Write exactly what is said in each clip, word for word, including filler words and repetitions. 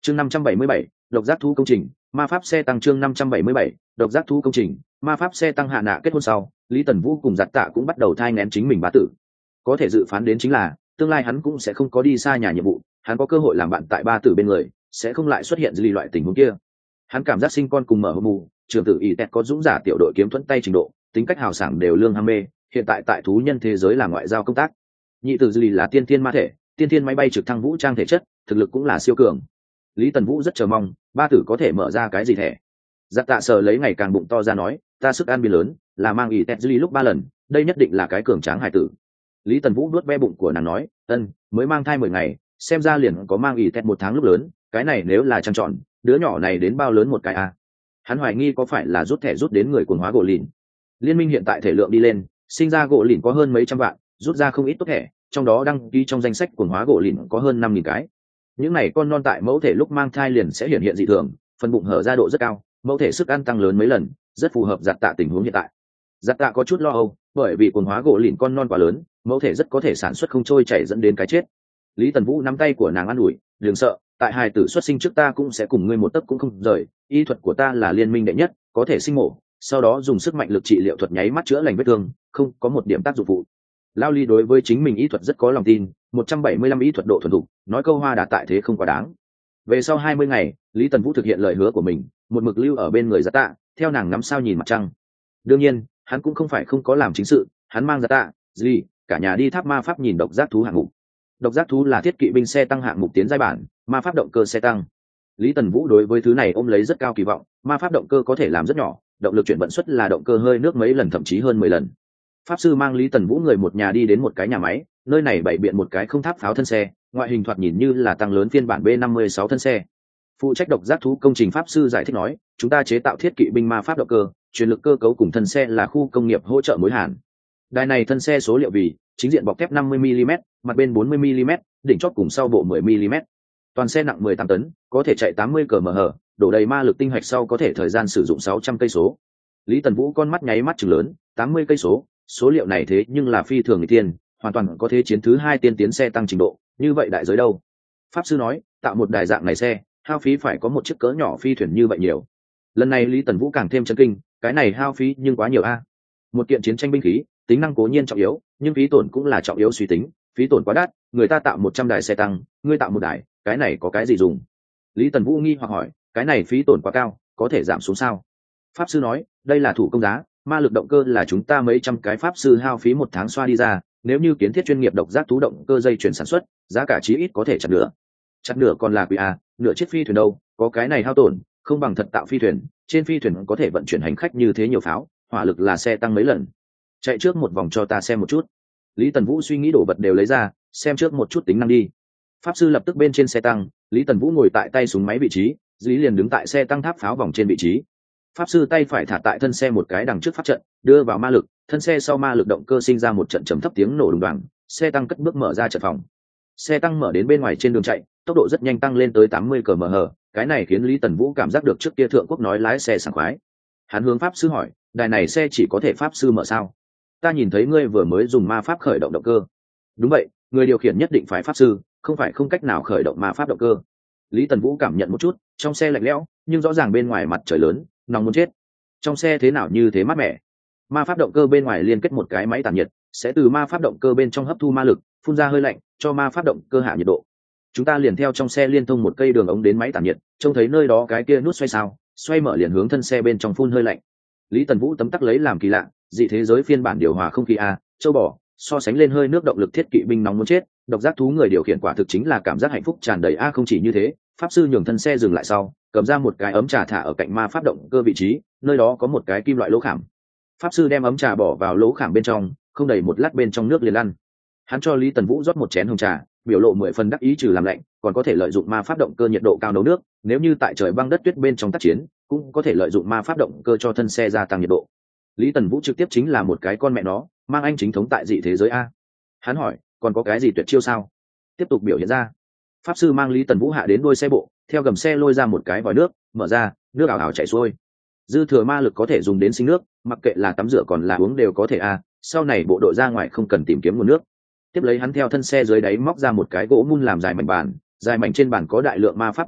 chương năm trăm bảy mươi bảy, độc giác thú công trình ma pháp xe tăng. Chương năm trăm bảy mươi bảy, độc giác thú công trình ma pháp xe tăng. Hạ nạ kết hôn sau, Lý Tần Vũ cùng Giặt Tạ cũng bắt đầu thai nghén chính mình bá tử. Có thể dự phán đến chính là tương lai hắn cũng sẽ không có đi xa nhà nhiệm vụ, hắn có cơ hội làm bạn tại ba tử bên người, sẽ không lại xuất hiện dư loại tình huống kia. Hắn cảm giác sinh con cùng mở hộp mù, trường tử y tẹt có dũng giả tiểu đội kiếm thuẫn tay trình độ, tính cách hào sảng đều lương ham mê, hiện tại tại thú nhân thế giới làm ngoại giao công tác. Nhị tử dư là tiên thiên ma thể, tiên thiên máy bay trực thăng vũ trang thể chất, thực lực cũng là siêu cường. Lý Tần Vũ rất chờ mong ba tử có thể mở ra cái gì thẻ. Giặt Tạ sờ lấy ngày càng bụng to ra nói, ta sức ăn biến lớn, là mang y tẹt dư lúc ba lần, đây nhất định là cái cường tráng hải tử. Lý Tần Vũ nuốt ve bụng của nàng nói, ân, mới mang thai mười ngày, xem ra liền có mang y tẹt một tháng lúc lớn, cái này nếu là trăng tròn, đứa nhỏ này đến bao lớn một cái à? Hắn hoài nghi có phải là rút thẻ rút đến người cuồng hóa gỗ lìn. Liên minh hiện tại thể lượng đi lên, sinh ra gỗ lìn có hơn mấy trăm vạn, rút ra không ít tốt thẻ, trong đó đăng ký trong danh sách cuồng hóa gỗ lìn có hơn năm nghìn cái. Những này con non tại mẫu thể lúc mang thai liền sẽ hiện hiện dị thường, phần bụng hở ra độ rất cao, mẫu thể sức ăn tăng lớn mấy lần, rất phù hợp Giặt Tạ tình huống hiện tại. Giặt Tạ có chút lo âu, bởi vì cuồng hóa gỗ lìn con non quá lớn, mẫu thể rất có thể sản xuất không trôi chảy dẫn đến cái chết. Lý Tần Vũ nắm tay của nàng an ủi, đừng sợ, tại hài tử xuất sinh trước ta cũng sẽ cùng ngươi một tấc cũng không rời, y thuật của ta là liên minh đệ nhất, có thể sinh mổ, sau đó dùng sức mạnh lực trị liệu thuật nháy mắt chữa lành vết thương, không có một điểm tác dụng phụ. Lao Ly đối với chính mình y thuật rất có lòng tin, một trăm bảy mươi lăm y thuật độ thuần thục, nói câu hoa đà tại thế không quá đáng. Về sau hai mươi ngày, Lý Tần Vũ thực hiện lời hứa của mình, một mực lưu ở bên người Giặt Tạ, theo nàng ngắm sao nhìn mặt trăng. Đương nhiên, hắn cũng không phải không có làm chính sự, hắn mang Giặt Tạ, gì, cả nhà đi tháp ma pháp nhìn độc giác thú hạng mục. Độc giác thú là thiết kỵ binh xe tăng hạng mục tiến giai bản, ma pháp động cơ xe tăng. Lý Tần Vũ đối với thứ này ôm lấy rất cao kỳ vọng, ma pháp động cơ có thể làm rất nhỏ, động lực chuyển vận suất là động cơ hơi nước mấy lần thậm chí hơn mười lần. Pháp sư mang Lý Tần Vũ người một nhà đi đến một cái nhà máy, nơi này bày biện một cái không tháp pháo thân xe, ngoại hình thoạt nhìn như là tăng lớn phiên bản B năm mươi sáu thân xe. Phụ trách độc giác thú công trình pháp sư giải thích nói, chúng ta chế tạo thiết kỵ binh ma pháp động cơ, truyền lực cơ cấu cùng thân xe là khu công nghiệp hỗ trợ mối hàn. Đài này thân xe số liệu vì chính diện bọc thép năm mươi mi li mét, mặt bên bốn mươi mi li mét, đỉnh chóp cùng sau bộ mười mi li mét. Toàn xe nặng mười tám tấn, có thể chạy tám mươi ki lô mét, đổ đầy ma lực tinh hạch sau có thể thời gian sử dụng sáu trăm cây số. Lý Tần Vũ con mắt nháy mắt trừng lớn, tám mươi cây số, số liệu này thế nhưng là phi thường nghịch thiên, hoàn toàn có thế chiến thứ hai tiên tiến xe tăng trình độ, như vậy đại giới đâu? Pháp sư nói, tạo một đài dạng này xe, hao phí phải có một chiếc cỡ nhỏ phi thuyền như vậy nhiều. Lần này Lý Tần Vũ càng thêm chấn kinh, cái này hao phí nhưng quá nhiều a. Một kiện chiến tranh binh khí, tính năng cố nhiên trọng yếu, nhưng phí tổn cũng là trọng yếu suy tính, phí tổn quá đắt, người ta tạo một trăm đài xe tăng, ngươi tạo một đài, cái này có cái gì dùng? Lý Tần Vũ nghi hoặc hỏi, cái này phí tổn quá cao, có thể giảm xuống sao? Pháp sư nói, đây là thủ công giá, ma lực động cơ là chúng ta mấy trăm cái pháp sư hao phí một tháng xoa đi ra, nếu như kiến thiết chuyên nghiệp độc giác thú động cơ dây chuyển sản xuất, giá cả chí ít có thể chặt nửa. Chặt nửa còn là quý a, nửa chiếc phi thuyền đâu, có cái này hao tổn, không bằng thật tạo phi thuyền, trên phi thuyền có thể vận chuyển hành khách như thế nhiều pháo, hỏa lực là xe tăng mấy lần. Chạy trước một vòng cho ta xem một chút. Lý Tần Vũ suy nghĩ đổ vật đều lấy ra, xem trước một chút tính năng đi. Pháp sư lập tức bên trên xe tăng, Lý Tần Vũ ngồi tại tay súng máy vị trí, Lý liền đứng tại xe tăng tháp pháo vòng trên vị trí. Pháp sư tay phải thả tại thân xe một cái đằng trước pháp trận, đưa vào ma lực, thân xe sau ma lực động cơ sinh ra một trận trầm thấp tiếng nổ đùng đoàng, xe tăng cất bước mở ra trận phòng. Xe tăng mở đến bên ngoài trên đường chạy, tốc độ rất nhanh tăng lên tới tám mươi ki lô mét, cái này khiến Lý Tần Vũ cảm giác được trước kia thượng quốc nói lái xe sảng khoái. Hắn hướng pháp sư hỏi, đài này xe chỉ có thể pháp sư mở sao? Ta nhìn thấy ngươi vừa mới dùng ma pháp khởi động động cơ. Đúng vậy, người điều khiển nhất định phải pháp sư, không phải không cách nào khởi động ma pháp động cơ. Lý Tần Vũ cảm nhận một chút, trong xe lạnh lẽo, nhưng rõ ràng bên ngoài mặt trời lớn, nóng muốn chết. Trong xe thế nào như thế mát mẻ? Ma pháp động cơ bên ngoài liên kết một cái máy tản nhiệt, sẽ từ ma pháp động cơ bên trong hấp thu ma lực, phun ra hơi lạnh, cho ma pháp động cơ hạ nhiệt độ. Chúng ta liền theo trong xe liên thông một cây đường ống đến máy tản nhiệt, trông thấy nơi đó cái kia nút xoay sao, xoay mở liền hướng thân xe bên trong phun hơi lạnh. Lý Tần Vũ tấm tắc lấy làm kỳ lạ, dị thế giới phiên bản điều hòa không khí a, châu bò, so sánh lên hơi nước động lực thiết kỵ binh nóng muốn chết, độc giác thú người điều khiển quả thực chính là cảm giác hạnh phúc tràn đầy a. Không chỉ như thế, pháp sư nhường thân xe dừng lại sau, cầm ra một cái ấm trà thả ở cạnh ma pháp động cơ vị trí, nơi đó có một cái kim loại lỗ khảm. Pháp sư đem ấm trà bỏ vào lỗ khảm bên trong, không đầy một lát bên trong nước liền lăn. Hắn cho Lý Tần Vũ rót một chén hồng trà, biểu lộ mười phần đắc ý, trừ làm lạnh, còn có thể lợi dụng ma pháp động cơ nhiệt độ cao nấu nước, nếu như tại trời băng đất tuyết bên trong tác chiến, cũng có thể lợi dụng ma pháp động cơ cho thân xe gia tăng nhiệt độ. Lý Tần Vũ trực tiếp chính là một cái con mẹ nó, mang anh chính thống tại dị thế giới a. Hắn hỏi, còn có cái gì tuyệt chiêu sao? Tiếp tục biểu hiện ra. Pháp sư mang Lý Tần Vũ hạ đến đuôi xe bộ, theo gầm xe lôi ra một cái vòi nước, mở ra, nước ảo ảo chảy xuôi. Dư thừa ma lực có thể dùng đến sinh nước, mặc kệ là tắm rửa còn là uống đều có thể a. Sau này bộ đội ra ngoài không cần tìm kiếm nguồn nước. Tiếp lấy hắn theo thân xe dưới đáy móc ra một cái gỗ mun làm dài mảnh bàn, dài mảnh trên bàn có đại lượng ma pháp văn tự,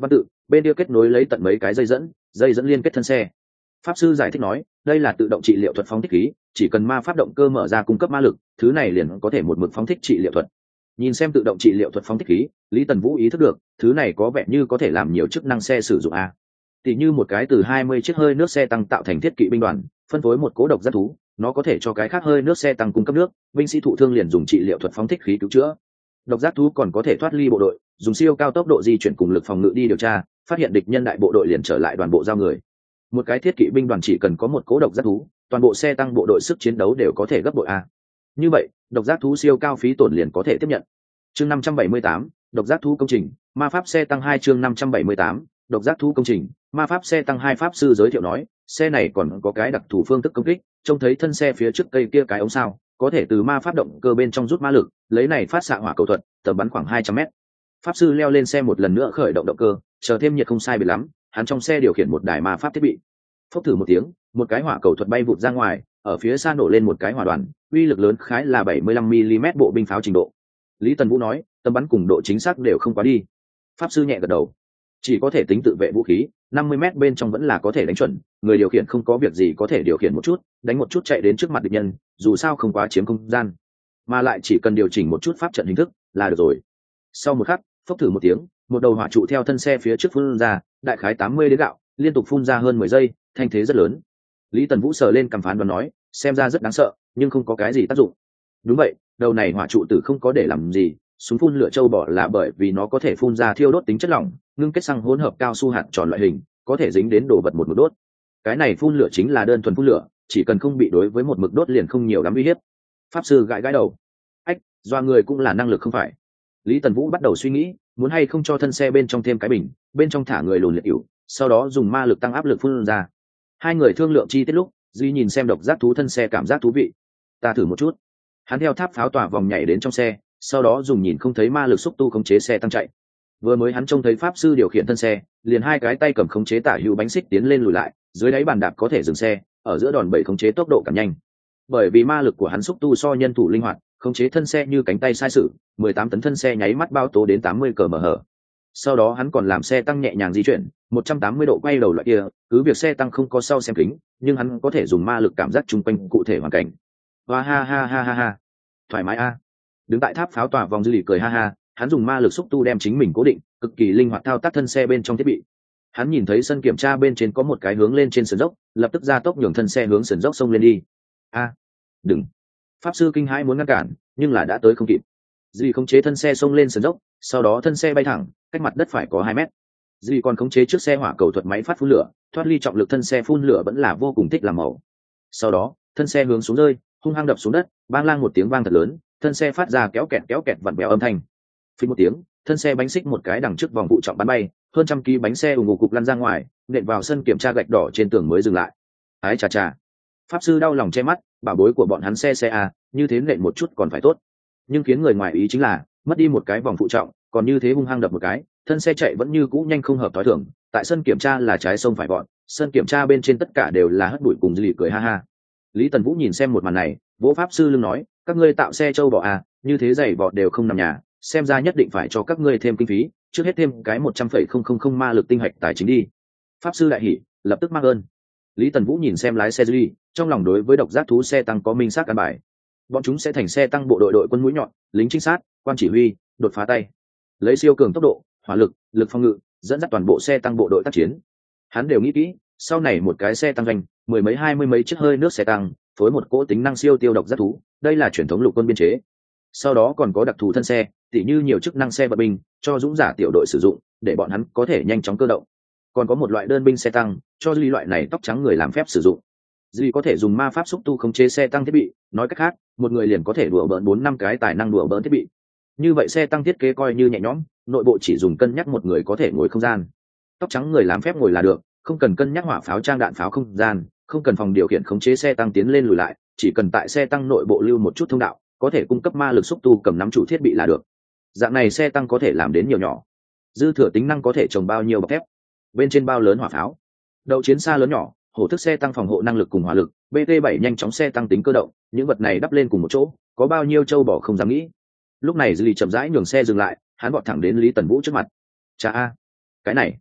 bên kia kết nối lấy tận mấy cái dây dẫn dây dẫn liên kết thân xe. Pháp sư giải thích nói đây là tự động trị liệu thuật phóng thích khí, chỉ cần ma pháp động cơ mở ra cung cấp ma lực, thứ này liền có thể một mực phóng thích trị liệu thuật. Nhìn xem tự động trị liệu thuật phóng thích khí, Lý Tần Vũ ý thức được thứ này có vẻ như có thể làm nhiều chức năng xe sử dụng a. Tỷ như một cái từ hai mươi chiếc hơi nước xe tăng tạo thành thiết kỵ binh đoàn, phân phối một cố độc giác thú, nó có thể cho cái khác hơi nước xe tăng cung cấp nước, binh sĩ thụ thương liền dùng trị liệu thuật phóng thích khí cứu chữa. Độc giác thú còn có thể thoát ly bộ đội, dùng siêu cao tốc độ di chuyển cùng lực phòng ngự đi điều tra, phát hiện địch nhân đại bộ đội liền trở lại đoàn bộ giao người. Một cái thiết kỵ binh đoàn chỉ cần có một cố độc giác thú, toàn bộ xe tăng bộ đội sức chiến đấu đều có thể gấp bội a. Như vậy độc giác thú siêu cao phí tổn liền có thể tiếp nhận. Chương năm trăm bảy mươi tám, độc giác thú công trình ma pháp xe tăng hai. Chương năm trăm bảy mươi tám, độc giác thú công trình ma pháp xe tăng hai. Pháp sư giới thiệu nói xe này còn có cái đặc thù phương thức công kích, trông thấy thân xe phía trước cây kia cái ống sao, có thể từ ma pháp động cơ bên trong rút ma lực, lấy này phát xạ hỏa cầu thuật, tầm bắn khoảng hai trăm mét. Pháp sư leo lên xe một lần nữa khởi động động cơ, chờ thêm nhiệt không sai biệt lắm, hắn trong xe điều khiển một đài ma pháp thiết bị. Phốc thử một tiếng, một cái hỏa cầu thuật bay vụt ra ngoài, ở phía xa nổ lên một cái hỏa đoàn, uy lực lớn khái là bảy mươi lăm mi-li-mét bộ binh pháo trình độ. Lý Tần Vũ nói tầm bắn cùng độ chính xác đều không quá đi. Pháp sư nhẹ gật đầu, chỉ có thể tính tự vệ vũ khí, năm mươi mét bên trong vẫn là có thể đánh chuẩn, người điều khiển không có việc gì có thể điều khiển một chút, đánh một chút chạy đến trước mặt địch nhân, dù sao không quá chiếm không gian, mà lại chỉ cần điều chỉnh một chút pháp trận hình thức là được rồi. Sau một khắc, phốc thử một tiếng, một đầu hỏa trụ theo thân xe phía trước phun ra, đại khái tám mươi đến gạo, liên tục phun ra hơn mười giây, thanh thế rất lớn. Lý Tần Vũ sờ lên cầm phán đoán nói, xem ra rất đáng sợ, nhưng không có cái gì tác dụng. Đúng vậy, đầu này hỏa trụ tử không có để làm gì, súng phun lửa châu bò là bởi vì nó có thể phun ra thiêu đốt tính chất lỏng, ngưng kết xăng hỗn hợp cao su hạt tròn loại hình, có thể dính đến đồ vật một mực đốt. Cái này phun lửa chính là đơn thuần phun lửa, chỉ cần không bị đối với một mực đốt liền không nhiều lắm uy hiếp. Pháp sư gãi gãi đầu, ách, do người cũng là năng lực không phải. Lý Tần Vũ bắt đầu suy nghĩ, muốn hay không cho thân xe bên trong thêm cái bình, bên trong thả người lùn liệt ỉu, sau đó dùng ma lực tăng áp lực phun ra. Hai người thương lượng chi tiết lúc, duy nhìn xem độc giác thú thân xe cảm giác thú vị. Ta thử một chút. Hắn theo tháp pháo tỏa vòng nhảy đến trong xe, sau đó dùng nhìn không thấy ma lực xúc tu khống chế xe tăng chạy. Vừa mới hắn trông thấy pháp sư điều khiển thân xe, liền hai cái tay cầm khống chế tả hữu bánh xích tiến lên lùi lại, dưới đáy bàn đạp có thể dừng xe, ở giữa đòn bẩy khống chế tốc độ càng nhanh. Bởi vì ma lực của hắn xúc tu so nhân thủ linh hoạt, khống chế thân xe như cánh tay sai sử, mười tám tấn thân xe nháy mắt bao tố đến tám mươi km/h. Sau đó hắn còn làm xe tăng nhẹ nhàng di chuyển, một trăm tám mươi độ quay đầu loại kia, cứ việc xe tăng không có sau xem kính, nhưng hắn có thể dùng ma lực cảm giác chung quanh cụ thể hoàn cảnh. Và ha ha ha ha ha, thoải mái a. Đứng tại tháp pháo tỏa vòng dư lì cười ha ha, hắn dùng ma lực xúc tu đem chính mình cố định, cực kỳ linh hoạt thao tác thân xe bên trong thiết bị. Hắn nhìn thấy sân kiểm tra bên trên có một cái hướng lên trên sườn dốc, lập tức ra tốc nhường thân xe hướng sườn dốc xông lên đi. A, đừng! Pháp sư kinh hãi muốn ngăn cản, nhưng là đã tới không kịp. Dì khống chế thân xe xông lên sườn dốc, sau đó thân xe bay thẳng, cách mặt đất phải có hai mét. Dì còn khống chế trước xe hỏa cầu thuật máy phát phun lửa, thoát ly trọng lực thân xe phun lửa vẫn là vô cùng thích làm màu. Sau đó, thân xe hướng xuống rơi, hung hăng đập xuống đất, bang lang một tiếng vang thật lớn, thân xe phát ra kéo kẹt kéo kẹt vặn vẹo âm thanh. Phí một tiếng, thân xe bánh xích một cái đằng trước vòng phụ trọng bắn bay, hơn trăm ký bánh xe ù ngục cục lăn ra ngoài, nện vào sân kiểm tra gạch đỏ trên tường mới dừng lại. Ái chà chà, pháp sư đau lòng che mắt, bảo bối của bọn hắn xe xe à, như thế nện một chút còn phải tốt, nhưng khiến người ngoài ý chính là mất đi một cái vòng phụ trọng, còn như thế hung hăng đập một cái, thân xe chạy vẫn như cũ nhanh không hợp tối thường. Tại sân kiểm tra là trái sông phải bọn, sân kiểm tra bên trên tất cả đều là hất bụi cùng dì cười ha ha. Lý Tần Vũ nhìn xem một màn này, vỗ pháp sư lưng nói, các ngươi tạo xe châu bò à, như thế giày bọ đều không nằm nhà, xem ra nhất định phải cho các ngươi thêm kinh phí, trước hết thêm cái một trăm phẩy không không không ma lực tinh hạch tài chính đi. Pháp sư đại hỉ, lập tức mang ơn. Lý Tần Vũ nhìn xem lái xe duy, trong lòng đối với độc giác thú xe tăng có minh xác căn bài. Bọn chúng sẽ thành xe tăng bộ đội đội quân mũi nhọn, lính trinh sát, quan chỉ huy, đột phá tay, lấy siêu cường tốc độ, hỏa lực, lực phòng ngự, dẫn dắt toàn bộ xe tăng bộ đội tác chiến. Hắn đều nghĩ kỹ, sau này một cái xe tăng doanh, mười mấy hai mươi mấy chiếc hơi nước xe tăng, phối một cỗ tính năng siêu tiêu độc giác thú, đây là truyền thống lục quân biên chế. Sau đó còn có đặc thù thân xe, tỉ như nhiều chức năng xe vận binh, cho dũng giả tiểu đội sử dụng, để bọn hắn có thể nhanh chóng cơ động. Còn có một loại đơn binh xe tăng, cho duy loại này tóc trắng người làm phép sử dụng. Duy có thể dùng ma pháp xúc tu khống chế xe tăng thiết bị, nói cách khác, một người liền có thể đùa bỡn bốn năm cái tài năng đùa bỡn thiết bị. Như vậy xe tăng thiết kế coi như nhẹ nhõm, nội bộ chỉ dùng cân nhắc một người có thể ngồi không gian. Tóc trắng người làm phép ngồi là được, không cần cân nhắc hỏa pháo trang đạn pháo không gian, không cần phòng điều khiển khống chế xe tăng tiến lên lùi lại, chỉ cần tại xe tăng nội bộ lưu một chút thông đạo, có thể cung cấp ma lực xúc tu cầm nắm chủ thiết bị là được. Dạng này xe tăng có thể làm đến nhiều nhỏ, dư thừa tính năng có thể trồng bao nhiêu bọc thép, bên trên bao lớn hỏa pháo, đậu chiến xa lớn nhỏ, hổ thức xe tăng phòng hộ năng lực cùng hỏa lực, B T bảy nhanh chóng xe tăng tính cơ động, những vật này đắp lên cùng một chỗ, có bao nhiêu châu bò không dám nghĩ. Lúc này Dư Lì chậm rãi nhường xe dừng lại, hắn vọt thẳng đến Lý Tần Vũ trước mặt. Cha a, cái này,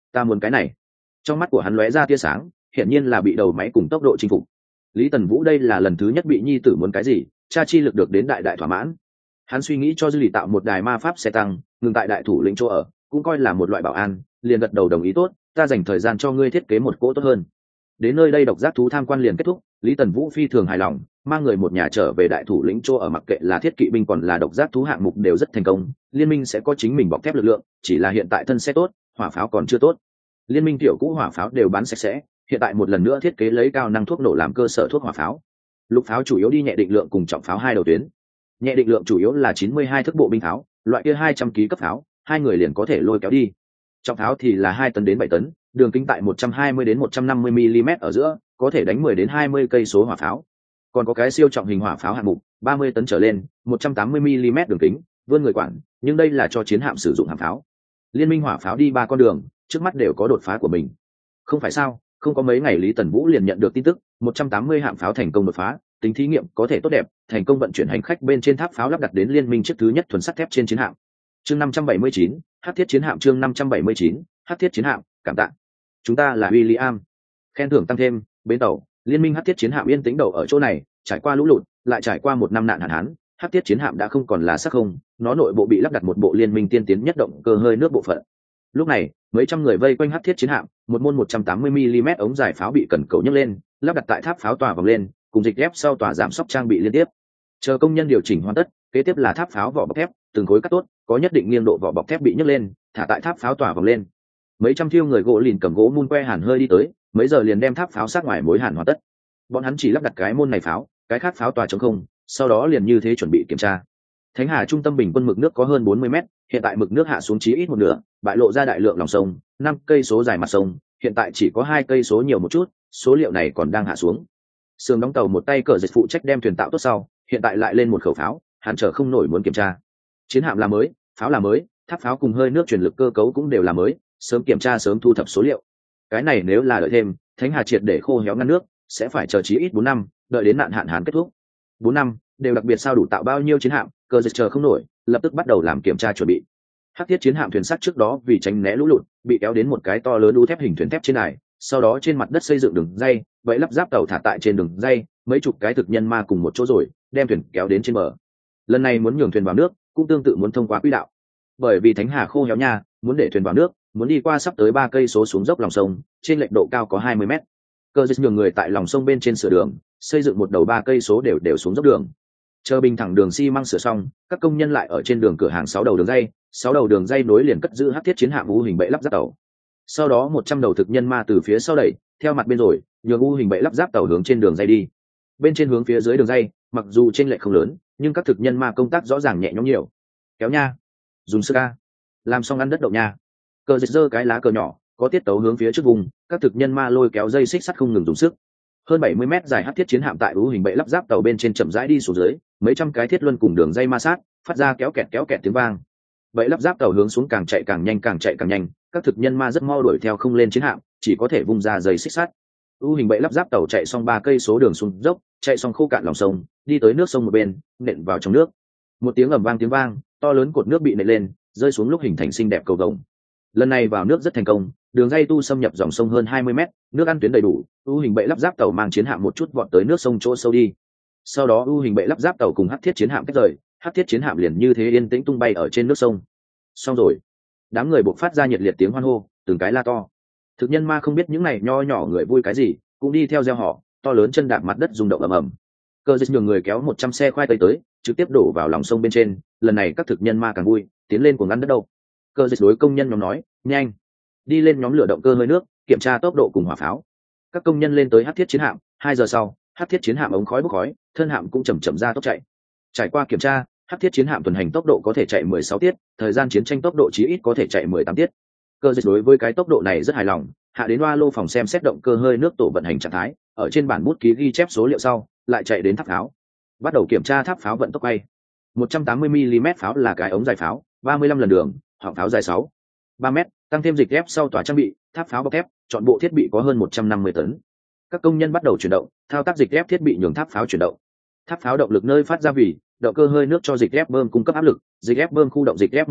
Ta muốn cái này. Trong mắt của hắn lóe ra tia sáng, hiển nhiên là bị đầu máy cùng tốc độ chinh phục. Lý Tần Vũ đây là lần thứ nhất bị nhi tử muốn cái gì, cha chi lực được đến đại đại thỏa mãn. Hắn suy nghĩ cho dư lì tạo một đài ma pháp xe tăng, ngừng tại đại thủ lĩnh chỗ ở, cũng coi là một loại bảo an, liền gật đầu đồng ý tốt, ta dành thời gian cho ngươi thiết kế một cỗ tốt hơn. Đến nơi đây độc giác thú tham quan liền kết thúc, Lý Tần Vũ phi thường hài lòng, mang người một nhà trở về đại thủ lĩnh chỗ ở, mặc kệ là thiết kỵ binh còn là độc giác thú hạng mục đều rất thành công, liên minh sẽ có chính mình bọc thép lực lượng, chỉ là hiện tại thân xe tốt, hỏa pháo còn chưa tốt. Liên minh tiểu cũ hỏa pháo đều bán sạch sẽ, hiện tại một lần nữa thiết kế lấy cao năng thuốc nổ làm cơ sở thuốc hỏa pháo. Lục pháo chủ yếu đi nhẹ định lượng cùng trọng pháo hai đầu tuyến. Nhẹ định lượng chủ yếu là chín mươi hai thức bộ binh pháo, loại kia hai trăm ký cấp pháo, hai người liền có thể lôi kéo đi. Trọng pháo thì là hai tấn đến bảy tấn, đường kính tại một trăm hai mươi đến một trăm năm mươi mi-li-mét ở giữa, có thể đánh mười đến hai mươi cây số hỏa pháo. Còn có cái siêu trọng hình hỏa pháo hạng mục, ba mươi tấn trở lên, một trăm tám mươi mi-li-mét đường kính, vươn người quản, nhưng đây là cho chiến hạm sử dụng hạm pháo. Liên minh hỏa pháo đi ba con đường, trước mắt đều có đột phá của mình. Không phải sao, không có mấy ngày Lý Tần Vũ liền nhận được tin tức, một trăm tám mươi hạm pháo thành công đột phá, tính thí nghiệm có thể tốt đẹp, thành công vận chuyển hành khách bên trên tháp pháo lắp đặt đến liên minh chiếc thứ nhất thuần sắt thép trên chiến hạm. Chương năm trăm bảy mươi chín, Hắc thiết chiến hạm chương năm trăm bảy mươi chín, Hắc thiết chiến hạm, cảm tạ. Chúng ta là William. Khen thưởng tăng thêm, bến tàu, liên minh Hắc thiết chiến hạm yên tĩnh đầu ở chỗ này, trải qua lũ lụt, lại trải qua một năm nạn hạn hán, Hắc thiết chiến hạm đã không còn là sắc không, nó nội bộ bị lắp đặt một bộ liên minh tiên tiến nhất động cơ hơi nước bộ phận. Lúc này, mấy trăm người vây quanh Hắc thiết chiến hạm, một môn một trăm tám mươi mi-li-mét ống dài pháo bị cần cầu nhấc lên, lắp đặt tại tháp pháo tòa vòng lên, cùng dịch ghép sau tòa giảm sóc trang bị liên tiếp. Chờ công nhân điều chỉnh hoàn tất, kế tiếp là tháp pháo vỏ bọc thép, từng khối cắt tốt, có nhất định nghiêng độ vỏ bọc thép bị nhấc lên, thả tại tháp pháo tòa vòng lên. Mấy trăm thiêu người gỗ lìn cầm gỗ mun que hàn hơi đi tới, mấy giờ liền đem tháp pháo sát ngoài mối hàn hoàn tất. Bọn hắn chỉ lắp đặt cái môn này pháo, cái khác pháo tòa trống không, sau đó liền như thế chuẩn bị kiểm tra. Thánh Hà trung tâm bình quân mực nước có hơn bốn mươi mét, hiện tại mực nước hạ xuống chí ít một nửa, bại lộ ra đại lượng lòng sông, năm cây số dài mặt sông, hiện tại chỉ có hai cây số nhiều một chút, số liệu này còn đang hạ xuống. Sườn đóng tàu một tay cờ dịch phụ trách đem thuyền tạo tốt sau, hiện tại lại lên một khẩu pháo, hắn chờ không nổi muốn kiểm tra. Chiến hạm là mới, pháo là mới, tháp pháo cùng hơi nước truyền lực cơ cấu cũng đều là mới, sớm kiểm tra sớm thu thập số liệu. Cái này nếu là đợi thêm, Thánh Hà triệt để khô héo ngăn nước, sẽ phải chờ chí ít bốn năm, đợi đến nạn hạn hán kết thúc. Bốn năm, đều đặc biệt sao đủ tạo bao nhiêu chiến hạm, cờ dịch chờ không nổi, lập tức bắt đầu làm kiểm tra chuẩn bị. Hắc thiết chiến hạm thuyền sắt trước đó vì tránh né lũ lụt, bị kéo đến một cái to lớn đu thép hình thuyền thép trên này, sau đó trên mặt đất xây dựng đường dây, vậy lắp ráp tàu thả tại trên đường dây, mấy chục cái thực nhân ma cùng một chỗ rồi, đem thuyền kéo đến trên bờ. Lần này muốn nhường thuyền vào nước, cũng tương tự muốn thông qua quỹ đạo. Bởi vì Thánh Hà khô héo nha, muốn để thuyền vào nước, muốn đi qua sắp tới ba cây số xuống dốc lòng sông, trên lệch độ cao có hai mươi mét. Cơ dịch nhường người tại lòng sông bên trên sửa đường, xây dựng một đầu ba cây số đều đều xuống dốc đường. Chờ bình thẳng đường xi măng sửa xong, các công nhân lại ở trên đường cửa hàng sáu đầu đường dây, sáu đầu đường dây nối liền cất giữ hắc thiết chiến hạm u hình bệ lắp ráp tàu. Sau đó một trăm đầu thực nhân ma từ phía sau đẩy, theo mặt bên rồi, nhường u hình bệ lắp ráp tàu hướng trên đường dây đi. Bên trên hướng phía dưới đường dây, mặc dù trên lệch không lớn, nhưng các thực nhân ma công tác rõ ràng nhẹ nhõm nhiều. Kéo nha, dùng sức ca, làm xong ăn đất đậu nha. Cờ dịch giơ cái lá cờ nhỏ, có tiết tấu hướng phía trước vùng, các thực nhân ma lôi kéo dây xích sắt không ngừng dùng sức. Hơn bảy mươi mét dài hắc thiết chiến hạm tại u hình bệ lắp ráp tàu bên trên chậm rãi đi xuống dưới, mấy trăm cái thiết luân cùng đường dây ma sát, phát ra kéo kẹt kéo kẹt tiếng vang. Bệ lắp ráp tàu hướng xuống càng chạy càng nhanh càng chạy càng nhanh, các thực nhân ma rất mau đuổi theo không lên chiến hạm, chỉ có thể vung ra dây xích sắt. U hình bệ lắp ráp tàu chạy xong ba cây số đường xuống dốc, chạy xong khô cạn lòng sông, đi tới nước sông một bên, nện vào trong nước. Một tiếng ầm vang tiếng vang, to lớn cột nước bị nện lên, rơi xuống lúc hình thành xinh đẹp cầu vồng. Lần này vào nước rất thành công, đường dây tu xâm nhập dòng sông hơn hai mươi mét, nước ăn tuyến đầy đủ, u hình bệ lắp ráp tàu mang chiến hạm một chút vọt tới nước sông chỗ sâu đi. Sau đó u hình bệ lắp ráp tàu cùng hắc thiết chiến hạm cách rời, hắc thiết chiến hạm liền như thế yên tĩnh tung bay ở trên nước sông. Xong rồi, đám người buộc phát ra nhiệt liệt tiếng hoan hô, từng cái la to. Thực nhân ma không biết những này nho nhỏ người vui cái gì, cũng đi theo reo hò, to lớn chân đạp mặt đất rung động ầm ầm. Cơ dịch nhường người kéo một trăm xe khoai tây tới, trực tiếp đổ vào lòng sông bên trên, lần này các thực nhân ma càng vui, tiến lên cuồng ăn đất đâu. Cơ dịch đối công nhân nhóm nói, nhanh, đi lên nhóm lửa động cơ hơi nước, kiểm tra tốc độ cùng hỏa pháo. Các công nhân lên tới hắc thiết chiến hạm, hai giờ sau, hắc thiết chiến hạm ống khói bốc khói, thân hạm cũng chậm chậm ra tốc chạy. Trải qua kiểm tra, hắc thiết chiến hạm tuần hành tốc độ có thể chạy mười sáu tiết, thời gian chiến tranh tốc độ chí ít có thể chạy mười tám tiết. Cơ dịch đối với cái tốc độ này rất hài lòng, hạ đến loa lô phòng xem xét động cơ hơi nước tổ vận hành trạng thái, ở trên bản bút ký ghi chép số liệu sau, lại chạy đến tháp pháo. Bắt đầu kiểm tra tháp pháo vận tốc bay. một trăm tám mươi mi-li-mét pháo là cái ống dài pháo, ba mươi lăm lần đường, họng pháo dài sáu ba mét, tăng thêm dịch ghép sau tòa trang bị, tháp pháo bọc thép, chọn bộ thiết bị có hơn một trăm năm mươi tấn. Các công nhân bắt đầu chuyển động, thao tác dịch ghép thiết bị nhường tháp pháo chuyển động. Tháp pháo động lực nơi phát ra vì động cơ hơi nước cho dịch ghép bơm cung cấp áp lực, dịch ghép bơm khu động dịch ghép motor,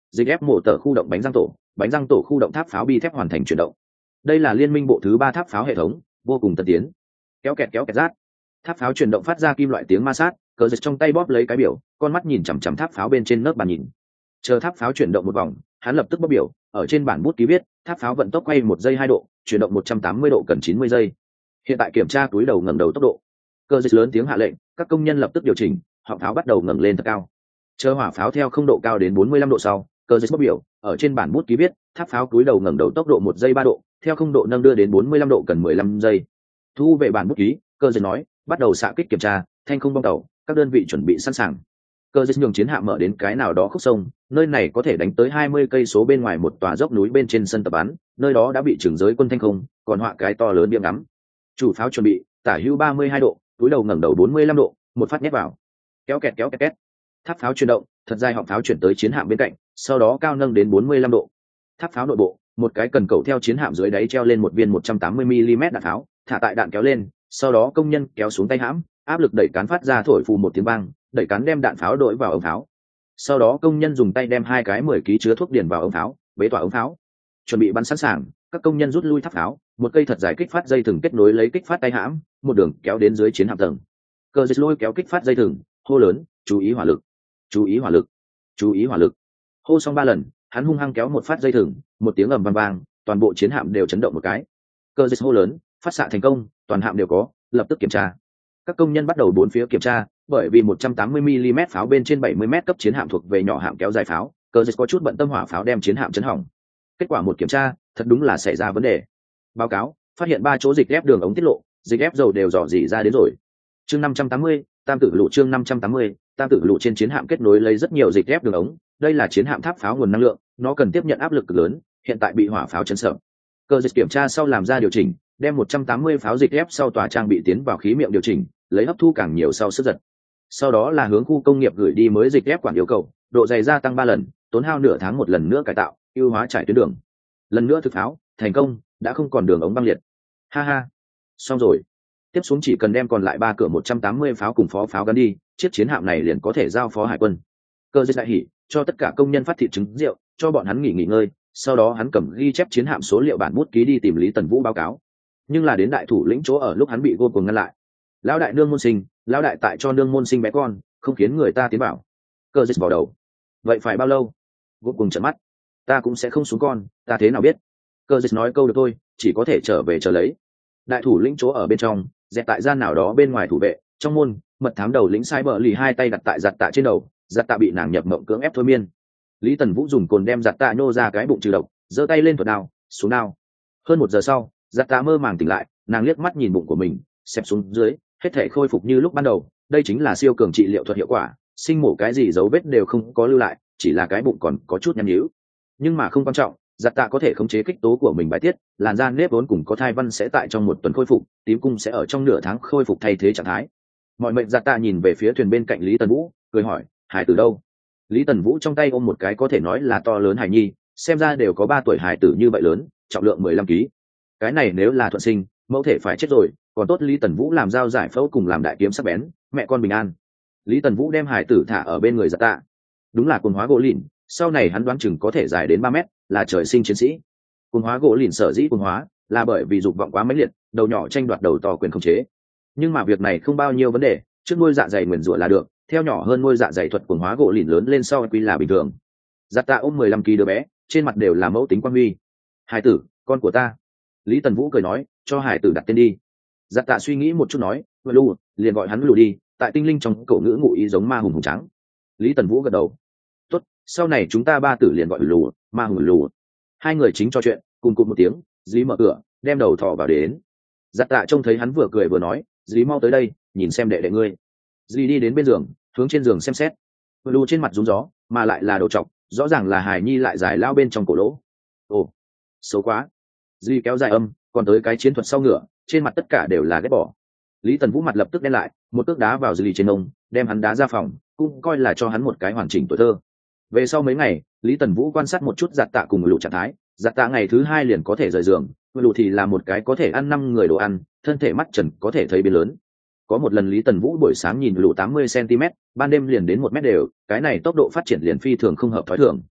dịch ép mổ tờ khu động bánh răng tổ, bánh răng tổ khu động tháp pháo bi thép hoàn thành chuyển động. Đây là liên minh bộ thứ ba tháp pháo hệ thống, vô cùng tân tiến. Kéo kẹt kéo kẹt rát, tháp pháo chuyển động phát ra kim loại tiếng ma sát, cờ dịch trong tay bóp lấy cái biểu, con mắt nhìn chằm chằm tháp pháo bên trên nấc bàn nhìn. Chờ tháp pháo chuyển động một vòng, hắn lập tức bóp biểu, ở trên bản bút ký viết, tháp pháo vận tốc quay một giây hai độ, chuyển động một trăm tám mươi độ cần chín mươi giây. Hiện tại kiểm tra túi đầu ngẩng đầu tốc độ. Cờ dịch lớn tiếng hạ lệnh, các công nhân lập tức điều chỉnh, họng pháo bắt đầu ngẩng lên thật cao. Chờ hỏa pháo theo không độ cao đến bốn mươi lăm độ sau, cờ dịch bóp biểu, ở trên bản bút ký viết, tháp pháo túi đầu ngẩng đầu tốc độ một giây ba độ, theo không độ nâng đưa đến bốn mươi lăm độ cần mười lăm giây. Thu về bản bút ký, cờ dịch nói, bắt đầu xạ kích kiểm tra, thanh không bom tàu, các đơn vị chuẩn bị sẵn sàng. Cờ dịch nhường chiến hạm mở đến cái nào đó khúc sông, nơi này có thể đánh tới hai mươi cây số bên ngoài một tòa dốc núi bên trên sân tập bắn, nơi đó đã bị trưởng giới quân thanh không, còn họa cái to lớn điểm ngắm. Chủ pháo chuẩn bị, tả hữu ba mươi hai độ, túi đầu ngẩng đầu bốn mươi lăm độ, một phát nhét vào. Kéo kẹt kéo kẹt két. Tháp pháo chuyển động, thật dài họng pháo chuyển tới chiến hạm bên cạnh, sau đó cao nâng đến bốn mươi lăm độ. Tháp pháo nội bộ, một cái cần cầu theo chiến hạm dưới đáy treo lên một viên một trăm tám mươi mi li mét đạn pháo, thả tại đạn kéo lên, sau đó công nhân kéo xuống tay hãm, áp lực đẩy cán phát ra thổi phù một tiếng vang, đẩy cán đem đạn pháo đội vào ống pháo. Sau đó công nhân dùng tay đem hai cái mười ký chứa thuốc điền vào ống pháo, bế tỏa ống pháo. Chuẩn bị bắn sẵn sàng, các công nhân rút lui tháp pháo, một cây thật dài kích phát dây thừng kết nối lấy kích phát tay hãm, một đường kéo đến dưới chiến hạm tầng. Cờ dịch lôi kéo kích phát dây thừng, hô lớn, chú ý hỏa lực, chú ý hỏa lực, chú ý hỏa lực. Hô xong ba lần, hắn hung hăng kéo một phát dây thừng, một tiếng ầm vang vang, toàn bộ chiến hạm đều chấn động một cái. Cờ dịch hô lớn, phát xạ thành công, toàn hạm đều có, lập tức kiểm tra. Các công nhân bắt đầu bốn phía kiểm tra, bởi vì một trăm tám mươi mi li mét pháo bên trên bảy mươi mét cấp chiến hạm thuộc về nhỏ hạm kéo dài pháo, cờ dịch có chút bận tâm hỏa pháo đem chiến hạm chấn hỏng. Kết quả một kiểm tra, thật đúng là xảy ra vấn đề. Báo cáo, phát hiện ba chỗ dịch ép đường ống tiết lộ, dịch ép dầu đều dò dỉ ra đến rồi. Chương năm trăm tám mươi, tam tử lũ chương năm trăm tám mươi, tam tử lũ trên chiến hạm kết nối lấy rất nhiều dịch ép đường ống, đây là chiến hạm tháp pháo nguồn năng lượng, nó cần tiếp nhận áp lực cực lớn, hiện tại bị hỏa pháo chấn sợ. Cờ dịch kiểm tra sau làm ra điều chỉnh, đem một trăm tám mươi pháo dịch ép sau tòa trang bị tiến vào khí miệng điều chỉnh, lấy hấp thu càng nhiều sau sức giật. Sau đó là hướng khu công nghiệp gửi đi mới dịch ép quản yêu cầu, độ dày gia tăng ba lần, tốn hao nửa tháng một lần nữa cải tạo, ưu hóa trải tuyến đường. Lần nữa thực pháo, thành công, đã không còn đường ống băng liệt. Ha ha, xong rồi. Tiếp xuống chỉ cần đem còn lại ba cửa một trăm tám mươi pháo cùng phó pháo gắn đi, chiếc chiến hạm này liền có thể giao phó hải quân. Cơ dịch đại hỉ, cho tất cả công nhân phát thịt trứng rượu, cho bọn hắn nghỉ nghỉ ngơi, sau đó hắn cầm ghi chép chiến hạm số liệu bản bút ký đi tìm Lý Tần Vũ báo cáo. Nhưng là đến đại thủ lĩnh chỗ ở lúc hắn bị vô cùng ngăn lại. Lão đại nương môn sinh, lão đại tại cho nương môn sinh bé con, không khiến người ta tiến bảo. Cơ dịch vào đầu. Vậy phải bao lâu? Vô cùng trợn mắt. Ta cũng sẽ không xuống con, ta thế nào biết? Cơ dịch nói câu được thôi, chỉ có thể trở về chờ lấy. Đại thủ lĩnh chỗ ở bên trong, dẹp tại gian nào đó bên ngoài thủ vệ, trong môn, mật thám đầu lĩnh sai bờ lì hai tay đặt tại giặt tạ trên đầu, giặt tạ bị nàng nhập mộng cưỡng ép thôi miên. Lý Tần Vũ dùng cồn đem giặt tạ nhô ra cái bụng trừ độc, giơ tay lên thuật đao, xuống đao. Hơn một giờ sau, giặt tạ mơ màng tỉnh lại, nàng liếc mắt nhìn bụng của mình, xẹp xuống dưới, hết thể khôi phục như lúc ban đầu. Đây chính là siêu cường trị liệu thuật hiệu quả, sinh mổ cái gì dấu vết đều không có lưu lại, chỉ là cái bụng còn có chút nhăn nhíu. Nhưng mà không quan trọng, giặt tạ có thể khống chế kích tố của mình bài tiết, làn da nếp vốn cùng có thai văn sẽ tại trong một tuần khôi phục, tím cung sẽ ở trong nửa tháng khôi phục thay thế trạng thái. Mọi mệnh giặt tạ nhìn về phía thuyền bên cạnh Lý Tần Vũ, cười hỏi, hải tử đâu? Lý Tần Vũ trong tay ôm một cái có thể nói là to lớn hải nhi, xem ra đều có ba tuổi hải tử như vậy lớn, trọng lượng mười lăm ký. Cái này nếu là thuận sinh, mẫu thể phải chết rồi, còn tốt Lý Tần Vũ làm dao giải phẫu cùng làm đại kiếm sắc bén, mẹ con bình an. Lý Tần Vũ đem hải tử thả ở bên người giặt tạ. Đúng là cồn hóa gỗ lìn, sau này hắn đoán chừng có thể dài đến ba mét, là trời sinh chiến sĩ. Cồn hóa gỗ lìn sở dĩ cồn hóa, là bởi vì dục vọng quá mãnh liệt, đầu nhỏ tranh đoạt đầu to quyền khống chế. Nhưng mà việc này không bao nhiêu vấn đề, trước nuôi dạ dày nguyền rủa là được, theo nhỏ hơn nuôi dạ dày thuật cồn hóa gỗ lìn lớn lên sau quy là bình thường. Giặt tạ ôm mười lăm ký đứa bé, trên mặt đều là mẫu tính quan huy. Hải tử, con của ta. Lý Tần Vũ cười nói, cho hải tử đặt tên đi. Giặt tạ suy nghĩ một chút nói, lù, liền gọi hắn lù đi, tại tinh linh trong cổ ngữ ngụ ý giống ma hùng hùng trắng. Lý Tần Vũ gật đầu. Tốt, sau này chúng ta ba tử liền gọi lù, ma hùng lù. Hai người chính trò chuyện, cùng cùng một tiếng, dí mở cửa, đem đầu thò vào đến. Giặt tạ trông thấy hắn vừa cười vừa nói, dí mau tới đây, nhìn xem đệ đệ ngươi. Dí đi đến bên giường, hướng trên giường xem xét. Lù trên mặt rúng gió, mà lại là đầu trọc, rõ ràng là hài nhi lại dài lao bên trong cổ lỗ. Ồ, xấu quá. Dí kéo dài âm, còn tới cái chiến thuật sau ngựa, trên mặt tất cả đều là ghét bỏ. Lý Tần Vũ mặt lập tức đen lại, một cước đá vào Dí trên ông, đem hắn đá ra phòng, cũng coi là cho hắn một cái hoàn chỉnh tuổi thơ. Về sau mấy ngày, Lý Tần Vũ quan sát một chút giặt tạ cùng lù trạng thái, giặt tạ ngày thứ hai liền có thể rời giường, lù thì là một cái có thể ăn năm người đồ ăn, thân thể mắt trần có thể thấy biến lớn. Có một lần Lý Tần Vũ buổi sáng nhìn lù tám mươi xăng ti mét, ban đêm liền đến một mét đều, cái này tốc độ phát triển liền phi thường không hợp thói thường.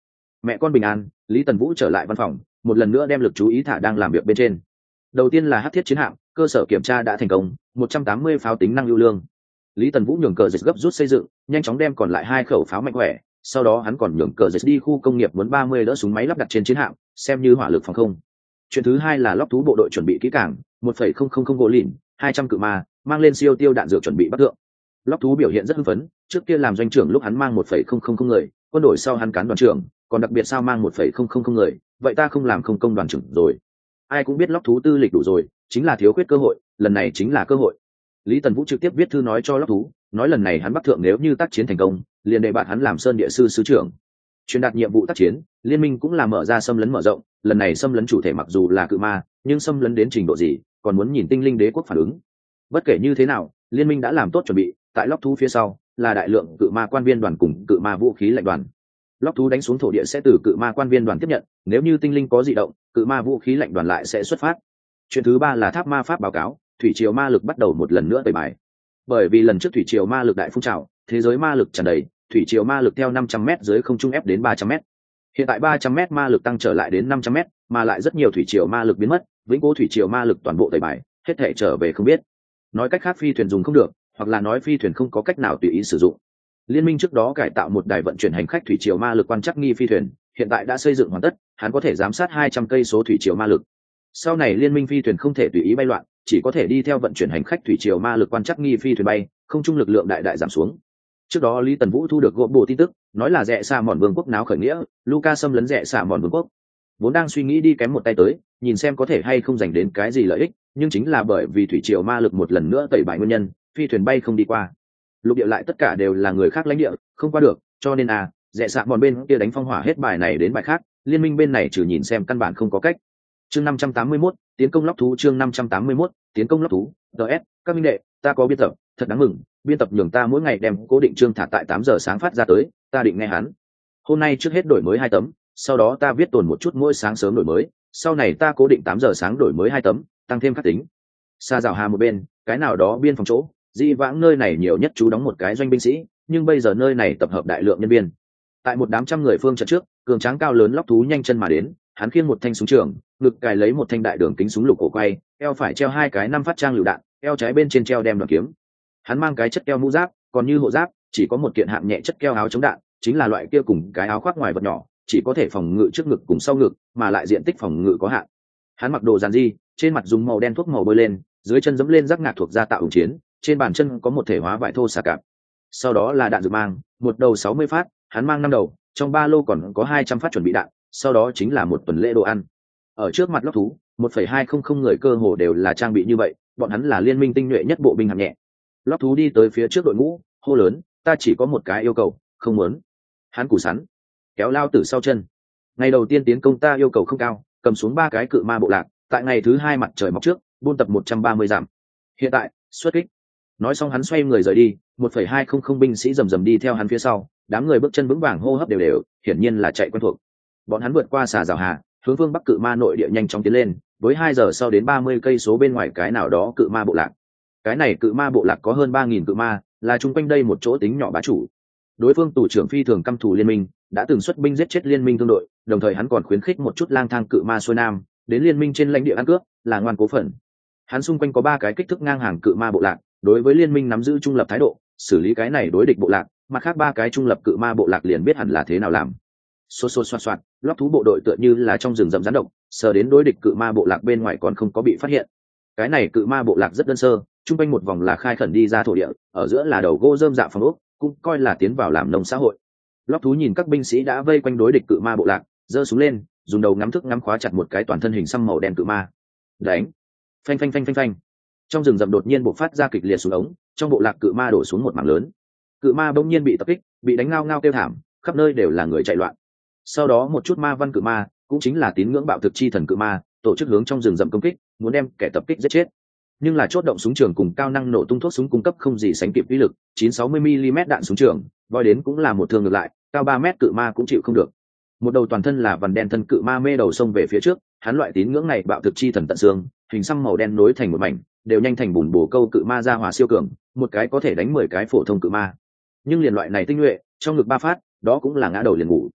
Mẹ con bình an, Lý Tần Vũ trở lại văn phòng, một lần nữa đem lực chú ý thả đang làm việc bên trên. Đầu tiên là hắc thiết chiến hạm, cơ sở kiểm tra đã thành công, một trăm tám mươi pháo tính năng ưu lương. Lý Tần Vũ nhường cờ dịch gấp rút xây dựng, nhanh chóng đem còn lại hai khẩu pháo mạnh khỏe, sau đó hắn còn nhường cờ dịch đi khu công nghiệp muốn ba mươi đỡ súng máy lắp đặt trên chiến hạm, xem như hỏa lực phòng không. Chuyện thứ hai là lóc thú bộ đội chuẩn bị kỹ càng, một phẩy không không không gỗ lìn, hai trăm cự ma, mang lên siêu tiêu đạn dược chuẩn bị bắt thượng. Lóc thú biểu hiện rất hưng phấn, trước kia làm doanh trưởng lúc hắn mang một phẩy không không không người, quân đội sau hắn cán đoàn trưởng, còn đặc biệt sao mang một phẩy không không không người, vậy ta không làm không công đoàn trưởng rồi. Ai cũng biết lóc thú tư lịch đủ rồi, chính là thiếu khuyết cơ hội, lần này chính là cơ hội. Lý Tần Vũ trực tiếp viết thư nói cho lóc thú, nói lần này hắn bắc thượng nếu như tác chiến thành công, liền đề bạt hắn làm sơn địa sư sứ trưởng. Truyền đạt nhiệm vụ tác chiến, liên minh cũng là mở ra xâm lấn mở rộng, lần này xâm lấn chủ thể mặc dù là cự ma, nhưng xâm lấn đến trình độ gì, còn muốn nhìn tinh linh đế quốc phản ứng. Bất kể như thế nào, liên minh đã làm tốt chuẩn bị, tại lóc thú phía sau là đại lượng cự ma quan viên đoàn cùng cự ma vũ khí lạnh đoàn. Lóc thú đánh xuống thổ địa sẽ từ cự ma quan viên đoàn tiếp nhận, nếu như tinh linh có dị động, cự ma vũ khí lạnh đoàn lại sẽ xuất phát. Chuyện thứ ba là tháp ma pháp báo cáo, thủy triều ma lực bắt đầu một lần nữa tẩy bài. Bởi vì lần trước thủy triều ma lực đại phun trào, thế giới ma lực tràn đầy, thủy triều ma lực theo năm trăm mét dưới không trung ép đến ba trăm mét. Hiện tại ba trăm mét ma lực tăng trở lại đến năm trăm mét, mà lại rất nhiều thủy triều ma lực biến mất, vĩnh cố thủy triều ma lực toàn bộ tẩy bài, hết thể trở về không biết. Nói cách khác phi thuyền dùng không được, hoặc là nói phi thuyền không có cách nào tùy ý sử dụng. Liên minh trước đó cải tạo một đài vận chuyển hành khách thủy triều ma lực quan trắc nghi phi thuyền, hiện tại đã xây dựng hoàn tất, hắn có thể giám sát hai trăm cây số thủy triều ma lực. Sau này liên minh phi thuyền không thể tùy ý bay loạn, chỉ có thể đi theo vận chuyển hành khách thủy triều ma lực quan trắc nghi phi thuyền bay, không trung lực lượng đại đại giảm xuống. Trước đó Lý Tần Vũ thu được gỗ bộ tin tức, nói là rẽ xa mòn vương quốc náo khởi nghĩa, Luca xâm lấn rẽ xa mòn vương quốc. Vốn đang suy nghĩ đi kém một tay tới, nhìn xem có thể hay không giành đến cái gì lợi ích, nhưng chính là bởi vì thủy triều ma lực một lần nữa tẩy bại nguyên nhân, phi thuyền bay không đi qua. Lục địa lại tất cả đều là người khác lãnh địa, không qua được, cho nên à, rẽ xa mòn bên kia đánh phong hỏa hết bài này đến bài khác, liên minh bên này trừ nhìn xem căn bản không có cách. Chương năm trăm tám mươi mốt, tiến công lóc thú chương năm trăm tám mươi mốt, tiến công lóc thú. đê ét, các minh đệ, ta có biên tập, thật đáng mừng, biên tập nhường ta mỗi ngày đem cố định chương thả tại tám giờ sáng phát ra tới, ta định nghe hắn. Hôm nay trước hết đổi mới hai tấm, sau đó ta viết tồn một chút mỗi sáng sớm đổi mới, sau này ta cố định tám giờ sáng đổi mới hai tấm, tăng thêm khắc tính. Xa rào hà một bên, cái nào đó biên phòng chỗ, dĩ vãng nơi này nhiều nhất chú đóng một cái doanh binh sĩ, nhưng bây giờ nơi này tập hợp đại lượng nhân viên. Tại một đám trăm người phương trận trước, cường tráng cao lớn lóc thú nhanh chân mà đến, hắn khiêng một thanh súng trường, ngực cài lấy một thanh đại đường kính súng lục cổ quay, eo phải treo hai cái năm phát trang lựu đạn, eo trái bên trên treo đem đoàn kiếm. Hắn mang cái chất keo mũ giáp, còn như hộ giáp, chỉ có một kiện hạng nhẹ chất keo áo chống đạn, chính là loại kia cùng cái áo khoác ngoài vật nhỏ, chỉ có thể phòng ngự trước ngực cùng sau ngực, mà lại diện tích phòng ngự có hạn. Hắn mặc đồ giản dị, trên mặt dùng màu đen thuốc màu bôi lên, dưới chân dẫm lên rắc ngạc thuộc da tạo ủng chiến, trên bàn chân có một thể hóa vải thô xà cạp. Sau đó là đạn dược mang, một đầu sáu mươi phát, hắn mang năm đầu, trong ba lô còn có hai trăm phát chuẩn bị đạn, sau đó chính là một tuần lễ đồ ăn. Ở trước mặt lóc thú, một phẩy hai không không người cơ hồ đều là trang bị như vậy, bọn hắn là liên minh tinh nhuệ nhất bộ binh hạng nhẹ. Lóc thú đi tới phía trước đội ngũ, hô lớn, ta chỉ có một cái yêu cầu, không muốn. Hắn củ sắn, kéo lao tử sau chân. Ngày đầu tiên tiến công ta yêu cầu không cao, cầm xuống ba cái cự ma bộ lạc, tại ngày thứ hai mặt trời mọc trước, buôn tập một trăm ba mươi dặm. Hiện tại, xuất kích. Nói xong hắn xoay người rời đi, một phẩy hai không không binh sĩ rầm rầm đi theo hắn phía sau, đám người bước chân vững vàng hô hấp đều đều, hiển nhiên là chạy quen thuộc. Bọn hắn vượt qua xà rào hà, hướng phương bắc cự ma nội địa nhanh chóng tiến lên, với hai giờ sau đến ba mươi cây số bên ngoài cái nào đó cự ma bộ lạc. Cái này cự ma bộ lạc có hơn ba nghìn cự ma, là chung quanh đây một chỗ tính nhỏ bá chủ. Đối phương tù trưởng phi thường căm thù liên minh, đã từng xuất binh giết chết liên minh thương đội, đồng thời hắn còn khuyến khích một chút lang thang cự ma xuôi nam, đến liên minh trên lãnh địa ăn cướp, là ngoan cố phận. Hắn xung quanh có ba cái kích thước ngang hàng cự ma bộ lạc, đối với liên minh nắm giữ trung lập thái độ, xử lý cái này đối địch bộ lạc, mặt khác ba cái trung lập cự ma bộ lạc liền biết hẳn là thế nào làm. Xô xô xoạt xoạt, lóc thú bộ đội tựa như là trong rừng rậm rắn độc, sờ đến đối địch cự ma bộ lạc bên ngoài còn không có bị phát hiện. Cái này cự ma bộ lạc rất đơn sơ, trung quanh một vòng là khai khẩn đi ra thổ địa, ở giữa là đầu gỗ rơm dạ phòng ốc, cũng coi là tiến vào làm nông xã hội. Lóc thú nhìn các binh sĩ đã vây quanh đối địch cự ma bộ lạc, giơ súng lên, dùng đầu ngắm thức ngắm khóa chặt một cái toàn thân hình xăm màu đen cự ma. Đánh! Phanh phanh phanh phanh phanh. Trong rừng rậm đột nhiên bộc phát ra kịch liệt súng ống, trong bộ lạc cự ma đổ xuống một mảng lớn. Cự ma bỗng nhiên bị tập kích, bị đánh ngao ngao kêu thảm, khắp nơi đều là người chạy loạn. Sau đó một chút ma văn cự ma, cũng chính là tín ngưỡng bạo thực chi thần cự ma, tổ chức hướng trong rừng rậm công kích, muốn đem kẻ tập kích giết chết. Nhưng là chốt động súng trường cùng cao năng nổ tung thuốc súng cung cấp không gì sánh kịp uy lực, chín sáu mươi mi li mét đạn súng trường, voi đến cũng là một thương ngược lại, cao ba mét cự ma cũng chịu không được. Một đầu toàn thân là vằn đen thân cự ma mê đầu sông về phía trước, hắn loại tín ngưỡng này bạo thực chi thần tận xương, hình xăm màu đen nối thành một mảnh, đều nhanh thành bùn bổ câu cự ma ra hòa siêu cường, một cái có thể đánh mười cái phổ thông cự ma. Nhưng liền loại này tinh nhuệ, trong ngực ba phát, đó cũng là ngã đầu liền ngủ.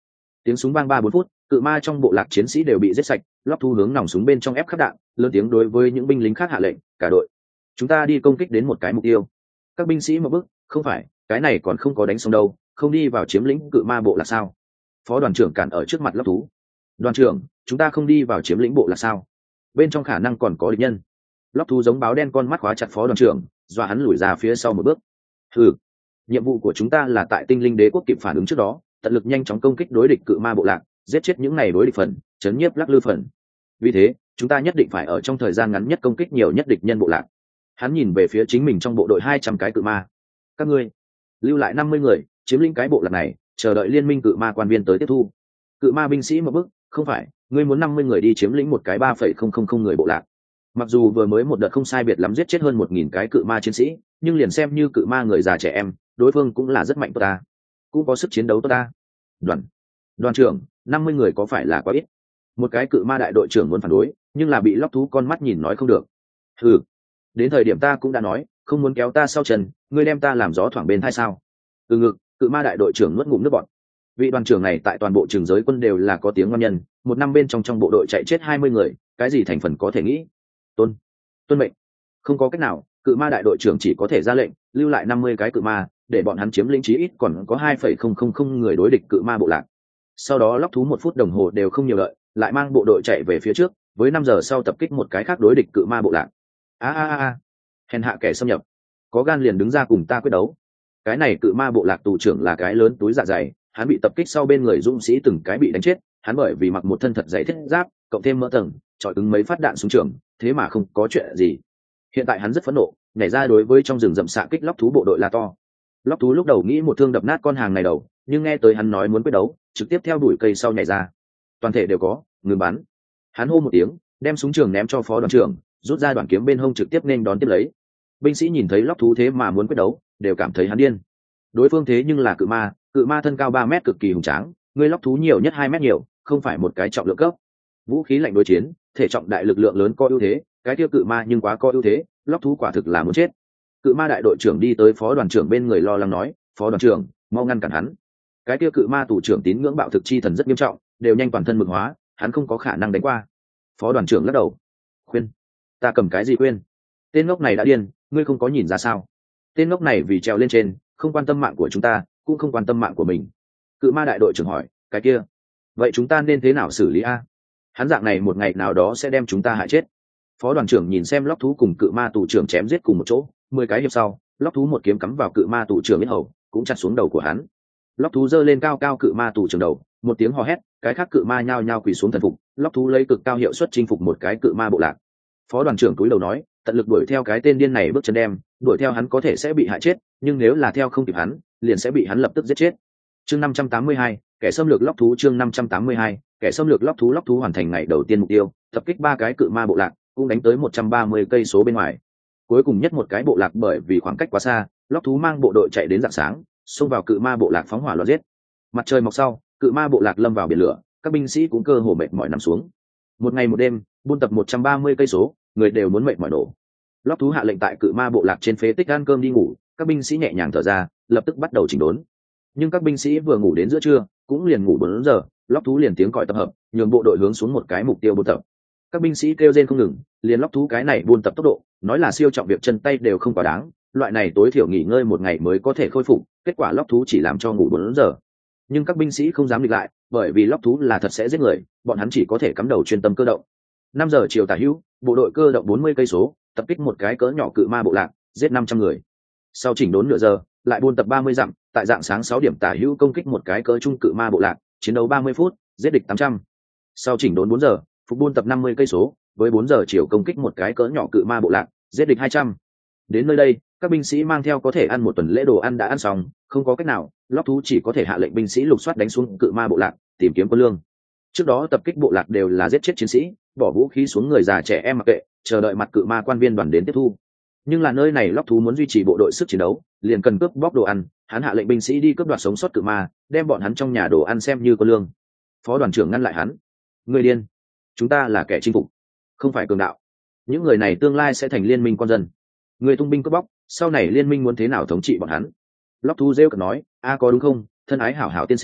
Tiếng súng vang ba bốn phút, cự ma trong bộ lạc chiến sĩ đều bị giết sạch, lóc thú hướng nòng súng bên trong ép khắp đạn, lớn tiếng đối với những binh lính khác hạ lệnh, cả đội chúng ta đi công kích đến một cái mục tiêu. Các binh sĩ một bước, không phải, cái này còn không có đánh xong đâu, không đi vào chiếm lĩnh cự ma bộ lạc sao? Phó đoàn trưởng cản ở trước mặt lóc thú. Đoàn trưởng, chúng ta không đi vào chiếm lĩnh bộ lạc sao? Bên trong khả năng còn có địch nhân. Lóc thú giống báo đen con mắt khóa chặt phó đoàn trưởng, dọa hắn lùi ra phía sau một bước. Ừ, nhiệm vụ của chúng ta là tại tinh linh đế quốc kịp phản ứng trước đó, tận lực nhanh chóng công kích đối địch cự ma bộ lạc, giết chết những này đối địch phần, chấn nhiếp lắc lư phần. Vì thế chúng ta nhất định phải ở trong thời gian ngắn nhất công kích nhiều nhất địch nhân bộ lạc. Hắn nhìn về phía chính mình trong bộ đội hai trăm cái cự ma. Các ngươi lưu lại năm mươi người, chiếm lĩnh cái bộ lạc này, chờ đợi liên minh cự ma quan viên tới tiếp thu. Cự ma binh sĩ một bước, không phải, ngươi muốn năm mươi người đi chiếm lĩnh một cái ba phẩy không không không người bộ lạc. Mặc dù vừa mới một đợt không sai biệt lắm giết chết hơn một nghìn cái cự ma chiến sĩ, nhưng liền xem như cự ma người già trẻ em, đối phương cũng là rất mạnh tốt ta, cũng có sức chiến đấu tốt ta. Đoàn đoàn trưởng, năm mươi người có phải là quá ít? Một cái cự ma đại đội trưởng muốn phản đối, nhưng là bị lóc thú con mắt nhìn nói không được. Ừ, đến thời điểm ta cũng đã nói, không muốn kéo ta sau chân, ngươi đem ta làm gió thoảng bên thai sao? Từ ngực, cự ma đại đội trưởng nuốt ngụm nước bọt. Vị đoàn trưởng này tại toàn bộ trường giới quân đều là có tiếng ngon nhân, một năm bên trong trong bộ đội chạy chết hai mươi người, cái gì thành phần có thể nghĩ. Tôn, tuân mệnh. Không có cách nào, cự ma đại đội trưởng chỉ có thể ra lệnh, lưu lại năm mươi cái cự ma, để bọn hắn chiếm lĩnh chí ít còn có hai phẩy không không không người đối địch cự ma bộ lạc. Sau đó lóc thú một phút đồng hồ đều không nhiều đợi, lại mang bộ đội chạy về phía trước, với năm giờ sau tập kích một cái khác đối địch cự ma bộ lạc. A a a, hèn hạ kẻ xâm nhập, có gan liền đứng ra cùng ta quyết đấu. Cái này cự ma bộ lạc tù trưởng là cái lớn túi dạ dày, hắn bị tập kích sau bên người dũng sĩ từng cái bị đánh chết, hắn bởi vì mặc một thân thật dày thiết giáp, cộng thêm mỡ tầng, chọi cứng mấy phát đạn xuống trường, thế mà không có chuyện gì. Hiện tại hắn rất phẫn nộ, nhảy ra đối với trong rừng rậm xạ kích lóc thú bộ đội la to. Lóc thú lúc đầu nghĩ một thương đập nát con hàng này đầu, nhưng nghe tới hắn nói muốn quyết đấu, trực tiếp theo đuổi cây sau nhảy ra. Toàn thể đều có, ngừng bắn. Hắn hô một tiếng, đem súng trường ném cho phó đoàn trưởng, rút ra đoạn kiếm bên hông trực tiếp nên đón tiếp lấy. Binh sĩ nhìn thấy lóc thú thế mà muốn quyết đấu, đều cảm thấy hắn điên. Đối phương thế nhưng là cự ma, cự ma thân cao ba mét cực kỳ hùng tráng, người lóc thú nhiều nhất hai mét nhiều, không phải một cái trọng lượng cấp. Vũ khí lạnh đối chiến, thể trọng đại lực lượng lớn có ưu thế, cái tiêu cự ma nhưng quá có ưu thế, lóc thú quả thực là muốn chết. Cự ma đại đội trưởng đi tới phó đoàn trưởng bên người lo lắng nói, phó đoàn trưởng, mau ngăn cản hắn. Cái tiêu cự ma tù trưởng tín ngưỡng bạo thực chi thần rất nghiêm trọng, đều nhanh toàn thân mực hóa, hắn không có khả năng đánh qua. Phó đoàn trưởng lắc đầu, khuyên, ta cầm cái gì khuyên? Tên ngốc này đã điên, ngươi không có nhìn ra sao? Tên ngốc này vì trèo lên trên, không quan tâm mạng của chúng ta, cũng không quan tâm mạng của mình. Cự ma đại đội trưởng hỏi, cái kia, vậy chúng ta nên thế nào xử lý a? Hắn dạng này một ngày nào đó sẽ đem chúng ta hại chết. Phó đoàn trưởng nhìn xem lóc thú cùng cự ma tù trưởng chém giết cùng một chỗ, mười cái hiệp sau, lóc thú một kiếm cắm vào cự ma tù trưởng yết hầu, cũng chặt xuống đầu của hắn. Lóc thú giơ lên cao cao cự ma tù trưởng đầu, một tiếng hò hét, cái khác cự ma nhao nhao quỳ xuống thần phục. Lóc thú lấy cực cao hiệu suất chinh phục một cái cự ma bộ lạc. Phó đoàn trưởng cúi đầu nói, tận lực đuổi theo cái tên điên này bước chân đem, đuổi theo hắn có thể sẽ bị hại chết, nhưng nếu là theo không kịp hắn, liền sẽ bị hắn lập tức giết chết. Chương năm trăm tám mươi hai, kẻ xâm lược lóc thú. Chương năm trăm tám mươi hai, kẻ xâm lược lóc thú. Lóc thú hoàn thành ngày đầu tiên mục tiêu, tập kích ba cái cự ma bộ lạc, cũng đánh tới một trăm ba mươi cây số bên ngoài. Cuối cùng nhất một cái bộ lạc bởi vì khoảng cách quá xa, lóc thú mang bộ đội chạy đến rạng sáng, xông vào cự ma bộ lạc phóng hỏa loạn giết. Mặt trời mọc sau, cự ma bộ lạc lâm vào biển lửa, các binh sĩ cũng cơ hồ mệt mỏi nằm xuống. Một ngày một đêm, buôn tập một trăm ba mươi cây số, người đều muốn mệt mỏi nổ. Lóc thú hạ lệnh tại cự ma bộ lạc trên phế tích ăn cơm đi ngủ, các binh sĩ nhẹ nhàng thở ra, lập tức bắt đầu chỉnh đốn. Nhưng các binh sĩ vừa ngủ đến giữa trưa, cũng liền ngủ bốn giờ, lóc thú liền tiếng còi tập hợp, nhường bộ đội hướng xuống một cái mục tiêu buôn tập. Các binh sĩ kêu rên không ngừng, liền lóc thú cái này buôn tập tốc độ, nói là siêu trọng việc chân tay đều không quá đáng, loại này tối thiểu nghỉ ngơi một ngày mới có thể khôi phục, kết quả lóc thú chỉ làm cho ngủ bốn giờ. Nhưng các binh sĩ không dám địch lại, bởi vì lóc thú là thật sẽ giết người, bọn hắn chỉ có thể cắm đầu chuyên tâm cơ động. Năm giờ chiều tả hữu, bộ đội cơ động bốn mươi cây số, tập kích một cái cỡ nhỏ cự ma bộ lạc, giết năm trăm người. Sau chỉnh đốn nửa giờ, lại buôn tập ba mươi dặm, tại dạng sáng sáu điểm tả hữu công kích một cái cỡ trung cự ma bộ lạc, chiến đấu ba mươi phút, giết địch tám trăm. Sau chỉnh đốn bốn giờ, phục buôn tập năm mươi cây số, với bốn giờ chiều công kích một cái cỡ nhỏ cự ma bộ lạc, giết địch hai trăm. Đến nơi đây, các binh sĩ mang theo có thể ăn một tuần lễ đồ ăn đã ăn xong, không có cách nào, lóc thú chỉ có thể hạ lệnh binh sĩ lục soát đánh xuống cự ma bộ lạc, tìm kiếm quân lương. Trước đó tập kích bộ lạc đều là giết chết chiến sĩ, bỏ vũ khí xuống người già trẻ em mặc kệ, chờ đợi mặt cự ma quan viên đoàn đến tiếp thu. Nhưng là nơi này lóc thú muốn duy trì bộ đội sức chiến đấu, liền cần cướp bóc đồ ăn, hắn hạ lệnh binh sĩ đi cướp đoạt sống sót cự ma, đem bọn hắn trong nhà đồ ăn xem như quân lương. Phó đoàn trưởng ngăn lại hắn, người điên, chúng ta là kẻ chinh phục, không phải cường đạo. Những người này tương lai sẽ thành liên minh con dân, người tung binh cướp bóc, sau này liên minh muốn thế nào thống trị bọn hắn. Lóc thú rêu cợt nói, a có đúng không, thân ái hảo hảo tiên sinh,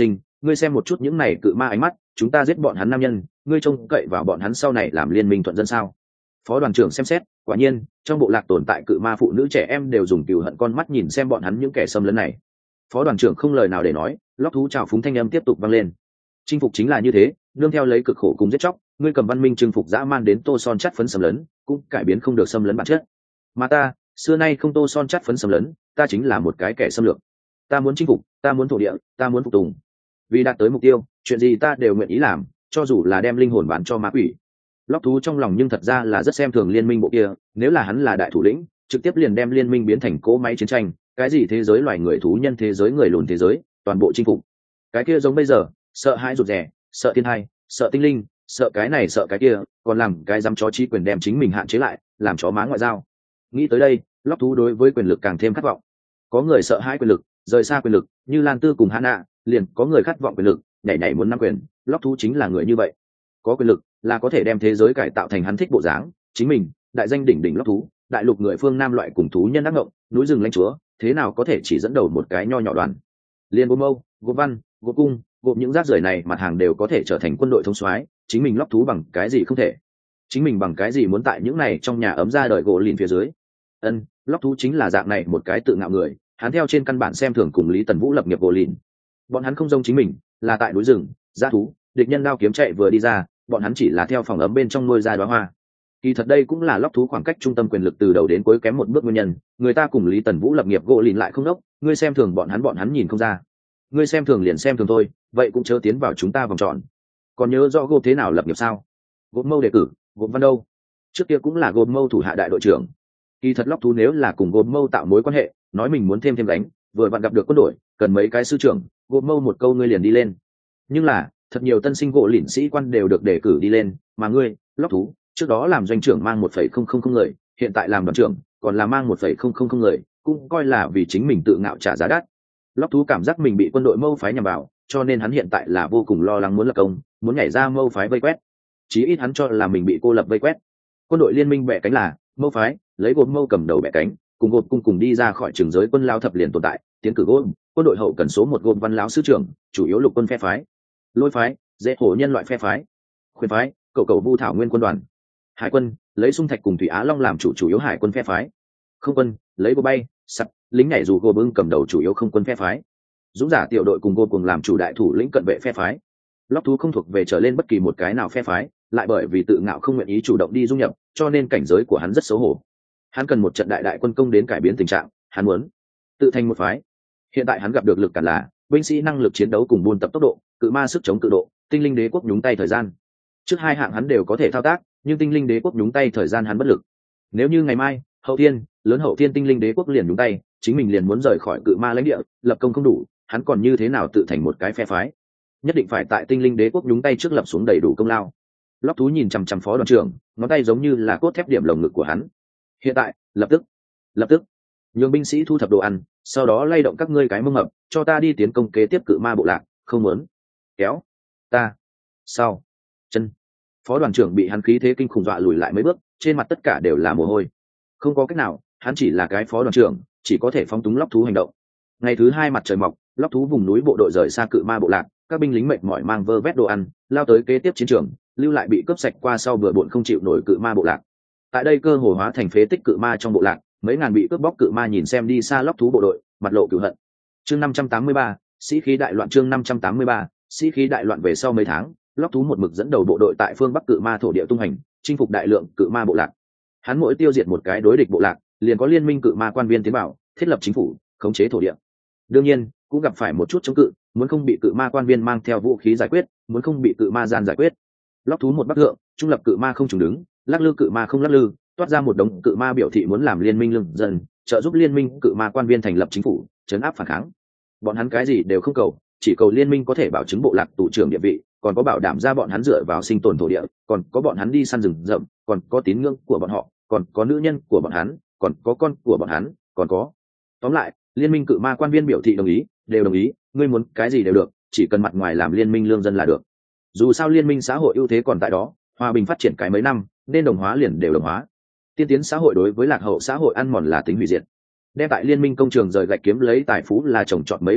ngươi xem một chút những này cự ma ánh mắt, chúng ta giết bọn hắn nam nhân, ngươi trông cậy vào bọn hắn sau này làm liên minh thuận dân sao? Phó đoàn trưởng xem xét, quả nhiên trong bộ lạc tồn tại cự ma phụ nữ trẻ em đều dùng cừu hận con mắt nhìn xem bọn hắn những kẻ xâm lấn này. Phó đoàn trưởng không lời nào để nói, lóc thú chào phúng thanh âm tiếp tục vang lên. Chinh phục chính là như thế, nương theo lấy cực khổ cùng giết chóc, ngươi cầm văn minh chinh phục dã man đến tô son chắt phấn xâm lấn, cũng cải biến không được xâm lấn bản chất. Mà ta, xưa nay không tô son chắt phấn xâm lấn, ta chính là một cái kẻ xâm lược. Ta muốn chinh phục, ta muốn thổ địa, ta muốn phục tùng. Vì đạt tới mục tiêu, chuyện gì ta đều nguyện ý làm, cho dù là đem linh hồn bán cho ma quỷ. Lóc thú trong lòng nhưng thật ra là rất xem thường liên minh bộ kia, nếu là hắn là đại thủ lĩnh, trực tiếp liền đem liên minh biến thành cỗ máy chiến tranh, cái gì thế giới loài người thú nhân thế giới người lùn thế giới, toàn bộ chinh phục. Cái kia giống bây giờ, sợ hãi rụt rè, sợ thiên hai, sợ tinh linh, sợ cái này sợ cái kia, còn làm cái dám chó trí quyền đem chính mình hạn chế lại, làm chó má ngoại giao. Nghĩ tới đây, lóc thú đối với quyền lực càng thêm khát vọng. Có người sợ hãi quyền lực, rời xa quyền lực, như Lan Tư cùng Hana, liền có người khát vọng quyền lực, nhảy nhảy muốn nắm quyền, lóc thú chính là người như vậy. Có quyền lực là có thể đem thế giới cải tạo thành hắn thích bộ dáng, chính mình, đại danh đỉnh đỉnh lóc thú, đại lục người phương nam loại cùng thú nhân ác ngộng, núi rừng lãnh chúa, thế nào có thể chỉ dẫn đầu một cái nho nhỏ đoàn. Liên gồm mâu, gồm văn, gồm cung, gồm những rác rưởi này mặt hàng đều có thể trở thành quân đội thống soái, chính mình lóc thú bằng cái gì không thể? Chính mình bằng cái gì muốn tại những này trong nhà ấm ra đời gỗ lìn phía dưới? Ân, lóc thú chính là dạng này một cái tự ngạo người, hắn theo trên căn bản xem thường cùng Lý Tần Vũ lập nghiệp gỗ lìn. Bọn hắn không giống chính mình, là tại núi rừng, dã thú, địch nhân đao kiếm chạy vừa đi ra, bọn hắn chỉ là theo phòng ấm bên trong nuôi ra đóa hoa. Kỳ thật đây cũng là lóc thú khoảng cách trung tâm quyền lực từ đầu đến cuối kém một bước nguyên nhân, người ta cùng Lý Tần Vũ lập nghiệp gỗ lìn lại không đốc, ngươi xem thường bọn hắn bọn hắn nhìn không ra. Ngươi xem thường liền xem thường thôi, vậy cũng chớ tiến vào chúng ta vòng tròn. Còn nhớ rõ gộp thế nào lập nghiệp sao? Gộp mâu đề cử, gộp văn đâu? Trước kia cũng là gộp mâu thủ hạ đại đội trưởng. Kỳ thật lóc thú nếu là cùng gộp mâu tạo mối quan hệ, nói mình muốn thêm thêm đánh, vừa vặn gặp được quân đội, cần mấy cái sư trưởng, gộp mâu một câu ngươi liền đi lên. Nhưng là, thật nhiều tân sinh gỗ lìn sĩ quan đều được đề cử đi lên, mà ngươi, lóc thú, trước đó làm doanh trưởng mang một phẩy không không không người, hiện tại làm đoàn trưởng, còn là mang một phẩy không không không người, cũng coi là vì chính mình tự ngạo trả giá đắt. Lóc thú cảm giác mình bị quân đội mâu phái nhằm vào, cho nên hắn hiện tại là vô cùng lo lắng muốn lập công, muốn nhảy ra mâu phái vây quét. Chí ít hắn cho là mình bị cô lập vây quét. Quân đội liên minh bẻ cánh là mâu phái, lấy gồm mâu cầm đầu bẻ cánh, cùng gồm cung cùng đi ra khỏi trường giới quân lao thập liền tồn tại, tiến cử gồm, quân đội hậu cần số một gồm văn lão sư trưởng, chủ yếu lục quân phe phái. Lôi phái, dễ hổ nhân loại phe phái. Khuyên phái, cậu cậu vu thảo nguyên quân đoàn. Hải quân, lấy Sung Thạch cùng Thủy Á Long làm chủ chủ yếu hải quân phe phái. Không quân, lấy bộ bay, sắt, lính nhảy dù gồm ưng cầm đầu chủ yếu không quân phe phái. Dũng giả tiểu đội cùng gồm cùng làm chủ đại thủ lĩnh cận vệ phe phái. Lóc thú không thuộc về trở lên bất kỳ một cái nào phe phái, lại bởi vì tự ngạo không nguyện ý chủ động đi dung nhập, cho nên cảnh giới của hắn rất xấu hổ. Hắn cần một trận đại đại quân công đến cải biến tình trạng, hắn muốn tự thành một phái. Hiện tại hắn gặp được lực cản là binh sĩ năng lực chiến đấu cùng buôn tập tốc độ, cự ma sức chống cự độ, tinh linh đế quốc nhúng tay thời gian. Trước hai hạng hắn đều có thể thao tác, nhưng tinh linh đế quốc nhúng tay thời gian hắn bất lực. Nếu như ngày mai, hậu thiên, lớn hậu thiên tinh linh đế quốc liền nhúng tay, chính mình liền muốn rời khỏi cự ma lãnh địa, lập công không đủ, hắn còn như thế nào tự thành một cái phe phái? Nhất định phải tại tinh linh đế quốc nhúng tay trước lập xuống đầy đủ công lao. Lóc thú nhìn chằm chằm phó đoàn trưởng, ngón tay giống như là cốt thép điểm lồng ngực của hắn. Hiện tại, lập tức, lập tức, nhường binh sĩ thu thập đồ ăn, sau đó lay động các ngươi cái mông mập, cho ta đi tiến công kế tiếp cự ma bộ lạc, không muốn kéo ta sau chân. Phó đoàn trưởng bị hắn khí thế kinh khủng dọa lùi lại mấy bước, trên mặt tất cả đều là mồ hôi. Không có cách nào, hắn chỉ là cái phó đoàn trưởng, chỉ có thể phóng túng lóc thú hành động. Ngày thứ hai mặt trời mọc, lóc thú vùng núi bộ đội rời xa cự ma bộ lạc, các binh lính mệt mỏi mang vơ vét đồ ăn, lao tới kế tiếp chiến trường, lưu lại bị cướp sạch qua sau vừa bộn không chịu nổi cự ma bộ lạc. Tại đây cơ hồ hóa thành phế tích cự ma trong bộ lạc, mấy ngàn bị cướp bóc cự ma nhìn xem đi xa lóc thú bộ đội, mặt lộ cửu hận. Chương năm trăm tám mươi ba, sĩ khí đại loạn. Chương năm trăm tám mươi ba, sĩ khí đại loạn. Về sau mấy tháng, lóc thú một mực dẫn đầu bộ đội tại phương bắc cự ma thổ địa tung hành, chinh phục đại lượng cự ma bộ lạc. Hắn mỗi tiêu diệt một cái đối địch bộ lạc, liền có liên minh cự ma quan viên tiến bảo, thiết lập chính phủ, khống chế thổ địa. Đương nhiên, cũng gặp phải một chút chống cự, muốn không bị cự ma quan viên mang theo vũ khí giải quyết, muốn không bị cự ma gian giải quyết. Lóc thú một bắc thượng, trung lập cự ma không trùng đứng, lắc lư cự ma không lắc lư, toát ra một đống cự ma biểu thị muốn làm liên minh lưng dần, trợ giúp liên minh cự ma quan viên thành lập chính phủ, chấn áp phản kháng. Bọn hắn cái gì đều không cầu, chỉ cầu liên minh có thể bảo chứng bộ lạc tù trưởng địa vị, còn có bảo đảm ra bọn hắn dựa vào sinh tồn thổ địa, còn có bọn hắn đi săn rừng rậm, còn có tín ngưỡng của bọn họ, còn có nữ nhân của bọn hắn, còn có con của bọn hắn, còn có. Tóm lại, liên minh cự ma quan viên biểu thị đồng ý, đều đồng ý, ngươi muốn cái gì đều được, chỉ cần mặt ngoài làm liên minh lương dân là được. Dù sao liên minh xã hội ưu thế còn tại đó, hòa bình phát triển cái mấy năm, nên đồng hóa liền đều đồng hóa. Tiên tiến xã hội đối với lạc hậu xã hội ăn mòn là tính hủy diệt. Đem tại liên minh công trường rời gạch kiếm lấy tài phú là trồng trọt mấy lần lúc,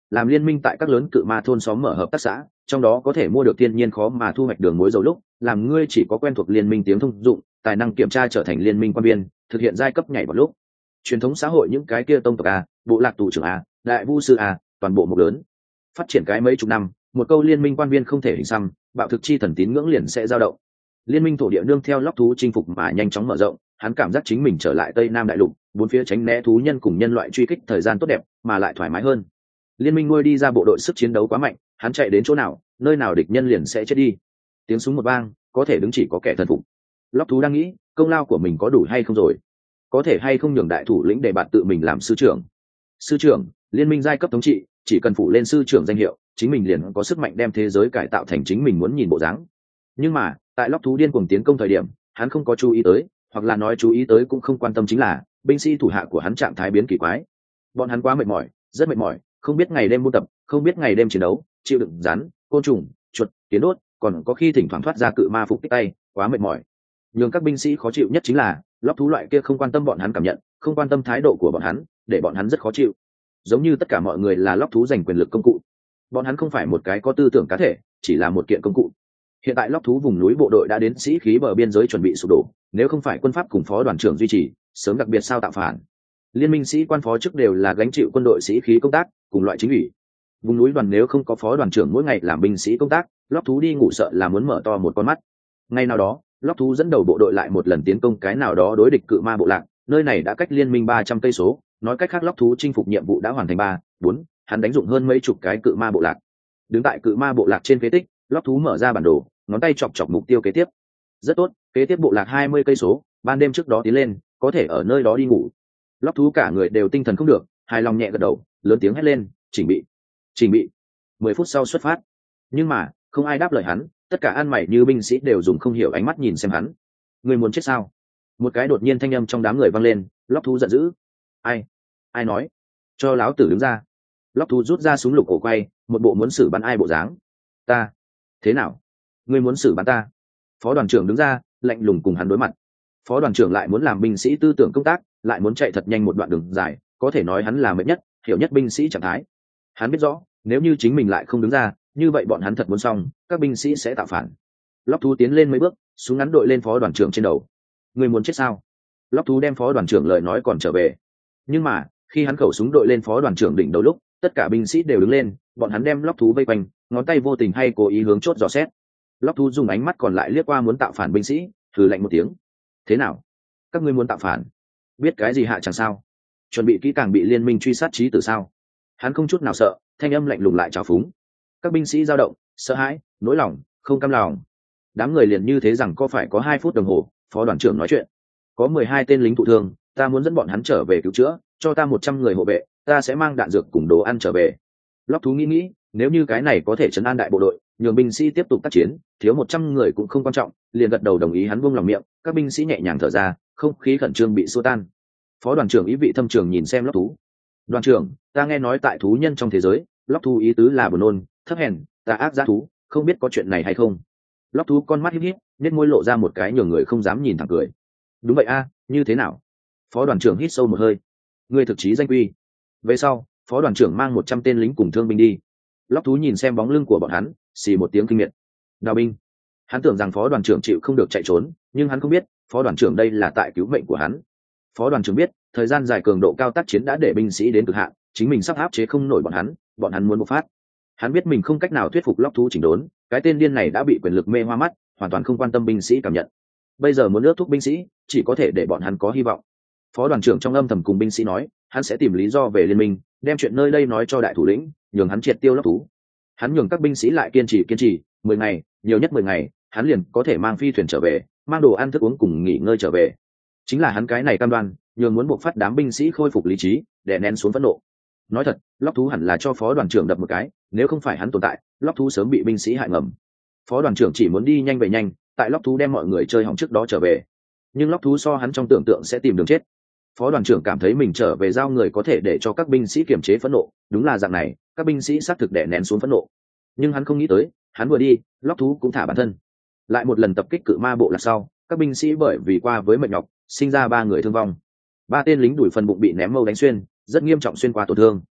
làm liên minh tại các lớn cự ma thôn xóm mở hợp tác xã, trong đó có thể mua được thiên nhiên khó mà thu hoạch đường muối dầu lúc, làm ngươi chỉ có quen thuộc liên minh tiếng thông dụng, tài năng kiểm tra trở thành liên minh quan viên, thực hiện giai cấp nhảy vào lúc. Truyền thống xã hội những cái kia tông tộc a, bộ lạc tù trưởng a, đại vu sư a, toàn bộ một lớn. Phát triển cái mấy chục năm, một câu liên minh quan viên không thể hình xăm, bạo thực chi thần tín ngưỡng liền sẽ dao động. Liên minh thổ địa nương theo lóc thú chinh phục mà nhanh chóng mở rộng, hắn cảm giác chính mình trở lại Tây Nam đại lục, bốn phía tránh né thú nhân cùng nhân loại truy kích thời gian tốt đẹp, mà lại thoải mái hơn. Liên minh nuôi đi ra bộ đội sức chiến đấu quá mạnh, hắn chạy đến chỗ nào, nơi nào địch nhân liền sẽ chết đi. Tiếng súng một vang, có thể đứng chỉ có kẻ thần phục. Lóc thú đang nghĩ, công lao của mình có đủ hay không rồi, có thể hay không nhường đại thủ lĩnh để bạn tự mình làm sư trưởng. Sư trưởng, liên minh giai cấp thống trị, chỉ cần phụ lên sư trưởng danh hiệu, chính mình liền có sức mạnh đem thế giới cải tạo thành chính mình muốn nhìn bộ dáng. Nhưng mà tại lóc thú điên cuồng tiến công thời điểm, hắn không có chú ý tới, hoặc là nói chú ý tới cũng không quan tâm, chính là binh sĩ thủ hạ của hắn trạng thái biến kỳ quái. Bọn hắn quá mệt mỏi, rất mệt mỏi, không biết ngày đêm buôn tập, không biết ngày đêm chiến đấu, chịu đựng rắn, côn trùng, chuột, kiến đốt, còn có khi thỉnh thoảng thoát ra cự ma phục kích tay, quá mệt mỏi. Nhưng các binh sĩ khó chịu nhất chính là lóc thú loại kia không quan tâm bọn hắn cảm nhận, không quan tâm thái độ của bọn hắn, để bọn hắn rất khó chịu. Giống như tất cả mọi người là lóc thú giành quyền lực công cụ. Bọn hắn không phải một cái có tư tưởng cá thể, chỉ là một kiện công cụ. Hiện tại lóc thú vùng núi bộ đội đã đến sĩ khí bờ biên giới chuẩn bị sụp đổ, nếu không phải quân pháp cùng phó đoàn trưởng duy trì, sớm đặc biệt sao tạo phản. Liên minh sĩ quan phó chức đều là gánh chịu quân đội sĩ khí công tác, cùng loại chính ủy. Vùng núi đoàn nếu không có phó đoàn trưởng mỗi ngày làm binh sĩ công tác, lóc thú đi ngủ sợ là muốn mở to một con mắt. Ngay nào đó, lóc thú dẫn đầu bộ đội lại một lần tiến công cái nào đó đối địch cự ma bộ lạc, nơi này đã cách liên minh ba trăm cây số, nói cách khác lóc thú chinh phục nhiệm vụ đã hoàn thành ba, bốn, hắn đánh dụng hơn mấy chục cái cự ma bộ lạc. Đứng tại cự ma bộ lạc trên phế tích, lóc thú mở ra bản đồ, ngón tay chọc chọc mục tiêu kế tiếp. Rất tốt, kế tiếp bộ lạc hai mươi cây số, ban đêm trước đó tiến lên, có thể ở nơi đó đi ngủ. Lóc thú cả người đều tinh thần không được, hài lòng nhẹ gật đầu, lớn tiếng hét lên, chỉnh bị, chỉnh bị. Mười phút sau xuất phát. Nhưng mà không ai đáp lời hắn, tất cả ăn mày như binh sĩ đều dùng không hiểu ánh mắt nhìn xem hắn. Người muốn chết sao? Một cái đột nhiên thanh âm trong đám người vang lên. Lóc thú giận dữ. Ai? Ai nói? Cho láo tử đứng ra. Lóc thú rút ra súng lục cổ quay, một bộ muốn xử bắn ai bộ dáng. Ta? Thế nào? Ngươi muốn xử bắn ta? Phó đoàn trưởng đứng ra, lạnh lùng cùng hắn đối mặt. Phó đoàn trưởng lại muốn làm binh sĩ tư tưởng công tác, lại muốn chạy thật nhanh một đoạn đường dài, có thể nói hắn là mệt nhất, hiểu nhất binh sĩ trạng thái. Hắn biết rõ, nếu như chính mình lại không đứng ra, như vậy bọn hắn thật muốn xong, các binh sĩ sẽ tạo phản. Lóc thú tiến lên mấy bước, súng ngắn đội lên phó đoàn trưởng trên đầu. Người muốn chết sao? Lóc thú đem phó đoàn trưởng lời nói còn trở về. Nhưng mà khi hắn khẩu súng đội lên phó đoàn trưởng đỉnh đầu lúc, tất cả binh sĩ đều đứng lên, bọn hắn đem lóc thú vây quanh, ngón tay vô tình hay cố ý hướng chốt dò xét. Lóc thú dùng ánh mắt còn lại liếc qua muốn tạo phản binh sĩ, thử lạnh một tiếng. Thế nào? Các ngươi muốn tạo phản? Biết cái gì hạ chẳng sao? Chuẩn bị kỹ càng bị liên minh truy sát chí tử sao? Hắn không chút nào sợ, thanh âm lạnh lùng lại trào phúng. Các binh sĩ dao động, sợ hãi, nỗi lòng, không cam lòng. Đám người liền như thế rằng có phải có hai phút đồng hồ, phó đoàn trưởng nói chuyện. Có mười hai tên lính thụ thương, ta muốn dẫn bọn hắn trở về cứu chữa, cho ta một trăm người hộ vệ, ta sẽ mang đạn dược cùng đồ ăn trở về. Lóc thú nghĩ nghĩ, nếu như cái này có thể trấn an đại bộ đội, nhường binh sĩ tiếp tục tác chiến, thiếu một trăm người cũng không quan trọng, liền gật đầu đồng ý. Hắn buông lòng miệng, các binh sĩ nhẹ nhàng thở ra, không khí khẩn trương bị xua tan. Phó đoàn trưởng ý vị thâm trường nhìn xem lóc thú. Đoàn trưởng, ta nghe nói tại thú nhân trong thế giới, lóc thú ý tứ là buồn nôn, thấp hèn, tà ác dã thú, không biết có chuyện này hay không? Lóc thú con mắt híp híp, nét môi lộ ra một cái nhường người không dám nhìn thẳng cười. Đúng vậy a, như thế nào? Phó đoàn trưởng hít sâu một hơi. Người thực chí danh quy. Về sau, phó đoàn trưởng mang một trăm tên lính cùng thương binh đi. Lóc thú nhìn xem bóng lưng của bọn hắn, xì một tiếng kinh miệt. Đào binh. Hắn tưởng rằng phó đoàn trưởng chịu không được chạy trốn, nhưng hắn không biết, phó đoàn trưởng đây là tại cứu mệnh của hắn. Phó đoàn trưởng biết, thời gian dài cường độ cao tác chiến đã để binh sĩ đến cực hạn, chính mình sắp áp chế không nổi bọn hắn, bọn hắn muốn bộc phát. Hắn biết mình không cách nào thuyết phục lóc thú chỉnh đốn, cái tên điên này đã bị quyền lực mê hoa mắt, hoàn toàn không quan tâm binh sĩ cảm nhận. Bây giờ muốn ước thúc binh sĩ, chỉ có thể để bọn hắn có hy vọng. Phó đoàn trưởng trong âm thầm cùng binh sĩ nói, hắn sẽ tìm lý do về liên minh, đem chuyện nơi đây nói cho đại thủ lĩnh, nhường hắn triệt tiêu lóc thú. Hắn nhường các binh sĩ lại kiên trì kiên trì, mười ngày, nhiều nhất mười ngày, hắn liền có thể mang phi thuyền trở về, mang đồ ăn thức uống cùng nghỉ ngơi trở về. Chính là hắn cái này cam đoan, nhường muốn buộc phát đám binh sĩ khôi phục lý trí, để nén xuống phẫn nộ. Nói thật, lóc thú hẳn là cho phó đoàn trưởng đập một cái, nếu không phải hắn tồn tại, lóc thú sớm bị binh sĩ hại ngầm. Phó đoàn trưởng chỉ muốn đi nhanh về nhanh, tại lóc thú đem mọi người chơi hỏng trước đó trở về. Nhưng lóc thú so hắn trong tưởng tượng sẽ tìm đường chết. Phó đoàn trưởng cảm thấy mình trở về giao người có thể để cho các binh sĩ kiềm chế phẫn nộ, đúng là dạng này, các binh sĩ xác thực đè nén xuống phẫn nộ. Nhưng hắn không nghĩ tới, hắn vừa đi, lóc thú cũng thả bản thân. Lại một lần tập kích cự ma bộ là sau, các binh sĩ bởi vì qua với mệt nhọc, sinh ra ba người thương vong. Ba tên lính đuổi phần bụng bị ném mâu đánh xuyên, rất nghiêm trọng xuyên qua tổn thương.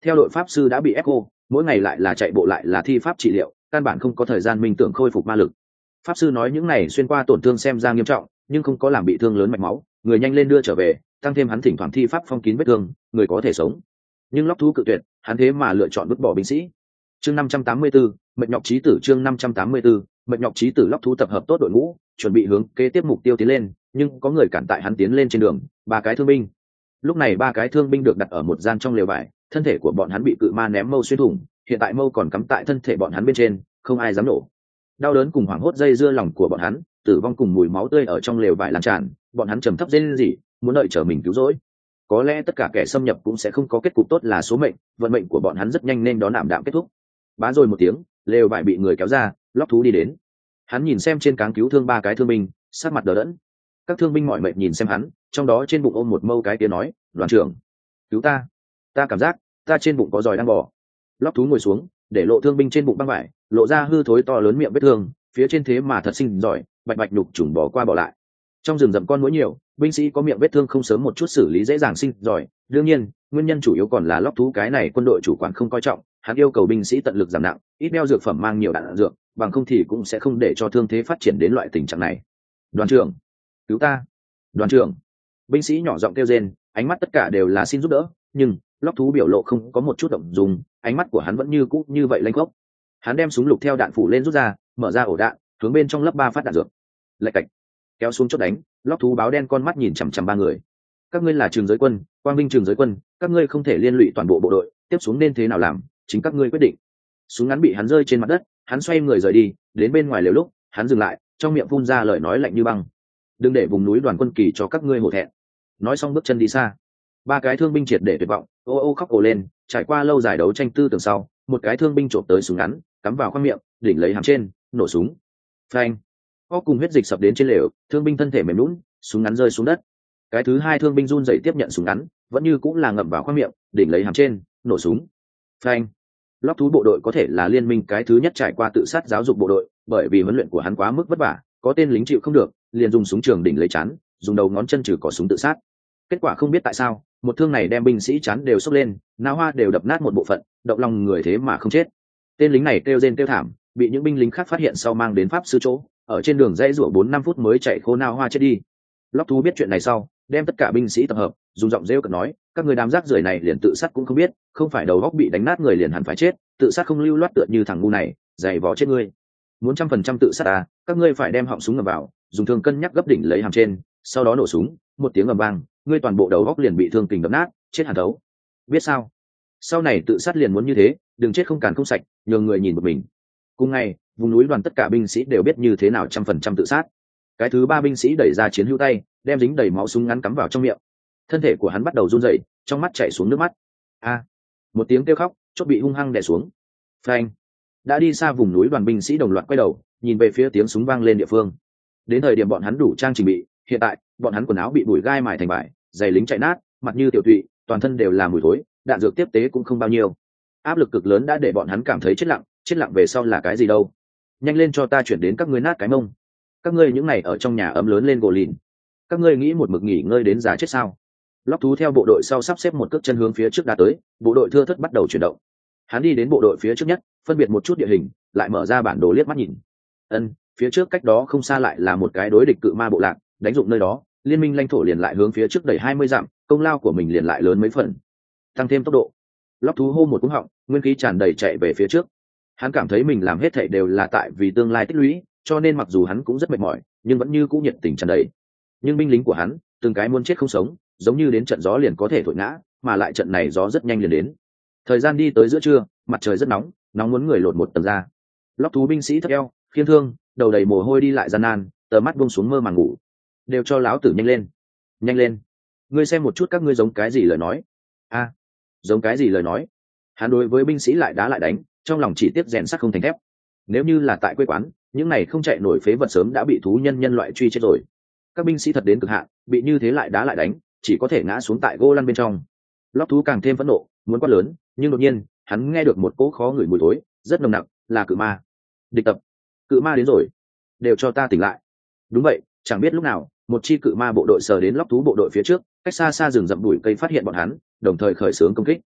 Theo đội pháp sư đã bị ép cô, mỗi ngày lại là chạy bộ lại là thi pháp trị liệu, căn bản không có thời gian minh tưởng khôi phục ma lực. Pháp sư nói những này xuyên qua tổn thương xem ra nghiêm trọng, nhưng không có làm bị thương lớn mạch máu, người nhanh lên đưa trở về, tăng thêm hắn thỉnh thoảng thi pháp phong kín vết thương, người có thể sống. Nhưng Lóc Thú cự tuyệt, hắn thế mà lựa chọn vứt bỏ binh sĩ. Chương năm trăm tám mươi tư, mệt nhọc chí tử chương năm trăm tám mươi tư, mệt nhọc chí tử Lóc Thú tập hợp tốt đội ngũ, chuẩn bị hướng kế tiếp mục tiêu tiến lên, nhưng có người cản tại hắn tiến lên trên đường, ba cái thương binh. Lúc này ba cái thương binh được đặt ở một gian trong lều vải, thân thể của bọn hắn bị cự ma ném mâu xuyên thủng, hiện tại mâu còn cắm tại thân thể bọn hắn bên trên, không ai dám nổ. Đau đớn cùng hoảng hốt dây dưa lòng của bọn hắn, tử vong cùng mùi máu tươi ở trong lều vải lan tràn, bọn hắn trầm thấp rên rỉ, muốn đợi chờ mình cứu rỗi. Có lẽ tất cả kẻ xâm nhập cũng sẽ không có kết cục tốt là số mệnh, vận mệnh của bọn hắn rất nhanh nên đón ảm đạm kết thúc. Bá rồi một tiếng, lều vải bị người kéo ra, Lóc Thú đi đến. Hắn nhìn xem trên cáng cứu thương ba cái thương binh, sát mặt đờ đẫn. Các thương binh mỏi mệt nhìn xem hắn, trong đó trên bụng ôm một mâu cái tiếng nói, đoàn trưởng, cứu ta, ta cảm giác ta trên bụng có giòi đang bò. Lóc Thú ngồi xuống, để lộ thương binh trên bụng băng vải, lộ ra hư thối to lớn miệng vết thương, phía trên thế mà thật sinh giỏi, bạch bạch nhục trùng bỏ qua bỏ lại. Trong rừng rậm con muỗi nhiều, binh sĩ có miệng vết thương không sớm một chút xử lý dễ dàng sinh giỏi. Đương nhiên, nguyên nhân chủ yếu còn là Lóc Thú cái này quân đội chủ quản không coi trọng, hắn yêu cầu binh sĩ tận lực giảm nặng, ít đeo dược phẩm mang nhiều đạn dược, bằng không thì cũng sẽ không để cho thương thế phát triển đến loại tình trạng này. Đoàn trưởng, cứu ta! Đoàn trưởng! Binh sĩ nhỏ giọng kêu rên, ánh mắt tất cả đều là xin giúp đỡ, nhưng Lóc Thú biểu lộ không có một chút động dung, ánh mắt của hắn vẫn như cũ như vậy lênh khốc. Hắn đem súng lục theo đạn phủ lên rút ra, mở ra ổ đạn, hướng bên trong lấp ba phát đạn dược. Lạch cạch, kéo xuống chốt đánh. Lóc Thú báo đen con mắt nhìn chằm chằm ba người. Các ngươi là Trường Giới Quân, Quang Vinh Trường Giới Quân, các ngươi không thể liên lụy toàn bộ bộ đội, tiếp xuống nên thế nào làm, chính các ngươi quyết định. Súng ngắn bị hắn rơi trên mặt đất, hắn xoay người rời đi, đến bên ngoài lều lúc, hắn dừng lại, trong miệng phun ra lời nói lạnh như băng. Đừng để vùng núi Đoàn Quân Kỳ cho các ngươi hổ thẹn. Nói xong bước chân đi xa. Ba cái thương binh triệt để tuyệt vọng, ô ô khóc ồ lên, trải qua lâu dài đấu tranh tư tưởng sau, một cái thương binh trộm tới súng ngắn, cắm vào khoang miệng, đỉnh lấy hàm trên, nổ súng. Phanh! Có cùng huyết dịch sập đến trên lều, thương binh thân thể mềm nhũn, súng ngắn rơi xuống đất. Cái thứ hai thương binh run rẩy tiếp nhận súng ngắn, vẫn như cũng là ngậm vào khoang miệng, đỉnh lấy hàm trên, nổ súng. Phanh! Lóc Thú bộ đội có thể là liên minh cái thứ nhất trải qua tự sát giáo dục bộ đội, bởi vì huấn luyện của hắn quá mức vất vả, có tên lính chịu không được, liền dùng súng trường đỉnh lấy chán, dùng đầu ngón chân trừ cỏ súng tự sát. Kết quả không biết tại sao, một thương này đem binh sĩ chán đều sốc lên, nao hoa đều đập nát một bộ phận, động lòng người thế mà không chết. Tên lính này kêu rên kêu thảm, bị những binh lính khác phát hiện sau mang đến pháp sư chỗ, ở trên đường dãy rủa bốn năm phút mới chạy khô nao hoa chết đi. Lóc Thú biết chuyện này sau, đem tất cả binh sĩ tập hợp, dùng giọng rêu cợt nói, các người đám rác rưởi này liền tự sát cũng không biết, không phải đầu óc bị đánh nát người liền hẳn phải chết, tự sát không lưu loát tựa như thằng ngu này, giày vò chết ngươi. Muốn trăm phần trăm tự sát à, các ngươi phải đem họng súng ngầm vào, dùng thương cân nhắc gấp đỉnh lấy hàm trên, sau đó nổ súng, một tiếng ầm vang, ngươi toàn bộ đầu óc liền bị thương kình đập nát, chết hẳn thấu. Biết sao? Sau này tự sát liền muốn như thế, đừng chết không càn không sạch, nhường người nhìn một mình. Cùng ngày, vùng núi Đoàn tất cả binh sĩ đều biết như thế nào trăm phần trăm tự sát. Cái thứ ba binh sĩ đẩy ra chiến hữu tay, đem dính đầy máu súng ngắn cắm vào trong miệng. Thân thể của hắn bắt đầu run rẩy, trong mắt chảy xuống nước mắt. A! Một tiếng kêu khóc, chốt bị hung hăng đè xuống. Phanh! Đã đi xa vùng núi Đoàn binh sĩ đồng loạt quay đầu, nhìn về phía tiếng súng vang lên địa phương. Đến thời điểm bọn hắn đủ trang trình bị, hiện tại, bọn hắn quần áo bị bụi gai mài thành vải, giày lính chạy nát, mặt như tiểu tụy, toàn thân đều là mùi thối, đạn dược tiếp tế cũng không bao nhiêu. Áp lực cực lớn đã để bọn hắn cảm thấy chết lặng, chết lặng về sau là cái gì đâu? Nhanh lên cho ta chuyển đến các ngươi nát cái mông. Các ngươi những này ở trong nhà ấm lớn lên gồ lìn. Các ngươi nghĩ một mực nghỉ ngơi đến già chết sao? Lóc Thú theo bộ đội sau sắp xếp một cước chân hướng phía trước đã tới, bộ đội thưa thớt bắt đầu chuyển động. Hắn đi đến bộ đội phía trước nhất, phân biệt một chút địa hình, lại mở ra bản đồ liếc mắt nhìn. Ân, phía trước cách đó không xa lại là một cái đối địch cự ma bộ lạc, đánh dụng nơi đó, liên minh lãnh thổ liền lại hướng phía trước đẩy hai mươi dặm, công lao của mình liền lại lớn mấy phần. Tăng thêm tốc độ. Lóc Thú hô một cú họng, nguyên khí tràn đầy chạy về phía trước. Hắn cảm thấy mình làm hết thảy đều là tại vì tương lai tích lũy, cho nên mặc dù hắn cũng rất mệt mỏi, nhưng vẫn như cũ nhiệt tình tràn đầy. Nhưng binh lính của hắn, từng cái muốn chết không sống, giống như đến trận gió liền có thể thổi ngã, mà lại trận này gió rất nhanh liền đến. Thời gian đi tới giữa trưa, mặt trời rất nóng, nóng muốn người lột một tầng da. Lóc Thú binh sĩ thấp eo, khiên thương, đầu đầy mồ hôi đi lại gian nan, tờ mắt buông xuống mơ màng ngủ. Đều cho láo tử nhanh lên, nhanh lên. Ngươi xem một chút các ngươi giống cái gì lời nói. A, giống cái gì lời nói. Hắn đối với binh sĩ lại đá lại đánh, trong lòng chỉ tiếc rèn sắt không thành thép. Nếu như là tại quê quán, những này không chạy nổi phế vật sớm đã bị thú nhân nhân loại truy chết rồi. Các binh sĩ thật đến cực hạn, bị như thế lại đá lại đánh, chỉ có thể ngã xuống tại gỗ lăn bên trong. Lóc Thú càng thêm phẫn nộ, muốn quát lớn, nhưng đột nhiên hắn nghe được một cỗ khó ngửi mùi thối, rất nồng nặc, là cự ma. Địch tập, cự ma đến rồi, đều cho ta tỉnh lại. Đúng vậy, chẳng biết lúc nào, một chi cự ma bộ đội sờ đến Lóc Thú bộ đội phía trước, cách xa xa rừng rậm bụi cây phát hiện bọn hắn, đồng thời khởi xướng công kích.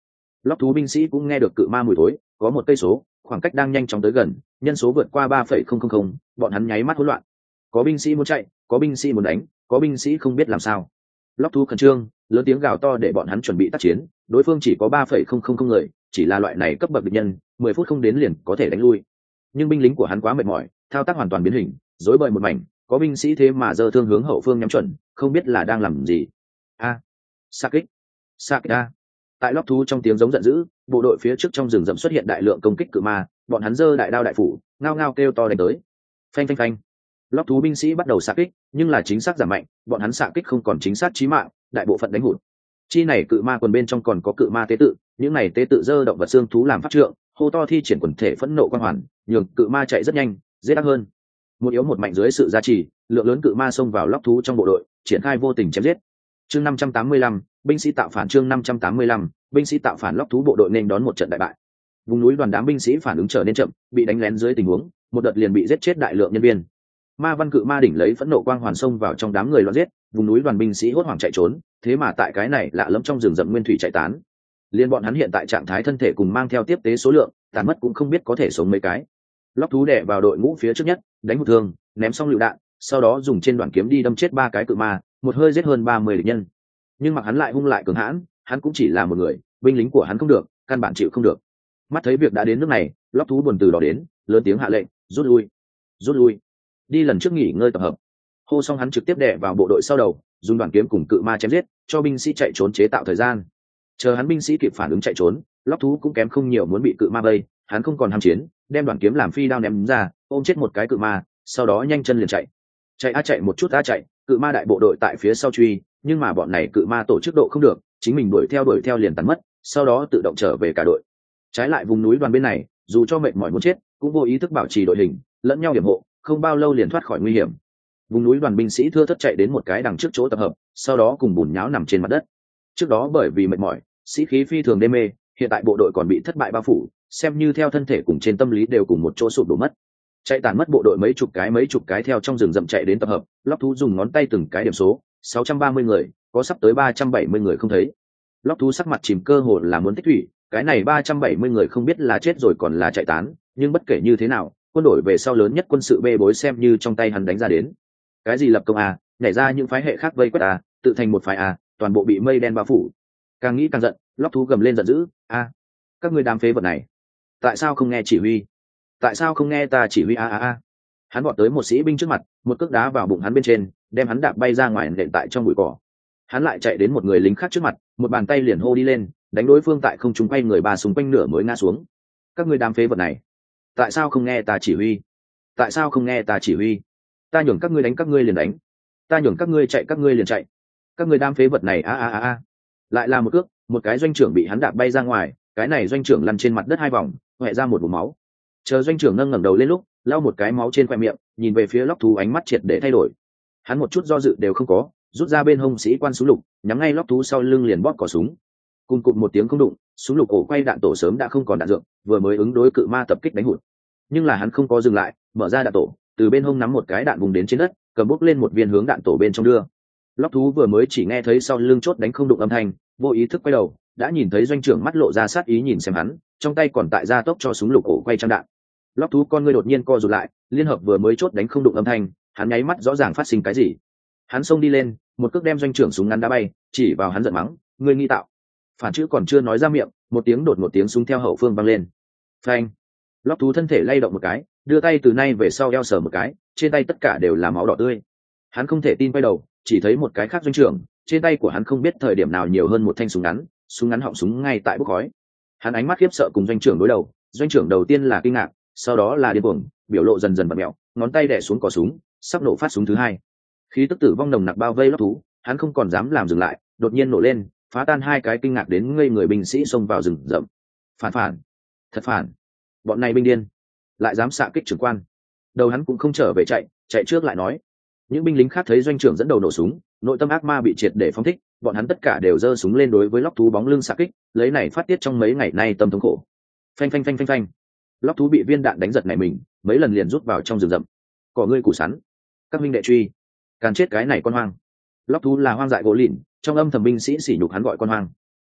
Lóc thú binh sĩ cũng nghe được cự ma mùi thối, có một cây số, khoảng cách đang nhanh chóng tới gần, nhân số vượt qua ba phẩy không không không, bọn hắn nháy mắt hỗn loạn. Có binh sĩ muốn chạy, có binh sĩ muốn đánh, có binh sĩ không biết làm sao. Lóc thú khẩn trương, lớn tiếng gào to để bọn hắn chuẩn bị tác chiến, đối phương chỉ có ba phẩy không không không người, chỉ là loại này cấp bậc địch nhân, mười phút không đến liền có thể đánh lui. Nhưng binh lính của hắn quá mệt mỏi, thao tác hoàn toàn biến hình, rối bời một mảnh, có binh sĩ thế mà giơ thương hướng hậu phương nhắm chuẩn, không biết là đang làm gì. A, sa kích, sa kích a. Tại lóc thú trong tiếng giống giận dữ, bộ đội phía trước trong rừng rậm xuất hiện đại lượng công kích cự ma, bọn hắn giơ đại đao đại phủ, ngao ngao kêu to đánh tới. Phanh phanh phanh. Lóc thú binh sĩ bắt đầu xạ kích, nhưng là chính xác giảm mạnh, bọn hắn xạ kích không còn chính xác chí mạng, đại bộ phận đánh hụt. Chi này cự ma quần bên trong còn có cự ma tế tự, những này tế tự giơ động vật xương thú làm pháp trượng, hô to thi triển quần thể phẫn nộ quan hoàn, nhường cự ma chạy rất nhanh, dễ ác hơn. Một yếu một mạnh dưới sự gia trì, lượng lớn cự ma xông vào lóc thú trong bộ đội, triển khai vô tình chém giết. Chương năm trăm tám mươi lăm, binh sĩ tạo phản chương năm trăm tám mươi lăm, binh sĩ tạo phản lóc thú bộ đội nên đón một trận đại bại. Vùng núi đoàn đám binh sĩ phản ứng trở nên chậm, bị đánh lén dưới tình huống, một đợt liền bị giết chết đại lượng nhân viên. Ma văn cự ma đỉnh lấy phẫn nộ quang hoàn xông vào trong đám người loạn giết, vùng núi đoàn binh sĩ hốt hoảng chạy trốn, thế mà tại cái này lạ lẫm trong rừng rậm nguyên thủy chạy tán. Liên bọn hắn hiện tại trạng thái thân thể cùng mang theo tiếp tế số lượng, tàn mất cũng không biết có thể sống mấy cái. Lóc thú đè vào đội ngũ phía trước nhất, đánh một thương, ném xong lựu đạn, sau đó dùng trên đoạn kiếm đi đâm chết ba cái cự ma, một hơi giết hơn ba mươi địch nhân. Nhưng mặc hắn lại hung lại cường hãn, hắn cũng chỉ là một người, binh lính của hắn không được, căn bản chịu không được. Mắt thấy việc đã đến nước này, lóc thú buồn từ đó đến, lớn tiếng hạ lệnh, rút lui, rút lui, đi lần trước nghỉ ngơi tập hợp. Hô xong hắn trực tiếp đè vào bộ đội sau đầu, dùng đoạn kiếm cùng cự ma chém giết, cho binh sĩ chạy trốn chế tạo thời gian. Chờ hắn binh sĩ kịp phản ứng chạy trốn, lóc thú cũng kém không nhiều muốn bị cự ma vây, hắn không còn ham chiến, đem đoạn kiếm làm phi đao ném ra, ôm chết một cái cự ma, sau đó nhanh chân liền chạy. Chạy a chạy một chút a chạy, cự ma đại bộ đội tại phía sau truy, nhưng mà bọn này cự ma tổ chức độ không được, chính mình đuổi theo đuổi theo liền tàn mất, sau đó tự động trở về cả đội. Trái lại vùng núi đoàn bên này, dù cho mệt mỏi muốn chết, cũng vô ý thức bảo trì đội hình, lẫn nhau hiểm hộ, không bao lâu liền thoát khỏi nguy hiểm. Vùng núi đoàn binh sĩ thưa thớt chạy đến một cái đằng trước chỗ tập hợp, sau đó cùng bùn nháo nằm trên mặt đất. Trước đó bởi vì mệt mỏi, sĩ khí phi thường đê mê, hiện tại bộ đội còn bị thất bại bao phủ, xem như theo thân thể cùng trên tâm lý đều cùng một chỗ sụp đổ mất. Chạy tàn mất bộ đội mấy chục cái mấy chục cái theo trong rừng rậm chạy đến tập hợp, lóc thú dùng ngón tay từng cái điểm số, sáu trăm ba mươi người, có sắp tới ba trăm bảy mươi người không thấy. Lóc thú sắc mặt chìm cơ hồ là muốn tích thủy, cái này ba trăm bảy mươi người không biết là chết rồi còn là chạy tán, nhưng bất kể như thế nào, quân đội về sau lớn nhất quân sự bê bối xem như trong tay hắn đánh ra đến. Cái gì lập công à, nhảy ra những phái hệ khác vây quét à, tự thành một phái à, toàn bộ bị mây đen bao phủ. Càng nghĩ càng giận, lóc thú gầm lên giận dữ, a, à, các ngươi đám phế vật này, tại sao không nghe chỉ huy? Tại sao không nghe ta chỉ huy a a a? Hắn vọt tới một sĩ binh trước mặt, một cước đá vào bụng hắn bên trên, đem hắn đạp bay ra ngoài nện tại trong bụi cỏ. Hắn lại chạy đến một người lính khác trước mặt, một bàn tay liền hô đi lên, đánh đối phương tại không trung quay người ba súng quanh nửa mới ngã xuống. Các ngươi đám phế vật này, tại sao không nghe ta chỉ huy? Tại sao không nghe ta chỉ huy? Ta nhường các ngươi đánh các ngươi liền đánh, ta nhường các ngươi chạy các ngươi liền chạy. Các ngươi đám phế vật này a a a a. Lại là một cước, một cái doanh trưởng bị hắn đạp bay ra ngoài, cái này doanh trưởng lăn trên mặt đất hai vòng, hoẹ ra một vùng máu. Chờ doanh trưởng nâng ngẩng đầu lên lúc, lau một cái máu trên khoe miệng, nhìn về phía lóc thú ánh mắt triệt để thay đổi. Hắn một chút do dự đều không có, rút ra bên hông sĩ quan súng lục, nhắm ngay lóc thú sau lưng liền bóp cò súng. Cùng cụt một tiếng không đụng, súng lục cổ quay đạn tổ sớm đã không còn đạn dược, vừa mới ứng đối cự ma tập kích đánh hụt. Nhưng là hắn không có dừng lại, mở ra đạn tổ, từ bên hông nắm một cái đạn vùng đến trên đất, cầm bốc lên một viên hướng đạn tổ bên trong đưa. Lóc thú vừa mới chỉ nghe thấy sau lưng chốt đánh không đụng âm thanh, vô ý thức quay đầu, đã nhìn thấy doanh trưởng mắt lộ ra sát ý nhìn xem hắn, trong tay còn tại gia tốc cho súng lục cổ quay trăm đạn. Lóc thú con ngươi đột nhiên co rụt lại, liên hợp vừa mới chốt đánh không đụng âm thanh, hắn nháy mắt rõ ràng phát sinh cái gì. Hắn xông đi lên, một cước đem doanh trưởng súng ngắn đá bay, chỉ vào hắn giận mắng, ngươi nghi tạo. Phản chữ còn chưa nói ra miệng, một tiếng đột một tiếng súng theo hậu phương vang lên. Phanh. Lóc thú thân thể lay động một cái, đưa tay từ nay về sau eo sờ một cái, trên tay tất cả đều là máu đỏ tươi. Hắn không thể tin quay đầu, chỉ thấy một cái khác doanh trưởng, trên tay của hắn không biết thời điểm nào nhiều hơn một thanh súng ngắn, súng ngắn họng súng ngay tại bốc khói. Hắn ánh mắt khiếp sợ cùng doanh trưởng đối đầu, doanh trưởng đầu tiên là kinh ngạc, sau đó là điên cuồng, biểu lộ dần dần bật mẹo, ngón tay đè xuống cò súng, sắp nổ phát súng thứ hai. Khí tức tử vong nồng nặc bao vây lóc thú, hắn không còn dám làm dừng lại, đột nhiên nổ lên, phá tan hai cái kinh ngạc đến ngây người binh sĩ xông vào rừng rậm. Phản phản, thật phản, bọn này binh điên, lại dám xạ kích trưởng quan. Đầu hắn cũng không trở về chạy, chạy trước lại nói. Những binh lính khác thấy doanh trưởng dẫn đầu nổ súng, nội tâm ác ma bị triệt để phóng thích, bọn hắn tất cả đều giơ súng lên đối với lóc thú bóng lưng xạ kích, lấy này phát tiết trong mấy ngày nay tâm thống khổ. Phanh phanh phanh phanh phanh. Lóc thú bị viên đạn đánh giật này mình, mấy lần liền rút vào trong rừng rậm. Cỏ ngươi củ sắn, các minh đệ truy, càn chết cái này con hoang. Lóc thú là hoang dại gỗ lìn, trong âm thầm binh sĩ sỉ nhục hắn gọi con hoang.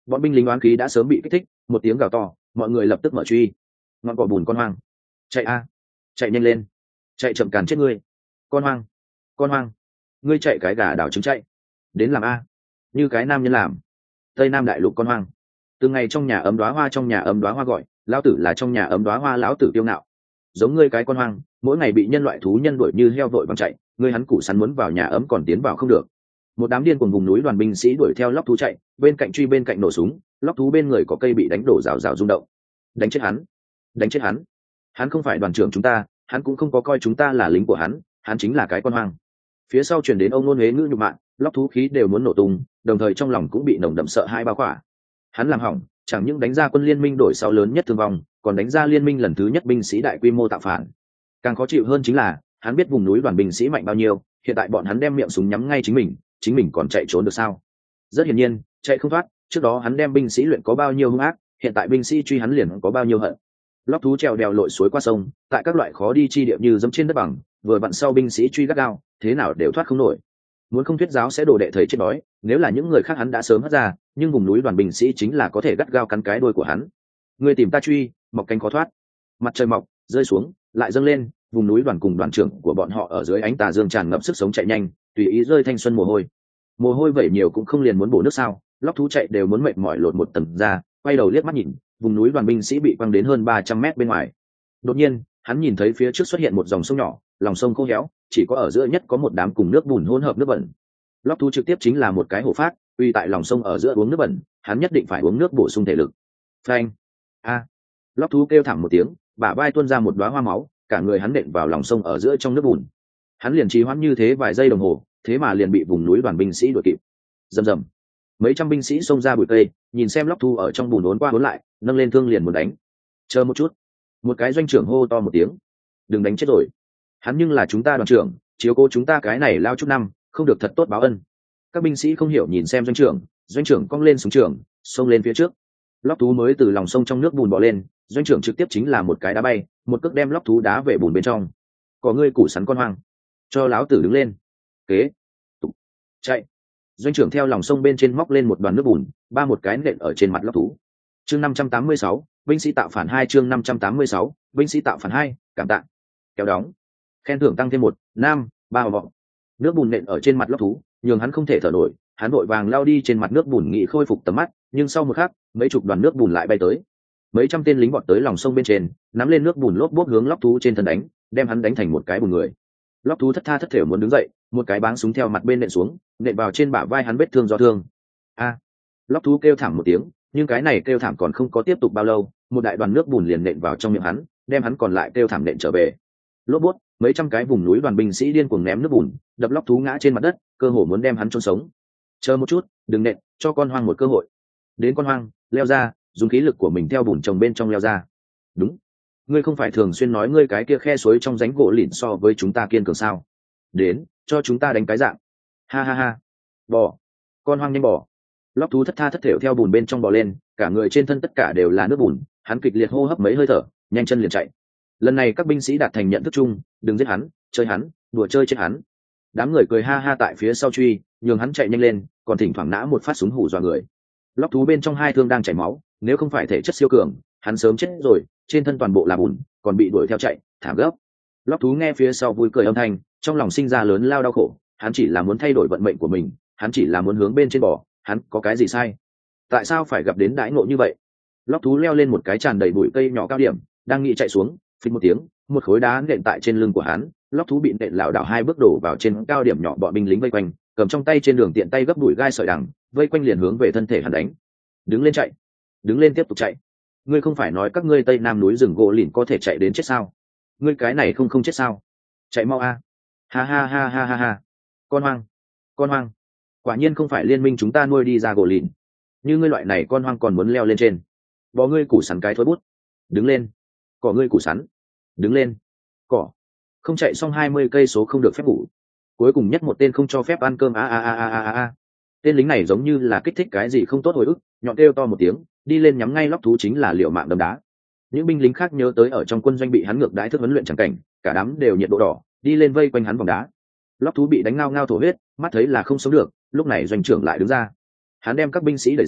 Bọn binh lính oán khí đã sớm bị kích thích, một tiếng gào to, mọi người lập tức mở truy. Ngọn cỏ bùn con hoang, chạy a, chạy nhanh lên, chạy chậm càn chết ngươi. Con hoang, con hoang, ngươi chạy cái gà đảo trứng chạy, đến làm a, như cái nam nhân làm. Tây Nam đại lục con hoang, từ ngày trong nhà ấm đóa hoa trong nhà ấm đóa hoa gọi, lão tử là trong nhà ấm đóa hoa lão tử kiêu ngạo. Giống ngươi cái con hoang, mỗi ngày bị nhân loại thú nhân đuổi như heo vội vàng chạy, ngươi hắn củ sắn muốn vào nhà ấm còn tiến vào không được. Một đám điên cuồng vùng núi đoàn binh sĩ đuổi theo lóc thú chạy, bên cạnh truy bên cạnh nổ súng, lóc thú bên người có cây bị đánh đổ rào rào rung động. Đánh chết hắn, đánh chết hắn. Hắn không phải đoàn trưởng chúng ta, hắn cũng không có coi chúng ta là lính của hắn, hắn chính là cái con hoang. Phía sau truyền đến ông nôn huế ngữ nhục mạ, lóc thú khí đều muốn nổ tung, đồng thời trong lòng cũng bị nồng đậm sợ hai bao khỏa. Hắn làm hỏng, chẳng những đánh ra quân liên minh đổi sau lớn nhất thương vong, còn đánh ra liên minh lần thứ nhất binh sĩ đại quy mô tạo phản. Càng khó chịu hơn chính là hắn biết vùng núi đoàn binh sĩ mạnh bao nhiêu, hiện tại bọn hắn đem miệng súng nhắm ngay chính mình, chính mình còn chạy trốn được sao? Rất hiển nhiên, chạy không thoát. Trước đó hắn đem binh sĩ luyện có bao nhiêu hung ác, hiện tại binh sĩ truy hắn liền có bao nhiêu hận. Lóc thú trèo đèo lội suối qua sông, tại các loại khó đi chi địa như dẫm trên đất bằng, vừa vặn sau binh sĩ truy gắt gao, thế nào đều thoát không nổi. Muốn không thuyết giáo sẽ đổ đệ thầy chết đói, nếu là những người khác hắn đã sớm hất ra, nhưng vùng núi đoàn binh sĩ chính là có thể gắt gao cắn cái đuôi của hắn. Người tìm ta truy, mọc cánh khó thoát. Mặt trời mọc, rơi xuống, lại dâng lên, vùng núi đoàn cùng đoàn trưởng của bọn họ ở dưới ánh tà dương tràn ngập sức sống chạy nhanh, tùy ý rơi thanh xuân mồ hôi. Mồ hôi vẩy nhiều cũng không liền muốn bổ nước sao? Lóc thú chạy đều muốn mệt mỏi lột một tầng ra, quay đầu liếc mắt nhìn, vùng núi đoàn binh sĩ bị quăng đến hơn ba trăm mét bên ngoài. Đột nhiên, hắn nhìn thấy phía trước xuất hiện một dòng sông nhỏ, lòng sông khô héo, chỉ có ở giữa nhất có một đám cùng nước bùn hỗn hợp nước bẩn. Lóc thú trực tiếp chính là một cái hổ phát, uy tại lòng sông ở giữa uống nước bẩn, hắn nhất định phải uống nước bổ sung thể lực. Phanh! A! Lóc thú kêu thảm một tiếng, bả vai tuôn ra một đóa hoa máu, cả người hắn nện vào lòng sông ở giữa trong nước bùn. Hắn liền trì hoãn như thế vài giây đồng hồ, thế mà liền bị vùng núi đoàn binh sĩ đuổi kịp. Rầm rầm, mấy trăm binh sĩ xông ra bụi cây, nhìn xem lóc thú ở trong bùn uốn qua uốn lại, nâng lên thương liền muốn đánh. Chờ một chút, một cái doanh trưởng hô to một tiếng, đừng đánh chết rồi. Hắn nhưng là chúng ta đoàn trưởng, chiếu cố chúng ta cái này lao chút năm, không được thật tốt báo ân. Các binh sĩ không hiểu nhìn xem doanh trưởng, doanh trưởng cong lên súng trường, xông lên phía trước. Lóc thú mới từ lòng sông trong nước bùn bò lên, doanh trưởng trực tiếp chính là một cái đá bay, một cước đem lóc thú đá về bùn bên trong. Có ngươi củ sắn con hoang, cho láo tử đứng lên. Kế, tục, chạy. Doanh trưởng theo lòng sông bên trên móc lên một đoàn nước bùn, ba một cái nện ở trên mặt lóc thú. Chương năm trăm tám mươi sáu, binh sĩ tạo phản hai. Chương năm trăm tám mươi sáu, binh sĩ tạo phản hai. Cảm tạ. Kéo đóng. Khen thưởng tăng thêm một, nam, ba hào vọng. Nước bùn nện ở trên mặt lóc thú, nhường hắn không thể thở nổi, hắn vội vàng lao đi trên mặt nước bùn nghị khôi phục tầm mắt, nhưng sau một khắc, mấy chục đoàn nước bùn lại bay tới. Mấy trăm tên lính bọt tới lòng sông bên trên, nắm lên nước bùn lốp bốp hướng lóc thú trên thân đánh, đem hắn đánh thành một cái bùn người. Lóc thú thất tha thất thểu muốn đứng dậy, một cái báng súng theo mặt bên nện xuống, nện vào trên bả vai hắn vết thương do thương. A! Lóc thú kêu thảm một tiếng, nhưng cái này kêu thảm còn không có tiếp tục bao lâu, một đại đoàn nước bùn liền nện vào trong miệng hắn, đem hắn còn lại kêu thảm nện trở về. Lốp bốp, mấy trăm cái vùng núi đoàn binh sĩ điên cuồng ném nước bùn, đập lóc thú ngã trên mặt đất, cơ hồ muốn đem hắn chôn sống. Chờ một chút, đừng nện, cho con hoang một cơ hội. Đến con hoang, leo ra, dùng khí lực của mình theo bùn trồng bên trong leo ra. Đúng, ngươi không phải thường xuyên nói ngươi cái kia khe suối trong rãnh gỗ lỉn so với chúng ta kiên cường sao? Đến, cho chúng ta đánh cái dạng. Ha ha ha. Bò, con hoang nhanh bò. Lóc thú thất tha thất thểu theo bùn bên trong bò lên, cả người trên thân tất cả đều là nước bùn, hắn kịch liệt hô hấp mấy hơi thở, nhanh chân liền chạy. Lần này các binh sĩ đạt thành nhận thức chung, đừng giết hắn, chơi hắn, đùa chơi chết hắn. Đám người cười ha ha tại phía sau truy, nhường hắn chạy nhanh lên, còn thỉnh thoảng nã một phát súng hù dọa người. Lóc thú bên trong hai thương đang chảy máu, nếu không phải thể chất siêu cường, hắn sớm chết rồi, trên thân toàn bộ là bùn, còn bị đuổi theo chạy, thảm gấp. Lóc thú nghe phía sau vui cười âm thanh, trong lòng sinh ra lớn lao đau khổ, hắn chỉ là muốn thay đổi vận mệnh của mình, hắn chỉ là muốn hướng bên trên bò, hắn có cái gì sai? Tại sao phải gặp đến đãi ngộ như vậy? Lóc thú leo lên một cái tràn đầy bụi cây nhỏ cao điểm, đang nghĩ chạy xuống, phịch một tiếng, một khối đá nện tại trên lưng của hắn, lóc thú bị nện lảo đảo hai bước đổ vào trên cao điểm nhỏ, bọn binh lính vây quanh, cầm trong tay trên đường tiện tay gấp đuổi gai sợi đằng, vây quanh liền hướng về thân thể hắn đánh. Đứng lên chạy, đứng lên tiếp tục chạy. Ngươi không phải nói các ngươi tây nam núi rừng gỗ lìn có thể chạy đến chết sao? Ngươi cái này không không chết sao? Chạy mau a! Ha ha ha ha ha ha! Con hoang, con hoang, quả nhiên không phải liên minh chúng ta nuôi đi ra gỗ lìn. Như ngươi loại này con hoang còn muốn leo lên trên, bò ngươi củ sắn cái thối bút. Đứng lên, cỏ ngươi củ sắn. Đứng lên, cỏ. Không chạy xong hai mươi cây số không được phép ngủ. Cuối cùng nhất một tên không cho phép ăn cơm a a a a a a. Tên lính này giống như là kích thích cái gì không tốt hồi ức, nhọn kêu to một tiếng, đi lên nhắm ngay lóc thú chính là liều mạng đấm đá. Những binh lính khác nhớ tới ở trong quân doanh bị hắn ngược đãi thức huấn luyện chẳng cảnh, cả đám đều nhiệt độ đỏ, đi lên vây quanh hắn vòng đá. Lóc thú bị đánh ngao ngao thổ huyết, mắt thấy là không sống được, lúc này doanh trưởng lại đứng ra. Hắn đem các binh sĩ đẩy ra,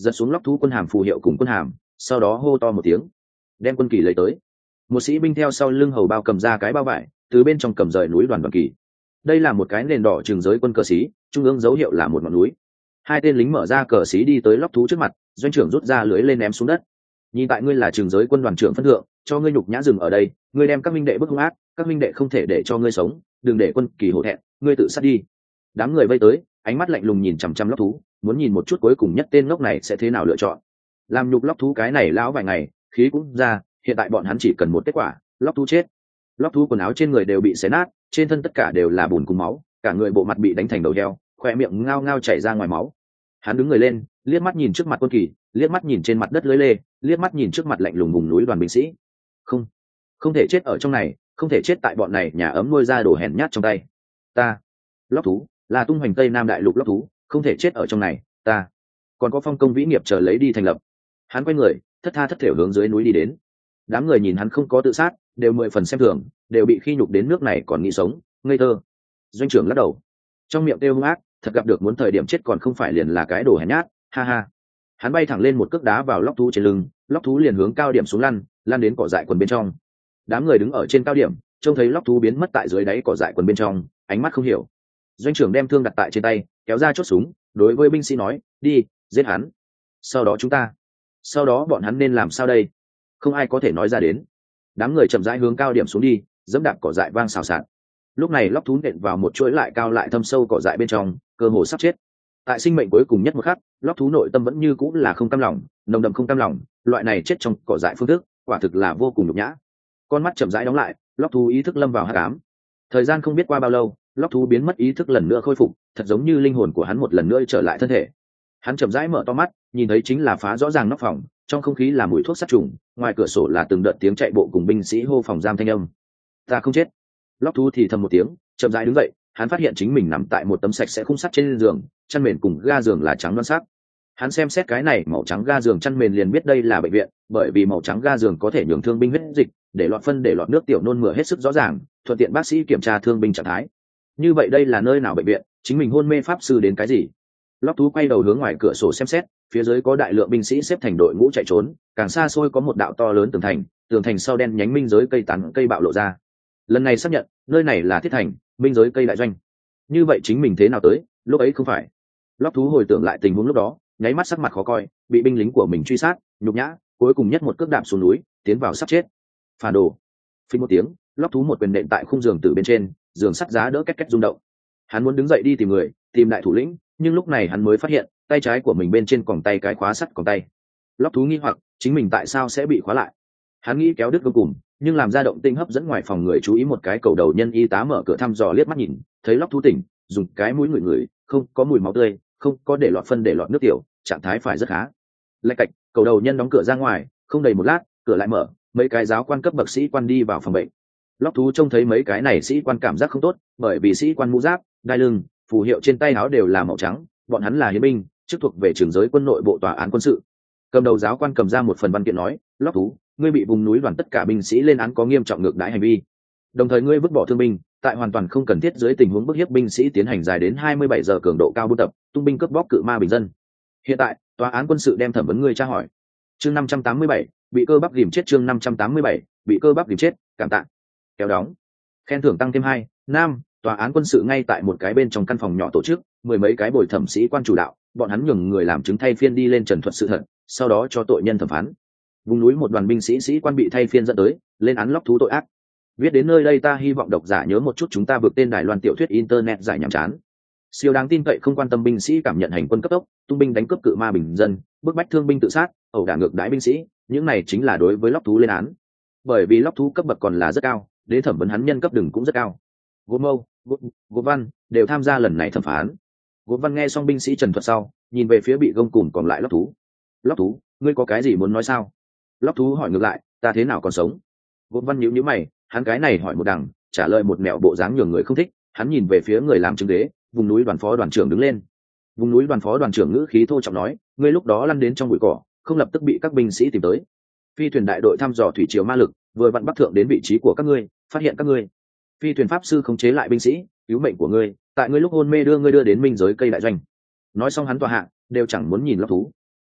giật xuống lóc thú quân hàm phù hiệu cùng quân hàm, sau đó hô to một tiếng, đem quân kỳ lấy tới. Một sĩ binh theo sau lưng hầu bao cầm ra cái bao vải, từ bên trong cầm rời núi đoàn đoàn kỳ. Đây là một cái nền đỏ trường giới quân cờ xí, trung ương dấu hiệu là một ngọn núi. Hai tên lính mở ra cờ xí đi tới lóc thú trước mặt, doanh trưởng rút ra lưới lên ném xuống đất. Nhìn tại ngươi là trường giới quân đoàn trưởng phân thượng, cho ngươi nhục nhã dừng ở đây, ngươi đem các minh đệ bức hung ác, các minh đệ không thể để cho ngươi sống, đừng để quân kỳ hổ thẹn, ngươi tự sát đi. Đám người vây tới, ánh mắt lạnh lùng nhìn chằm chằm lóc thú, muốn nhìn một chút cuối cùng nhất tên ngốc này sẽ thế nào lựa chọn. Làm nhục lóc thú cái này lão vài ngày, khí cũng ra, hiện tại bọn hắn chỉ cần một kết quả, lóc thú chết. Lóc thú quần áo trên người đều bị xé nát, trên thân tất cả đều là bùn cùng máu, cả người bộ mặt bị đánh thành đầu heo, khoe miệng ngao ngao chảy ra ngoài máu. Hắn đứng người lên, liếc mắt nhìn trước mặt quân kỳ, liếc mắt nhìn trên mặt đất lưới lê, liếc mắt nhìn trước mặt lạnh lùng vùng núi đoàn binh sĩ. Không, không thể chết ở trong này, không thể chết tại bọn này nhà ấm nuôi ra đồ hèn nhát trong tay. Ta, lóc thú, là tung hoành Tây Nam đại lục lóc thú, không thể chết ở trong này. Ta, còn có phong công vĩ nghiệp chờ lấy đi thành lập. Hắn quay người, thất tha thất thểu hướng dưới núi đi đến. Đám người nhìn hắn không có tự sát, đều mười phần xem thường, đều bị khi nhục đến nước này còn nghĩ sống, ngây thơ. Doanh trưởng lắc đầu, trong miệng kêu hung ác, thật gặp được muốn thời điểm chết còn không phải liền là cái đồ hèn nhát, ha ha. Hắn bay thẳng lên một cước đá vào lóc thú trên lưng, lóc thú liền hướng cao điểm xuống lăn, lăn đến cỏ dại quần bên trong. Đám người đứng ở trên cao điểm, trông thấy lóc thú biến mất tại dưới đáy cỏ dại quần bên trong, ánh mắt không hiểu. Doanh trưởng đem thương đặt tại trên tay, kéo ra chốt súng, đối với binh sĩ nói, đi, giết hắn. Sau đó chúng ta, sau đó bọn hắn nên làm sao đây? Không ai có thể nói ra đến. Đám người chậm rãi hướng cao điểm xuống đi, dẫm đạp cỏ dại vang xào xạc. Lúc này lóc thú nện vào một chuỗi lại cao lại thâm sâu cỏ dại bên trong, cơ hồ sắp chết. Tại sinh mệnh cuối cùng nhất một khắc, lóc thú nội tâm vẫn như cũng là không cam lòng, nồng đậm không cam lòng, loại này chết trong cỏ dại phương thức, quả thực là vô cùng nhục nhã. Con mắt chậm rãi đóng lại, lóc thú ý thức lâm vào hắc ám. Thời gian không biết qua bao lâu, lóc thú biến mất ý thức lần nữa khôi phục, thật giống như linh hồn của hắn một lần nữa trở lại thân thể. Hắn chậm rãi mở to mắt, nhìn thấy chính là phá rõ ràng nóc phòng, trong không khí là mùi thuốc sát trùng, ngoài cửa sổ là từng đợt tiếng chạy bộ cùng binh sĩ hô phòng giam thanh âm. Ta không chết. Lóc thú thì thầm một tiếng, chậm rãi đứng dậy, hắn phát hiện chính mình nằm tại một tấm sạch sẽ khung sắt trên giường, chăn mền cùng ga giường là trắng đoan sắc. Hắn xem xét cái này màu trắng ga giường chăn mền liền biết đây là bệnh viện, bởi vì màu trắng ga giường có thể nhường thương binh huyết dịch, để lọt phân để lọt nước tiểu nôn mửa hết sức rõ ràng, thuận tiện bác sĩ kiểm tra thương binh trạng thái. Như vậy đây là nơi nào bệnh viện, chính mình hôn mê pháp sư đến cái gì? Lóc thú quay đầu hướng ngoài cửa sổ xem xét, phía dưới có đại lượng binh sĩ xếp thành đội ngũ chạy trốn, càng xa xôi có một đạo to lớn tường thành, tường thành sau đen nhánh minh giới cây tán cây bạo lộ ra. Lần này xác nhận, nơi này là thiết thành, minh giới cây đại doanh. Như vậy chính mình thế nào tới, lúc ấy không phải. Lóc thú hồi tưởng lại tình huống lúc đó, nháy mắt sắc mặt khó coi, bị binh lính của mình truy sát, nhục nhã, cuối cùng nhất một cước đạp xuống núi, tiến vào sắp chết. Phản đồ. Phí một tiếng, lóc thú một quyền nện tại khung giường từ bên trên, giường sắt giá đỡ két két rung động. Hắn muốn đứng dậy đi tìm người, tìm đại thủ lĩnh, nhưng lúc này hắn mới phát hiện, tay trái của mình bên trên còng tay cái khóa sắt còng tay. Lóc thú nghi hoặc, chính mình tại sao sẽ bị khóa lại? Hắn nghĩ kéo đứt gông cùm, nhưng làm ra động tinh hấp dẫn ngoài phòng người chú ý, một cái cầu đầu nhân y tá mở cửa thăm dò liếc mắt nhìn, thấy lóc thú tỉnh, dùng cái mũi ngửi ngửi, không có mùi máu tươi, không có để lọt phân để lọt nước tiểu, trạng thái phải rất khá. Lạch cạch, cầu đầu nhân đóng cửa ra ngoài, không đầy một lát, cửa lại mở, mấy cái giáo quan cấp bậc sĩ quan đi vào phòng bệnh. Lóc thú trông thấy mấy cái này sĩ quan cảm giác không tốt, bởi vì sĩ quan mũ giáp, đai lưng, phù hiệu trên tay áo đều là màu trắng, bọn hắn là hiến binh, chức thuộc về trường giới quân nội bộ tòa án quân sự. Cầm đầu giáo quan cầm ra một phần văn kiện nói, lóc thú, ngươi bị vùng núi đoàn tất cả binh sĩ lên án có nghiêm trọng ngược đãi hành vi, đồng thời ngươi vứt bỏ thương binh, tại hoàn toàn không cần thiết dưới tình huống bức hiếp binh sĩ tiến hành dài đến hai mươi bảy giờ cường độ cao buôn tập, tung binh cướp bóc cự ma bình dân. Hiện tại tòa án quân sự đem thẩm vấn ngươi tra hỏi. Chương năm trăm tám mươi bảy, bị cơ bắp ghìm chết. Chương năm trăm tám mươi bảy, bị cơ bắp ghìm chết. Cảm tạ. Kéo đóng. Khen thưởng tăng thêm hai. Nam, tòa án quân sự ngay tại một cái bên trong căn phòng nhỏ tổ chức, mười mấy cái bồi thẩm sĩ quan chủ đạo, bọn hắn nhường người làm chứng thay phiên đi lên trần thuật sự thật, sau đó cho tội nhân thẩm phán. Vùng núi một đoàn binh sĩ sĩ quan bị thay phiên dẫn tới, lên án lóc thú tội ác. Viết đến nơi đây ta hy vọng độc giả nhớ một chút chúng ta vượt tên đài loan tiểu thuyết internet giải nhàm chán. Siêu đáng tin cậy không quan tâm binh sĩ cảm nhận hành quân cấp tốc, tung binh đánh cướp cự ma bình dân, bức bách thương binh tự sát, ẩu đả ngược đãi binh sĩ, những này chính là đối với lóc thú lên án. Bởi vì lóc thú cấp bậc còn là rất cao, đến thẩm vấn hắn nhân cấp đừng cũng rất cao. Gốp Mâu, Gốp, Gốp Văn đều tham gia lần này thẩm phán. Gốp Văn nghe xong binh sĩ trần thuật sau, nhìn về phía bị gông cùm còn lại lóc thú. Lóc thú, ngươi có cái gì muốn nói sao? Lóc thú hỏi ngược lại, ta thế nào còn sống? Gốp Văn nhíu nhíu mày, hắn cái này hỏi một đằng, trả lời một mẹo bộ dáng nhường người không thích. Hắn nhìn về phía người làm chứng đế, vùng núi đoàn phó đoàn trưởng đứng lên. Vùng núi đoàn phó đoàn trưởng ngữ khí thô trọng nói, ngươi lúc đó lăn đến trong bụi cỏ, không lập tức bị các binh sĩ tìm tới. Phi thuyền đại đội thăm dò thủy triều ma lực, vừa vặn bắc thượng đến vị trí của các ngươi, phát hiện các ngươi. Phi thuyền pháp sư khống chế lại binh sĩ, cứu mệnh của ngươi, tại ngươi lúc hôn mê đưa ngươi đưa đến minh giới cây đại doanh. Nói xong hắn tòa hạ, đều chẳng muốn nhìn lóc thú.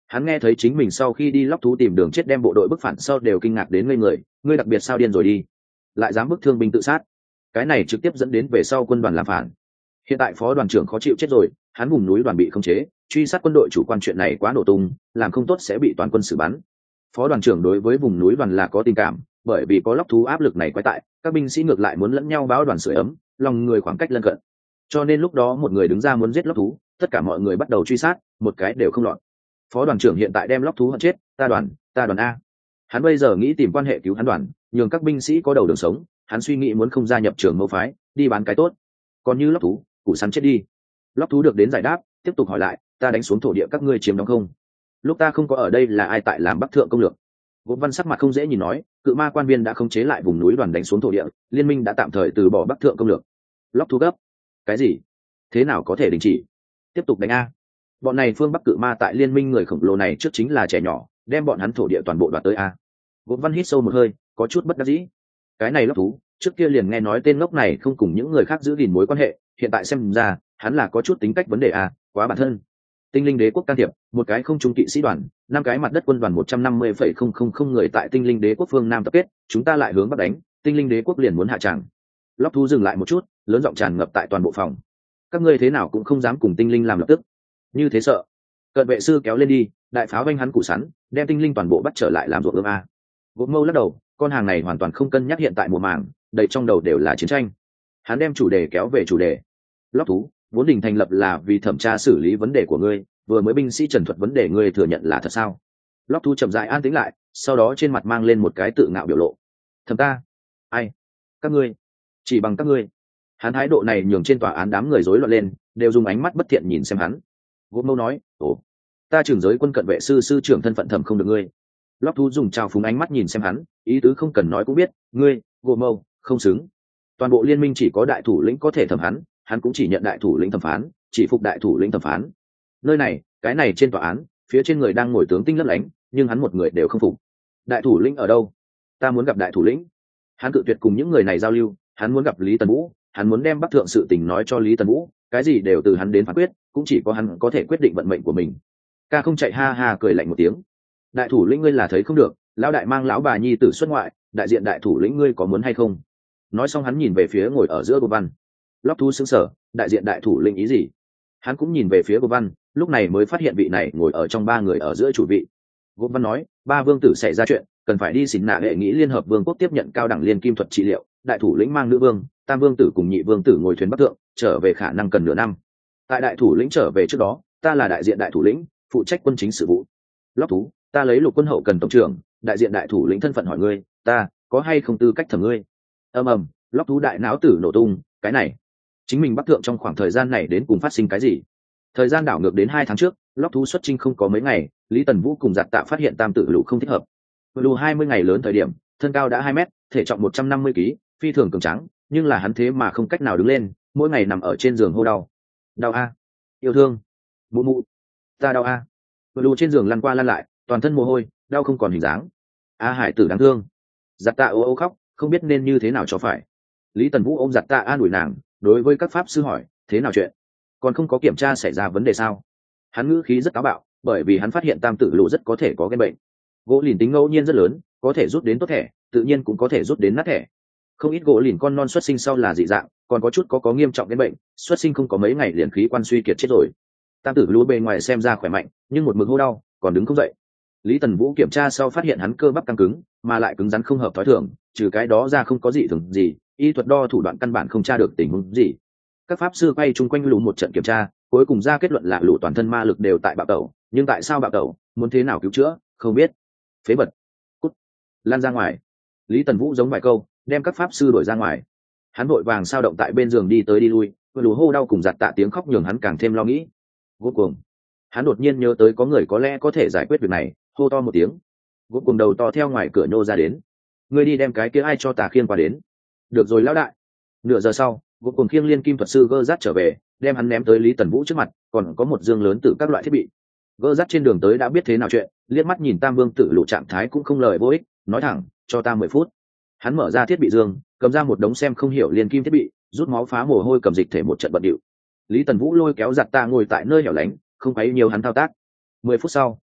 Hắn nghe thấy chính mình sau khi đi lóc thú tìm đường chết đem bộ đội bức phản sau đều kinh ngạc đến ngây người, ngươi đặc biệt sao điên rồi đi, lại dám bức thương binh tự sát. Cái này trực tiếp dẫn đến về sau quân đoàn làm phản. Hiện tại phó đoàn trưởng khó chịu chết rồi, hắn vùng núi đoàn bị khống chế, truy sát quân đội chủ quan chuyện này quá nổ tung, làm không tốt sẽ bị toàn quân xử bắn. Phó đoàn trưởng đối với vùng núi đoàn là có tình cảm, bởi vì có lóc thú áp lực này quái tại, các binh sĩ ngược lại muốn lẫn nhau báo đoàn sưởi ấm, lòng người khoảng cách lân cận. Cho nên lúc đó một người đứng ra muốn giết lóc thú, tất cả mọi người bắt đầu truy sát, một cái đều không lọt. Phó đoàn trưởng hiện tại đem lóc thú hận chết, ta đoàn, ta đoàn a. Hắn bây giờ nghĩ tìm quan hệ cứu hắn đoàn, nhường các binh sĩ có đầu đường sống, hắn suy nghĩ muốn không gia nhập trưởng mâu phái, đi bán cái tốt. Còn như lóc thú, củ sắn chết đi. Lóc thú được đến giải đáp, tiếp tục hỏi lại, ta đánh xuống thổ địa các ngươi chiếm đóng không? Lúc ta không có ở đây là ai tại làm bắc thượng công lược? Gốm Văn sắc mặt không dễ nhìn nói, cự ma quan viên đã khống chế lại vùng núi đoàn đánh xuống thổ địa, liên minh đã tạm thời từ bỏ bắc thượng công lược. Lóc thú gấp, cái gì? Thế nào có thể đình chỉ? Tiếp tục đánh a. Bọn này phương bắc cự ma tại liên minh người khổng lồ này trước chính là trẻ nhỏ, đem bọn hắn thổ địa toàn bộ đoạt tới a. Gốm Văn hít sâu một hơi, có chút bất đắc dĩ. Cái này lóc thú, trước kia liền nghe nói tên ngốc này không cùng những người khác giữ gìn mối quan hệ, hiện tại xem ra, hắn là có chút tính cách vấn đề a, quá bản thân. Tinh linh đế quốc can thiệp, một cái không trung kỵ sĩ đoàn, năm cái mặt đất quân đoàn một trăm năm mươi phẩy không không không người tại tinh linh đế quốc phương nam tập kết, chúng ta lại hướng bắc đánh, tinh linh đế quốc liền muốn hạ tràng. Lóc thú dừng lại một chút, lớn giọng tràn ngập tại toàn bộ phòng. Các ngươi thế nào cũng không dám cùng tinh linh làm lập tức, như thế sợ. Cận vệ sư kéo lên đi, đại pháo vanh hắn củ sắn, đem tinh linh toàn bộ bắt trở lại làm ruộng ươm a. Gốm Mâu lắc đầu, con hàng này hoàn toàn không cân nhắc hiện tại mùa màng, đầy trong đầu đều là chiến tranh. Hắn đem chủ đề kéo về chủ đề. Lóc thú, vốn đình thành lập là vì thẩm tra xử lý vấn đề của ngươi, vừa mới binh sĩ trần thuật vấn đề ngươi thừa nhận là thật sao? Lóc thú chậm rãi an tĩnh lại, sau đó trên mặt mang lên một cái tự ngạo biểu lộ. Thẩm ta? Ai? Các ngươi? Chỉ bằng các ngươi? Hắn thái độ này nhường trên tòa án đám người rối loạn lên, đều dùng ánh mắt bất thiện nhìn xem hắn. Gốm Mâu nói, ồ, ta trưởng giới quân cận vệ sư sư trưởng thân phận thẩm không được ngươi. Lóc thú dùng trào phúng ánh mắt nhìn xem hắn, ý tứ không cần nói cũng biết, ngươi, Gốm Mâu, không xứng. Toàn bộ liên minh chỉ có đại thủ lĩnh có thể thẩm hắn, hắn cũng chỉ nhận đại thủ lĩnh thẩm phán, chỉ phục đại thủ lĩnh thẩm phán. Nơi này, cái này trên tòa án, phía trên người đang ngồi tướng tinh lấp lánh, nhưng hắn một người đều không phục. Đại thủ lĩnh ở đâu? Ta muốn gặp đại thủ lĩnh. Hắn cự tuyệt cùng những người này giao lưu, hắn muốn gặp Lý Tần Vũ, hắn muốn đem bắc thượng sự tình nói cho Lý Tần Vũ, cái gì đều từ hắn đến phán quyết, cũng chỉ có hắn có thể quyết định vận mệnh của mình. Ca không chạy ha ha cười lạnh một tiếng. Đại thủ lĩnh ngươi là thấy không được, lão đại mang lão bà nhi tử xuất ngoại, đại diện đại thủ lĩnh ngươi có muốn hay không? Nói xong hắn nhìn về phía ngồi ở giữa Gốm Văn. Lóc thú sững sờ, đại diện đại thủ lĩnh ý gì? Hắn cũng nhìn về phía Gốm Văn, lúc này mới phát hiện vị này ngồi ở trong ba người ở giữa chủ vị. Gốm Văn nói, ba vương tử xảy ra chuyện, cần phải đi xin nạ hệ nghĩ liên hợp vương quốc tiếp nhận cao đẳng liên kim thuật trị liệu, đại thủ lĩnh mang nữ vương, tam vương tử cùng nhị vương tử ngồi thuyền bắc thượng, trở về khả năng cần nửa năm. Tại đại thủ lĩnh trở về trước đó, ta là đại diện đại thủ lĩnh, phụ trách quân chính sự vụ. Lóc thú, ta lấy lục quân hậu cần tổng trưởng, đại diện đại thủ lĩnh thân phận hỏi ngươi, ta có hay không tư cách thẩm ngươi? Ầm ầm, Lóc thú đại não tử nổ tung, cái này, chính mình bắc thượng trong khoảng thời gian này đến cùng phát sinh cái gì? Thời gian đảo ngược đến hai tháng trước, Lóc thú xuất chinh không có mấy ngày, Lý Tần Vũ cùng Giặt Tạ phát hiện tam tử lũ không thích hợp. Lũ hai mươi ngày lớn thời điểm, thân cao đã hai mét, thể trọng một trăm năm mươi ký, phi thường cường tráng, nhưng là hắn thế mà không cách nào đứng lên, mỗi ngày nằm ở trên giường hô đau. Đau a, yêu thương, mụ mụ, ta đau a. Lũ trên giường lăn qua lăn lại, toàn thân mồ hôi, đau không còn hình dáng. A hải tử đáng thương. Giặt Tạ ô ô khóc, không biết nên như thế nào cho phải. Lý Tần Vũ ôm Giặt Tạ an ủi nàng, đối với các pháp sư hỏi, thế nào chuyện? Còn không có kiểm tra xảy ra vấn đề sao? Hắn ngữ khí rất táo bạo, bởi vì hắn phát hiện tam tử lũ rất có thể có ghen bệnh. Gỗ lìn tính ngẫu nhiên rất lớn, có thể rút đến tốt thẻ, tự nhiên cũng có thể rút đến nát thẻ. Không ít gỗ lìn con non xuất sinh sau là dị dạng, còn có chút có có nghiêm trọng ghen bệnh, xuất sinh không có mấy ngày liền khí quan suy kiệt chết rồi. Tam tử lũ bề ngoài xem ra khỏe mạnh, nhưng một mực hô đau, còn đứng không dậy. Lý Tần Vũ kiểm tra sau phát hiện hắn cơ bắp căng cứng, mà lại cứng rắn không hợp thói thường, trừ cái đó ra không có gì thường gì, y thuật đo thủ đoạn căn bản không tra được tình huống gì. Các pháp sư quay chung quanh lũ một trận kiểm tra, cuối cùng ra kết luận là lũ toàn thân ma lực đều tại bạo tẩu, nhưng tại sao bạo tẩu, muốn thế nào cứu chữa, không biết. Phế vật, cút, lan ra ngoài. Lý Tần Vũ giống vài câu, đem các pháp sư đuổi ra ngoài. Hắn vội vàng sao động tại bên giường đi tới đi lui, lũ hô đau cùng Giặt Tạ tiếng khóc nhường hắn càng thêm lo nghĩ. Vô cùng, hắn đột nhiên nhớ tới có người có lẽ có thể giải quyết việc này, hô to một tiếng. Vô cùng đầu to theo ngoài cửa nhô ra đến. Ngươi đi đem cái kia ai cho tà khiên qua đến. Được rồi lão đại. Nửa giờ sau, vô cùng khiêng liên kim thuật sư gơ rát trở về, đem hắn ném tới Lý Tần Vũ trước mặt, còn có một dương lớn từ các loại thiết bị. Gơ rát trên đường tới đã biết thế nào chuyện, liếc mắt nhìn tam vương tử lũ trạng thái cũng không lời vô ích, nói thẳng, cho ta mười phút. Hắn mở ra thiết bị dương, cầm ra một đống xem không hiểu liên kim thiết bị, rút máu phá mồ hôi cầm dịch thể một trận bận điệu. Lý Tần Vũ lôi kéo Giặt Tạ ngồi tại nơi hẻo lánh, không thấy nhiều hắn thao tác. Mười phút sau,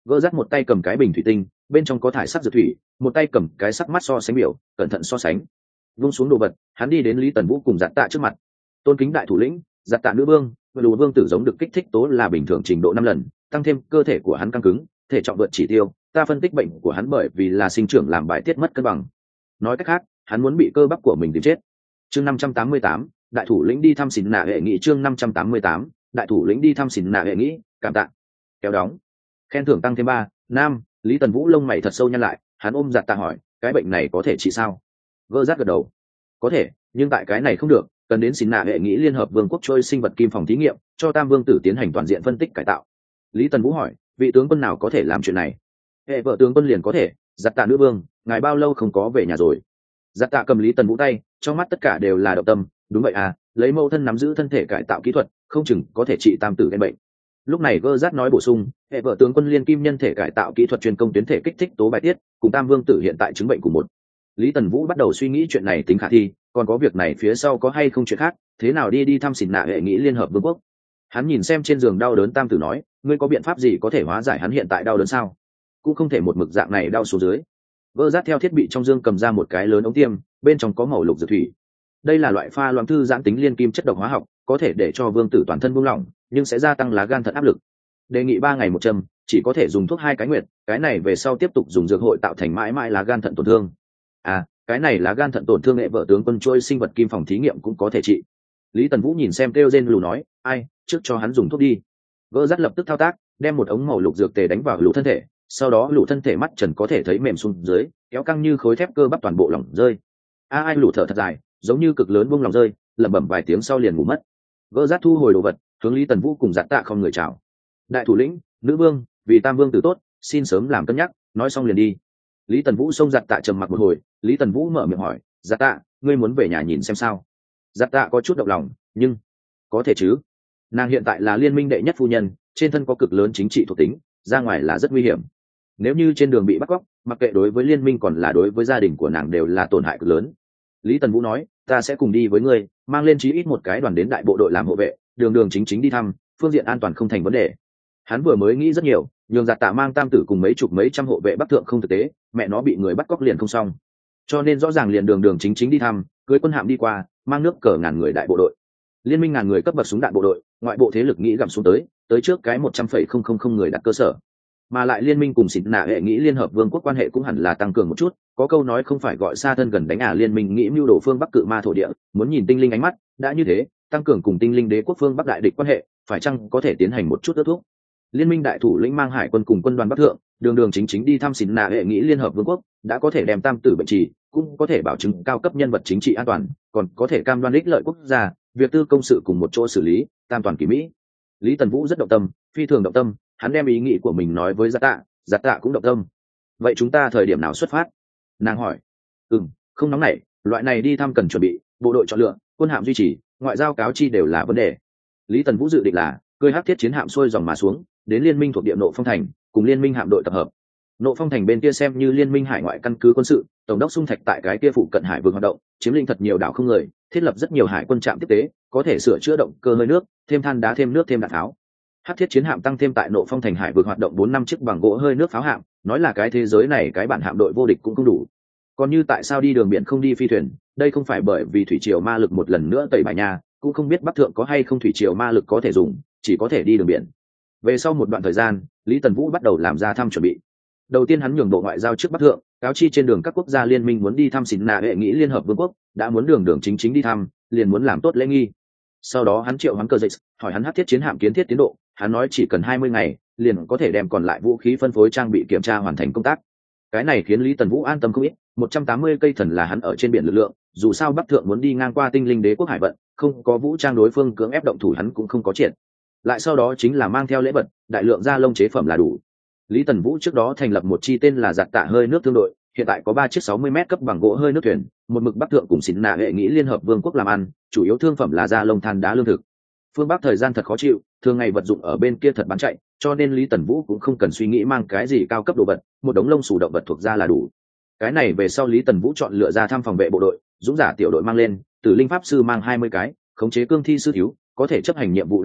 Gỡ rắt một tay cầm cái bình thủy tinh, bên trong có thải sắc dược thủy, một tay cầm cái sắc mắt so sánh biểu, cẩn thận so sánh. Vung xuống đồ vật, hắn đi đến Lý Tần Vũ cùng Giặt Tạ trước mặt. Tôn kính đại thủ lĩnh, Giặt Tạ nữ vương, Lù vương tử giống được kích thích tố là bình thường trình độ năm lần, tăng thêm cơ thể của hắn căng cứng, thể trọng vượt chỉ tiêu, ta phân tích bệnh của hắn bởi vì là sinh trưởng làm bài tiết mất cân bằng. Nói cách khác, hắn muốn bị cơ bắp của mình tìm chết. Chương năm trăm tám mươi tám, đại thủ lĩnh đi thăm xỉn nạ hệ nghị. Chương năm trăm tám mươi tám, đại thủ lĩnh đi thăm xỉn nạ hệ nghị, cảm tạ. Kéo đóng. Khen thưởng tăng thêm ba, nam. Lý Tần Vũ lông mày thật sâu nhăn lại, hắn ôm Giặt Tạ hỏi, cái bệnh này có thể trị sao? Gỡ rát gật đầu. Có thể, nhưng tại cái này không được, cần đến xỉn nạ hệ nghị liên hợp vương quốc trôi sinh vật kim phòng thí nghiệm, cho Tam Vương tử tiến hành toàn diện phân tích cải tạo. Lý Tần Vũ hỏi, vị tướng quân nào có thể làm chuyện này? Hệ vợ tướng quân liền có thể. Giặt Tạ nữ vương, ngài bao lâu không có về nhà rồi? Giặt Tạ cầm Lý Tần Vũ tay, trong mắt tất cả đều là động tâm. Đúng vậy à, lấy mẫu thân nắm giữ thân thể cải tạo kỹ thuật, không chừng có thể trị tam tử gen bệnh. Lúc này Gơ Rát nói bổ sung, hệ vợ tướng quân liên kim nhân thể cải tạo kỹ thuật chuyên công tuyến thể kích thích tố bài tiết, cùng Tam Vương tử hiện tại chứng bệnh cùng một. Lý Tần Vũ bắt đầu suy nghĩ chuyện này tính khả thi, còn có việc này phía sau có hay không chuyện khác, thế nào đi đi thăm xỉn nạ hệ nghị liên hợp vương quốc. Hắn nhìn xem trên giường đau đớn Tam tử nói, ngươi có biện pháp gì có thể hóa giải hắn hiện tại đau đớn sao? Cũng không thể một mực dạng này đau xuống dưới. Gơ Rát theo thiết bị trong dương cầm ra một cái lớn ống tiêm, bên trong có màu lục dược thủy. Đây là loại pha loãng thư giãn tính liên kim chất độc hóa học, có thể để cho vương tử toàn thân buông lỏng, nhưng sẽ gia tăng lá gan thận áp lực. Đề nghị ba ngày một châm, chỉ có thể dùng thuốc hai cái nguyệt, cái này về sau tiếp tục dùng dược hội tạo thành mãi mãi lá gan thận tổn thương. À, cái này lá gan thận tổn thương hệ vợ tướng quân trôi sinh vật kim phòng thí nghiệm cũng có thể trị. Lý Tần Vũ nhìn xem kêu rên lù nói, ai, trước cho hắn dùng thuốc đi. Gỡ Rát lập tức thao tác, đem một ống màu lục dược tề đánh vào lũ thân thể, sau đó lũ thân thể mắt trần có thể thấy mềm xuống dưới, kéo căng như khối thép cơ bắp toàn bộ lỏng rơi. A ai lũ thở thật dài, giống như cực lớn buông lòng rơi, lẩm bẩm vài tiếng sau liền ngủ mất. Gỡ Rát thu hồi đồ vật, hướng Lý Tần Vũ cùng Giặt Tạ không người chào. Đại thủ lĩnh, nữ vương, vì Tam Vương tử tốt, xin sớm làm cân nhắc. Nói xong liền đi. Lý Tần Vũ xông Giặt Tạ trầm mặc một hồi, Lý Tần Vũ mở miệng hỏi, Giặt Tạ, ngươi muốn về nhà nhìn xem sao? Giặt Tạ có chút động lòng, nhưng có thể chứ? Nàng hiện tại là liên minh đệ nhất phu nhân, trên thân có cực lớn chính trị thuộc tính, ra ngoài là rất nguy hiểm. Nếu như trên đường bị bắt cóc, mặc kệ đối với liên minh còn là đối với gia đình của nàng đều là tổn hại cực lớn. Lý Tần Vũ nói, ta sẽ cùng đi với ngươi, mang lên chí ít một cái đoàn đến đại bộ đội làm hộ vệ, đường đường chính chính đi thăm, phương diện an toàn không thành vấn đề. Hắn vừa mới nghĩ rất nhiều, nhường Giặt Tạ mang tam tử cùng mấy chục mấy trăm hộ vệ bắc thượng không thực tế, mẹ nó bị người bắt cóc liền không xong. Cho nên rõ ràng liền đường đường chính chính đi thăm, cưới quân hạm đi qua, mang nước cờ ngàn người đại bộ đội. Liên minh ngàn người cấp bậc súng đạn bộ đội, ngoại bộ thế lực nghĩ gặm xuống tới, tới trước cái một trăm phẩy không không không người đặt cơ sở. Mà lại liên minh cùng xỉn nạ hệ nghĩ liên hợp vương quốc quan hệ cũng hẳn là tăng cường một chút, có câu nói không phải gọi xa thân gần đánh à, liên minh nghĩ mưu đồ phương bắc cự ma thổ địa, muốn nhìn tinh linh ánh mắt, đã như thế, tăng cường cùng tinh linh đế quốc phương bắc đại địch quan hệ, phải chăng có thể tiến hành một chút ước thúc. Liên minh đại thủ lĩnh mang hải quân cùng quân đoàn bắc thượng, đường đường chính chính đi thăm xỉn nạ hệ nghĩ liên hợp vương quốc, đã có thể đem tam tử bệnh trì, cũng có thể bảo chứng cao cấp nhân vật chính trị an toàn, còn có thể cam đoan ích lợi quốc gia, việc tư công sự cùng một chỗ xử lý, tam toàn kỳ mỹ. Lý Tần Vũ rất động tâm, phi thường động tâm, hắn đem ý nghĩ của mình nói với Giặt Tạ, Giặt Tạ cũng động tâm. Vậy chúng ta thời điểm nào xuất phát? Nàng hỏi. Ừm, không nóng nảy, loại này đi thăm cần chuẩn bị, bộ đội chọn lựa, quân hạm duy trì, ngoại giao cáo chi đều là vấn đề. Lý Tần Vũ dự định là cưỡi hắc thiết chiến hạm xuôi dòng mà xuống, đến liên minh thuộc địa Nộ Phong thành, cùng liên minh hạm đội tập hợp. Nộ Phong thành bên kia xem như liên minh hải ngoại căn cứ quân sự, tổng đốc Xung Thạch tại cái kia phụ cận hải vực hoạt động, chiếm lĩnh thật nhiều đảo không người, thiết lập rất nhiều hải quân trạm tiếp tế, có thể sửa chữa động cơ hơi nước, thêm than đá, thêm nước, thêm đạn tháo. Hắc thiết chiến hạm tăng thêm tại Nộ Phong thành hải vực hoạt động bốn năm chiếc bằng gỗ hơi nước pháo hạm, nói là cái thế giới này cái bản hạm đội vô địch cũng không đủ. Còn như tại sao đi đường biển không đi phi thuyền, đây không phải bởi vì thủy triều ma lực một lần nữa tẩy bài nhà, cũng không biết Bắc thượng có hay không thủy triều ma lực có thể dùng, chỉ có thể đi đường biển. Về sau một đoạn thời gian, Lý Tần Vũ bắt đầu làm ra thăm chuẩn bị. Đầu tiên hắn nhường bộ ngoại giao trước Bắc thượng, cáo chi trên đường các quốc gia liên minh muốn đi thăm xỉn nạ hệ nghĩ liên hợp vương quốc, đã muốn đường đường chính chính đi thăm, liền muốn làm tốt lễ nghi. Sau đó hắn triệu hắn cơ dịch, hỏi hắn hắc thiết chiến hạm kiến thiết tiến độ, hắn nói chỉ cần hai mươi ngày, liền có thể đem còn lại vũ khí phân phối trang bị kiểm tra hoàn thành công tác. Cái này khiến Lý Tần Vũ an tâm không ít, một trăm tám mươi cây thần là hắn ở trên biển lực lượng, dù sao Bắc thượng muốn đi ngang qua tinh linh đế quốc hải vận, không có vũ trang đối phương cưỡng ép động thủ hắn cũng không có chuyện. Lại sau đó chính là mang theo lễ vật, đại lượng da lông chế phẩm là đủ. Lý Tần Vũ trước đó thành lập một chi tên là Giặt Tạ hơi nước thương đội, hiện tại có ba chiếc sáu mươi mét cấp bằng gỗ hơi nước thuyền, một mực Bắc thượng cùng xỉn nạ hệ nghĩ liên hợp vương quốc làm ăn, chủ yếu thương phẩm là da lông, than đá, lương thực. Phương Bắc thời gian thật khó chịu, thường ngày vật dụng ở bên kia thật bán chạy, cho nên Lý Tần Vũ cũng không cần suy nghĩ mang cái gì cao cấp đồ vật, một đống lông xù động vật thuộc da là đủ. Cái này về sau Lý Tần Vũ chọn lựa ra thăm phòng vệ bộ đội, dũng giả tiểu đội mang lên, Tử linh pháp sư mang hai mươi cái, khống chế cương thi sư thiếu, có thể chấp hành nhiệm vụ đặc thù,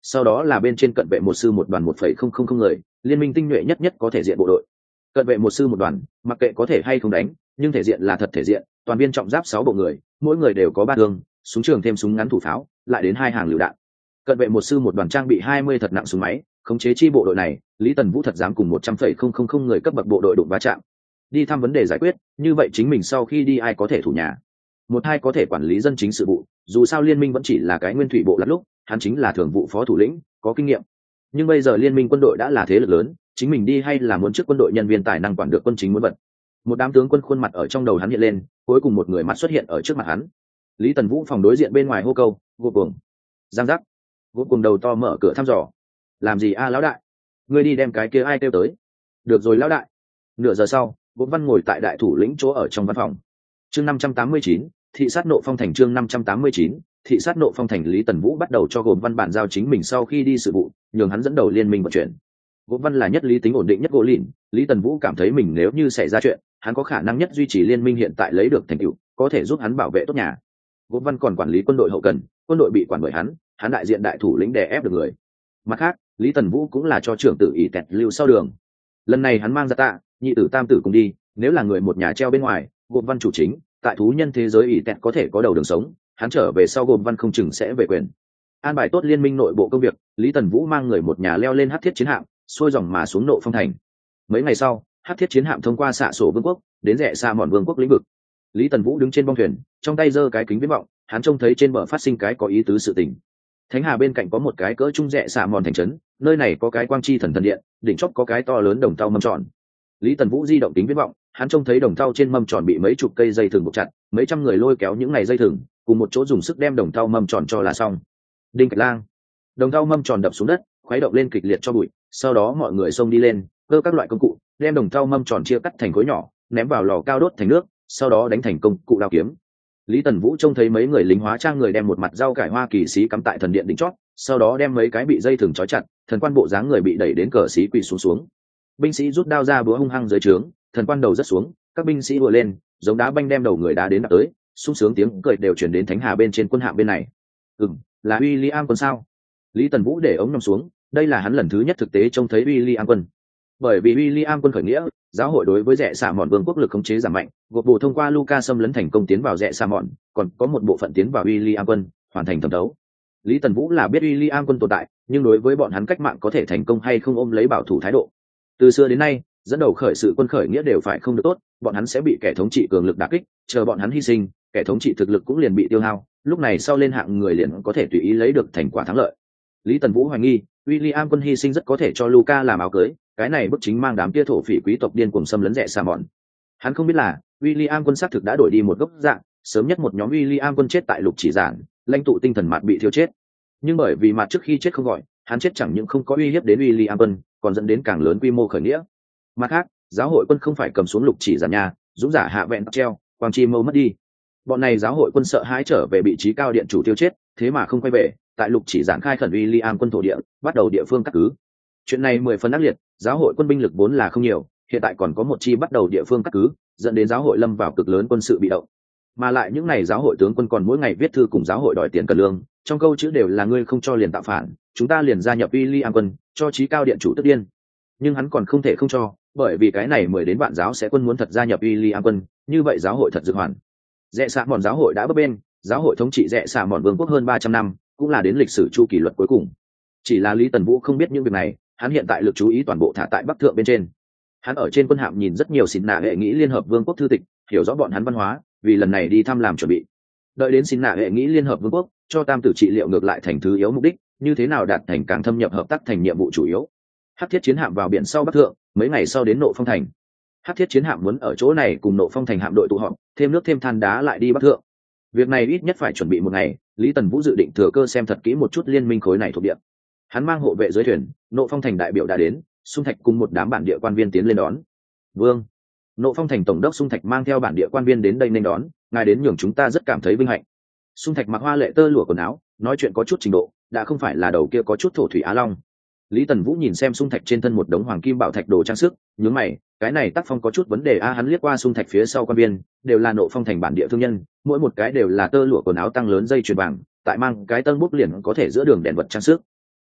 sau đó là bên trên cận vệ một sư một đoàn một phẩy không không không người, liên minh tinh nhuệ nhất nhất có thể diện bộ đội. Cận vệ một sư một đoàn, mặc kệ có thể hay không đánh, nhưng thể diện là thật thể diện, toàn viên trọng giáp sáu bộ người, mỗi người đều có ba thương, súng trường thêm súng ngắn thủ pháo, lại đến hai hàng lựu đạn. Cận vệ một sư một đoàn trang bị hai mươi thật nặng súng máy, khống chế chi bộ đội này, Lý Tần Vũ thật dám cùng một trăm phẩy không không không người cấp bậc bộ đội đụng va chạm. Đi thăm vấn đề giải quyết, như vậy chính mình sau khi đi ai có thể thủ nhà. Một hai có thể quản lý dân chính sự vụ, dù sao liên minh vẫn chỉ là cái nguyên thủy bộ lát lúc, hắn chính là thường vụ phó thủ lĩnh, có kinh nghiệm. Nhưng bây giờ liên minh quân đội đã là thế lực lớn, chính mình đi hay là muốn trước quân đội nhân viên tài năng quản được quân chính muốn vật. Một đám tướng quân khuôn mặt ở trong đầu hắn hiện lên, cuối cùng một người mặt xuất hiện ở trước mặt hắn. Lý Tần Vũ phòng đối diện bên ngoài hô câu, vô cuồng. Giang giác. Vô cuồng đầu to mở cửa thăm dò. Làm gì a lão đại? Ngươi đi đem cái kia ai kêu tới? Được rồi lão đại. Nửa giờ sau, Gốm Văn ngồi tại đại thủ lĩnh chỗ ở trong văn phòng. Chương năm trăm tám mươi chín, thị sát nộ phong thành chương năm trăm tám mươi chín, thị sát nộ phong thành. Lý Tần Vũ bắt đầu cho Gồm Văn bản giao chính mình sau khi đi sự vụ, nhường hắn dẫn đầu liên minh vận chuyển. Gốm Văn là nhất lý tính ổn định nhất gỗ lìn, Lý Tần Vũ cảm thấy mình nếu như xảy ra chuyện, hắn có khả năng nhất duy trì liên minh hiện tại lấy được thành tựu, có thể giúp hắn bảo vệ tốt nhà. Gốm Văn còn quản lý quân đội hậu cần, quân đội bị quản bởi hắn, hắn đại diện đại thủ lĩnh đè ép được người. Mặt khác, Lý Tần Vũ cũng là cho trưởng tử ý tẹt lưu sau đường. Lần này hắn mang ra tạ, nhị tử tam tử cùng đi, nếu là người một nhà treo bên ngoài, Gồm Văn chủ chính, tại thú nhân thế giới ý tẹt có thể có đầu đường sống, hắn trở về sau Gồm Văn không chừng sẽ về quyền. An bài tốt liên minh nội bộ công việc, Lý Tần Vũ mang người một nhà leo lên hắc thiết chiến hạm, xuôi dòng mà xuống nộ phong thành. Mấy ngày sau, hắc thiết chiến hạm thông qua xạ sổ vương quốc, đến rẽ xa mòn vương quốc lĩnh vực. Lý Tần Vũ đứng trên bong thuyền, trong tay giơ cái kính viễn vọng, hắn trông thấy trên bờ phát sinh cái có ý tứ sự tình. Thánh Hà bên cạnh có một cái cỡ trung rẽ xạ mòn thành trấn, nơi này có cái quang chi thần thần điện, đỉnh chóp có cái to lớn đồng thau mâm tròn. Lý Tần Vũ di động kính viễn vọng, hắn trông thấy đồng thau trên mâm tròn bị mấy chục cây dây thừng buộc chặt, mấy trăm người lôi kéo những ngày dây thừng, cùng một chỗ dùng sức đem đồng thau mâm tròn cho là xong. Đinh Cạch Lang, đồng thau mâm tròn đập xuống đất, khuấy động lên kịch liệt cho bụi, sau đó mọi người xông đi lên, cơ các loại công cụ, đem đồng thau mâm tròn chia cắt thành khối nhỏ, ném vào lò cao đốt thành nước, sau đó đánh thành công cụ đao kiếm. Lý Tần Vũ trông thấy mấy người lính hóa trang người đem một mặt rau cải hoa kỳ sĩ cắm tại thần điện đỉnh chót, sau đó đem mấy cái bị dây thừng trói chặt, thần quan bộ dáng người bị đẩy đến cờ sĩ quỳ xuống xuống. Binh sĩ rút đao ra búa hung hăng dưới trướng, thần quan đầu rất xuống, các binh sĩ đùa lên, giống đá banh đem đầu người đá đến đập tới, sung sướng tiếng cười đều truyền đến Thánh Hà bên trên quân hạm bên này. Ừm, là William quân sao? Lý Tần Vũ để ống nằm xuống, đây là hắn lần thứ nhất thực tế trông thấy William quân. Bởi vì William quân khởi nghĩa, giáo hội đối với rẽ xạ mòn vương quốc lực khống chế giảm mạnh, gộp bù thông qua Luca xâm lấn thành công tiến vào rẽ xạ mòn, còn có một bộ phận tiến vào William quân, hoàn thành thẩm đấu. Lý Tần Vũ là biết William quân tồn tại, nhưng đối với bọn hắn cách mạng có thể thành công hay không ôm lấy bảo thủ thái độ. Từ xưa đến nay, dẫn đầu khởi sự quân khởi nghĩa đều phải không được tốt, bọn hắn sẽ bị kẻ thống trị cường lực đả kích, chờ bọn hắn hy sinh, kẻ thống trị thực lực cũng liền bị tiêu hao, lúc này sau lên hạng người liền có thể tùy ý lấy được thành quả thắng lợi. Lý Tần Vũ hoài nghi, William quân hy sinh rất có thể cho Luca làm áo cưới, cái này bức chính mang đám kia thổ phỉ quý tộc điên cuồng xâm lấn rẽ xà mòn. Hắn không biết là, William quân xác thực đã đổi đi một gốc dạng, sớm nhất một nhóm William quân chết tại lục chỉ giản, lãnh tụ tinh thần mạt bị thiêu chết. Nhưng bởi vì mạt trước khi chết không gọi, hắn chết chẳng những không có uy hiếp đến William quân, còn dẫn đến càng lớn quy mô khởi nghĩa. Mặt khác, giáo hội quân không phải cầm xuống lục chỉ giản nhà, dũng giả hạ vẹn treo, quang chi mâu mất đi. Bọn này giáo hội quân sợ hãi trở về vị trí cao điện chủ tiêu chết, thế mà không quay về, tại lục chỉ giản khai khẩn William quân thổ địa, bắt đầu địa phương cắt cứ. Chuyện này mười phần ác liệt, giáo hội quân binh lực vốn là không nhiều, hiện tại còn có một chi bắt đầu địa phương cắt cứ, dẫn đến giáo hội lâm vào cực lớn quân sự bị động. Mà lại những này giáo hội tướng quân còn mỗi ngày viết thư cùng giáo hội đòi tiền cần lương, trong câu chữ đều là ngươi không cho liền tạo phản, chúng ta liền gia nhập William quân, cho chí cao điện chủ tức điên. Nhưng hắn còn không thể không cho, bởi vì cái này mười đến vạn giáo sẽ quân muốn thật gia nhập William quân, như vậy giáo hội thật dược hoàn. Rẽ xạ mòn giáo hội đã bấp bên, giáo hội thống trị rẽ xạ mòn vương quốc hơn ba trăm năm, cũng là đến lịch sử chu kỷ luật cuối cùng. Chỉ là Lý Tần Vũ không biết những việc này, hắn hiện tại lực chú ý toàn bộ thả tại bắc thượng bên trên. Hắn ở trên quân hạm nhìn rất nhiều xỉn nạ hệ nghĩ liên hợp vương quốc thư tịch, hiểu rõ bọn hắn văn hóa, vì lần này đi thăm làm chuẩn bị. Đợi đến xỉn nạ hệ nghĩ liên hợp vương quốc, cho tam tử trị liệu ngược lại thành thứ yếu mục đích, như thế nào đạt thành càng thâm nhập hợp tác thành nhiệm vụ chủ yếu. Hắc thiết chiến hạm vào biển sau bắc thượng, mấy ngày sau đến Nộ Phong thành. Hắc thiết chiến hạm muốn ở chỗ này cùng Nộ Phong thành hạm đội tụ họp, thêm nước thêm than đá lại đi bắc thượng. Việc này ít nhất phải chuẩn bị một ngày, Lý Tần Vũ dự định thừa cơ xem thật kỹ một chút liên minh khối này thuộc địa. Hắn mang hộ vệ dưới thuyền, Nộ Phong thành đại biểu đã đến, Xung Thạch cùng một đám bản địa quan viên tiến lên đón. Vương, Nộ Phong thành tổng đốc Xung Thạch mang theo bản địa quan viên đến đây nên đón, ngài đến nhường chúng ta rất cảm thấy vinh hạnh. Xung Thạch mặc hoa lệ tơ lụa quần áo, nói chuyện có chút trình độ, đã không phải là đầu kia có chút thổ thủy á long. Lý Tần Vũ nhìn xem Xung Thạch trên thân một đống hoàng kim bảo thạch đồ trang sức, nhướng mày, cái này tác phong có chút vấn đề a. Hắn liếc qua Xung Thạch phía sau quan viên, đều là Nộ Phong thành bản địa thương nhân, mỗi một cái đều là tơ lụa quần áo tăng lớn dây chuyền vàng, tại mang cái tân bút liền có thể giữa đường đèn vật trang sức.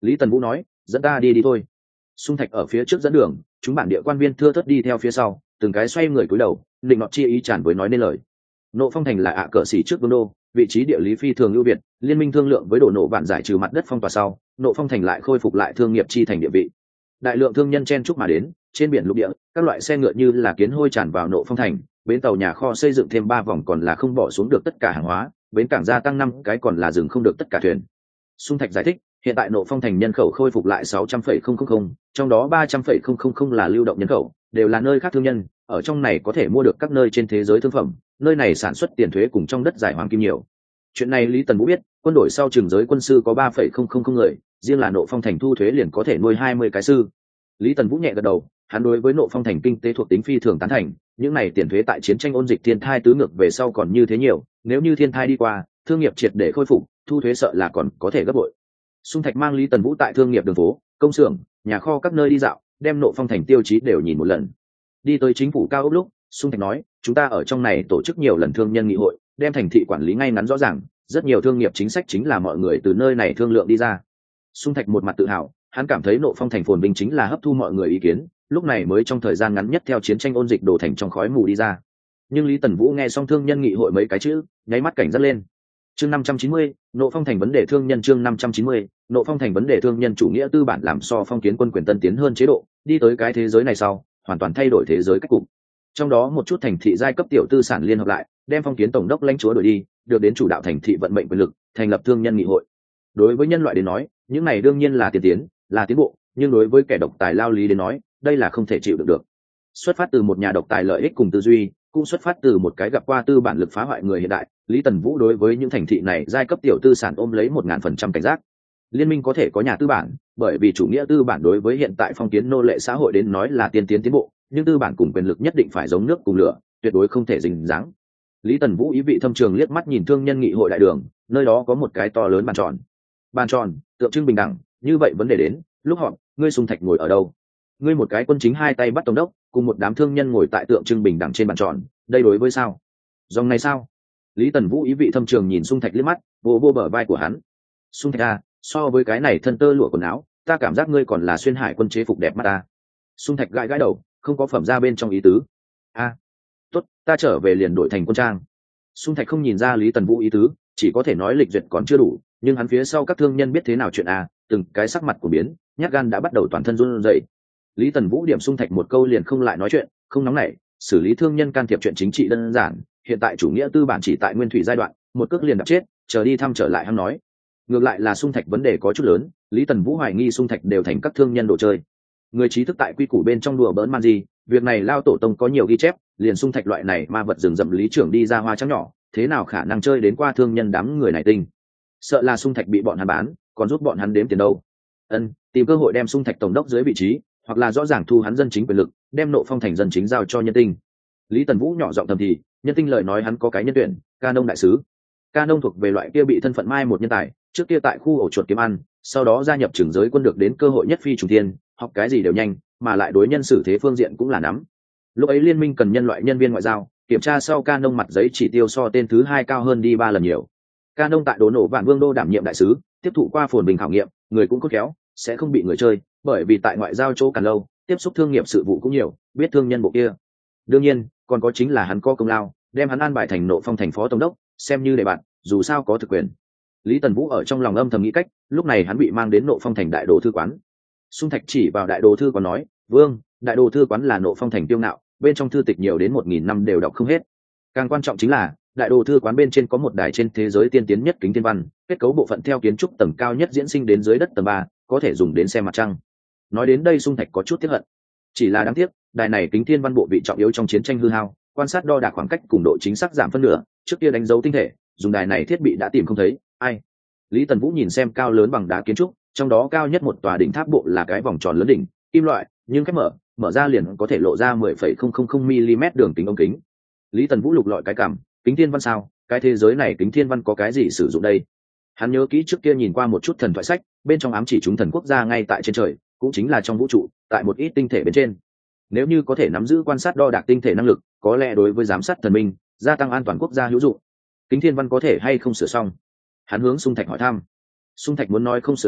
Lý Tần Vũ nói, dẫn ta đi đi thôi. Xung Thạch ở phía trước dẫn đường, chúng bản địa quan viên thưa thớt đi theo phía sau, từng cái xoay người cúi đầu, định nọt chi ý tràn với nói nên lời. Nộ Phong thành là ạ cờ sĩ trước vương đô, vị trí địa lý phi thường ưu việt, liên minh thương lượng với đổ nộ bản giải trừ mặt đất phong tỏa sau, Nộ Phong thành lại khôi phục lại thương nghiệp chi thành địa vị. Đại lượng thương nhân chen chúc mà đến, trên biển lục địa, các loại xe ngựa như là kiến hôi tràn vào Nộ Phong thành, bến tàu nhà kho xây dựng thêm ba vòng còn là không bỏ xuống được tất cả hàng hóa, bến cảng gia tăng năm cái còn là dừng không được tất cả thuyền. Xung Thạch giải thích, hiện tại Nộ Phong thành nhân khẩu khôi phục lại sáu trăm phẩy không không không, trong đó ba trăm phẩy không không không là lưu động nhân khẩu, đều là nơi khác thương nhân, ở trong này có thể mua được các nơi trên thế giới thương phẩm, nơi này sản xuất tiền thuế cùng trong đất giải hoàng kim nhiều. Chuyện này Lý Tần Vũ biết, quân đội sau trường giới quân sư có ba phẩy không không không người, riêng là Nộ Phong thành thu thuế liền có thể nuôi hai mươi cái sư. Lý Tần Vũ nhẹ gật đầu, hắn đối với Nộ Phong thành kinh tế thuộc tính phi thường tán thành, những này tiền thuế tại chiến tranh ôn dịch thiên thai tứ ngược về sau còn như thế nhiều, nếu như thiên thai đi qua, thương nghiệp triệt để khôi phục, thu thuế sợ là còn có thể gấp bội. Xung Thạch mang Lý Tần Vũ tại thương nghiệp đường phố, công xưởng, nhà kho các nơi đi dạo, đem Nộ Phong thành tiêu chí đều nhìn một lần. Đi tới chính phủ cao ốc lúc, Xung Thạch nói, chúng ta ở trong này tổ chức nhiều lần thương nhân nghị hội, đem thành thị quản lý ngay ngắn rõ ràng, rất nhiều thương nghiệp chính sách chính là mọi người từ nơi này thương lượng đi ra. Xung Thạch một mặt tự hào, hắn cảm thấy Nộ Phong thành phồn vinh chính là hấp thu mọi người ý kiến, lúc này mới trong thời gian ngắn nhất theo chiến tranh ôn dịch đổ thành trong khói mù đi ra. Nhưng Lý Tần Vũ nghe xong thương nhân nghị hội mấy cái chữ, nháy mắt cảnh giác lên. Chương năm trăm chín mươi, Nộ Phong thành vấn đề thương nhân chương năm trăm chín mươi, Nộ Phong thành vấn đề thương nhân chủ nghĩa tư bản làm so phong kiến quân quyền tân tiến hơn chế độ, đi tới cái thế giới này sau, hoàn toàn thay đổi thế giới cách cục. Trong đó một chút thành thị giai cấp tiểu tư sản liên hợp lại, đem phong kiến tổng đốc lãnh chúa đuổi đi, được đến chủ đạo thành thị vận mệnh quyền lực, thành lập thương nhân nghị hội. Đối với nhân loại đến nói, những này đương nhiên là tiên tiến, là tiến bộ, nhưng đối với kẻ độc tài lao lý đến nói, đây là không thể chịu được được. Xuất phát từ một nhà độc tài lợi ích cùng tư duy, cũng xuất phát từ một cái gặp qua tư bản lực phá hoại người hiện đại, Lý Tần Vũ đối với những thành thị này giai cấp tiểu tư sản ôm lấy một ngàn phần trăm cảnh giác. Liên minh có thể có nhà tư bản, bởi vì chủ nghĩa tư bản đối với hiện tại phong kiến nô lệ xã hội đến nói là tiên tiến tiến bộ, nhưng tư bản cùng quyền lực nhất định phải giống nước cùng lửa, tuyệt đối không thể dính dáng. Lý Tần Vũ ý vị thâm trường liếc mắt nhìn thương nhân nghị hội đại đường, nơi đó có một cái to lớn bàn tròn. Bàn tròn, tượng trưng bình đẳng, như vậy vấn đề đến, lúc họp, ngươi Xung Thạch ngồi ở đâu? Ngươi một cái quân chính hai tay bắt tổng đốc, cùng một đám thương nhân ngồi tại tượng trưng bình đẳng trên bàn tròn, đây đối với sao? Dòng này sao? Lý Tần Vũ ý vị thâm trường nhìn Xung Thạch liếc mắt, vô vô bờ vai của hắn. Xung Thạch à, so với cái này thân tơ lụa quần áo, ta cảm giác ngươi còn là xuyên hải quân chế phục đẹp mắt ta. Xung Thạch gãi gãi đầu, không có phẩm ra bên trong ý tứ. A, à, tốt, ta trở về liền đổi thành quân trang. Xung Thạch không nhìn ra Lý Tần Vũ ý tứ, chỉ có thể nói lịch duyệt còn chưa đủ, nhưng hắn phía sau các thương nhân biết thế nào chuyện a, từng cái sắc mặt của biến, nhát gan đã bắt đầu toàn thân run rẩy. Lý Tần Vũ điểm Xung Thạch một câu liền không lại nói chuyện, không nóng nảy, xử lý thương nhân can thiệp chuyện chính trị đơn giản, hiện tại chủ nghĩa tư bản chỉ tại nguyên thủy giai đoạn, một cước liền đập chết, chờ đi thăm trở lại hắn nói. Ngược lại là Xung Thạch vấn đề có chút lớn, Lý Tần Vũ hoài nghi Xung Thạch đều thành các thương nhân đồ chơi. Người trí thức tại quy củ bên trong đùa bỡn man gì, việc này lao tổ tông có nhiều ghi chép, liền Xung Thạch loại này ma vật rừng rậm lý trưởng đi ra hoa trắng nhỏ, thế nào khả năng chơi đến qua thương nhân đám người này tinh. Sợ là Xung Thạch bị bọn hắn bán, còn giúp bọn hắn đếm tiền đâu. Ân, tìm cơ hội đem Xung Thạch tổng đốc dưới vị trí, hoặc là rõ ràng thu hắn dân chính quyền lực, đem Nộ Phong thành dân chính giao cho nhân tinh. Lý Tần Vũ nhỏ giọng thầm thì, nhân tinh lời nói hắn có cái nhân tuyển, Ca Nông đại sứ. Ca Nông thuộc về loại kia bị thân phận mai một nhân tài, trước kia tại khu ổ chuột kiếm ăn, sau đó gia nhập trường giới quân được đến cơ hội nhất phi trùng thiên, học cái gì đều nhanh, mà lại đối nhân xử thế phương diện cũng là nắm. Lúc ấy liên minh cần nhân loại nhân viên ngoại giao, kiểm tra sau Ca Nông mặt giấy chỉ tiêu so tên thứ hai cao hơn đi ba lần nhiều. Ca Nông tại Đố Nổ Vạn Vương đô đảm nhiệm đại sứ, tiếp thụ qua phồn bình khảo nghiệm, người cũng cốt khéo, sẽ không bị người chơi, bởi vì tại ngoại giao chỗ càng lâu, tiếp xúc thương nghiệp sự vụ cũng nhiều, biết thương nhân bộ kia. Đương nhiên, còn có chính là hắn có công lao, đem hắn an bài thành Nộ Phong thành phó tổng đốc, xem như đề bạn, dù sao có thực quyền. Lý Tần Vũ ở trong lòng âm thầm nghĩ cách, lúc này hắn bị mang đến Nộ Phong thành đại đồ thư quán. Xung Thạch chỉ vào đại đồ thư quán nói, "Vương, đại đồ thư quán là Nộ Phong thành tiêu ngạo, bên trong thư tịch nhiều đến một nghìn năm đều đọc không hết. Càng quan trọng chính là, đại đồ thư quán bên trên có một đài trên thế giới tiên tiến nhất kính thiên văn, kết cấu bộ phận theo kiến trúc tầng cao nhất diễn sinh đến dưới đất tầng ba, có thể dùng đến xem mặt trăng." Nói đến đây Xung Thạch có chút tiếc hận. Chỉ là đáng tiếc, đài này kính thiên văn bộ vị trọng yếu trong chiến tranh hư hao, quan sát đo đạc khoảng cách cùng độ chính xác giảm phân nửa, trước kia đánh dấu tinh thể, dùng đài này thiết bị đã tìm không thấy, ai. Lý Tần Vũ nhìn xem cao lớn bằng đá kiến trúc, trong đó cao nhất một tòa đỉnh tháp bộ là cái vòng tròn lớn đỉnh, kim loại, nhưng cách mở, mở ra liền có thể lộ ra mười phẩy không không không mi-li-mét đường kính ống kính. Lý Tần Vũ lục lọi cái cảm, kính thiên văn sao, cái thế giới này kính thiên văn có cái gì sử dụng đây? Hắn nhớ kỹ trước kia nhìn qua một chút thần thoại sách, bên trong ám chỉ chúng thần quốc gia ngay tại trên trời, cũng chính là trong vũ trụ, tại một ít tinh thể bên trên. Nếu như có thể nắm giữ quan sát đo đạc tinh thể năng lực, có lẽ đối với giám sát thần minh, gia tăng an toàn quốc gia hữu dụng. Kính thiên văn có thể hay không sửa xong? Hắn hướng Xung Thạch hỏi thăm. Xung Thạch muốn nói không sửa được,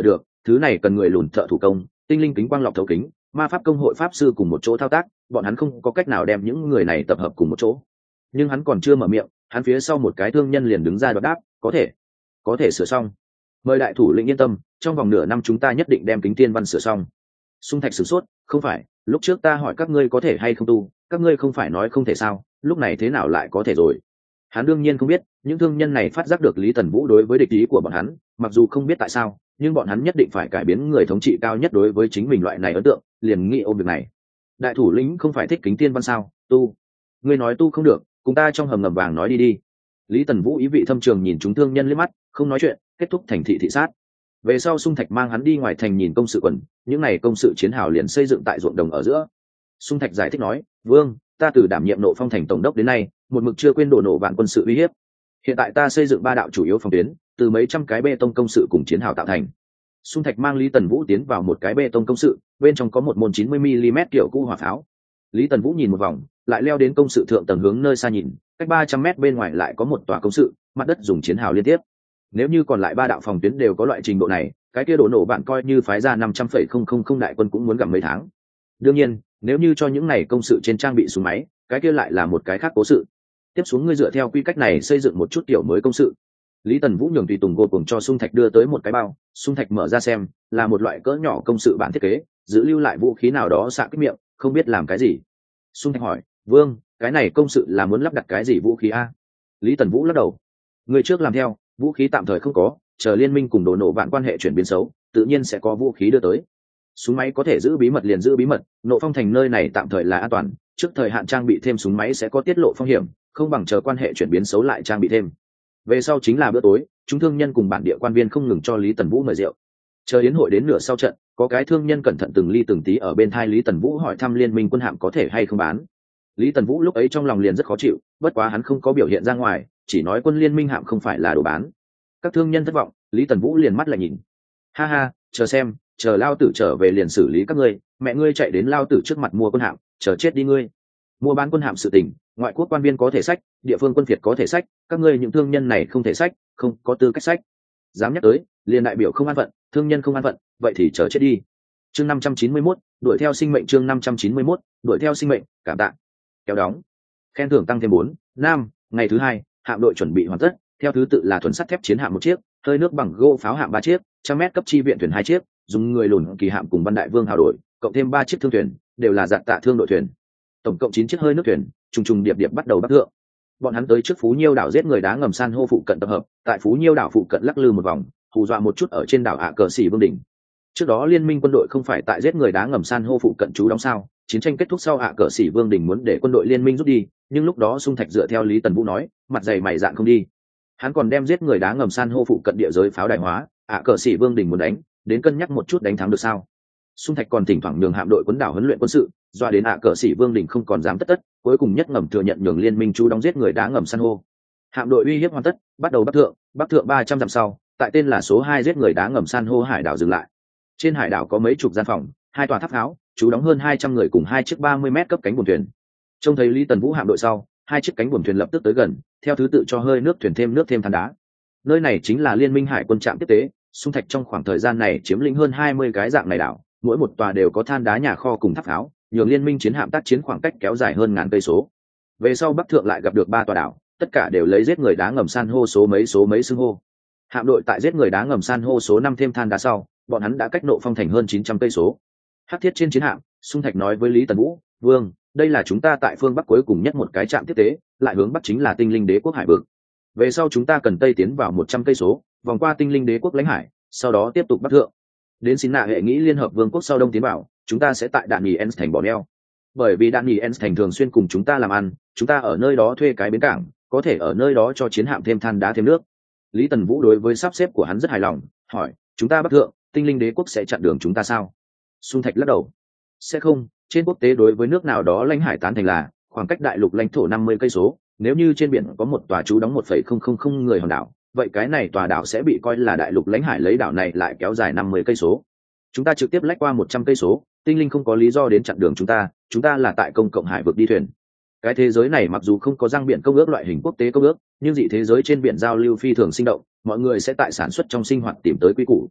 thứ này cần người lùn thợ thủ công, tinh linh kính quang lọc thấu kính, ma pháp công hội pháp sư cùng một chỗ thao tác, bọn hắn không có cách nào đem những người này tập hợp cùng một chỗ. Nhưng hắn còn chưa mở miệng, hắn phía sau một cái thương nhân liền đứng ra đoạt đáp, có thể có thể sửa xong. Mời đại thủ lĩnh yên tâm, trong vòng nửa năm chúng ta nhất định đem kính tiên văn sửa xong. Xung Thạch sửng sốt, không phải, lúc trước ta hỏi các ngươi có thể hay không tu, các ngươi không phải nói không thể sao, lúc này thế nào lại có thể rồi? Hắn đương nhiên không biết, những thương nhân này phát giác được Lý Tần Vũ đối với địch ý của bọn hắn, mặc dù không biết tại sao, nhưng bọn hắn nhất định phải cải biến người thống trị cao nhất đối với chính mình loại này ấn tượng, liền nghĩ ôm việc này. Đại thủ lĩnh không phải thích kính tiên văn sao? Tu, ngươi nói tu không được, cùng ta trong hầm ngầm vàng nói đi đi. Lý Tần Vũ ý vị thâm trường nhìn chúng thương nhân liếc mắt, không nói chuyện, kết thúc thành thị thị sát. Về sau Xung Thạch mang hắn đi ngoài thành nhìn công sự quần, những này công sự chiến hào liền xây dựng tại ruộng đồng ở giữa. Xung Thạch giải thích nói, vương, ta từ đảm nhiệm Nộ Phong thành tổng đốc đến nay, một mực chưa quên đổ nổ vạn quân sự uy hiếp. Hiện tại ta xây dựng ba đạo chủ yếu phòng tuyến, từ mấy trăm cái bê tông công sự cùng chiến hào tạo thành. Xung Thạch mang Lý Tần Vũ tiến vào một cái bê tông công sự, bên trong có một môn chín mươi mi li mét kiểu cũ hỏa pháo. Lý Tần Vũ nhìn một vòng, lại leo đến công sự thượng tầng hướng nơi xa nhìn, cách ba trăm mét bên ngoài lại có một tòa công sự, mặt đất dùng chiến hào liên tiếp. Nếu như còn lại ba đạo phòng tuyến đều có loại trình độ này, cái kia đổ nổ bạn coi như phái ra năm trăm phẩy không không không đại quân cũng muốn gặm mấy tháng. Đương nhiên, nếu như cho những này công sự trên trang bị súng máy, cái kia lại là một cái khác cố sự. Tiếp xuống ngươi dựa theo quy cách này xây dựng một chút tiểu mới công sự. Lý Tần Vũ nhường tùy tùng gộp cùng cho Xung Thạch đưa tới một cái bao, Xung Thạch mở ra xem, là một loại cỡ nhỏ công sự bản thiết kế, giữ lưu lại vũ khí nào đó xạ kích miệng, không biết làm cái gì. Xung Thạch hỏi, vương, cái này công sự là muốn lắp đặt cái gì vũ khí a? Lý Tần Vũ lắc đầu, người trước làm theo, vũ khí tạm thời không có, chờ liên minh cùng đồ nổ vạn quan hệ chuyển biến xấu, tự nhiên sẽ có vũ khí đưa tới. Súng máy có thể giữ bí mật liền giữ bí mật, Nộ Phong thành nơi này tạm thời là an toàn, trước thời hạn trang bị thêm súng máy sẽ có tiết lộ phong hiểm, không bằng chờ quan hệ chuyển biến xấu lại trang bị thêm. Về sau chính là bữa tối, chúng thương nhân cùng bản địa quan viên không ngừng cho Lý Tần Vũ mời rượu. Chờ yến hội đến nửa sau trận, có cái thương nhân cẩn thận từng ly từng tí ở bên thai Lý Tần Vũ hỏi thăm liên minh quân hạm có thể hay không bán. Lý Tần Vũ lúc ấy trong lòng liền rất khó chịu, bất quá hắn không có biểu hiện ra ngoài, chỉ nói quân liên minh hạm không phải là đồ bán. Các thương nhân thất vọng, Lý Tần Vũ liền mắt lại nhìn, ha ha, chờ xem, chờ lao tử trở về liền xử lý các ngươi, mẹ ngươi chạy đến lao tử trước mặt mua quân hạm, chờ chết đi ngươi. Mua bán quân hạm sự tình, ngoại quốc quan viên có thể sách, địa phương quân phiệt có thể sách, các ngươi những thương nhân này không thể sách, không có tư cách sách. Dám nhắc tới, liền đại biểu không an phận, thương nhân không an phận, vậy thì chờ chết đi. Chương năm trăm chín mươi mốt, đuổi theo sinh mệnh. Chương năm trăm chín mươi mốt, đuổi theo sinh mệnh. Cảm tạ. Kéo đóng. Khen thưởng tăng thêm bốn, năm. Ngày thứ hai, hạm đội chuẩn bị hoàn tất, theo thứ tự là thuần sắt thép chiến hạm một chiếc, hơi nước bằng gỗ pháo hạm ba chiếc, trăm mét cấp chi viện thuyền hai chiếc, dùng người lùn kỳ hạm cùng Văn Đại Vương hào đội, cộng thêm ba chiếc thương thuyền, đều là dạng tạ thương đội thuyền. Tổng cộng chín chiếc hơi nước thuyền, trùng trùng điệp điệp bắt đầu bắc thượng. Bọn hắn tới trước Phú Nhiêu đảo giết người đá ngầm san hô phụ cận tập hợp, tại Phú Nhiêu đảo phụ cận lắc lư một vòng, hù dọa một chút ở trên đảo ạ cờ xỉ vương đỉnh. Trước đó liên minh quân đội không phải tại giết người đá ngầm san hô phụ cận trú đóng sao? Chiến tranh kết thúc sau ạ cờ xỉ vương đỉnh muốn để quân đội liên minh rút đi, nhưng lúc đó Xung Thạch dựa theo Lý Tần Vũ nói, mặt dày mày dạn không đi. Hắn còn đem giết người đá ngầm san hô phụ cận địa giới pháo đại hóa, ạ cờ xỉ vương đỉnh muốn đánh, đến cân nhắc một chút đánh thắng được sao? Xung Thạch còn thỉnh thoảng nhường hạm đội quấn đảo huấn luyện quân sự, doa đến ạ cờ xỉ vương đỉnh không còn dám tất tất, cuối cùng nhất ngầm thừa nhận nhường liên minh chú đóng giết người đá ngầm san hô. Hạm đội uy hiếp hoàn tất, bắt đầu bắc thượng, bắc thượng ba trăm dặm sau, tại tên là số hai giết người đá ngầm san hô hải đảo dừng lại. Trên hải đảo có mấy chục gian phòng, hai tòa tháp pháo, chú đóng hơn hai trăm người cùng hai chiếc ba mươi mét cấp cánh buồm thuyền. Trông thấy Lý Tần Vũ hạm đội sau, hai chiếc cánh buồm thuyền lập tức tới gần, theo thứ tự cho hơi nước thuyền thêm nước thêm than đá. Nơi này chính là liên minh hải quân trạm tiếp tế. Xung Thạch trong khoảng thời gian này chiếm lĩnh hơn hai mươi cái dạng này đảo, mỗi một tòa đều có than đá nhà kho cùng tháp pháo, nhường liên minh chiến hạm tác chiến khoảng cách kéo dài hơn ngàn cây số. Về sau bắc thượng lại gặp được ba tòa đảo, tất cả đều lấy giết người đá ngầm san hô số mấy số mấy xưng hô. Hạm đội tại giết người đá ngầm san hô số năm thêm than đá sau, bọn hắn đã cách Nộ Phong thành hơn chín trăm cây số. Hắc thiết trên chiến hạm, Xung Thạch nói với Lý Tần Vũ, vương, đây là chúng ta tại phương bắc cuối cùng nhất một cái trạm tiếp tế, lại hướng bắc chính là Tinh Linh Đế quốc hải vực. Về sau chúng ta cần tây tiến vào một trăm cây số, vòng qua Tinh Linh Đế quốc lãnh hải, sau đó tiếp tục bắc thượng. Đến xin nạ hệ nghĩ liên hợp vương quốc sau đông tiến vào, chúng ta sẽ tại Đạn Nghỉ Ens thành bỏ neo. Bởi vì Đạn Nghỉ Ens thành thường xuyên cùng chúng ta làm ăn, chúng ta ở nơi đó thuê cái bến cảng, có thể ở nơi đó cho chiến hạm thêm than đá thêm nước. Lý Tần Vũ đối với sắp xếp của hắn rất hài lòng, hỏi, chúng ta bắc thượng, Tinh Linh Đế quốc sẽ chặn đường chúng ta sao? Xung Thạch lắc đầu, sẽ không. Trên quốc tế đối với nước nào đó lãnh hải tán thành là khoảng cách đại lục lãnh thổ năm mươi cây số, nếu như trên biển có một tòa trú đóng một phẩy không không không người hòn đảo, vậy cái này tòa đảo sẽ bị coi là đại lục lãnh hải, lấy đảo này lại kéo dài năm mươi cây số. Chúng ta trực tiếp lách qua một trăm cây số, Tinh Linh không có lý do đến chặn đường chúng ta, chúng ta là tại công cộng hải vực đi thuyền. Cái thế giới này mặc dù không có răng biển công ước loại hình quốc tế công ước, nhưng dị thế giới trên biển giao lưu phi thường sinh động, mọi người sẽ tại sản xuất trong sinh hoạt tìm tới quy củ.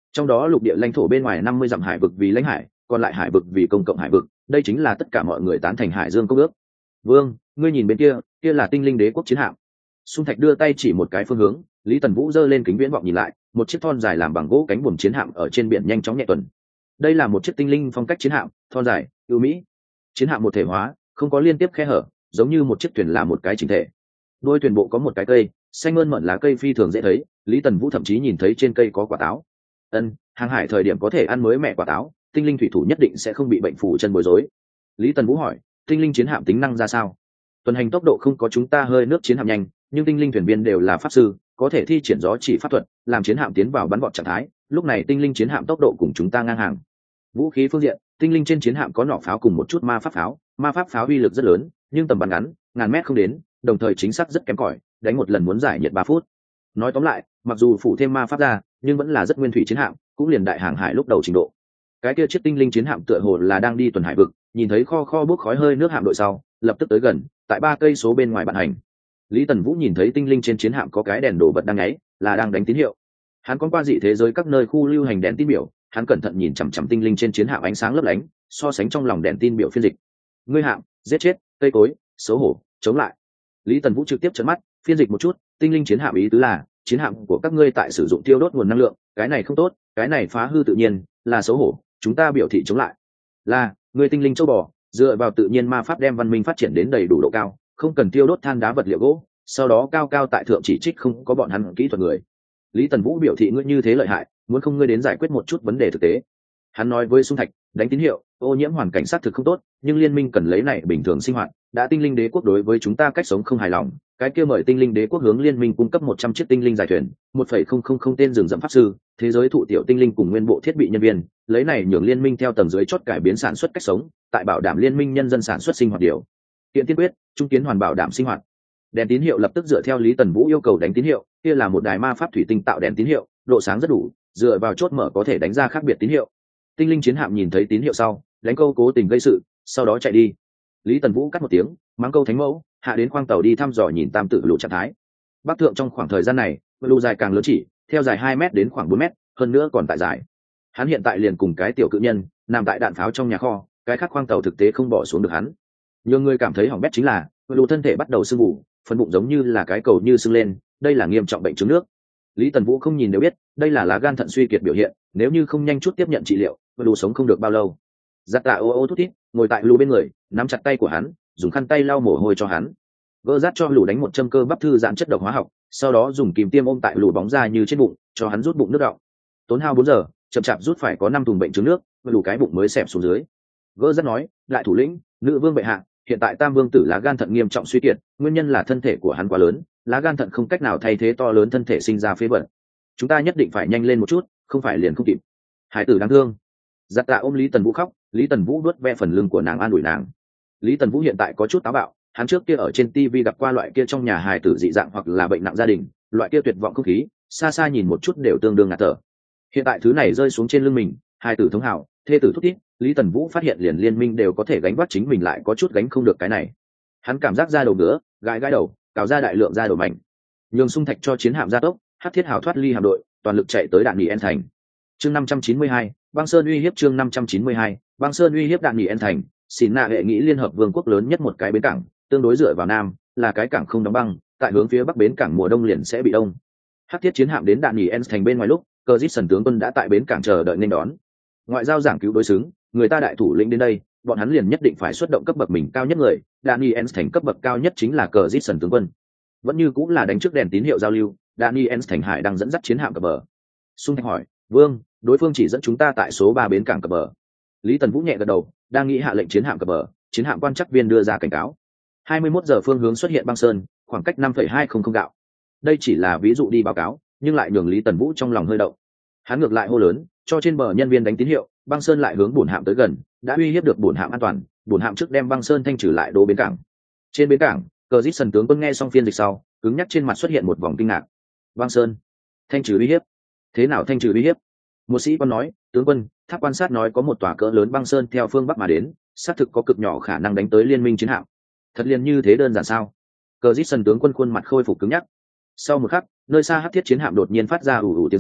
trong đó lục địa lãnh thổ bên ngoài năm mươi dặm hải vực vì lãnh hải, còn lại hải vực vì công cộng hải vực, đây chính là tất cả mọi người tán thành hải dương công ước. Vương, ngươi nhìn bên kia, kia là tinh linh đế quốc chiến hạm. Xung Thạch đưa tay chỉ một cái phương hướng, Lý Tần Vũ giơ lên kính viễn vọng nhìn lại, một chiếc thon dài làm bằng gỗ cánh buồm chiến hạm ở trên biển nhanh chóng nhẹ tuần. Đây là một chiếc tinh linh phong cách chiến hạm, thon dài, ưu mỹ. Chiến hạm một thể hóa, không có liên tiếp khe hở, giống như một chiếc thuyền là một cái chỉnh thể. Đôi thuyền bộ có một cái cây, xanh mơn mởn lá cây phi thường dễ thấy, Lý Tần Vũ thậm chí nhìn thấy trên cây có quả táo. Ân, hàng hải thời điểm có thể ăn mới mẹ quả táo, tinh linh thủy thủ nhất định sẽ không bị bệnh phù chân bối rối. Lý Tần Vũ hỏi, tinh linh chiến hạm tính năng ra sao? Tuần hành tốc độ không có chúng ta hơi nước chiến hạm nhanh, nhưng tinh linh thuyền viên đều là pháp sư, có thể thi triển gió chỉ pháp thuật, làm chiến hạm tiến vào bắn vọt trạng thái. Lúc này tinh linh chiến hạm tốc độ cùng chúng ta ngang hàng. Vũ khí phương diện, tinh linh trên chiến hạm có nỏ pháo cùng một chút ma pháp pháo, ma pháp pháo uy lực rất lớn, nhưng tầm bắn ngắn, ngàn mét không đến, đồng thời chính xác rất kém cỏi, đánh một lần muốn giải nhiệt ba phút. Nói tóm lại, mặc dù phủ thêm ma pháp ra, nhưng vẫn là rất nguyên thủy chiến hạm, cũng liền đại hàng hải lúc đầu trình độ. Cái kia chiếc tinh linh chiến hạm tựa hồ là đang đi tuần hải vực, nhìn thấy kho kho bốc khói hơi nước hạm đội sau, lập tức tới gần, tại ba cây số bên ngoài bạn hành. Lý Tần Vũ nhìn thấy tinh linh trên chiến hạm có cái đèn đổ bật đang nháy, là đang đánh tín hiệu. Hắn quan qua dị thế giới các nơi khu lưu hành đèn tín biểu, hắn cẩn thận nhìn chằm chằm tinh linh trên chiến hạm ánh sáng lấp lánh, so sánh trong lòng đèn tin biểu phiên dịch. Ngươi hạm, giết chết, cây cối, xấu hổ, chống lại. Lý Tần Vũ trực tiếp trợn mắt, phiên dịch một chút, tinh linh chiến hạm ý tứ là, chiến hạm của các ngươi tại sử dụng tiêu đốt nguồn năng lượng, cái này không tốt, cái này phá hư tự nhiên, là xấu hổ, chúng ta biểu thị chống lại. Là, ngươi tinh linh châu bò, dựa vào tự nhiên ma pháp đem văn minh phát triển đến đầy đủ độ cao, không cần tiêu đốt than đá vật liệu gỗ, sau đó cao cao tại thượng chỉ trích không có bọn hắn kỹ thuật người. Lý Tần Vũ biểu thị ngươi như thế lợi hại, muốn không ngươi đến giải quyết một chút vấn đề thực tế. Hắn nói với Xung Thạch, đánh tín hiệu, ô nhiễm hoàn cảnh xác thực không tốt, nhưng liên minh cần lấy này bình thường sinh hoạt, đã tinh linh đế quốc đối với chúng ta cách sống không hài lòng, cái kia mời tinh linh đế quốc hướng liên minh cung cấp một trăm chiếc tinh linh giải thuyền, một phẩy không không không tên rừng rậm pháp sư, thế giới thụ tiểu tinh linh cùng nguyên bộ thiết bị nhân viên, lấy này nhường liên minh theo tầng dưới chót cải biến sản xuất cách sống, tại bảo đảm liên minh nhân dân sản xuất sinh hoạt điều kiện tiên quyết, trung kiến hoàn bảo đảm sinh hoạt. Đèn tín hiệu lập tức dựa theo Lý Tần Vũ yêu cầu đánh tín hiệu, kia là một đài ma pháp thủy tinh tạo đèn tín hiệu, độ sáng rất đủ, dựa vào chốt mở có thể đánh ra khác biệt tín hiệu. Tinh linh chiến hạm nhìn thấy tín hiệu sau, đánh câu cố tình gây sự, sau đó chạy đi. Lý Tần Vũ cắt một tiếng, mắng câu thánh mẫu, hạ đến khoang tàu đi thăm dò nhìn tam tự lũ trạng thái. Bắc thượng trong khoảng thời gian này, lũ dài càng lớn chỉ, theo dài hai mét đến khoảng bốn mét, hơn nữa còn tại dài. Hắn hiện tại liền cùng cái tiểu cự nhân, nằm tại đạn pháo trong nhà kho, cái khác khoang tàu thực tế không bỏ xuống được hắn. Nhiều người cảm thấy hỏng bét chính là, lũ thân thể bắt đầu sưng mù, phần bụng giống như là cái cầu như sưng lên, đây là nghiêm trọng bệnh trứng nước. Lý Tần Vũ không nhìn đều biết, đây là lá gan thận suy kiệt biểu hiện, nếu như không nhanh chút tiếp nhận trị liệu, lũ sống không được bao lâu. Giặt Tạ ô ô thút thít, ngồi tại lũ bên người, nắm chặt tay của hắn, dùng khăn tay lau mồ hôi cho hắn. Gỡ rát cho lũ đánh một châm cơ bắp thư giãn chất độc hóa học, sau đó dùng kìm tiêm ôm tại lũ bóng ra như trên bụng, cho hắn rút bụng nước đọng. Tốn hao bốn giờ, chậm chạp rút phải có năm thùng bệnh trứng nước, lũ cái bụng mới xẹp xuống dưới. Gỡ rát nói, lại thủ lĩnh, nữ vương bệ hạ, hiện tại tam vương tử lá gan thận nghiêm trọng suy kiệt, nguyên nhân là thân thể của hắn quá lớn, lá gan thận không cách nào thay thế to lớn thân thể sinh ra phế bẩn. Chúng ta nhất định phải nhanh lên một chút, không phải liền không kịp. Hải tử đáng thương. Giặt Tạ ôm Lý Tần Vũ khóc, Lý Tần Vũ đuốt ve phần lưng của nàng an ủi nàng. Lý Tần Vũ hiện tại có chút táo bạo, hắn trước kia ở trên ti vi gặp qua loại kia trong nhà hài tử dị dạng hoặc là bệnh nặng gia đình, loại kia tuyệt vọng không khí, xa xa nhìn một chút đều tương đương ngạt thở. Hiện tại thứ này rơi xuống trên lưng mình, hài tử thống hảo, thê tử thút thít, Lý Tần Vũ phát hiện liền liên minh đều có thể gánh vác chính mình lại có chút gánh không được cái này. Hắn cảm giác ra đầu nữa, gãi gãi đầu, cào ra đại lượng ra đầu mạnh. Nhường Xung Thạch cho chiến hạm gia tốc, Hắc Thiết Hào thoát ly hạm đội, toàn lực chạy tới đạn nghỉ En thành. Chương năm trăm chín mươi hai, Băng Sơn uy hiếp chương năm trăm chín mươi hai, Băng Sơn uy hiếp đạn nghỉ En thành, xỉn nạ hệ nghĩ liên hợp vương quốc lớn nhất một cái bến cảng, tương đối dựa vào nam, là cái cảng không đóng băng, tại hướng phía bắc bến cảng mùa đông liền sẽ bị đông. Hắc Thiết chiến hạm đến đạn nghỉ En thành bên ngoài lúc, Cờ Dít Sần tướng quân đã tại bến cảng chờ đợi nên đón. Ngoại giao giảng cứu đối xứng, người ta đại thủ lĩnh đến đây, bọn hắn liền nhất định phải xuất động cấp bậc mình cao nhất người, Daniels thành cấp bậc cao nhất chính là Cờ Dít Sần tướng quân. Vẫn như cũng là đánh trước đèn tín hiệu giao lưu, Daniels thành hải đang dẫn dắt chiến hạm cập bờ. Xung Thạch hỏi, "Vương, đối phương chỉ dẫn chúng ta tại số ba bến cảng cập bờ." Lý Tần Vũ nhẹ gật đầu, đang nghĩ hạ lệnh chiến hạm cập bờ, chiến hạm quan trắc viên đưa ra cảnh cáo. hai mươi mốt giờ phương hướng xuất hiện băng sơn, khoảng cách năm phẩy hai không không gạo. Đây chỉ là ví dụ đi báo cáo, nhưng lại nhường Lý Tần Vũ trong lòng hơi động. Hắn ngược lại hô lớn, cho trên bờ nhân viên đánh tín hiệu, băng sơn lại hướng bổn hạm tới gần, đã uy hiếp được bổn hạm an toàn, bổn hạm trước đem băng sơn thanh trừ lại đố bến cảng. Trên bến cảng, Cờ Dít Sần tướng quân nghe xong phiên dịch sau, cứng nhắc trên mặt xuất hiện một vòng kinh ngạc. Băng sơn, thanh trừ uy hiếp? Thế nào thanh trừ uy hiếp? Một sĩ quan nói, tướng quân, tháp quan sát nói có một tòa cỡ lớn băng sơn theo phương bắc mà đến, xác thực có cực nhỏ khả năng đánh tới liên minh chiến hạm. Thật liền như thế đơn giản sao? Cờ Dít Sần tướng quân khuôn mặt khôi phục cứng nhắc. Sau một khắc, nơi xa Hắc Thiết chiến hạm đột nhiên phát ra ù ù tiếng sấm,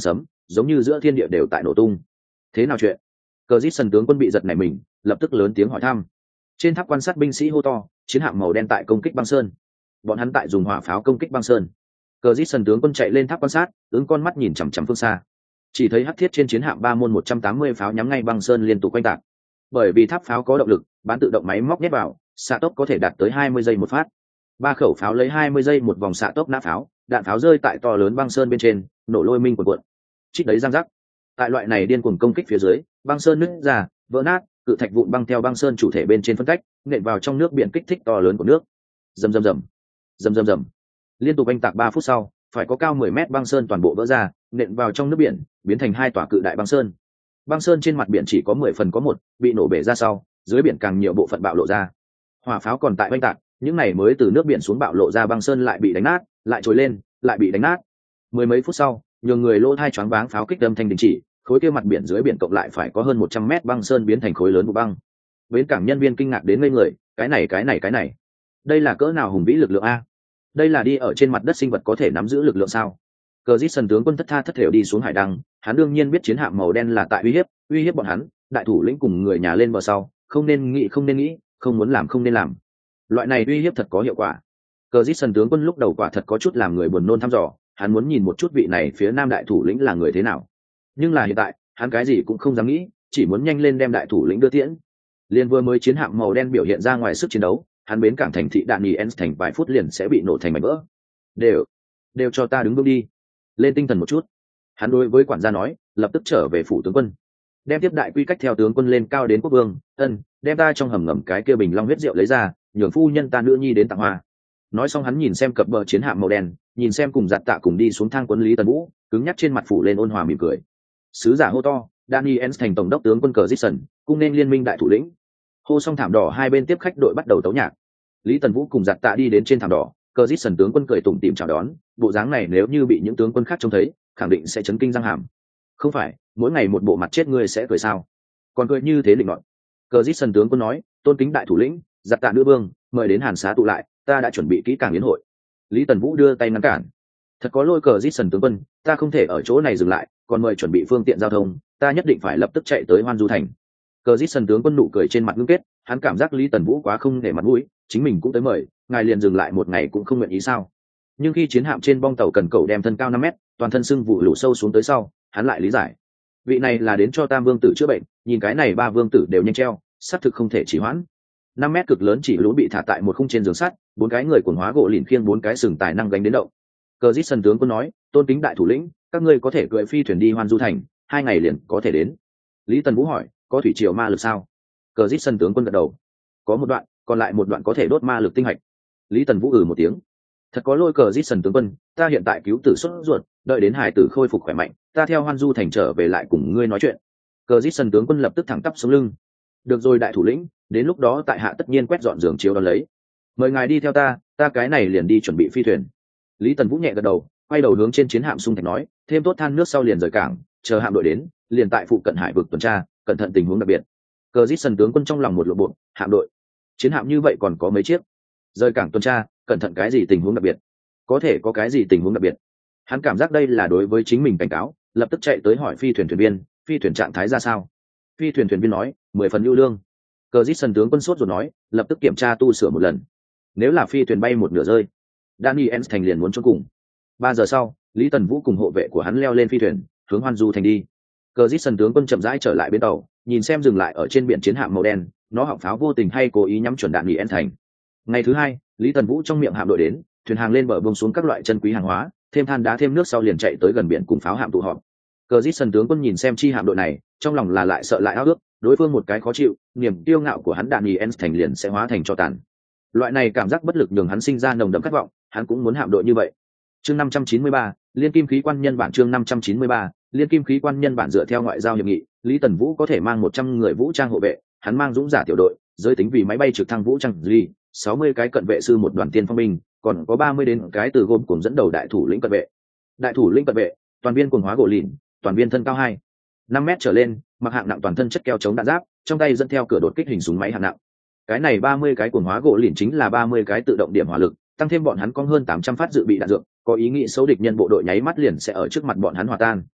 giống như giữa thiên địa đều tại nổ tung. Thế nào chuyện? Cờ Dít sần tướng quân bị giật nảy mình, lập tức lớn tiếng hỏi thăm. Trên tháp quan sát binh sĩ hô to, chiến hạm màu đen tại công kích băng sơn. Bọn hắn tại dùng hỏa pháo công kích băng sơn. Cờ Dít sần tướng quân chạy lên tháp quan sát, ứng con mắt nhìn chằm chằm phương xa. Chỉ thấy hắc thiết trên chiến hạm ba môn một trăm tám mươi pháo nhắm ngay băng sơn liên tục quanh tạc. Bởi vì tháp pháo có động lực, bán tự động máy móc nhét vào, xạ tốc có thể đạt tới hai mươi giây một phát. Ba khẩu pháo lấy hai mươi giây một vòng xạ tốc nã pháo, đạn pháo rơi tại to lớn băng sơn bên trên, nổ lôi minh cuộn cuộn. Chít đấy răng rắc. Tại loại này điên cuồng công kích phía dưới, băng sơn nứt ra, vỡ nát, cự thạch vụn băng theo băng sơn chủ thể bên trên phân cách, nện vào trong nước biển kích thích to lớn của nước. Rầm rầm rầm, rầm rầm rầm. Liên tục oanh tạc ba phút sau, phải có cao mười mét băng sơn toàn bộ vỡ ra, nện vào trong nước biển, biến thành hai tòa cự đại băng sơn. Băng sơn trên mặt biển chỉ có mười phần có một, bị nổ bể ra sau, dưới biển càng nhiều bộ phận bạo lộ ra. Hỏa pháo còn tại oanh tạc, những này mới từ nước biển xuống bạo lộ ra băng sơn lại bị đánh nát, lại trồi lên, lại bị đánh nát. Mười mấy phút sau, nhường người lỗ thai choáng váng pháo kích âm thanh đình chỉ, khối kia mặt biển dưới biển cộng lại phải có hơn một trăm mét băng sơn biến thành khối lớn vụ băng. Bến cảng nhân viên kinh ngạc đến ngây người, cái này cái này cái này, đây là cỡ nào hùng vĩ lực lượng a? Đây là đi ở trên mặt đất sinh vật có thể nắm giữ lực lượng sao? Cờ Dít sần tướng quân thất tha thất thểu đi xuống hải đăng, hắn đương nhiên biết chiến hạm màu đen là tại uy hiếp, uy hiếp bọn hắn, đại thủ lĩnh cùng người nhà lên bờ sau, không nên nghĩ không nên nghĩ, không muốn làm không nên làm. Loại này uy hiếp thật có hiệu quả. Cờ Dít sần tướng quân lúc đầu quả thật có chút làm người buồn nôn thăm dò, hắn muốn nhìn một chút vị này phía nam đại thủ lĩnh là người thế nào. Nhưng là hiện tại, hắn cái gì cũng không dám nghĩ, chỉ muốn nhanh lên đem đại thủ lĩnh đưa tiễn. Liên vừa mới chiến hạm màu đen biểu hiện ra ngoài sức chiến đấu, hắn bến cảng thành thị đạn nhì ens thành vài phút liền sẽ bị nổ thành mảnh vỡ. Đều, đều cho ta đứng vững đi, lên tinh thần một chút. Hắn đối với quản gia nói, lập tức trở về phủ tướng quân, đem tiếp đại quy cách theo tướng quân lên cao đến quốc vương. Ân, đem ta trong hầm ngầm cái kia bình long huyết rượu lấy ra, nhường phu nhân ta nữ nhi đến tặng hoa. Nói xong hắn nhìn xem cập bờ chiến hạm màu đen, nhìn xem cùng giặt tạ cùng đi xuống thang quân Lý Tần Vũ, cứng nhắc trên mặt phủ lên ôn hòa mỉm cười. Sứ giả hô to, Daniel thành tổng đốc tướng quân cờ Jackson, cung nên liên minh đại thủ lĩnh. Hô xong thảm đỏ hai bên tiếp khách đội bắt đầu tấu nhạc. Lý Tần Vũ cùng giặt tạ đi đến trên thảm đỏ, cờ Jackson tướng quân cười tủm tỉm chào đón, bộ dáng này nếu như bị những tướng quân khác trông thấy, khẳng định sẽ chấn kinh răng hàm. Không phải, mỗi ngày một bộ mặt chết ngươi sẽ cười sao? Còn cười như thế định luận. Cờ Jackson tướng quân nói, tôn kính đại thủ lĩnh, giặt tạ nữ vương, mời đến Hàn Xá tụ lại, ta đã chuẩn bị kỹ càng yến hội. Lý Tần Vũ đưa tay ngăn cản. Thật có lỗi cờ Jackson tướng quân, ta không thể ở chỗ này dừng lại, còn mời chuẩn bị phương tiện giao thông, ta nhất định phải lập tức chạy tới Hoan Du thành. Cờ Jackson tướng quân nụ cười trên mặt ngưng kết, hắn cảm giác Lý Tần Vũ quá không để mặt mũi, chính mình cũng tới mời, ngài liền dừng lại một ngày cũng không nguyện ý sao? Nhưng khi chiến hạm trên bong tàu cần cầu đem thân cao năm mét, toàn thân sưng vụ lũ sâu xuống tới sau, hắn lại lý giải, vị này là đến cho Tam Vương tử chữa bệnh, nhìn cái này ba vương tử đều nhanh treo, xác thực không thể trì hoãn. Năm mét cực lớn chỉ lũ bị thả tại một khung trên giường sắt, bốn cái người quần hóa gỗ lìn khiêng bốn cái sừng tài năng gánh đến động. Cờ Jackson tướng quân nói, tôn kính đại thủ lĩnh, các ngươi có thể cưỡi phi thuyền đi Hoan Du thành, hai ngày liền có thể đến. Lý Tần Vũ hỏi, có thủy triều ma lực sao? Cờ Jackson tướng quân gật đầu, có một đoạn, còn lại một đoạn có thể đốt ma lực tinh hạch. Lý Tần Vũ ừ một tiếng, thật có lỗi cờ Jackson tướng quân, ta hiện tại cứu tử xuất ruột, đợi đến hải tử khôi phục khỏe mạnh, ta theo Hoan Du thành trở về lại cùng ngươi nói chuyện. Cờ Jackson tướng quân lập tức thẳng tắp sống lưng. Được rồi đại thủ lĩnh, đến lúc đó tại hạ tất nhiên quét dọn giường chiếu đón lấy. Mời ngài đi theo ta, ta cái này liền đi chuẩn bị phi thuyền. Lý Tần Vũ nhẹ gật đầu, quay đầu hướng trên chiến hạm xung thạch nói, thêm tốt than nước sau liền rời cảng, chờ hạm đội đến, liền tại phụ cận hải vực tuần tra, cẩn thận tình huống đặc biệt. Cờ Jackson tướng quân trong lòng một lộ bộ, hạm đội, chiến hạm như vậy còn có mấy chiếc? Rời cảng tuần tra, cẩn thận cái gì tình huống đặc biệt? Có thể có cái gì tình huống đặc biệt? Hắn cảm giác đây là đối với chính mình cảnh cáo, lập tức chạy tới hỏi phi thuyền thuyền viên, phi thuyền trạng thái ra sao? Phi thuyền thuyền viên nói, mười phần ưu lương. Cờ Jackson tướng quân sốt rồi nói, lập tức kiểm tra tu sửa một lần. Nếu là phi thuyền bay một nửa rơi, Daniel thành liền muốn chôn cùng. Ba giờ sau, Lý Tần Vũ cùng hộ vệ của hắn leo lên phi thuyền, hướng Hoan Du thành đi. Cờ Jackson tướng quân chậm rãi trở lại bên tàu, nhìn xem dừng lại ở trên biển chiến hạm màu đen, nó họng pháo vô tình hay cố ý nhắm chuẩn Daniel thành. Ngày thứ hai, Lý Tần Vũ trong miệng hạm đội đến, thuyền hàng lên bờ buông xuống các loại chân quý hàng hóa, thêm than đá thêm nước sau liền chạy tới gần biển cùng pháo hạm tụ họp. Cờ Jackson tướng quân nhìn xem chi hạm đội này, trong lòng là lại sợ lại ao ước, đối phương một cái khó chịu, niềm kiêu ngạo của hắn Daniel thành liền sẽ hóa thành tro tàn. Loại này cảm giác bất lực nhường hắn sinh ra nồng đậm khát vọng, hắn cũng muốn hạm đội như vậy. Chương năm trăm chín mươi ba, Liên Kim Khí Quan Nhân bản chương năm trăm chín mươi ba, Liên Kim Khí Quan Nhân bản dựa theo ngoại giao hiệp nghị, Lý Tần Vũ có thể mang một trăm người vũ trang hộ vệ, hắn mang dũng giả tiểu đội, giới tính vì máy bay trực thăng vũ trang Lee, sáu mươi cái cận vệ sư một đoàn tiên phong binh, còn có ba mươi đến cái từ gồm cùng dẫn đầu đại thủ lĩnh cận vệ. Đại thủ lĩnh cận vệ, toàn viên quần hóa gỗ lìn, toàn viên thân cao hai năm mét trở lên, mặc hạng nặng toàn thân chất keo chống đạn giáp, trong tay dẫn theo cửa đột kích hình súng máy hạng nặng. Cái này ba mươi cái quần hóa gỗ lìn chính là ba mươi cái tự động điểm hỏa lực, tăng thêm bọn hắn có hơn tám trăm phát dự bị đạn dược, có ý nghĩ xấu địch nhân bộ đội nháy mắt liền sẽ ở trước mặt bọn hắn hòa tan.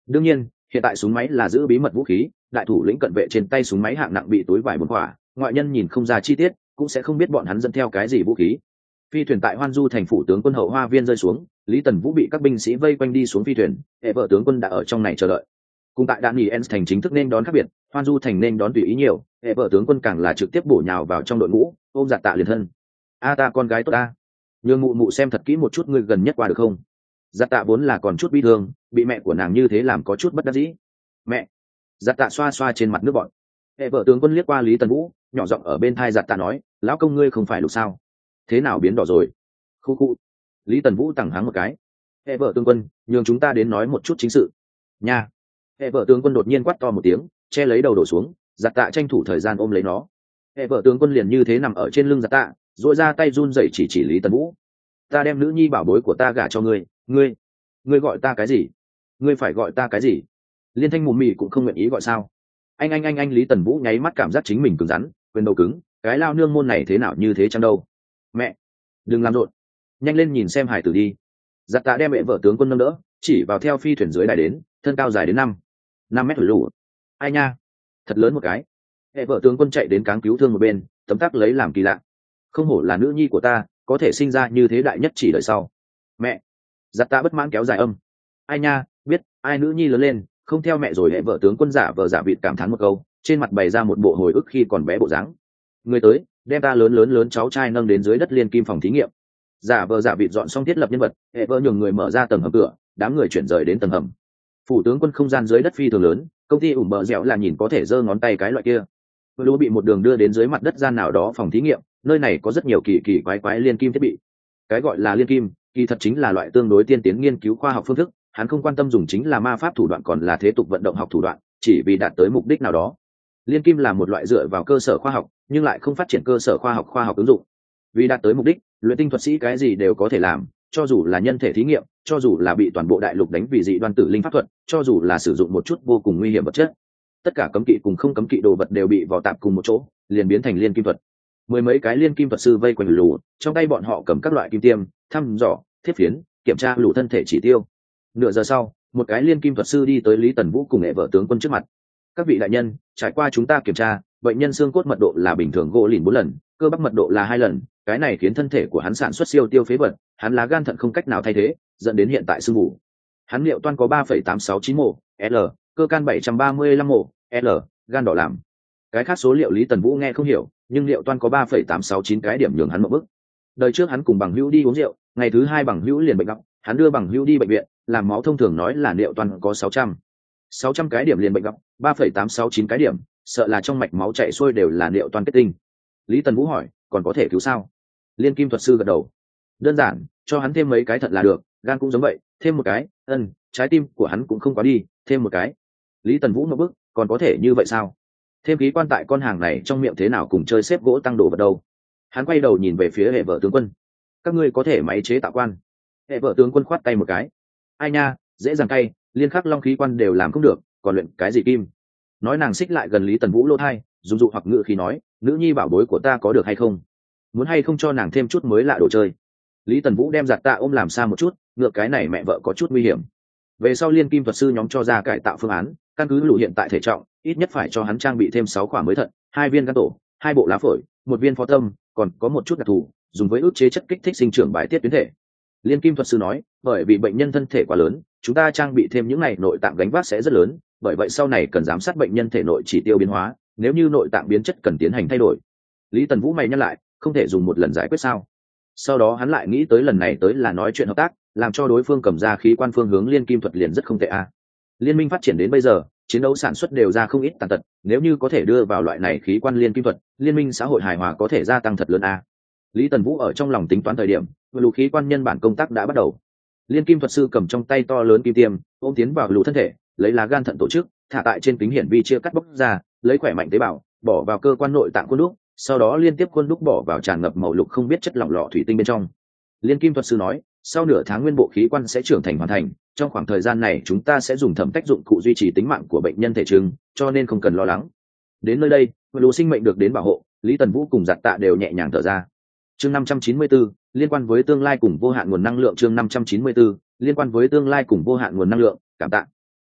đương nhiên hiện tại súng máy là giữ bí mật vũ khí, đại thủ lĩnh cận vệ trên tay súng máy hạng nặng bị túi vải bốn quả, ngoại nhân nhìn không ra chi tiết cũng sẽ không biết bọn hắn dẫn theo cái gì vũ khí. Phi thuyền tại Hoan Du thành phủ tướng quân hậu hoa viên rơi xuống, Lý Tần Vũ bị các binh sĩ vây quanh đi xuống phi thuyền, hệ vợ tướng quân đã ở trong này chờ đợi. Cùng tại Daniels thành chính thức nên đón khác biệt, Hoan Du thành nên đón tùy ý nhiều, hệ vợ tướng quân càng là trực tiếp bổ nhào vào trong đội ngũ, ôm Giặt Tạ liền thân. A ta con gái tốt ta, nhường mụ mụ xem thật kỹ một chút người gần nhất qua được không? Giặt Tạ vốn là còn chút bi thương, bị mẹ của nàng như thế làm có chút bất đắc dĩ. Mẹ. Giặt Tạ xoa xoa trên mặt nước bọt. Hệ vợ tướng quân liếc qua Lý Tần Vũ, nhỏ giọng ở bên tai Giặt Tạ nói, lão công ngươi không phải lục sao? Thế nào biến đỏ rồi? Khu khu. Lý Tần Vũ tằng hắng một cái. Hệ vợ tướng quân, nhường chúng ta đến nói một chút chính sự. Nha. Hệ vợ tướng quân đột nhiên quát to một tiếng, che lấy đầu đổ xuống, Giặt Tạ tranh thủ thời gian ôm lấy nó. Hệ vợ tướng quân liền như thế nằm ở trên lưng Giặt Tạ, duỗi ra tay run rẩy chỉ chỉ Lý Tần Vũ. Ta đem nữ nhi bảo bối của ta gả cho ngươi, ngươi, ngươi gọi ta cái gì? Ngươi phải gọi ta cái gì? Liên Thanh mù mị cũng không nguyện ý gọi sao? Anh anh anh anh Lý Tần Vũ nháy mắt cảm giác chính mình cứng rắn, quyền đầu cứng, cái lao nương môn này thế nào như thế chăng đâu? Mẹ, đừng làm rộn, nhanh lên nhìn xem hải tử đi. Giặt Tạ đem mẹ vợ tướng quân nâng đỡ, chỉ vào theo phi thuyền dưới đài đến, thân cao dài đến năm năm mét lù. Ai nha, thật lớn một cái. Hệ vợ tướng quân chạy đến cáng cứu thương một bên, tấm tắc lấy làm kỳ lạ. Không hổ là nữ nhi của ta, có thể sinh ra như thế đại nhất chỉ đời sau. Mẹ. Giặt Tạ bất mãn kéo dài âm. Ai nha, biết, ai nữ nhi lớn lên, không theo mẹ rồi. Hệ vợ tướng quân giả vờ giả vịt cảm thán một câu, trên mặt bày ra một bộ hồi ức khi còn bé bộ dáng. Người tới, đem ta lớn lớn lớn cháu trai nâng đến dưới đất liên kim phòng thí nghiệm. Giả vờ giả vịt dọn xong thiết lập nhân vật, hệ vợ nhường người mở ra tầng hầm cửa, đám người chuyển rời đến tầng hầm. Phủ tướng quân không gian dưới đất phi thường lớn, công ty ủm bờ dẻo là nhìn có thể giơ ngón tay cái loại kia. Lũ bị một đường đưa đến dưới mặt đất gian nào đó phòng thí nghiệm, nơi này có rất nhiều kỳ kỳ quái quái liên kim thiết bị. Cái gọi là liên kim, kỳ thật chính là loại tương đối tiên tiến nghiên cứu khoa học phương thức, hắn không quan tâm dùng chính là ma pháp thủ đoạn còn là thế tục vận động học thủ đoạn, chỉ vì đạt tới mục đích nào đó. Liên kim là một loại dựa vào cơ sở khoa học, nhưng lại không phát triển cơ sở khoa học khoa học ứng dụng. Vì đạt tới mục đích, luyện tinh thuật sĩ cái gì đều có thể làm, cho dù là nhân thể thí nghiệm, cho dù là bị toàn bộ đại lục đánh vì dị đoan tử linh pháp thuật, cho dù là sử dụng một chút vô cùng nguy hiểm vật chất, tất cả cấm kỵ cùng không cấm kỵ đồ vật đều bị vò tạp cùng một chỗ, liền biến thành liên kim thuật. Mười mấy cái liên kim thuật sư vây quanh lù, trong tay bọn họ cầm các loại kim tiêm, thăm dò, thiết phiến, kiểm tra lù thân thể chỉ tiêu. Nửa giờ sau, một cái liên kim thuật sư đi tới Lý Tần Vũ cùng nghệ vợ tướng quân trước mặt. Các vị đại nhân, trải qua chúng ta kiểm tra, bệnh nhân xương cốt mật độ là bình thường gỗ lìn bốn lần, cơ bắp mật độ là hai lần, cái này khiến thân thể của hắn sản xuất siêu tiêu phế vật, hắn lá gan thận không cách nào thay thế, dẫn đến hiện tại sưng mù. Hắn liệu toan có ba phẩy tám sáu chín mổ, L, cơ can bảy trăm ba mươi lăm mổ, L, gan đỏ làm. Cái khác số liệu Lý Tần Vũ nghe không hiểu, nhưng liệu toan có ba phẩy tám sáu chín cái điểm nhường hắn một bức. Đời trước hắn cùng bằng hữu đi uống rượu, ngày thứ hai bằng hữu liền bệnh góc, hắn đưa bằng hữu đi bệnh viện, làm máu thông thường nói là liệu toan có sáu trăm. sáu trăm cái điểm liền bệnh góc, ba phẩy tám sáu chín cái điểm, sợ là trong mạch máu chạy xuôi đều là liệu toan kết tinh. Lý Tần Vũ hỏi, còn có thể cứu sao? Liên kim thuật sư gật đầu. Đơn giản, cho hắn thêm mấy cái thật là được, gan cũng giống vậy, thêm một cái, ân, trái tim của hắn cũng không quá đi, thêm một cái. Lý Tần Vũ một bức, còn có thể như vậy sao? Thêm khí quan tại con hàng này trong miệng thế nào cùng chơi xếp gỗ tăng đồ vật đâu? Hắn quay đầu nhìn về phía hệ vợ tướng quân. Các ngươi có thể máy chế tạo quan. Hệ vợ tướng quân khoát tay một cái. Ai nha, dễ dàng tay, liên khắc long khí quan đều làm không được, còn luyện cái gì kim? Nói nàng xích lại gần Lý Tần Vũ lỗ thai, dùng dụ hoặc ngự khí nói, nữ nhi bảo bối của ta có được hay không? Muốn hay không cho nàng thêm chút mới lạ đồ chơi? Lý Tần Vũ đem Giặt Tạ ôm làm xa một chút, ngược cái này mẹ vợ có chút nguy hiểm. Về sau liên kim thuật sư nhóm cho ra cải tạo phương án, căn cứ lũ hiện tại thể trọng, ít nhất phải cho hắn trang bị thêm sáu quả mới thận, hai viên gan tổ, hai bộ lá phổi, một viên phó tâm, còn có một chút đặc thù, dùng với ức chế chất kích thích sinh trưởng bài tiết tuyến thể. Liên kim thuật sư nói, bởi vì bệnh nhân thân thể quá lớn, chúng ta trang bị thêm những này nội tạng gánh vác sẽ rất lớn, bởi vậy sau này cần giám sát bệnh nhân thể nội chỉ tiêu biến hóa, nếu như nội tạng biến chất cần tiến hành thay đổi. Lý Tần Vũ mày nhắc lại, không thể dùng một lần giải quyết sao? Sau đó hắn lại nghĩ tới lần này tới là nói chuyện hợp tác, làm cho đối phương cầm ra khí quan phương hướng liên kim thuật liền rất không tệ a. Liên minh phát triển đến bây giờ, chiến đấu sản xuất đều ra không ít tàn tật, nếu như có thể đưa vào loại này khí quan liên kim thuật, liên minh xã hội hài hòa có thể gia tăng thật lớn a. Lý Tần Vũ ở trong lòng tính toán thời điểm, lũ khí quan nhân bản công tác đã bắt đầu. Liên kim thuật sư cầm trong tay to lớn kim tiêm, ôm tiến vào lũ thân thể, lấy lá gan thận tổ chức, thả tại trên kính hiển vi chia cắt bóc ra, lấy khỏe mạnh tế bào, bỏ vào cơ quan nội tạng khuôn đúc, sau đó liên tiếp khuôn đúc bỏ vào tràn ngập màu lục không biết chất lỏng lọ thủy tinh bên trong. Liên kim thuật sư nói, sau nửa tháng nguyên bộ khí quan sẽ trưởng thành hoàn thành, trong khoảng thời gian này chúng ta sẽ dùng thẩm cách dụng cụ duy trì tính mạng của bệnh nhân thể chứng, cho nên không cần lo lắng. Đến nơi đây, lũ sinh mệnh được đến bảo hộ, Lý Tần Vũ cùng Giặt Tạ đều nhẹ nhàng thở ra. Chương năm trăm chín mươi tư, liên quan với tương lai cùng vô hạn nguồn năng lượng. Chương năm trăm chín mươi tư, liên quan với tương lai cùng vô hạn nguồn năng lượng. Cảm tạ.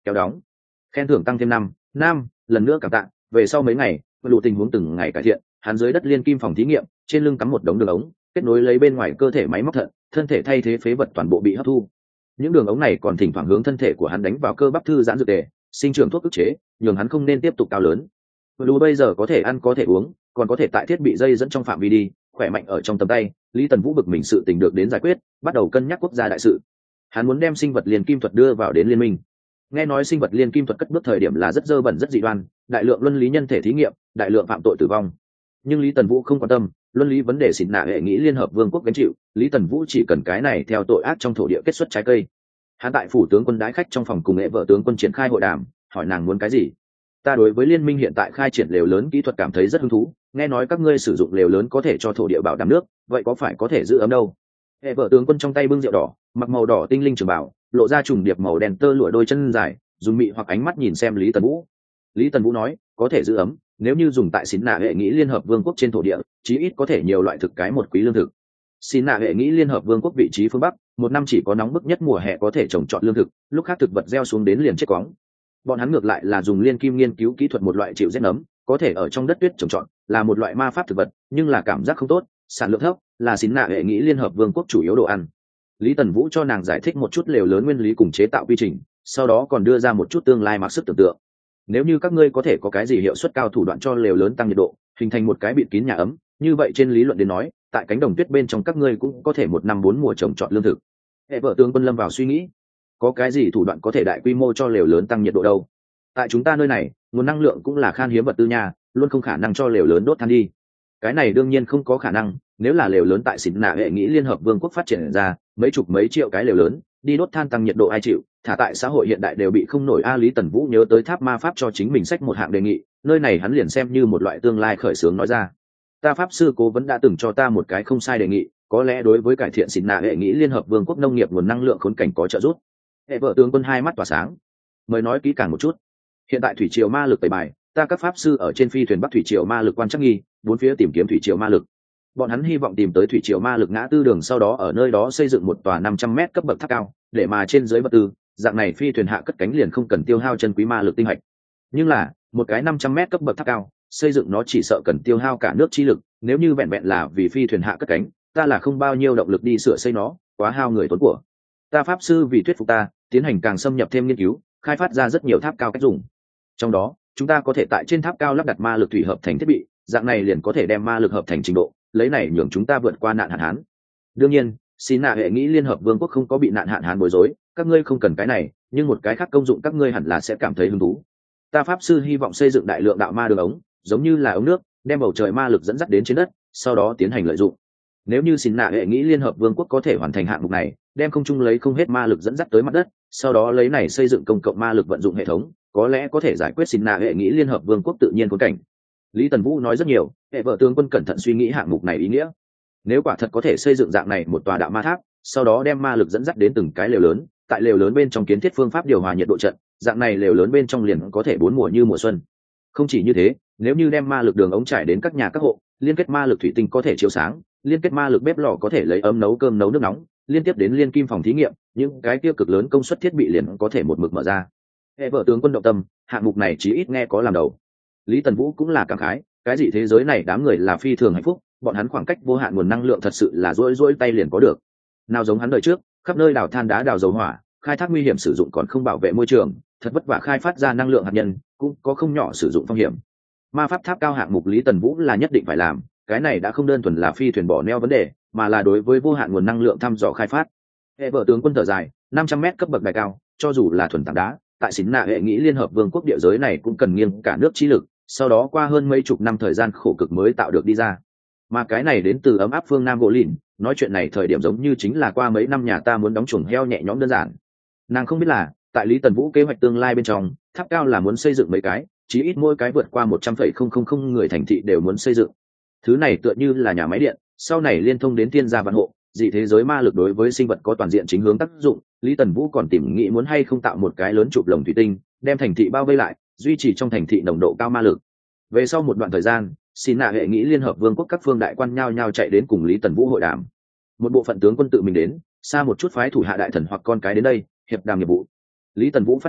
kéo đóng, khen thưởng tăng thêm năm năm lần nữa cảm tạ. Về sau mấy ngày lụ tình huống từng ngày cải thiện, hắn dưới đất liên kim phòng thí nghiệm trên lưng cắm một đống đường ống kết nối lấy bên ngoài cơ thể máy móc thận, thân thể thay thế phế vật toàn bộ bị hấp thu. Những đường ống này còn thỉnh thoảng hướng thân thể của hắn đánh vào cơ bắp thư giãn dược tề, sinh trưởng thuốc ức chế, nhường hắn không nên tiếp tục cao lớn. Lù bây giờ có thể ăn có thể uống, còn có thể tại thiết bị dây dẫn trong phạm vi đi, khỏe mạnh ở trong tầm tay. Lý Tần Vũ bực mình sự tình được đến giải quyết, bắt đầu cân nhắc quốc gia đại sự. Hắn muốn đem sinh vật liên kim thuật đưa vào đến liên minh. Nghe nói sinh vật liên kim thuật cất bước thời điểm là rất dơ bẩn rất dị đoan, đại lượng luân lý nhân thể thí nghiệm, đại lượng phạm tội tử vong. Nhưng Lý Tần Vũ không quan tâm, luân lý vấn đề xịn nạ hệ nghĩ liên hợp vương quốc gánh chịu, Lý Tần Vũ chỉ cần cái này theo tội ác trong thổ địa kết xuất trái cây. Hắn tại phủ tướng quân đái khách trong phòng cùng nghệ vợ tướng quân triển khai hội đàm, hỏi nàng muốn cái gì. Ta đối với liên minh hiện tại khai triển lều lớn kỹ thuật cảm thấy rất hứng thú, nghe nói các ngươi sử dụng lều lớn có thể cho thổ địa bảo đảm nước, vậy có phải có thể giữ ấm đâu? Hệ vợ tướng quân trong tay bưng rượu đỏ, mặc màu đỏ tinh linh trường bảo, lộ ra trùng điệp màu đen tơ lụa đôi chân dài, dùng mị hoặc ánh mắt nhìn xem Lý Tần Vũ. Lý Tần Vũ nói, có thể giữ ấm, nếu như dùng tại xín nạ hệ nghĩ liên hợp vương quốc trên thổ địa, chí ít có thể nhiều loại thực cái một quý lương thực. Xín nạ hệ nghĩ liên hợp vương quốc vị trí phương bắc, một năm chỉ có nóng bức nhất mùa hè có thể trồng trọt lương thực, lúc khác thực vật gieo xuống đến liền chết quóng. Bọn hắn ngược lại là dùng liên kim nghiên cứu kỹ thuật một loại chịu rét nấm, có thể ở trong đất tuyết trồng trọt, là một loại ma pháp thực vật, nhưng là cảm giác không tốt, sản lượng thấp, là xín nạ hệ nghĩ liên hợp vương quốc chủ yếu đồ ăn. Lý Tần Vũ cho nàng giải thích một chút lều lớn nguyên lý cùng chế tạo quy trình, sau đó còn đưa ra một chút tương lai mặc sức tưởng tượng. Nếu như các ngươi có thể có cái gì hiệu suất cao thủ đoạn cho lều lớn tăng nhiệt độ, hình thành một cái bịt kín nhà ấm, như vậy trên lý luận đến nói, tại cánh đồng tuyết bên trong các ngươi cũng có thể một năm bốn mùa trồng trọt lương thực. Hệ vợ tướng quân lâm vào suy nghĩ, có cái gì thủ đoạn có thể đại quy mô cho lều lớn tăng nhiệt độ đâu? Tại chúng ta nơi này, nguồn năng lượng cũng là khan hiếm vật tư nhà, luôn không khả năng cho lều lớn đốt than đi. Cái này đương nhiên không có khả năng, nếu là lều lớn tại xịn nạ hệ nghĩ liên hợp vương quốc phát triển ra, mấy chục mấy triệu cái lều lớn, đi đốt than tăng nhiệt độ ai chịu, thả tại xã hội hiện đại đều bị không nổi. A Lý Tần Vũ nhớ tới tháp ma pháp cho chính mình sách một hạng đề nghị, nơi này hắn liền xem như một loại tương lai khởi xướng nói ra. Ta pháp sư cố vấn đã từng cho ta một cái không sai đề nghị, có lẽ đối với cải thiện xịn nạ hệ nghĩ liên hợp vương quốc nông nghiệp nguồn năng lượng khốn cảnh có trợ giúp. Hệ vợ tướng quân hai mắt tỏa sáng, mời nói kỹ càng một chút. Hiện tại thủy triều ma lực tẩy bài, ta các pháp sư ở trên phi thuyền bắc thủy triều ma lực quan trắc nghi, bốn phía tìm kiếm thủy triều ma lực. Bọn hắn hy vọng tìm tới thủy triều ma lực ngã tư đường, sau đó ở nơi đó xây dựng một tòa năm trăm mét cấp bậc tháp cao, để mà trên dưới vật tư, dạng này phi thuyền hạ cất cánh liền không cần tiêu hao chân quý ma lực tinh hạch. Nhưng là, một cái năm trăm mét cấp bậc tháp cao, xây dựng nó chỉ sợ cần tiêu hao cả nước chi lực, nếu như vẹn vẹn là vì phi thuyền hạ cất cánh, ta là không bao nhiêu động lực đi sửa xây nó, quá hao người tốn của. Ta pháp sư vì thuyết phục ta, tiến hành càng xâm nhập thêm nghiên cứu, khai phát ra rất nhiều tháp cao cách dùng. Trong đó, chúng ta có thể tại trên tháp cao lắp đặt ma lực thủy hợp thành thiết bị, dạng này liền có thể đem ma lực hợp thành trình độ, lấy này nhường chúng ta vượt qua nạn hạn hán. Đương nhiên, xin nạ hệ nghĩ liên hợp vương quốc không có bị nạn hạn hán bối rối, các ngươi không cần cái này, nhưng một cái khác công dụng các ngươi hẳn là sẽ cảm thấy hứng thú. Ta pháp sư hy vọng xây dựng đại lượng đạo ma đường ống, giống như là ống nước, đem bầu trời ma lực dẫn dắt đến trên đất, sau đó tiến hành lợi dụng. Nếu như xin nạ hệ nghĩ liên hợp vương quốc có thể hoàn thành hạng mục này, đem không trung lấy không hết ma lực dẫn dắt tới mặt đất, sau đó lấy này xây dựng công cộng ma lực vận dụng hệ thống, có lẽ có thể giải quyết xin nạ hệ nghĩ liên hợp vương quốc tự nhiên khốn cảnh. Lý Tần Vũ nói rất nhiều, hệ vợ tướng quân cẩn thận suy nghĩ hạng mục này ý nghĩa. Nếu quả thật có thể xây dựng dạng này một tòa đạo ma tháp, sau đó đem ma lực dẫn dắt đến từng cái lều lớn, tại lều lớn bên trong kiến thiết phương pháp điều hòa nhiệt độ trận, dạng này lều lớn bên trong liền có thể bốn mùa như mùa xuân. Không chỉ như thế, nếu như đem ma lực đường ống trải đến các nhà các hộ, liên kết ma lực thủy tinh có thể chiếu sáng, liên kết ma lực bếp lò có thể lấy ấm nấu cơm nấu nước nóng, liên tiếp đến liên kim phòng thí nghiệm, những cái kia cực lớn công suất thiết bị liền có thể một mực mở ra. Hệ vợ tướng quân động tâm, hạng mục này chí ít nghe có làm đầu. Lý Tần Vũ cũng là cảm khái, cái gì thế giới này đám người là phi thường hạnh phúc, bọn hắn khoảng cách vô hạn nguồn năng lượng thật sự là rỗi rỗi tay liền có được. Nào giống hắn đời trước, khắp nơi đào than đá đào dầu hỏa, khai thác nguy hiểm sử dụng còn không bảo vệ môi trường, thật vất vả khai phát ra năng lượng hạt nhân, cũng có không nhỏ sử dụng phong hiểm. Ma pháp tháp cao hạng mục Lý Tần Vũ là nhất định phải làm, cái này đã không đơn thuần là phi thuyền bỏ neo vấn đề, mà là đối với vô hạn nguồn năng lượng thăm dò khai phát. Hệ vợ tướng quân thở dài, năm trăm mét cấp bậc đài cao, cho dù là thuần tảng đá, tại xín nạ hệ nghĩ liên hợp vương quốc địa giới này cũng cần nghiêng cả nước trí lực, sau đó qua hơn mấy chục năm thời gian khổ cực mới tạo được đi ra. Mà cái này đến từ ấm áp phương Nam gỗ lìn, nói chuyện này thời điểm giống như chính là qua mấy năm nhà ta muốn đóng chuồng heo nhẹ nhõm đơn giản. Nàng không biết là, tại Lý Tần Vũ kế hoạch tương lai bên trong, tháp cao là muốn xây dựng mấy cái, chí ít mỗi cái vượt qua một trăm phẩy không không không người thành thị đều muốn xây dựng. Thứ này tựa như là nhà máy điện, sau này liên thông đến thiên gia vạn hộ, dị thế giới ma lực đối với sinh vật có toàn diện chính hướng tác dụng. Lý Tần Vũ còn tìm nghĩ muốn hay không tạo một cái lớn chụp lồng thủy tinh, đem thành thị bao vây lại, duy trì trong thành thị nồng độ cao ma lực. Về sau một đoạn thời gian, xin nạ hệ nghĩ liên hợp vương quốc các phương đại quan nhao nhao chạy đến cùng Lý Tần Vũ hội đàm. Một bộ phận tướng quân tự mình đến, xa một chút phái thủ hạ đại thần hoặc con cái đến đây hiệp đàm nghiệp vụ. Lý Tần Vũ phát hiện,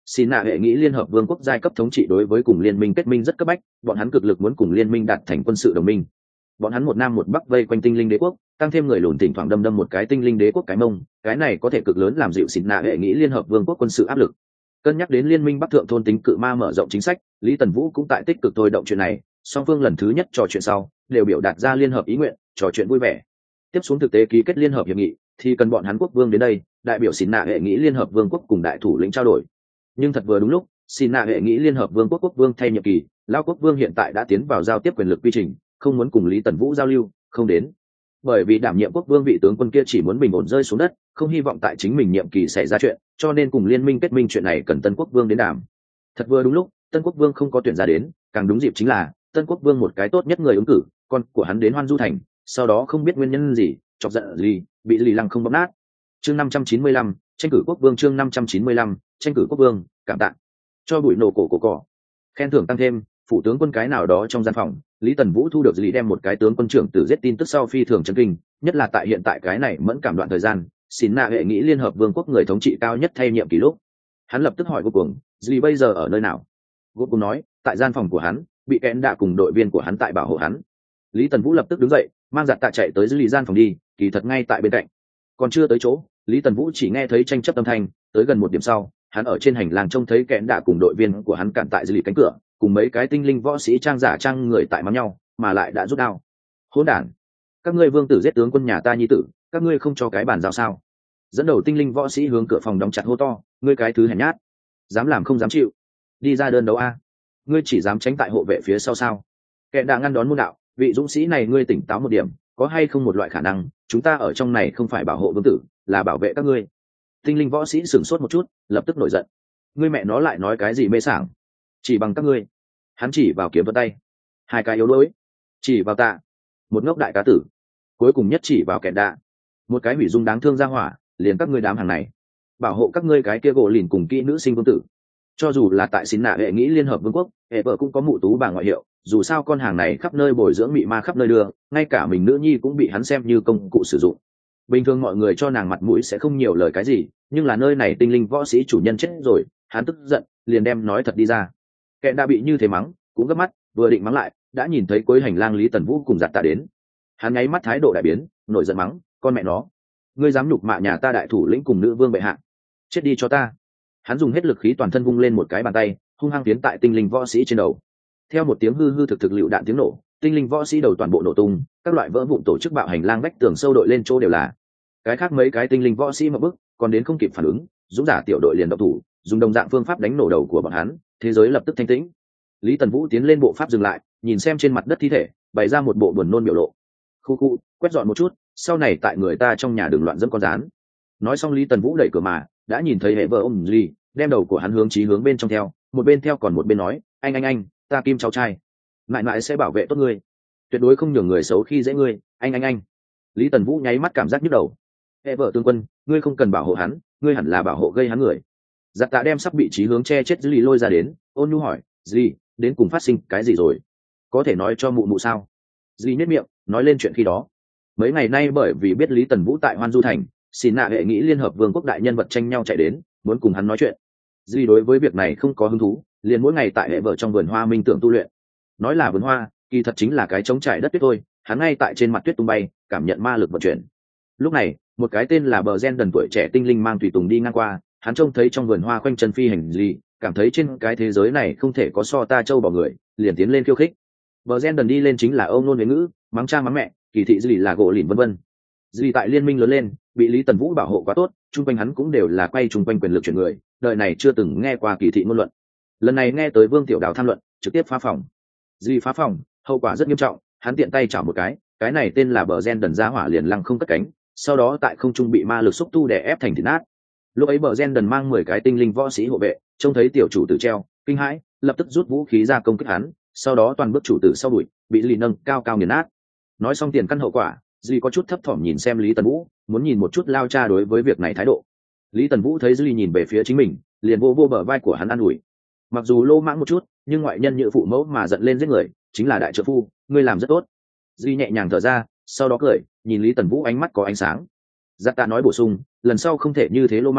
xin nạ hệ nghĩ liên hợp vương quốc giai cấp thống trị đối với cùng liên minh kết minh rất cấp bách, bọn hắn cực lực muốn cùng liên minh đạt thành quân sự đồng minh. Bọn hắn một nam một bắc vây quanh tinh linh đế quốc, tăng thêm người lùn thỉnh thoảng đâm đâm một cái tinh linh đế quốc cái mông, cái này có thể cực lớn làm dịu xin nạ hệ nghĩ liên hợp vương quốc quân sự áp lực. Cân nhắc đến liên minh bắc thượng thôn tính cự ma mở rộng chính sách, Lý Tần Vũ cũng tại tích cực thôi động chuyện này. Song phương lần thứ nhất trò chuyện sau đều biểu đạt ra liên hợp ý nguyện, trò chuyện vui vẻ. Tiếp xuống thực tế ký kết liên hợp hiệp nghị thì cần bọn hắn quốc vương đến đây, đại biểu xin nạ hệ nghĩ liên hợp vương quốc cùng đại thủ lĩnh trao đổi. Nhưng thật vừa đúng lúc, xin nạ hệ nghĩ liên hợp vương quốc quốc vương thay nhiệm kỳ, lão quốc vương hiện tại đã tiến vào giao tiếp quyền lực quy trình, không muốn cùng Lý Tần Vũ giao lưu, không đến. Bởi vì đảm nhiệm quốc vương vị tướng quân kia chỉ muốn bình ổn rơi xuống đất, không hy vọng tại chính mình nhiệm kỳ xảy ra chuyện, cho nên cùng liên minh kết minh chuyện này cần tân quốc vương đến đàm. Thật vừa đúng lúc, tân quốc vương không có tuyển ra đến, càng đúng dịp chính là tân quốc vương một cái tốt nhất người ứng cử, con của hắn đến Hoan Du thành, sau đó không biết nguyên nhân gì, chọc giận gì, bị Lý Lăng không bóp nát. Chương năm trăm chín mươi lăm, tranh cử quốc vương. Chương năm trăm chín mươi lăm, tranh cử quốc vương, cảm tạ. Cho bụi nổ cổ cổ cỏ. Khen thưởng tăng thêm, phủ tướng quân cái nào đó trong gian phòng, Lý Tần Vũ thu được Lý đem một cái tướng quân trưởng tử giết tin tức sau phi thường chấn kinh, nhất là tại hiện tại cái này mẫn cảm đoạn thời gian, xin nạ hệ nghĩ liên hợp vương quốc người thống trị cao nhất thay nhiệm kỳ lúc. Hắn lập tức hỏi vô cùng, Lý bây giờ ở nơi nào? Vô cùng nói, tại gian phòng của hắn, bị kẽn đạ cùng đội viên của hắn tại bảo hộ hắn. Lý Tần Vũ lập tức đứng dậy, mang giặt tạ chạy tới Lý gian phòng đi, kỳ thật ngay tại bên cạnh. Còn chưa tới chỗ, Lý Tần Vũ chỉ nghe thấy tranh chấp âm thanh, tới gần một điểm sau, hắn ở trên hành lang trông thấy kẽn đạ cùng đội viên của hắn cản tại Lý cánh cửa, cùng mấy cái tinh linh võ sĩ trang giả trang người tại mắng nhau, mà lại đã rút đao. Hỗn đản, các ngươi vương tử giết tướng quân nhà ta nhi tử, các ngươi không cho cái bàn giao sao? Dẫn đầu tinh linh võ sĩ hướng cửa phòng đóng chặt hô to, ngươi cái thứ hèn nhát, dám làm không dám chịu, đi ra đơn đấu a. Ngươi chỉ dám tránh tại hộ vệ phía sau sao? Kẽn đạ ngăn đón môn đạo, vị dũng sĩ này ngươi tỉnh táo một điểm, có hay không một loại khả năng chúng ta ở trong này không phải bảo hộ vương tử, là bảo vệ các ngươi? Tinh linh võ sĩ sửng sốt một chút, lập tức nổi giận, ngươi mẹ nó lại nói cái gì mê sảng, chỉ bằng các ngươi. Hắn chỉ vào kiếm vân tay, hai cái yếu đuối, chỉ vào tạ, một ngốc đại cá tử, cuối cùng nhất chỉ vào kẹn đạ, một cái hủy dung đáng thương ra hỏa, liền các ngươi đám hàng này bảo hộ các ngươi cái kia gỗ lìn cùng kỹ nữ sinh vương tử. Cho dù là tại xin nạ hệ nghĩ liên hợp vương quốc, hệ vợ cũng có mụ tú bà ngoại hiệu, dù sao con hàng này khắp nơi bồi dưỡng mị ma khắp nơi đưa, ngay cả mình nữ nhi cũng bị hắn xem như công cụ sử dụng. Bình thường mọi người cho nàng mặt mũi sẽ không nhiều lời cái gì, nhưng là nơi này tinh linh võ sĩ chủ nhân chết rồi, hắn tức giận liền đem nói thật đi ra. Kẹn đã bị như thế mắng, cũng gấp mắt, vừa định mắng lại, đã nhìn thấy cuối hành lang Lý Tần Vũ cùng giặt tạ đến. Hắn nháy mắt thái độ đại biến, nổi giận mắng, con mẹ nó, ngươi dám nhục mạ nhà ta đại thủ lĩnh cùng nữ vương bệ hạ, chết đi cho ta. Hắn dùng hết lực khí toàn thân vung lên một cái bàn tay, hung hăng tiến tại tinh linh võ sĩ trên đầu. Theo một tiếng hư hư thực thực lựu đạn tiếng nổ, tinh linh võ sĩ đầu toàn bộ nổ tung, các loại vỡ vụn tổ chức bạo hành lang vách tường sâu đội lên chỗ đều là. Cái khác mấy cái tinh linh võ sĩ một bước, còn đến không kịp phản ứng, dũng giả tiểu đội liền độc thủ, dùng đồng dạng phương pháp đánh nổ đầu của bọn hắn, thế giới lập tức thanh tĩnh. Lý Tần Vũ tiến lên bộ pháp dừng lại, nhìn xem trên mặt đất thi thể, bày ra một bộ buồn nôn biểu lộ. Khu khu, quét dọn một chút, sau này tại người ta trong nhà đừng loạn dẫm con rán. Nói xong Lý Tần Vũ đẩy cửa mà, đã nhìn thấy hệ vợ ôm Lý, đem đầu của hắn hướng chí hướng bên trong theo, một bên theo còn một bên nói, anh anh anh, ta Kim cháu trai, mãi mãi sẽ bảo vệ tốt ngươi, tuyệt đối không nhường người xấu khi dễ ngươi, anh anh anh. Lý Tần Vũ nháy mắt cảm giác nhức đầu. Hệ vợ tướng quân, ngươi không cần bảo hộ hắn, ngươi hẳn là bảo hộ gây hắn người. Giặt tạ đem sắp bị chí hướng che chết Lý lôi ra đến, ôn nhu hỏi, Lý, đến cùng phát sinh cái gì rồi? Có thể nói cho mụ mụ sao? Lý nhếch miệng, nói lên chuyện khi đó. Mấy ngày nay bởi vì biết Lý Tần Vũ tại Hoan Du thành, xin nạ hệ nghĩ liên hợp vương quốc đại nhân vật tranh nhau chạy đến, muốn cùng hắn nói chuyện. Lý đối với việc này không có hứng thú, liền mỗi ngày tại hệ vợ trong vườn hoa minh tưởng tu luyện. Nói là vườn hoa, kỳ thật chính là cái trống trải đất tuyết thôi, hắn ngay tại trên mặt tuyết tung bay, cảm nhận ma lực vận chuyển. Lúc này, một cái tên là bờ gen đần tuổi trẻ tinh linh mang tùy tùng đi ngang qua, hắn trông thấy trong vườn hoa quanh chân phi hành Lý, cảm thấy trên cái thế giới này không thể có so ta châu bò người, liền tiến lên khiêu khích. Bờ gen đần đi lên chính là âu nôn với ngữ, mắng cha mắng mẹ, kỳ thị Lý là gỗ lìn vân vân. Lý tại liên minh lớn lên, bị Lý Tần Vũ bảo hộ quá tốt, chung quanh hắn cũng đều là quay chung quanh quyền lực chuyển người, đời này chưa từng nghe qua kỳ thị ngôn luận. Lần này nghe tới Vương Tiểu Đào tham luận, trực tiếp phá phòng. Lý phá phòng, hậu quả rất nghiêm trọng, hắn tiện tay chảo một cái, cái này tên là bờ gen đần ra hỏa liền lăng không cất cánh, sau đó tại không trung bị ma lực xúc tu đè ép thành thịt nát. Lúc ấy bờ gen đần mang mười cái tinh linh võ sĩ hộ vệ, trông thấy tiểu chủ tử treo, kinh hãi, lập tức rút vũ khí ra công kích hắn, sau đó toàn bước chủ tử sau đuổi, bị Lý nâng cao cao nghiền nát. Nói xong tiền căn hậu quả, Lý có chút thấp thỏm nhìn xem Lý Tần Vũ, muốn nhìn một chút lao cha đối với việc này thái độ. Lý Tần Vũ thấy Lý nhìn về phía chính mình, liền vô vô bờ vai của hắn an ủi. Mặc dù lô mãng một chút, nhưng ngoại nhân như phụ mẫu mà giận lên giết người, chính là đại trợ phu, ngươi làm rất tốt. Lý nhẹ nhàng thở ra, sau đó cười, nhìn Lý Tần Vũ ánh mắt có ánh sáng. Giặt tạ nói bổ sung, lần sau không thể như thế lô mãng,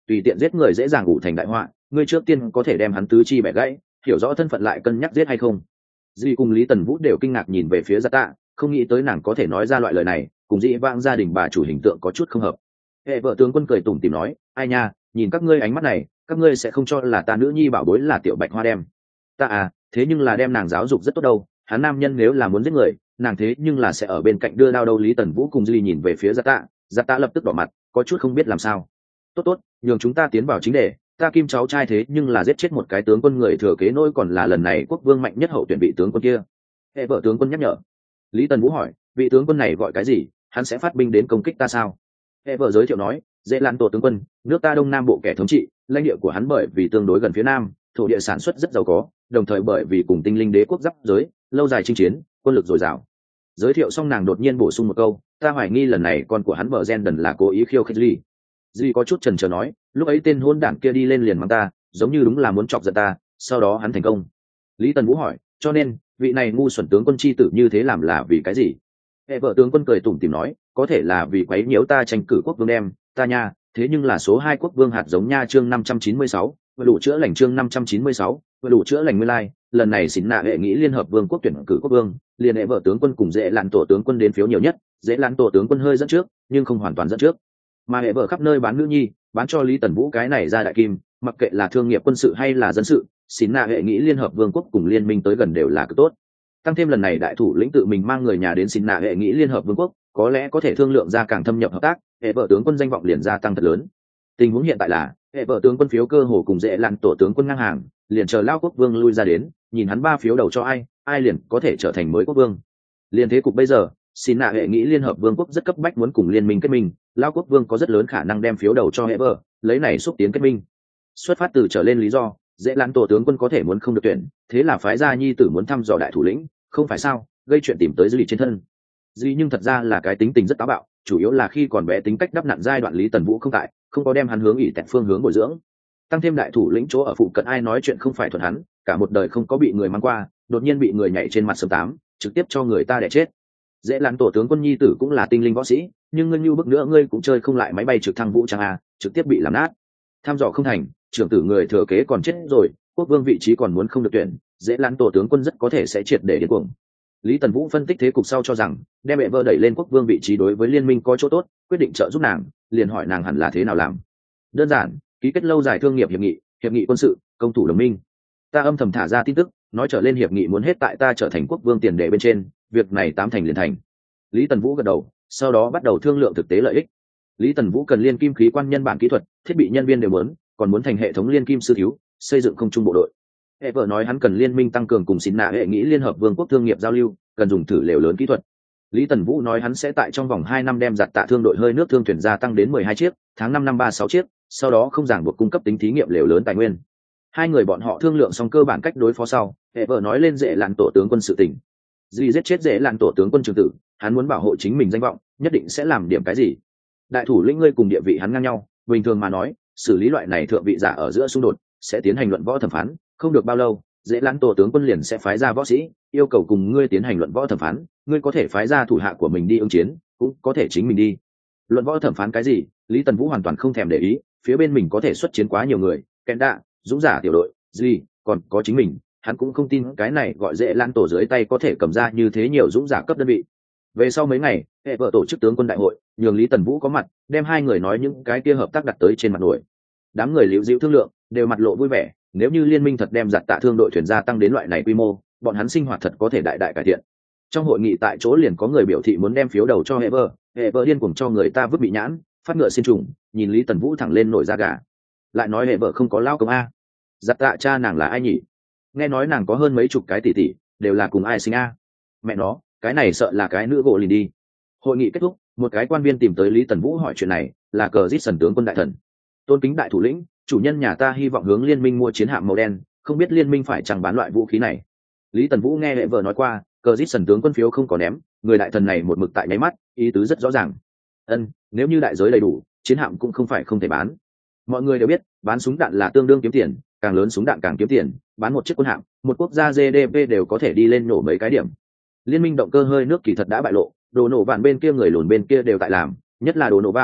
tùy tiện giết người dễ dàng ủ thành đại họa, ngươi trước tiên có thể đem hắn tứ chi bẻ gãy, hiểu rõ thân phận lại cân nhắc giết hay không. Dì cùng Lý Tần Vũ đều kinh ngạc nhìn về phía Giặt Tạ, không nghĩ tới nàng có thể nói ra loại lời này, cùng dĩ vãng gia đình bà chủ hình tượng có chút không hợp. Hệ vợ tướng quân cười tủm tỉm nói, ai nha, nhìn các ngươi ánh mắt này, các ngươi sẽ không cho là ta nữ nhi bảo bối là tiểu bạch hoa đem. Ta à, thế nhưng là đem nàng giáo dục rất tốt đâu, hắn nam nhân nếu là muốn giết người, nàng thế nhưng là sẽ ở bên cạnh đưa đao đâu. Lý Tần Vũ cùng Dì nhìn về phía Giặt Tạ, Giặt Tạ lập tức đỏ mặt, có chút không biết làm sao. Tốt tốt, nhường chúng ta tiến vào chính đề, ta Kim cháu trai thế nhưng là giết chết một cái tướng quân người thừa kế nỗi, còn là lần này quốc vương mạnh nhất hậu tuyển vị tướng quân kia. Hệ vợ tướng quân nhắc nhở. Lý Tần Vũ hỏi, vị tướng quân này gọi cái gì, hắn sẽ phát binh đến công kích ta sao? Hệ vợ giới thiệu nói, dễ lan tổ tướng quân, nước ta đông nam bộ kẻ thống trị, lãnh địa của hắn bởi vì tương đối gần phía nam, thổ địa sản xuất rất giàu có, đồng thời bởi vì cùng tinh linh đế quốc giáp giới, lâu dài chinh chiến, quân lực dồi dào. Giới thiệu xong nàng đột nhiên bổ sung một câu, ta hoài nghi lần này con của hắn bờ gen đần là cố ý khiêu khích Ly. Duy có chút chần chờ nói, lúc ấy tên hôn đảng kia đi lên liền mắng ta, giống như đúng là muốn chọc giận ta, sau đó hắn thành công. Lý Tần Vũ hỏi, cho nên vị này ngu xuẩn tướng quân chi tử như thế làm là vì cái gì? Hệ vợ tướng quân cười tủm tỉm nói, có thể là vì quấy nhiễu ta tranh cử quốc vương đem, ta nha, thế nhưng là số hai quốc vương hạt giống nha. Chương năm trăm chín mươi sáu, vừa đủ chữa lành. Chương năm trăm chín mươi sáu, vừa đủ chữa lành. Nguyên lai, lần này xỉn nạ hệ nghĩ liên hợp vương quốc tuyển cử quốc vương, liền hệ vợ tướng quân cùng dễ lạn tổ tướng quân đến phiếu nhiều nhất, dễ lạn tổ tướng quân hơi dẫn trước, nhưng không hoàn toàn dẫn trước. Mà hệ vợ khắp nơi bán nữ nhi, bán cho Lý Tần Vũ cái này ra đại kim, mặc kệ là thương nghiệp quân sự hay là dân sự, xỉn nạ hệ nghĩ liên hợp vương quốc cùng liên minh tới gần đều là cực tốt. Tăng thêm lần này đại thủ lĩnh tự mình mang người nhà đến xỉn nạ hệ nghĩ liên hợp vương quốc, có lẽ có thể thương lượng ra càng thâm nhập hợp tác, hệ vợ tướng quân danh vọng liền gia tăng thật lớn. Tình huống hiện tại là hệ vợ tướng quân phiếu cơ hồ cùng dễ lặn tổ tướng quân ngang hàng, liền chờ lao quốc vương lui ra đến, nhìn hắn ba phiếu đầu cho ai, ai liền có thể trở thành mới quốc vương. Liên thế cục bây giờ, xin nạ hệ nghĩ liên hợp vương quốc rất cấp bách muốn cùng liên minh kết minh, lao quốc vương có rất lớn khả năng đem phiếu đầu cho hệ vợ, lấy này xúc tiến kết minh. Xuất phát từ trở lên lý do, dễ lặn tổ tướng quân có thể muốn không được tuyển, thế là phái gia nhi tử muốn thăm dò đại thủ lĩnh, không phải sao, gây chuyện tìm tới dư lì trên thân. Dì nhưng thật ra là cái tính tình rất táo bạo, chủ yếu là khi còn bé tính cách đắp nặn giai đoạn Lý Tần Vũ không tại, không có đem hắn hướng ỷ tẹt phương hướng bồi dưỡng. Tăng thêm đại thủ lĩnh chỗ ở phụ cận ai nói chuyện không phải thuận hắn, cả một đời không có bị người mang qua, đột nhiên bị người nhảy trên mặt sớm tám, trực tiếp cho người ta đẻ chết. Dễ lặn tổ tướng quân nhi tử cũng là tinh linh võ sĩ, nhưng ngươi như bức nữa ngươi cũng chơi không lại máy bay trực thăng vũ trang a, trực tiếp bị làm nát. Tham dò không thành, trưởng tử người thừa kế còn chết rồi, quốc vương vị trí còn muốn không được tuyển, dễ lặn tổ tướng quân rất có thể sẽ triệt để điên cuồng. Lý Tần Vũ phân tích thế cục sau cho rằng, đem mẹ vợ đẩy lên quốc vương vị trí đối với liên minh có chỗ tốt, quyết định trợ giúp nàng, liền hỏi nàng hẳn là thế nào làm. Đơn giản, ký kết lâu dài thương nghiệp hiệp nghị, hiệp nghị quân sự, công thủ đồng minh. Ta âm thầm thả ra tin tức, nói trở lên hiệp nghị muốn hết tại ta trở thành quốc vương tiền đề bên trên, việc này tám thành liền thành. Lý Tần Vũ gật đầu, sau đó bắt đầu thương lượng thực tế lợi ích. Lý Tần Vũ cần liên kim khí quan nhân bản kỹ thuật, thiết bị nhân viên đều muốn, còn muốn thành hệ thống liên kim sư thiếu, xây dựng không trung bộ đội. Hệ vợ nói hắn cần liên minh tăng cường cùng xỉn nạ hệ nghĩ liên hợp vương quốc thương nghiệp giao lưu, cần dùng thử lều lớn kỹ thuật. Lý Tần Vũ nói hắn sẽ tại trong vòng hai năm đem giặt tạ thương đội hơi nước thương thuyền gia tăng đến mười hai chiếc, tháng năm năm ba sáu chiếc, sau đó không ràng buộc cung cấp tính thí nghiệm lều lớn tài nguyên. Hai người bọn họ thương lượng xong cơ bản cách đối phó sau, hệ vợ nói lên dễ lặn tổ tướng quân sự tình. Duy giết chết dễ lặn tổ tướng quân trường tử, hắn muốn bảo hộ chính mình danh vọng, nhất định sẽ làm điểm cái gì. Đại thủ lĩnh ngươi cùng địa vị hắn ngang nhau, bình thường mà nói, xử lý loại này thượng vị giả ở giữa xung đột, sẽ tiến hành luận võ thẩm phán, không được bao lâu, dễ lặn tổ tướng quân liền sẽ phái ra võ sĩ, yêu cầu cùng ngươi tiến hành luận võ thẩm phán, ngươi có thể phái ra thủ hạ của mình đi ứng chiến, cũng có thể chính mình đi. Luận võ thẩm phán cái gì, Lý Tần Vũ hoàn toàn không thèm để ý, phía bên mình có thể xuất chiến quá nhiều người, kẹn đạ, dũng giả tiểu đội, gì, còn có chính mình, hắn cũng không tin cái này gọi dễ lặn tổ dưới tay có thể cầm ra như thế nhiều dũng giả cấp đơn vị. Về sau mấy ngày, hệ vợ tổ chức tướng quân đại hội, nhường Lý Tần Vũ có mặt, đem hai người nói những cái kia hợp tác đặt tới trên mặt nổi. Đám người liễu dĩu thương lượng, đều mặt lộ vui vẻ, nếu như liên minh thật đem giặt tạ thương đội thuyền gia tăng đến loại này quy mô, bọn hắn sinh hoạt thật có thể đại đại cải thiện. Trong hội nghị tại chỗ liền có người biểu thị muốn đem phiếu đầu cho hệ vợ, hệ vợ điên cuồng cho người ta vứt bị nhãn, phát ngựa xin trùng, nhìn Lý Tần Vũ thẳng lên nổi da gà. Lại nói hệ vợ không có lao công a, giặt tạ cha nàng là ai nhỉ? Nghe nói nàng có hơn mấy chục cái tỷ tỷ, đều là cùng ai sinh a? Mẹ nó, cái này sợ là cái nữ gỗ lìn đi. Hội nghị kết thúc, một cái quan viên tìm tới Lý Tần Vũ hỏi chuyện này, là cờ giết sần tướng quân đại thần. Tôn kính đại thủ lĩnh, chủ nhân nhà ta hy vọng hướng liên minh mua chiến hạm màu đen, không biết liên minh phải chẳng bán loại vũ khí này. Lý Tần Vũ nghe hệ vợ nói qua, cờ giết sần tướng quân phiếu không có ném, người đại thần này một mực tại nháy mắt, ý tứ rất rõ ràng. Ân, nếu như đại giới đầy đủ, chiến hạm cũng không phải không thể bán. Mọi người đều biết, bán súng đạn là tương đương kiếm tiền, càng lớn súng đạn càng kiếm tiền, bán một chiếc quân hạm, một quốc gia giê đê pê đều có thể đi lên nổ mấy cái điểm. Liên minh động cơ hơi nước kỳ thật đã bại lộ, đồ nổ vạn bên kia người lùn bên kia đều tại làm, nhất là đồ nổ vạn,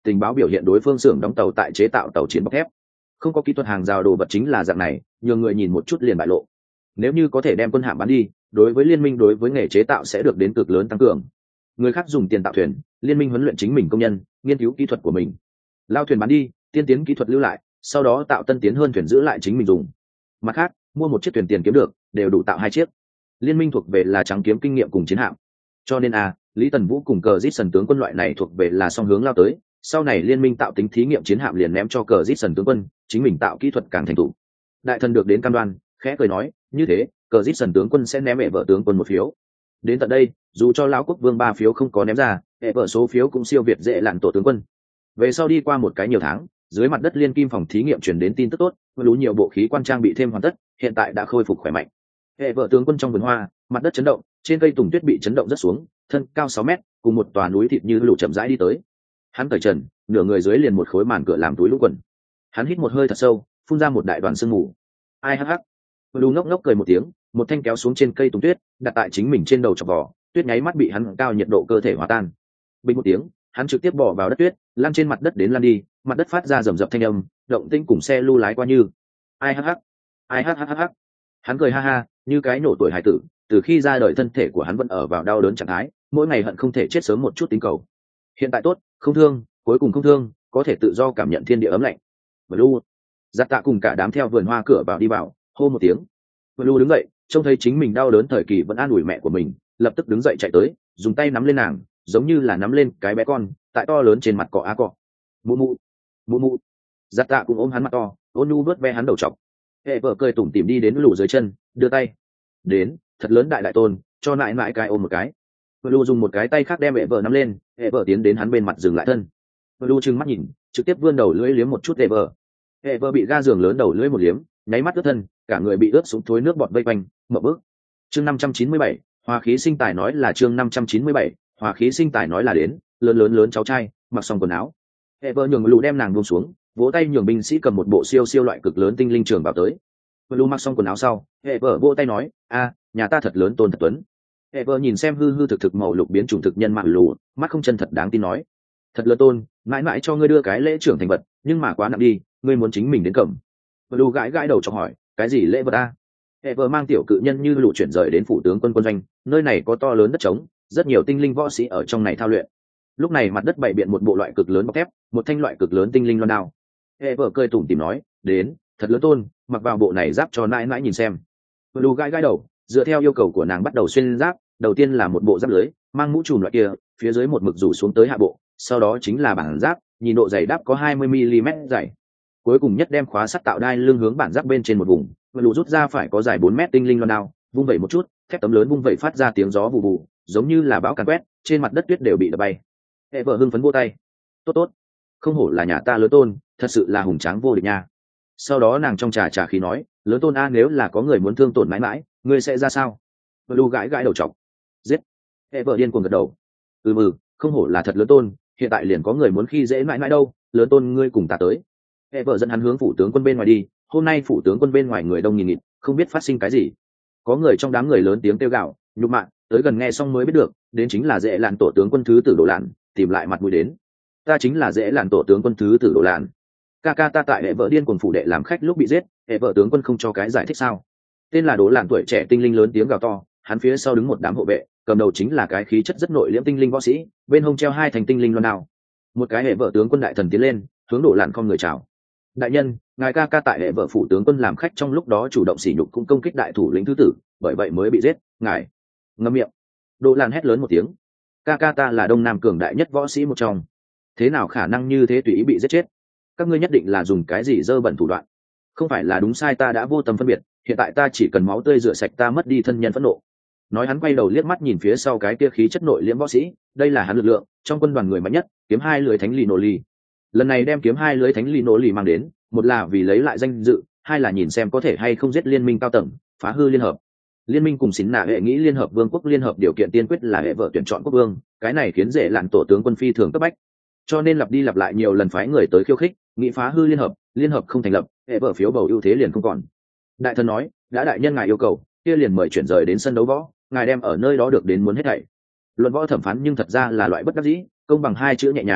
tình báo biểu hiện đối phương xưởng đóng tàu tại chế tạo tàu chiến bọc thép, không có kỹ thuật hàng rào đồ vật chính là dạng này, nhiều người nhìn một chút liền bại lộ. Nếu như có thể đem quân hạm bán đi, đối với liên minh đối với nghề chế tạo sẽ được đến cực lớn tăng cường. Người khác dùng tiền tạo thuyền, liên minh huấn luyện chính mình công nhân, nghiên cứu kỹ thuật của mình. Lao thuyền bán đi, tiên tiến kỹ thuật lưu lại, sau đó tạo tân tiến hơn thuyền giữ lại chính mình dùng. Mặt khác, mua một chiếc thuyền tiền kiếm được, đều đủ tạo hai chiếc. Liên minh thuộc về là trắng kiếm kinh nghiệm cùng chiến hạm. Cho nên a, Lý Tần Vũ cùng cờ giết sần tướng quân loại này thuộc về là song hướng lao tới. Sau này liên minh tạo tính thí nghiệm chiến hạm liền ném cho cờ giết sần tướng quân, chính mình tạo kỹ thuật càng thành thục. Đại thần được đến cam đoan, khẽ cười nói, như thế, cờ giết sần tướng quân sẽ ném mẹ vợ tướng quân một phiếu. Đến tận đây, dù cho lão quốc vương ba phiếu không có ném ra, mẹ vợ số phiếu cũng siêu việt dễ lạn tổ tướng quân. Về sau đi qua một cái nhiều tháng, dưới mặt đất liên kim phòng thí nghiệm truyền đến tin tức tốt, lũ nhiều bộ khí quan trang bị thêm hoàn tất, hiện tại đã khôi phục khỏe mạnh. Hệ vợ tướng quân trong vườn hoa, mặt đất chấn động, trên cây tùng tuyết bị chấn động rất xuống, thân cao sáu mét, cùng một tòa núi thịt như lũ chậm rãi đi tới. Hắn cởi trần, nửa người dưới liền một khối màn cửa làm túi lũ quần. Hắn hít một hơi thật sâu, phun ra một đại đoàn sương mù. Ai hắc hắc. Lũ ngốc ngốc cười một tiếng, một thanh kéo xuống trên cây tùng tuyết, đặt tại chính mình trên đầu chọc vỏ, tuyết nháy mắt bị hắn cao nhiệt độ cơ thể hòa tan. Bình một tiếng, hắn trực tiếp bỏ vào đất tuyết, lăn trên mặt đất đến lăn đi, mặt đất phát ra rầm rập thanh âm, động tĩnh cùng xe lưu lái qua như. Ai hắc hắc. Ai hắc hắc hắc. Hắn cười ha ha, như cái nổ tuổi hải tử, từ khi ra đời thân thể của hắn vẫn ở vào đau đớn trạng thái, mỗi ngày hận không thể chết sớm một chút tính cầu. Hiện tại tốt, không thương, cuối cùng không thương, có thể tự do cảm nhận thiên địa ấm lạnh. Blue, Giặt Tạ cùng cả đám theo vườn hoa cửa vào đi vào, hô một tiếng. Blue đứng dậy, trông thấy chính mình đau đớn thời kỳ vẫn an ủi mẹ của mình, lập tức đứng dậy chạy tới, dùng tay nắm lên nàng, giống như là nắm lên cái bé con, tại to lớn trên mặt cọ á cọ. Mụ mụ, mụ mụ. Giặt Tạ cũng ôm hắn mặt to, ôn nhu vớt ve hắn đầu trọc. Hệ vợ cười tủm tỉm đi đến lũ dưới chân, đưa tay. Đến, thật lớn đại đại tôn, cho nại nại cái ôm một cái. Blue dùng một cái tay khác đem hệ vợ nắm lên, hệ vợ tiến đến hắn bên mặt dừng lại thân. Blue trừng mắt nhìn, trực tiếp vươn đầu lưỡi liếm một chút hệ vợ. Hệ vợ bị ga giường lớn đầu lưỡi một liếm, nháy mắt ướt thân, cả người bị ướt sũng thối nước bọt vây quanh, ngậm bức. Chương năm trăm chín mươi bảy, hòa khí sinh tài nói là chương năm trăm chín mươi bảy, hòa khí sinh tài nói là đến, lớn lớn lớn cháu trai, mặc xong quần áo. Hệ vợ nhường Blue đem nàng buông xuống, vỗ tay nhường binh sĩ cầm một bộ siêu siêu loại cực lớn tinh linh trường vào tới. Blue mặc xong quần áo sau, hệ vợ vỗ tay nói, a, nhà ta thật lớn tôn thật tuấn. Hệ vợ nhìn xem hư hư thực thực màu lục biến chủng thực nhân mạng lù, mắt không chân thật đáng tin nói, thật lớn tôn, mãi mãi cho ngươi đưa cái lễ trưởng thành vật, nhưng mà quá nặng đi, ngươi muốn chính mình đến cầm. Blue gãi gãi đầu cho hỏi, cái gì lễ vật a? Hệ vợ mang tiểu cự nhân như lũ chuyển rời đến phủ tướng quân quân doanh, nơi này có to lớn đất trống, rất nhiều tinh linh võ sĩ ở trong này thao luyện. Lúc này mặt đất bày biện một bộ loại cực lớn bọc thép, một thanh loại cực lớn tinh linh loan đao. Hệ vợ cười tủm tỉm nói, đến, thật lớn tôn, mặc vào bộ này giáp cho nãi nãi nhìn xem. Blue gãi gãi đầu, dựa theo yêu cầu của nàng bắt đầu xuyên giáp, đầu tiên là một bộ giáp lưới, mang mũ trùm loại kia, phía dưới một mực rủ xuống tới hạ bộ, sau đó chính là bản giáp, nhìn độ dày đáp có hai mươi mi-li-mét dày. Cuối cùng nhất đem khóa sắt tạo đai lưng hướng bản giáp bên trên một vùng, Blue rút ra phải có dài bốn mét tinh linh loan đao, vung vẩy một chút, thép tấm lớn vung vẩy phát ra tiếng gió vù vù, giống như là bão càn quét, trên mặt đất tuyết đều bị đập bay. Hệ vợ hưng phấn vỗ tay, tốt tốt, không hổ là nhà ta lớn tôn, thật sự là hùng tráng vô địch nha. Sau đó nàng trong trà trà khí nói, lớn tôn a, nếu là có người muốn thương tổn mãi mãi, ngươi sẽ ra sao? Blue gãi gãi đầu chọc, giết. Hệ vợ điên cuồng gật đầu, ừ mừ, không hổ là thật lớn tôn, hiện tại liền có người muốn khi dễ mãi mãi đâu, lớn tôn ngươi cùng ta tới. Hệ vợ dẫn hắn hướng phủ tướng quân bên ngoài đi, hôm nay phủ tướng quân bên ngoài người đông nghìn nghịt, không biết phát sinh cái gì. Có người trong đám người lớn tiếng kêu gào, nhục mạ, tới gần nghe xong mới biết được, đến chính là dễ lạn tổ tướng quân thứ tử Đồ Lạn, tìm lại mặt mũi đến. Ta chính là dễ lạn tổ tướng quân thứ tử Đồ Lạn. Ca ca ta tại hệ vợ điên cuồng phủ đệ làm khách lúc bị giết, hệ vợ tướng quân không cho cái giải thích sao? Tên là Đồ Lạn tuổi trẻ tinh linh lớn tiếng gào to, hắn phía sau đứng một đám hộ vệ, cầm đầu chính là cái khí chất rất nội liễm tinh linh võ sĩ, bên hông treo hai thành tinh linh loan đao. Một cái hệ vợ tướng quân đại thần tiến lên, hướng Đồ Lạn không người chào. Đại nhân, ngài ca ca tại hệ vợ phủ tướng quân làm khách trong lúc đó chủ động sỉ nhục cũng công kích đại thủ lĩnh thứ tử, bởi vậy mới bị giết. Ngài ngậm miệng. Đồ Lạn hét lớn một tiếng. Ca ca ta là đông nam cường đại nhất võ sĩ một trong, thế nào khả năng như thế tùy ý bị giết chết? Các ngươi nhất định là dùng cái gì dơ bẩn thủ đoạn? Không phải là đúng sai ta đã vô tâm phân biệt, hiện tại ta chỉ cần máu tươi rửa sạch ta mất đi thân nhân phẫn nộ. Nói hắn quay đầu liếc mắt nhìn phía sau cái kia khí chất nội liễm võ sĩ, đây là hắn lực lượng trong quân đoàn người mạnh nhất, kiếm hai lưới thánh lì nổ lì. Lần này đem kiếm hai lưới thánh lì nổ lì mang đến, một là vì lấy lại danh dự, hai là nhìn xem có thể hay không giết liên minh cao tầng, phá hư liên hợp. Liên minh cùng xín nạ hệ nghĩ liên hợp vương quốc liên hợp điều kiện tiên quyết là hệ vợ tuyển chọn quốc vương, cái này khiến dễ lạn tổ tướng quân phi thường cấp bách, cho nên lặp đi lặp lại nhiều lần phái người tới khiêu khích, nghĩ phá hư liên hợp, liên hợp không thành lập, hệ vợ phiếu bầu ưu thế liền không còn. Đại thần nói, đã đại nhân ngài yêu cầu, kia liền mời chuyển rời đến sân đấu võ, ngài đem ở nơi đó được đến muốn hết thảy. Luận võ thẩm phán nhưng thật ra là loại bất đắc dĩ, công bằng hai chữ nhẹ nhàng,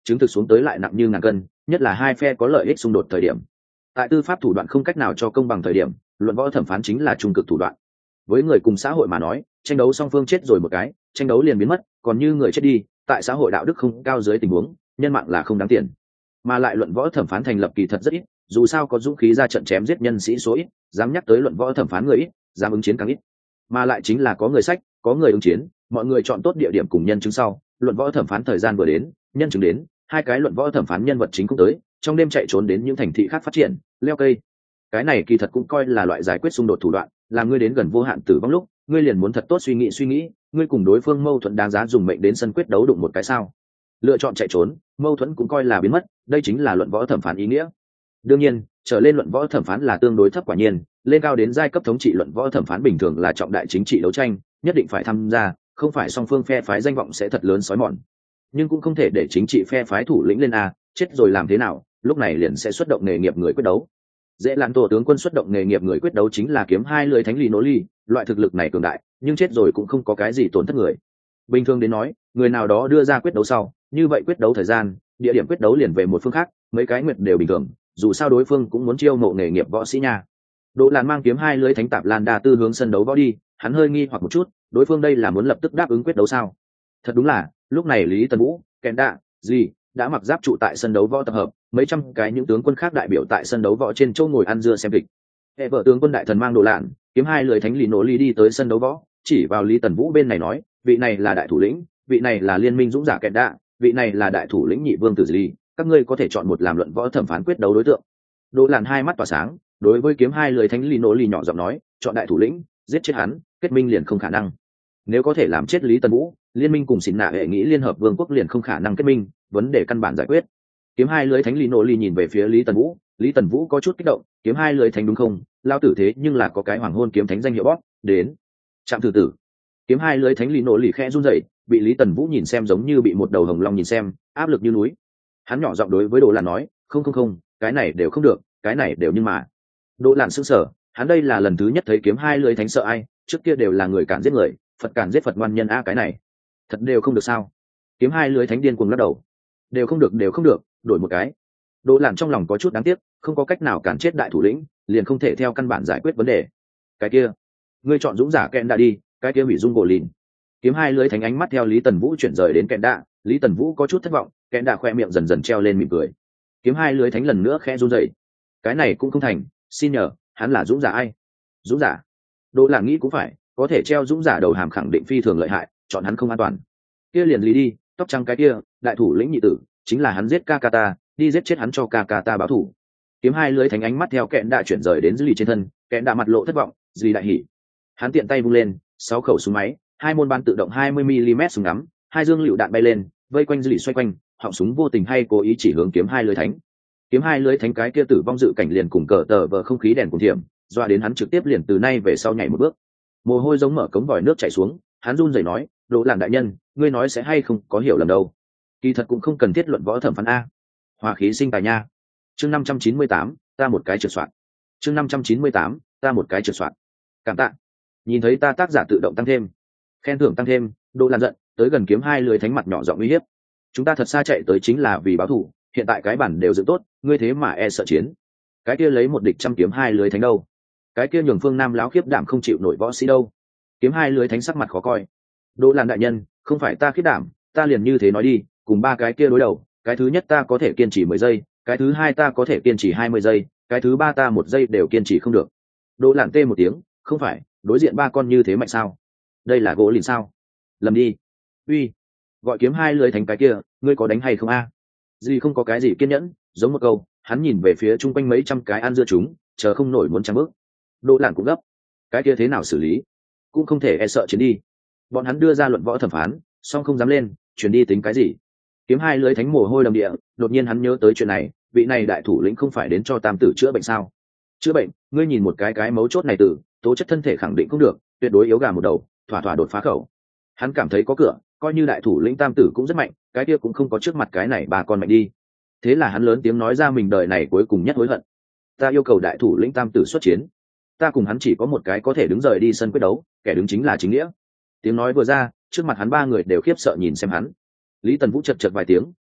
chứng thực xuống tới lại nặng như ngàn cân, nhất là hai phe có lợi ích xung đột thời điểm. Tại tư pháp thủ đoạn không cách nào cho công bằng thời điểm, luận võ thẩm phán chính là trung cực thủ đoạn. Với người cùng xã hội mà nói, tranh đấu song phương chết rồi một cái, tranh đấu liền biến mất, còn như người chết đi, tại xã hội đạo đức không cao dưới tình huống, nhân mạng là không đáng tiền. Mà lại luận võ thẩm phán thành lập kỳ thật rất ít, dù sao có dũng khí ra trận chém giết nhân sĩ số ít, dám nhắc tới luận võ thẩm phán người ít, dám ứng chiến càng ít. Mà lại chính là có người sách, có người ứng chiến, mọi người chọn tốt địa điểm cùng nhân chứng sau, luận võ thẩm phán thời gian vừa đến, nhân chứng đến, hai cái luận võ thẩm phán nhân vật chính cũng tới, trong đêm chạy trốn đến những thành thị khác phát triển, leo cây. Cái này kỳ thật cũng coi là loại giải quyết xung đột thủ đoạn, làm ngươi đến gần vô hạn tử vong lúc, ngươi liền muốn thật tốt suy nghĩ suy nghĩ, ngươi cùng đối phương mâu thuẫn đáng giá dùng mệnh đến sân quyết đấu đụng một cái sao? Lựa chọn chạy trốn, mâu thuẫn cũng coi là biến mất, đây chính là luận võ thẩm phán ý nghĩa. Đương nhiên, trở lên luận võ thẩm phán là tương đối thấp quả nhiên, lên cao đến giai cấp thống trị luận võ thẩm phán bình thường là trọng đại chính trị đấu tranh, nhất định phải tham gia, không phải song phương phe phái danh vọng sẽ thật lớn xói mòn. Nhưng cũng không thể để chính trị phe phái thủ lĩnh lên a, chết rồi làm thế nào, lúc này liền sẽ xuất động nghề nghiệp người quyết đấu. Dễ lãn tổ tướng quân xuất động nghề nghiệp người quyết đấu chính là kiếm hai lưỡi thánh lì nỗ ly, loại thực lực này cường đại, nhưng chết rồi cũng không có cái gì tổn thất người. Bình thường đến nói, người nào đó đưa ra quyết đấu sau, như vậy quyết đấu thời gian, địa điểm quyết đấu liền về một phương khác, mấy cái nguyệt đều bình thường, dù sao đối phương cũng muốn chiêu mộ nghề nghiệp võ sĩ nha. Đỗ Lan mang kiếm hai lưỡi thánh tạp lan đa tư hướng sân đấu võ đi, hắn hơi nghi hoặc một chút, đối phương đây là muốn lập tức đáp ứng quyết đấu sao? Thật đúng là, lúc này Lý Tần Vũ, Kèn Đạ, gì đã mặc giáp trụ tại sân đấu võ tập hợp, mấy trăm cái những tướng quân khác đại biểu tại sân đấu võ trên chỗ ngồi ăn dưa xem kịch. Hệ vợ tướng quân đại thần mang đồ lạn, kiếm hai lưỡi thánh lì nổ ly đi tới sân đấu võ, chỉ vào Lý Tần Vũ bên này nói, vị này là đại thủ lĩnh, vị này là liên minh dũng giả Kèn Đạ, vị này là đại thủ lĩnh nhị vương tử Lý, các ngươi có thể chọn một làm luận võ thẩm phán quyết đấu đối tượng. Đồ lạn hai mắt tỏa sáng, đối với kiếm hai lưỡi thánh lì nổ ly nhỏ giọng nói, chọn đại thủ lĩnh, giết chết hắn, kết minh liền không khả năng. Nếu có thể làm chết Lý Tần Vũ, liên minh cùng xỉn nạ hệ nghĩ liên hợp vương quốc liền không khả năng kết minh, vấn đề căn bản giải quyết. Kiếm hai lưỡi thánh lý nổ ly nhìn về phía Lý Tần Vũ, Lý Tần Vũ có chút kích động, kiếm hai lưỡi thánh đúng không, lao tử thế nhưng là có cái hoàng hôn kiếm thánh danh hiệu bóp, đến chạm thử tử. Kiếm hai lưỡi thánh lý nổ ly khẽ run rẩy, bị Lý Tần Vũ nhìn xem giống như bị một đầu hồng long nhìn xem, áp lực như núi. Hắn nhỏ giọng đối với Đồ Lạn nói, không không không, cái này đều không được, cái này đều nhưng mà. Đồ Lạn sững sờ, hắn đây là lần thứ nhất thấy kiếm hai lưỡi thánh sợ ai, trước kia đều là người cản giết người, Phật cản giết Phật ngoan nhân a, cái này thật đều không được sao? Kiếm hai lưỡi thánh điên cuồng lắc đầu, đều không được đều không được, đổi một cái. Đỗ Lạn trong lòng có chút đáng tiếc, không có cách nào cản chết đại thủ lĩnh, liền không thể theo căn bản giải quyết vấn đề. Cái kia, ngươi chọn dũng giả Kèn Đạ đi, cái kia hủy dung gỗ lìn. Kiếm hai lưỡi thánh ánh mắt theo Lý Tần Vũ chuyển rời đến Kèn Đạ, Lý Tần Vũ có chút thất vọng, Kèn Đạ khoe miệng dần dần treo lên mỉm cười. Kiếm hai lưỡi thánh lần nữa khẽ run rẩy, cái này cũng không thành, xin nhờ, hắn là dũng giả ai? Dũng giả? Đỗ Lạn nghĩ cũng phải, có thể treo dũng giả đầu hàm khẳng định phi thường lợi hại, chọn hắn không an toàn. Kia liền lý đi, tóc trắng cái kia, đại thủ lĩnh nhị tử, chính là hắn giết Kakata, đi giết chết hắn cho Kakata báo thù. Kiếm hai lưỡi thánh ánh mắt theo Kèn Đạ chuyển rời đến Dư Lì trên thân, Kèn Đạ mặt lộ thất vọng, Dư Lì đại hỉ. Hắn tiện tay vung lên, sáu khẩu súng máy, hai môn bắn tự động hai mươi mi li mét súng ngắm, hai dương lựu đạn bay lên, vây quanh Dư Lì xoay quanh, họng súng vô tình hay cố ý chỉ hướng kiếm hai lưỡi thánh. Kiếm hai lưỡi thánh cái kia tử vong dự cảnh liền cùng cờ tờ vờ không khí đèn cùng thiểm, doa đến hắn trực tiếp liền từ nay về sau nhảy một bước. Mồ hôi giống mở cống vòi nước chảy xuống, hắn run rẩy nói, Đỗ Lạn đại nhân, ngươi nói sẽ hay không có hiểu lầm đâu, kỳ thật cũng không cần thiết luận võ thẩm phán a. Hòa khí sinh tài nha. Chương năm trăm chín mươi tám, ta một cái trượt soạn. Chương năm trăm chín mươi tám, ta một cái trượt soạn. Cảm tạ. Nhìn thấy ta tác giả tự động tăng thêm, khen thưởng tăng thêm, Đỗ Lạn giận, tới gần kiếm hai lưỡi thánh mặt nhỏ giọng uy hiếp. Chúng ta thật xa chạy tới chính là vì báo thù, hiện tại cái bản đều dựng tốt, ngươi thế mà e sợ chiến. Cái kia lấy một địch trăm kiếm hai lưỡi thánh đâu? Cái kia nhường Phương Nam láo khiếp đảm không chịu nổi võ sĩ đâu? Kiếm hai lưỡi thánh sắc mặt khó coi. Đỗ Lạn đại nhân, không phải ta khiếp đảm, ta liền như thế nói đi, cùng ba cái kia đối đầu, cái thứ nhất ta có thể kiên trì mười giây, cái thứ hai ta có thể kiên trì hai mươi giây, cái thứ ba ta một giây đều kiên trì không được. Đỗ Lạn tê một tiếng, không phải, đối diện ba con như thế mạnh sao? Đây là gỗ lìn sao? Lầm đi. Uy, gọi kiếm hai lưỡi thánh cái kia, ngươi có đánh hay không a? Gì không có cái gì kiên nhẫn, giống một câu, hắn nhìn về phía chung quanh mấy trăm cái ăn dưa chúng, chờ không nổi muốn trắng bước. Đỗ Lạn cũng gấp, cái kia thế nào xử lý? Cũng không thể e sợ chiến đi. Bọn hắn đưa ra luận võ thẩm phán, song không dám lên, chuyển đi tính cái gì? Kiếm hai lưỡi thánh mồ hôi đầm địa, đột nhiên hắn nhớ tới chuyện này, vị này đại thủ lĩnh không phải đến cho tam tử chữa bệnh sao? Chữa bệnh, ngươi nhìn một cái cái mấu chốt này tử, tố chất thân thể khẳng định không được, tuyệt đối yếu gà một đầu, thỏa thỏa đột phá khẩu. Hắn cảm thấy có cửa, coi như đại thủ lĩnh tam tử cũng rất mạnh, cái kia cũng không có trước mặt cái này bà con mạnh đi. Thế là hắn lớn tiếng nói ra mình đời này cuối cùng nhất hối hận. Ta yêu cầu đại thủ lĩnh tam tử xuất chiến. Ta cùng hắn chỉ có một cái có thể đứng rời đi sân quyết đấu, kẻ đứng chính là chính nghĩa. Tiếng nói vừa ra, trước mặt hắn ba người đều khiếp sợ nhìn xem hắn. Lý Tần Vũ chật chật vài tiếng,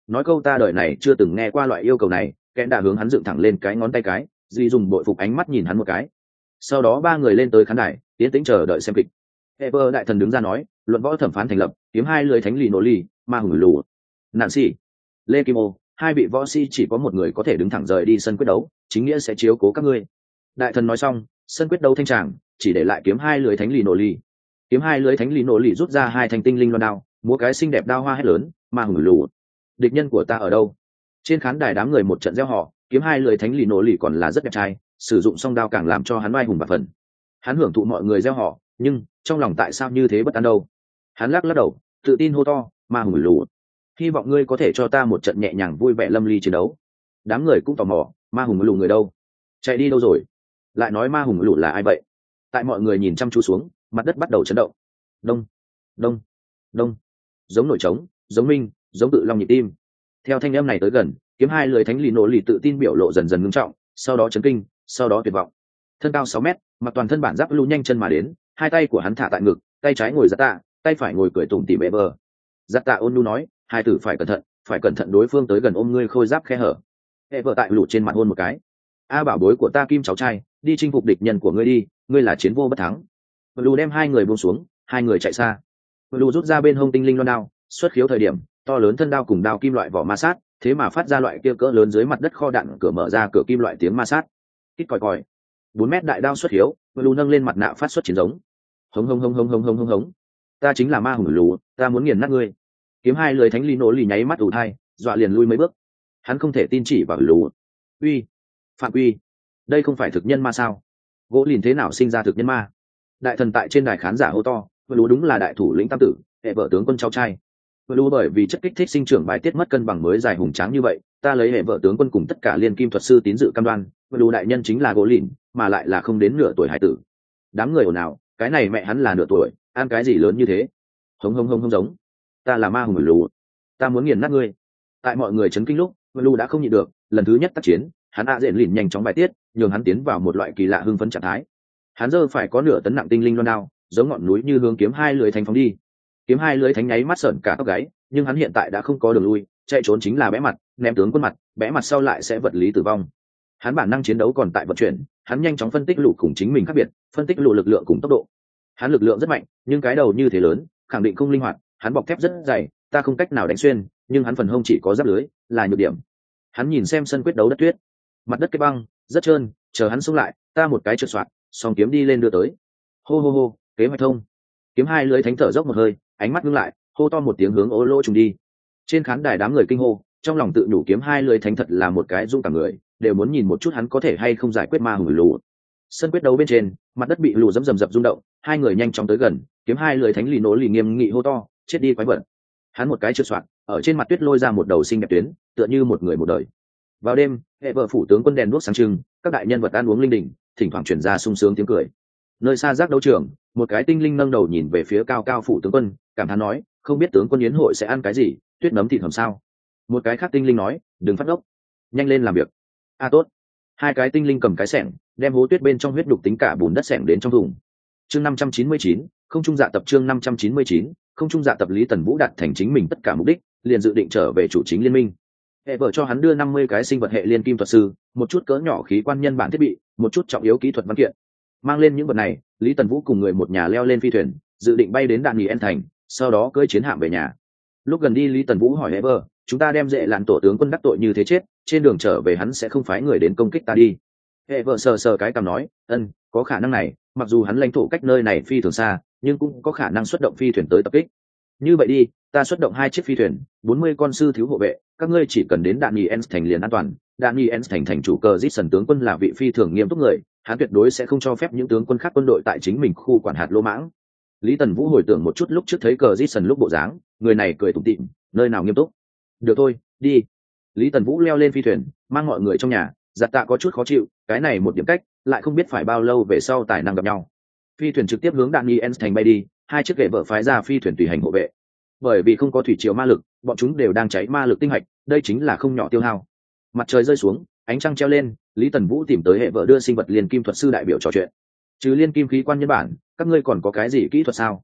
nói câu ta đời này chưa từng nghe qua loại yêu cầu này. Kẽn đã hướng hắn dựng thẳng lên cái ngón tay cái, duy dùng bội phục ánh mắt nhìn hắn một cái. Sau đó ba người lên tới khán đài, tiến tĩnh chờ đợi xem kịch. Ever đại thần đứng ra nói, luận võ thẩm phán thành lập, kiếm hai lưới thánh lì nổ lì, ma hùng lù. Nạn sĩ, Lê Kim Ô, hai vị võ sĩ chỉ có một người có thể đứng thẳng rời đi sân quyết đấu, chính nghĩa sẽ chiếu cố các ngươi. Đại thần nói xong, sân quyết đấu thanh tràng, chỉ để lại kiếm hai lưới thánh lì nổ lì. Kiếm hai lưới thánh lì nổ lì rút ra hai thanh tinh linh loan đao, múa cái xinh đẹp đao hoa hét lớn, ma hùng lù. Địch nhân của ta ở đâu? Trên khán đài đám người một trận reo hò, kiếm hai lưới thánh lì nổ lì còn là rất đẹp trai, sử dụng song đao càng làm cho hắn oai hùng bạc phần. Hắn hưởng thụ mọi người reo hò, nhưng trong lòng tại sao như thế bất an đâu? Hắn lắc lắc đầu, tự tin hô to, ma hùng lù. Hy vọng ngươi có thể cho ta một trận nhẹ nhàng vui vẻ lâm ly chiến đấu. Đám người cũng tò mò, ma hùng lù người đâu? Chạy đi đâu rồi? Lại nói ma hùng lù là ai vậy? Tại mọi người nhìn chăm chú xuống, mặt đất bắt đầu chấn động. Đông, đông, đông, giống nổi trống, giống minh, giống tự long nhịp tim. Theo thanh âm này tới gần, kiếm hai lưới thánh lì nổ lì tự tin biểu lộ dần dần ngưng trọng, sau đó chấn kinh, sau đó tuyệt vọng. Thân cao sáu mét, mặc toàn thân bản giáp lưu nhanh chân mà đến, hai tay của hắn thả tại ngực, tay trái ngồi giặt tạ, tay phải ngồi cười tủm tỉm bệ bờ. Giặt tạ ôn nhu nói, hai tử phải cẩn thận, phải cẩn thận đối phương tới gần ôm ngươi khôi giáp khe hở. Bệ bờ tại lụt trên mặt hôn một cái. A bảo bối của ta kim cháu trai, đi chinh phục địch nhân của ngươi đi, ngươi là chiến vô bất thắng. Blue đem hai người buông xuống, hai người chạy xa. Blue rút ra bên hông tinh linh loan đao, xuất khiếu thời điểm, to lớn thân đao cùng đao kim loại vỏ ma sát, thế mà phát ra loại kia cỡ lớn dưới mặt đất kho đạn cửa mở ra cửa kim loại tiếng ma sát. Kít còi còi. Bốn mét đại đao xuất khiếu, Blue nâng lên mặt nạ phát xuất chiến giống. Hống hống hống hống hống hống hống hống. Ta chính là ma hùng lù, ta muốn nghiền nát ngươi. Kiếm hai lưới thánh lý nổ lì nháy mắt ù thai, dọa liền lui mấy bước. Hắn không thể tin chỉ vào lù. Uy, phạm uy, đây không phải thực nhân ma sao? Gỗ lìn thế nào sinh ra thực nhân ma? Đại thần tại trên đài khán giả hô to, Blue đúng là đại thủ lĩnh tam tử, hệ vợ tướng quân cháu trai. Blue bởi vì chất kích thích sinh trưởng bài tiết mất cân bằng mới dài hùng tráng như vậy, ta lấy hệ vợ tướng quân cùng tất cả liên kim thuật sư tín dự cam đoan, Blue đại nhân chính là gỗ lìn, mà lại là không đến nửa tuổi hải tử. Đám người ồn ào, cái này mẹ hắn là nửa tuổi, ăn cái gì lớn như thế? Hống hống hống hống giống. Ta là ma hùng Blue, ta muốn nghiền nát ngươi. Tại mọi người chấn kinh lúc, Blue đã không nhịn được, lần thứ nhất tác chiến, hắn ạ diện lìn nhanh chóng bài tiết, nhường hắn tiến vào một loại kỳ lạ hưng phấn trạng thái. Hắn giơ phải có nửa tấn nặng tinh linh loan đao, giống ngọn núi như hướng kiếm hai lưới thánh phóng đi. Kiếm hai lưới thánh nháy mắt sởn cả tóc gáy, nhưng hắn hiện tại đã không có đường lui, chạy trốn chính là bẽ mặt, ném tướng quân mặt, bẽ mặt sau lại sẽ vật lý tử vong. Hắn bản năng chiến đấu còn tại vận chuyển, hắn nhanh chóng phân tích lũ cùng chính mình khác biệt, phân tích lũ lực lượng cùng tốc độ. Hắn lực lượng rất mạnh, nhưng cái đầu như thế lớn, khẳng định không linh hoạt, hắn bọc thép rất dày, ta không cách nào đánh xuyên, nhưng hắn phần hông chỉ có giáp lưới, là nhược điểm. Hắn nhìn xem sân quyết đấu đất tuyết, mặt đất cái băng rất trơn, chờ hắn xông lại, ta một cái trượt xoạc, song kiếm đi lên đưa tới. Hô hô hô, kế hoạch thông. Kiếm hai lưới thánh thở dốc một hơi, ánh mắt ngưng lại, hô to một tiếng hướng ô lỗ trùng đi. Trên khán đài đám người kinh hô, trong lòng tự nhủ kiếm hai lưới thánh thật là một cái dũng cảm người, đều muốn nhìn một chút hắn có thể hay không giải quyết ma hùng lù. Sân quyết đấu bên trên, mặt đất bị lù dẫm dầm dập rung động, hai người nhanh chóng tới gần, kiếm hai lưới thánh lì nổ lì nghiêm nghị hô to, chết đi quái vật. Hắn một cái trượt xoạc, ở trên mặt tuyết lôi ra một đầu xinh đẹp tuyến, tựa như một người một đời. Vào đêm, hệ vợ phủ tướng quân đèn đuốc sáng trưng, các đại nhân vật ăn uống linh đình, thỉnh thoảng truyền ra sung sướng tiếng cười. Nơi xa giác đấu trường, một cái tinh linh nâng đầu nhìn về phía cao cao phủ tướng quân, cảm thán nói, không biết tướng quân yến hội sẽ ăn cái gì, tuyết nấm thịt hầm sao? Một cái khác tinh linh nói, đừng phát ốc, nhanh lên làm việc. A tốt. Hai cái tinh linh cầm cái xẻng, đem hố tuyết bên trong huyết đục tính cả bùn đất xẻng đến trong thùng. Chương năm trăm chín mươi chín, không trung dạ tập chương năm trăm chín mươi chín, không trung dạ tập Lý Tần Vũ đạt thành chính mình tất cả mục đích, liền dự định trở về chủ chính liên minh. Hệ vợ cho hắn đưa năm mươi cái sinh vật hệ liên kim thuật sư, một chút cỡ nhỏ khí quan nhân bản thiết bị, một chút trọng yếu kỹ thuật văn kiện. Mang lên những vật này, Lý Tần Vũ cùng người một nhà leo lên phi thuyền, dự định bay đến Đạn Nghỉ En thành, sau đó cưỡi chiến hạm về nhà. Lúc gần đi Lý Tần Vũ hỏi Hệ vợ, chúng ta đem dễ lạn tổ tướng quân đắc tội như thế chết, trên đường trở về hắn sẽ không phái người đến công kích ta đi. Hệ vợ sờ sờ cái cằm nói, ân, có khả năng này, mặc dù hắn lãnh thổ cách nơi này phi thường xa, nhưng cũng có khả năng xuất động phi thuyền tới tập kích. Như vậy đi, ta xuất động hai chiếc phi thuyền, bốn mươi con sư thiếu hộ vệ, các ngươi chỉ cần đến Đạn Nghỉ En thành liền an toàn. Đạn Nghỉ En thành thành chủ cờ Jason tướng quân là vị phi thường nghiêm túc người, hắn tuyệt đối sẽ không cho phép những tướng quân khác quân đội tại chính mình khu quản hạt lô mãng. Lý Tần Vũ hồi tưởng một chút lúc trước thấy cờ Jason lúc bộ dáng, người này cười tủm tỉm, nơi nào nghiêm túc. Được thôi, đi. Lý Tần Vũ leo lên phi thuyền, mang mọi người trong nhà, Giặt Tạ có chút khó chịu, cái này một điểm cách, lại không biết phải bao lâu về sau tài năng gặp nhau. Phi thuyền trực tiếp hướng Đạn Nghỉ En thành bay đi, hai chiếc ghệ vợ phái ra phi thuyền tùy hành hộ vệ. Bởi vì không có thủy triều ma lực, bọn chúng đều đang cháy ma lực tinh hạch, đây chính là không nhỏ tiêu hao. Mặt trời rơi xuống, ánh trăng treo lên, Lý Tần Vũ tìm tới hệ vợ đưa sinh vật liên kim thuật sư đại biểu trò chuyện. Trừ liên kim khí quan nhân bản, các ngươi còn có cái gì kỹ thuật sao?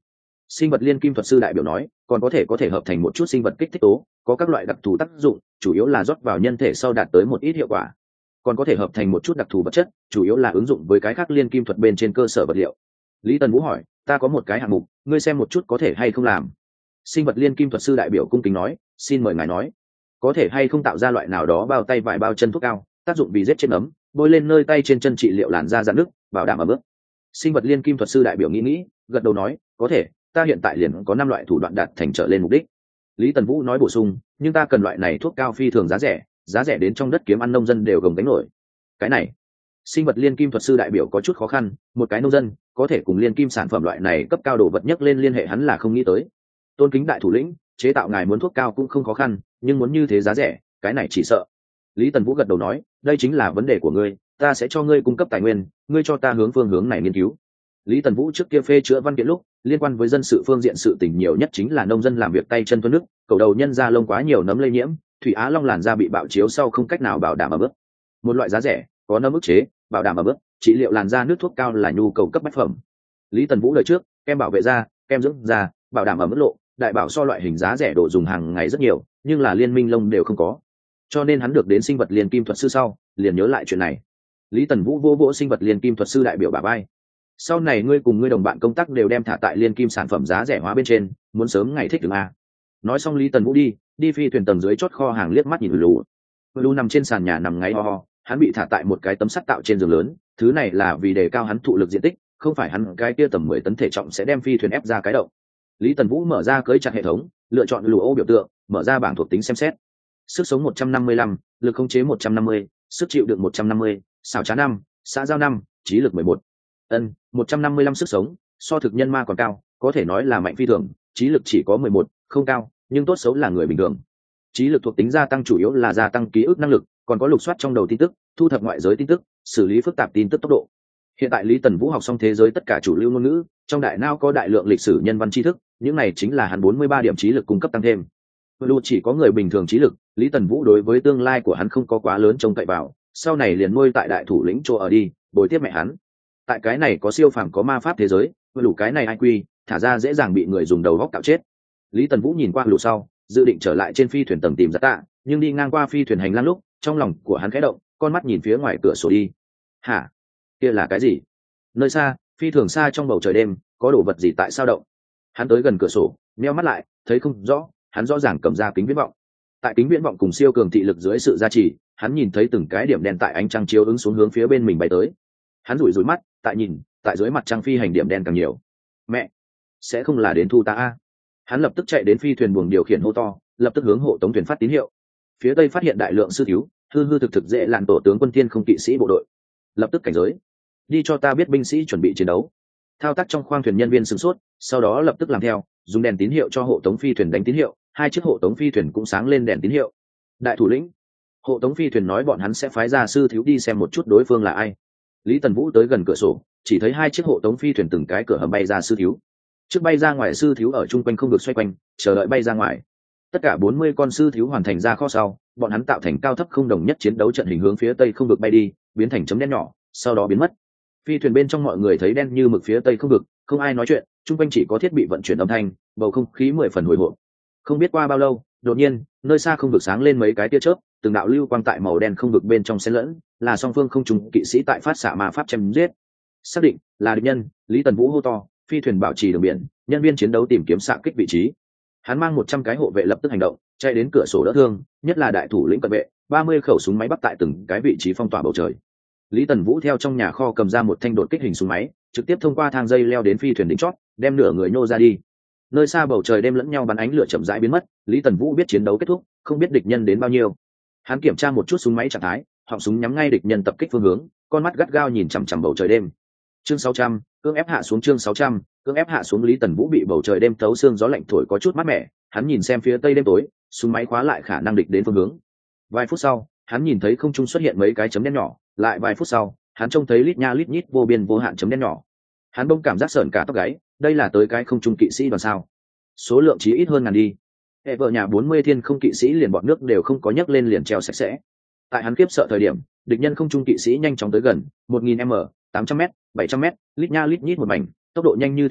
Sinh vật liên kim thuật sư đại biểu nói, còn có thể có thể hợp thành một chút sinh vật kích thích tố, có các loại đặc thù tác dụng, chủ yếu là rót vào nhân thể sau đạt tới một ít hiệu quả. Còn có thể hợp thành một chút đặc thù vật chất, chủ yếu là ứng dụng với cái khác liên kim thuật bên trên cơ sở vật liệu. Lý Tần Vũ hỏi, ta có một cái hạng mục, ngươi xem một chút có thể hay không làm. Sinh vật liên kim thuật sư đại biểu cung kính nói, xin mời ngài nói, có thể hay không tạo ra loại nào đó bao tay vải bao chân thuốc cao, tác dụng vì giết chết ấm, bôi lên nơi tay trên chân trị liệu làn da rạn nứt, bảo đảm ẩm ướt. Sinh vật liên kim thuật sư đại biểu nghĩ nghĩ, gật đầu nói, có thể, ta hiện tại liền có năm loại thủ đoạn đạt thành trở lên mục đích. Lý Tần Vũ nói bổ sung, nhưng ta cần loại này thuốc cao phi thường giá rẻ, giá rẻ đến trong đất kiếm ăn nông dân đều gồng gánh nổi. Cái này, sinh vật liên kim thuật sư đại biểu có chút khó khăn, một cái nông dân có thể cùng liên kim sản phẩm loại này cấp cao đồ vật nhất lên liên hệ hắn là không nghĩ tới. Tôn kính đại thủ lĩnh, chế tạo ngài muốn thuốc cao cũng không khó khăn, nhưng muốn như thế giá rẻ, cái này chỉ sợ. Lý Tần Vũ gật đầu nói, đây chính là vấn đề của ngươi, ta sẽ cho ngươi cung cấp tài nguyên, ngươi cho ta hướng phương hướng này nghiên cứu. Lý Tần Vũ trước kia phê chữa văn kiện lúc, liên quan với dân sự phương diện sự tình nhiều nhất chính là nông dân làm việc tay chân tuôn nước, cầu đầu nhân da lông quá nhiều nấm lây nhiễm, thủy á long làn da bị bạo chiếu sau không cách nào bảo đảm ẩm ướt. Một loại giá rẻ, có nấm ức chế, bảo đảm ẩm ướt, trị liệu làn da nước thuốc cao là nhu cầu cấp bách phẩm. Lý Tần Vũ lời trước, kem bảo vệ da, kem dưỡng da, bảo đảm ẩm ướt lộ, đại bảo so loại hình giá rẻ đồ dùng hàng ngày rất nhiều, nhưng là liên minh lông đều không có. Cho nên hắn được đến sinh vật liên kim thuật sư sau, liền nhớ lại chuyện này. Lý Tần Vũ vô vỗ sinh vật liên kim thuật sư đại biểu bà bay. Sau này ngươi cùng ngươi đồng bạn công tác đều đem thả tại liên kim sản phẩm giá rẻ hóa bên trên, muốn sớm ngày thích ứng a. Nói xong Lý Tần Vũ đi, đi phi thuyền tầng dưới chót kho hàng liếc mắt nhìn lù. Lù nằm trên sàn nhà nằm ngáy ho ho, hắn bị thả tại một cái tấm sắt tạo trên giường lớn, thứ này là vì đề cao hắn thụ lực diện tích, không phải hắn cái kia tầm mười tấn thể trọng sẽ đem phi thuyền ép ra cái động. Lý Tần Vũ mở ra cưới chặt hệ thống, lựa chọn lù ô biểu tượng, mở ra bảng thuộc tính xem xét. Sức sống một trăm năm mươi lăm, lực khống chế một trăm năm mươi, sức chịu đựng một trăm năm mươi, xảo trá năm, xã giao năm, trí lực mười một. Ân, một trăm năm mươi lăm sức sống, so thực nhân ma còn cao, có thể nói là mạnh phi thường, trí lực chỉ có mười một, không cao, nhưng tốt xấu là người bình thường. Trí lực thuộc tính gia tăng chủ yếu là gia tăng ký ức năng lực, còn có lục soát trong đầu tin tức, thu thập ngoại giới tin tức, xử lý phức tạp tin tức tốc độ. Hiện tại Lý Tần Vũ học xong thế giới tất cả chủ lưu ngôn ngữ, trong đại não có đại lượng lịch sử nhân văn tri thức, những này chính là hắn bốn mươi ba điểm trí lực cung cấp tăng thêm. Lu chỉ có người bình thường trí lực, Lý Tần Vũ đối với tương lai của hắn không có quá lớn trông cậy vào, sau này liền nuôi tại đại thủ lĩnh chỗ ở đi, bồi tiếp mẹ hắn. Tại cái này có siêu phàm có ma pháp thế giới, lũ cái này ai quy, thả ra dễ dàng bị người dùng đầu góc cạo chết. Lý Tần Vũ nhìn qua lũ sau, dự định trở lại trên phi thuyền tầng tìm Giặt Tạ, nhưng đi ngang qua phi thuyền hành lang lúc, trong lòng của hắn khẽ động, con mắt nhìn phía ngoài cửa sổ đi. Hả? Kia là cái gì? Nơi xa, phi thường xa trong bầu trời đêm, có đồ vật gì tại sao động? Hắn tới gần cửa sổ, nheo mắt lại, thấy không rõ, hắn rõ ràng cầm ra kính viễn vọng. Tại kính viễn vọng cùng siêu cường thị lực dưới sự gia trì, hắn nhìn thấy từng cái điểm đen tại ánh trăng chiếu ứng xuống hướng phía bên mình bay tới. Hắn rủi rủi mắt, tại nhìn, tại dưới mặt trăng phi hành điểm đen càng nhiều. Mẹ, sẽ không là đến thu ta a? Hắn lập tức chạy đến phi thuyền buồng điều khiển hô to, lập tức hướng hộ tống thuyền phát tín hiệu. Phía tây phát hiện đại lượng sư thiếu, hư hư thực thực dễ lạn tổ tướng quân tiên không kỵ sĩ bộ đội. Lập tức cảnh giới, đi cho ta biết binh sĩ chuẩn bị chiến đấu. Thao tác trong khoang thuyền nhân viên sửng sốt, sau đó lập tức làm theo, dùng đèn tín hiệu cho hộ tống phi thuyền đánh tín hiệu, hai chiếc hộ tống phi thuyền cũng sáng lên đèn tín hiệu. Đại thủ lĩnh, hộ tống phi thuyền nói bọn hắn sẽ phái ra sư thiếu đi xem một chút đối phương là ai. Lý Tần Vũ tới gần cửa sổ, chỉ thấy hai chiếc hộ tống phi thuyền từng cái cửa hầm bay ra sư thiếu. Trước bay ra ngoài sư thiếu ở chung quanh không được xoay quanh, chờ đợi bay ra ngoài. Tất cả bốn mươi con sư thiếu hoàn thành ra kho sau, bọn hắn tạo thành cao thấp không đồng nhất chiến đấu trận hình hướng phía tây không được bay đi, biến thành chấm đen nhỏ, sau đó biến mất. Phi thuyền bên trong mọi người thấy đen như mực phía tây không được, không ai nói chuyện, chung quanh chỉ có thiết bị vận chuyển âm thanh, bầu không khí mười phần hồi hộp. Không biết qua bao lâu, đột nhiên, nơi xa không vực sáng lên mấy cái tia chớp, từng đạo lưu quang tại màu đen không vực bên trong xen lẫn, là song phương không trùng kỵ sĩ tại phát xạ ma pháp chém giết. Xác định là địch nhân, Lý Tần Vũ hô to, phi thuyền bảo trì đường biển, nhân viên chiến đấu tìm kiếm xạ kích vị trí. Hắn mang một trăm cái hộ vệ lập tức hành động, chạy đến cửa sổ đỡ thương, nhất là đại thủ lĩnh cận vệ, ba mươi khẩu súng máy bắt tại từng cái vị trí phong tỏa bầu trời. Lý Tần Vũ theo trong nhà kho cầm ra một thanh đột kích hình súng máy, trực tiếp thông qua thang dây leo đến phi thuyền đỉnh chót, đem nửa người nhô ra đi. Nơi xa bầu trời đêm lẫn nhau bắn ánh lửa chậm rãi biến mất, Lý Tần Vũ biết chiến đấu kết thúc, không biết địch nhân đến bao nhiêu. Hắn kiểm tra một chút súng máy trạng thái, họng súng nhắm ngay địch nhân tập kích phương hướng, con mắt gắt gao nhìn chằm chằm bầu trời đêm. Chương sáu trăm, cưỡng ép hạ xuống chương sáu trăm, cưỡng ép hạ xuống Lý Tần Vũ bị bầu trời đêm thấu xương gió lạnh thổi có chút mát mẻ, hắn nhìn xem phía tây đêm tối, súng máy khóa lại khả năng địch đến phương hướng. Vài phút sau, hắn nhìn thấy không trung xuất hiện mấy cái chấm đen nhỏ, lại vài phút sau, hắn trông thấy lít nha lít nhít vô biên vô hạn chấm đen nhỏ. Hắn bỗng cảm giác sởn cả tóc gáy, đây là tới cái không trung kỵ sĩ đoàn sao? Số lượng chí ít hơn ngàn đi. Hệ vợ nhà bốn mươi thiên không kỵ sĩ liền bọt nước đều không có nhấc lên liền treo sạch sẽ. Tại hắn kiếp sợ thời điểm, địch nhân không trung kỵ sĩ nhanh chóng tới gần, một nghìn m, tám trăm m, bảy trăm m, lít nha lít nhít một mảnh, tốc độ nhanh như thiểm điện,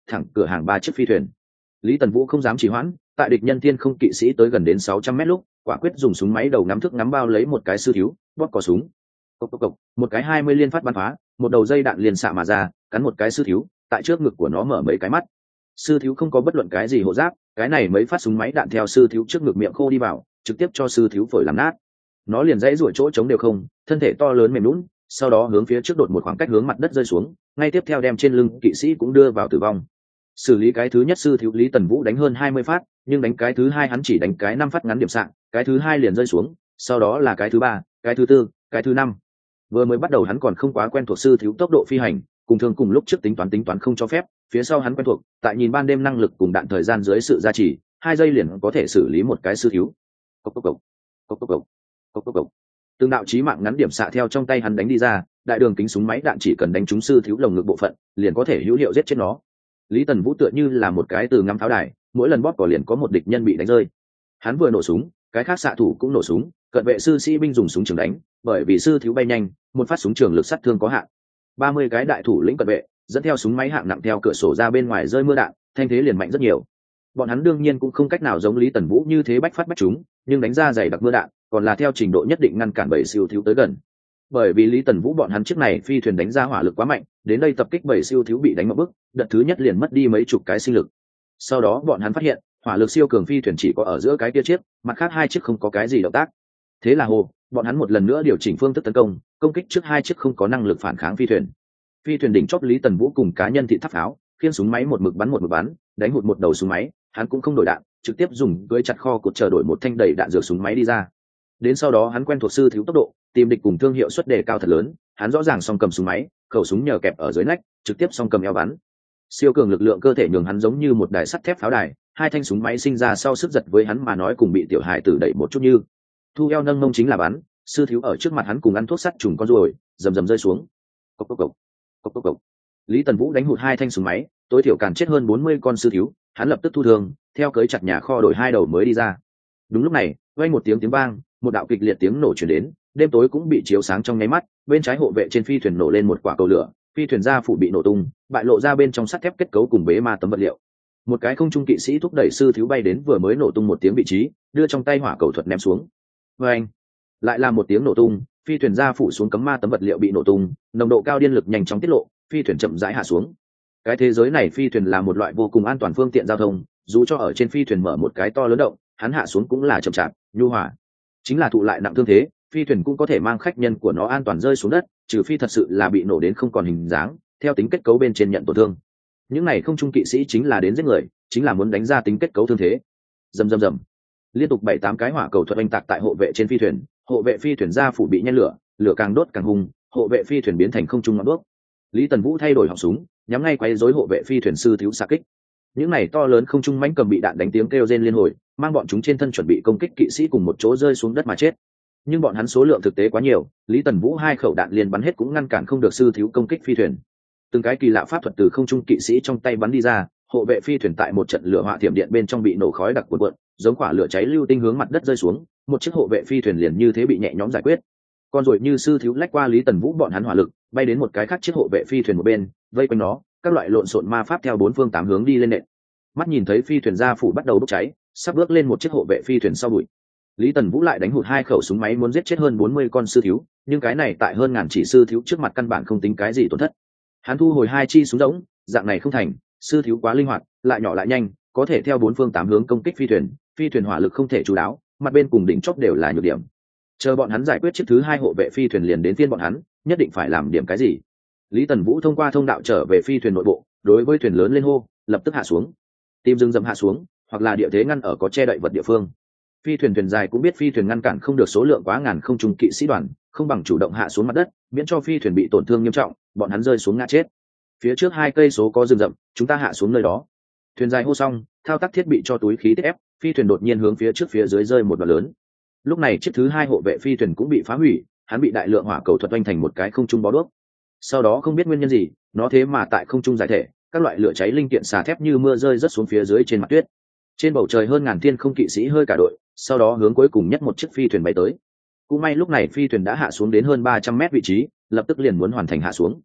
thẳng cửa hàng ba chiếc phi thuyền. Lý Tần Vũ không dám trì hoãn, tại địch nhân thiên không kỵ sĩ tới gần đến sáu trăm mét lúc, quả quyết dùng súng máy đầu ngắm thức ngắm bao lấy một cái sư thiếu, bóp cò súng. Cộc cộc cộc, một cái hai mươi liên phát bắn phá, một đầu dây đạn liền xạ mà ra, cắn một cái sư thiếu, tại trước ngực của nó mở mấy cái mắt. Sư thiếu không có bất luận cái gì hộ giáp, cái này mấy phát súng máy đạn theo sư thiếu trước ngực miệng khô đi vào, trực tiếp cho sư thiếu phổi làm nát. Nó liền dãy rủa chỗ chống đều không, thân thể to lớn mềm nhũn, sau đó hướng phía trước đột một khoảng cách hướng mặt đất rơi xuống, ngay tiếp theo đem trên lưng kỵ sĩ cũng đưa vào tử vong. Xử lý cái thứ nhất sư thiếu Lý Tần Vũ đánh hơn hai mươi phát, nhưng đánh cái thứ hai hắn chỉ đánh cái năm phát ngắn điểm sạng, cái thứ hai liền rơi xuống, sau đó là cái thứ ba, cái thứ tư, cái thứ năm. Vừa mới bắt đầu hắn còn không quá quen thuộc sư thiếu tốc độ phi hành, cùng thường cùng lúc trước tính toán tính toán không cho phép, phía sau hắn quen thuộc, tại nhìn ban đêm năng lực cùng đạn thời gian dưới sự gia trì, hai giây liền có thể xử lý một cái sư thiếu. Cốc cốc cốc, cốc cốc cốc, cốc cốc cốc. Từng đạo chí mạng ngắn điểm xạ theo trong tay hắn đánh đi ra, đại đường kính súng máy đạn chỉ cần đánh trúng sư thiếu lồng ngực bộ phận, liền có thể hữu hiệu giết chết nó. Lý Tần Vũ tựa như là một cái từ ngắm pháo đài, mỗi lần bóp cò liền có một địch nhân bị đánh rơi. Hắn vừa nổ súng, cái khác xạ thủ cũng nổ súng, cận vệ sư sĩ binh dùng súng trường đánh, bởi vì sư thiếu bay nhanh, một phát súng trường lực sát thương có hạn. ba mươi cái đại thủ lĩnh cận vệ, dẫn theo súng máy hạng nặng theo cửa sổ ra bên ngoài rơi mưa đạn, thanh thế liền mạnh rất nhiều. Bọn hắn đương nhiên cũng không cách nào giống Lý Tần Vũ như thế bách phát bách trúng, nhưng đánh ra dày đặc mưa đạn, còn là theo trình độ nhất định ngăn cản bảy siêu thiếu tới gần. Bởi vì Lý Tần Vũ bọn hắn chiếc này phi thuyền đánh ra hỏa lực quá mạnh, đến đây tập kích bảy siêu thiếu bị đánh một bước, đợt thứ nhất liền mất đi mấy chục cái sinh lực. Sau đó bọn hắn phát hiện, hỏa lực siêu cường phi thuyền chỉ có ở giữa cái kia chiếc, mặt khác hai chiếc không có cái gì động tác. Thế là hồ, bọn hắn một lần nữa điều chỉnh phương thức tấn công, công kích trước hai chiếc không có năng lực phản kháng phi thuyền. Phi thuyền đỉnh chóp Lý Tần Vũ cùng cá nhân thị tháp pháo, khiên súng máy một mực bắn một mực bắn, đánh hụt một đầu súng máy, hắn cũng không đổi đạn, trực tiếp dùng cưỡi chặt kho cột chờ đổi một thanh đầy đạn dược súng máy đi ra. Đến sau đó hắn quen thuộc sư thiếu tốc độ, tìm địch cùng thương hiệu suất đề cao thật lớn, hắn rõ ràng song cầm súng máy, khẩu súng nhờ kẹp ở dưới nách, trực tiếp song cầm eo bắn. Siêu cường lực lượng cơ thể nhường hắn giống như một đài sắt thép pháo đài, hai thanh súng máy sinh ra sau sức giật với hắn mà nói cùng bị tiểu hài tử đẩy một chút như. Thu eo nâng mông chính là bắn, sư thiếu ở trước mặt hắn cùng ăn thuốc sắt trùng con ruồi, rầm rầm rơi xuống. Cốc cốc cốc, cốc cốc cốc. Lý Tần Vũ đánh hụt hai thanh súng máy, tối thiểu càn chết hơn bốn mươi con sư thiếu, hắn lập tức thu thương, theo cưới chặt nhà kho đổi hai đầu mới đi ra. Đúng lúc này, vang một tiếng tiếng vang, một đạo kịch liệt tiếng nổ truyền đến, đêm tối cũng bị chiếu sáng trong nháy mắt, bên trái hộ vệ trên phi thuyền nổ lên một quả cầu lửa, phi thuyền gia phủ bị nổ tung, bại lộ ra bên trong sắt thép kết cấu cùng bế ma tấm vật liệu. Một cái không trung kỵ sĩ thúc đẩy sư thiếu bay đến vừa mới nổ tung một tiếng vị trí, đưa trong tay hỏa cầu thuật ném xuống. Vang, lại là một tiếng nổ tung, phi thuyền gia phủ xuống cấm ma tấm vật liệu bị nổ tung, nồng độ cao điên lực nhanh chóng tiết lộ, phi thuyền chậm rãi hạ xuống. Cái thế giới này phi thuyền là một loại vô cùng an toàn phương tiện giao thông, dù cho ở trên phi thuyền mở một cái to lớn động, hắn hạ xuống cũng là chậm chạp, nhu hòa. Chính là thụ lại nặng thương thế, phi thuyền cũng có thể mang khách nhân của nó an toàn rơi xuống đất, trừ phi thật sự là bị nổ đến không còn hình dáng, theo tính kết cấu bên trên nhận tổn thương. Những này không trung kỵ sĩ chính là đến giết người, chính là muốn đánh ra tính kết cấu thương thế. Rầm rầm rầm, liên tục bảy tám cái hỏa cầu thuật oanh tạc tại hộ vệ trên phi thuyền, hộ vệ phi thuyền ra phủ bị nhen lửa, lửa càng đốt càng hung, hộ vệ phi thuyền biến thành không trung ngọn đuốc. Lý Tần Vũ thay đổi họng súng, nhắm ngay quấy rối hộ vệ phi thuyền sư thiếu xạ kích. Những này to lớn không trung mãnh cầm bị đạn đánh tiếng kêu rên liên hồi, mang bọn chúng trên thân chuẩn bị công kích kỵ sĩ cùng một chỗ rơi xuống đất mà chết. Nhưng bọn hắn số lượng thực tế quá nhiều, Lý Tần Vũ hai khẩu đạn liền bắn hết cũng ngăn cản không được sư thiếu công kích phi thuyền. Từng cái kỳ lạ pháp thuật từ không trung kỵ sĩ trong tay bắn đi ra, hộ vệ phi thuyền tại một trận lửa hỏa thiểm điện bên trong bị nổ khói đặc cuộn cuộn, giống quả lửa cháy lưu tinh hướng mặt đất rơi xuống, một chiếc hộ vệ phi thuyền liền như thế bị nhẹ nhõm giải quyết. Còn rồi như sư thiếu lách qua Lý Tần Vũ bọn hắn hỏa lực, bay đến một cái khác chiếc hộ vệ phi thuyền một bên, vây quanh nó, các loại lộn xộn ma pháp theo bốn phương tám hướng đi lên nện. Mắt nhìn thấy phi thuyền gia phủ bắt đầu bốc cháy, sắp bước lên một chiếc hộ vệ phi thuyền sau bụi. Lý Tần Vũ lại đánh hụt hai khẩu súng máy muốn giết chết hơn bốn mươi con sư thiếu, nhưng cái này tại hơn ngàn chỉ sư thiếu trước mặt căn bản không tính cái gì tổn thất. Hắn thu hồi hai chi súng rỗng, dạng này không thành, sư thiếu quá linh hoạt, lại nhỏ lại nhanh, có thể theo bốn phương tám hướng công kích phi thuyền, phi thuyền hỏa lực không thể chú đáo, mặt bên cùng đỉnh chóp đều là nhược điểm. Chờ bọn hắn giải quyết chiếc thứ hai hộ vệ phi thuyền liền đến phiên bọn hắn, nhất định phải làm điểm cái gì. Lý Tần Vũ thông qua thông đạo trở về phi thuyền nội bộ, đối với thuyền lớn lên hô, lập tức hạ xuống. Tìm rừng rậm hạ xuống, hoặc là địa thế ngăn ở có che đậy vật địa phương. Phi thuyền thuyền dài cũng biết phi thuyền ngăn cản không được số lượng quá ngàn không trung kỵ sĩ đoàn, không bằng chủ động hạ xuống mặt đất, miễn cho phi thuyền bị tổn thương nghiêm trọng, bọn hắn rơi xuống ngã chết. Phía trước hai cây số có rừng rậm, chúng ta hạ xuống nơi đó. Thuyền dài hô xong, thao tác thiết bị cho túi khí tiết ép, phi thuyền đột nhiên hướng phía trước phía dưới rơi một đoạn lớn. Lúc này chiếc thứ hai hộ vệ phi thuyền cũng bị phá hủy, hắn bị đại lượng hỏa cầu thuật oanh thành một cái không trung bó đuốc. Sau đó không biết nguyên nhân gì, nó thế mà tại không trung giải thể, các loại lửa cháy linh kiện xà thép như mưa rơi rớt xuống phía dưới trên mặt tuyết. Trên bầu trời hơn ngàn thiên không kỵ sĩ hơi cả đội, sau đó hướng cuối cùng nhất một chiếc phi thuyền bay tới. Cũng may lúc này phi thuyền đã hạ xuống đến hơn ba trăm mét vị trí, lập tức liền muốn hoàn thành hạ xuống.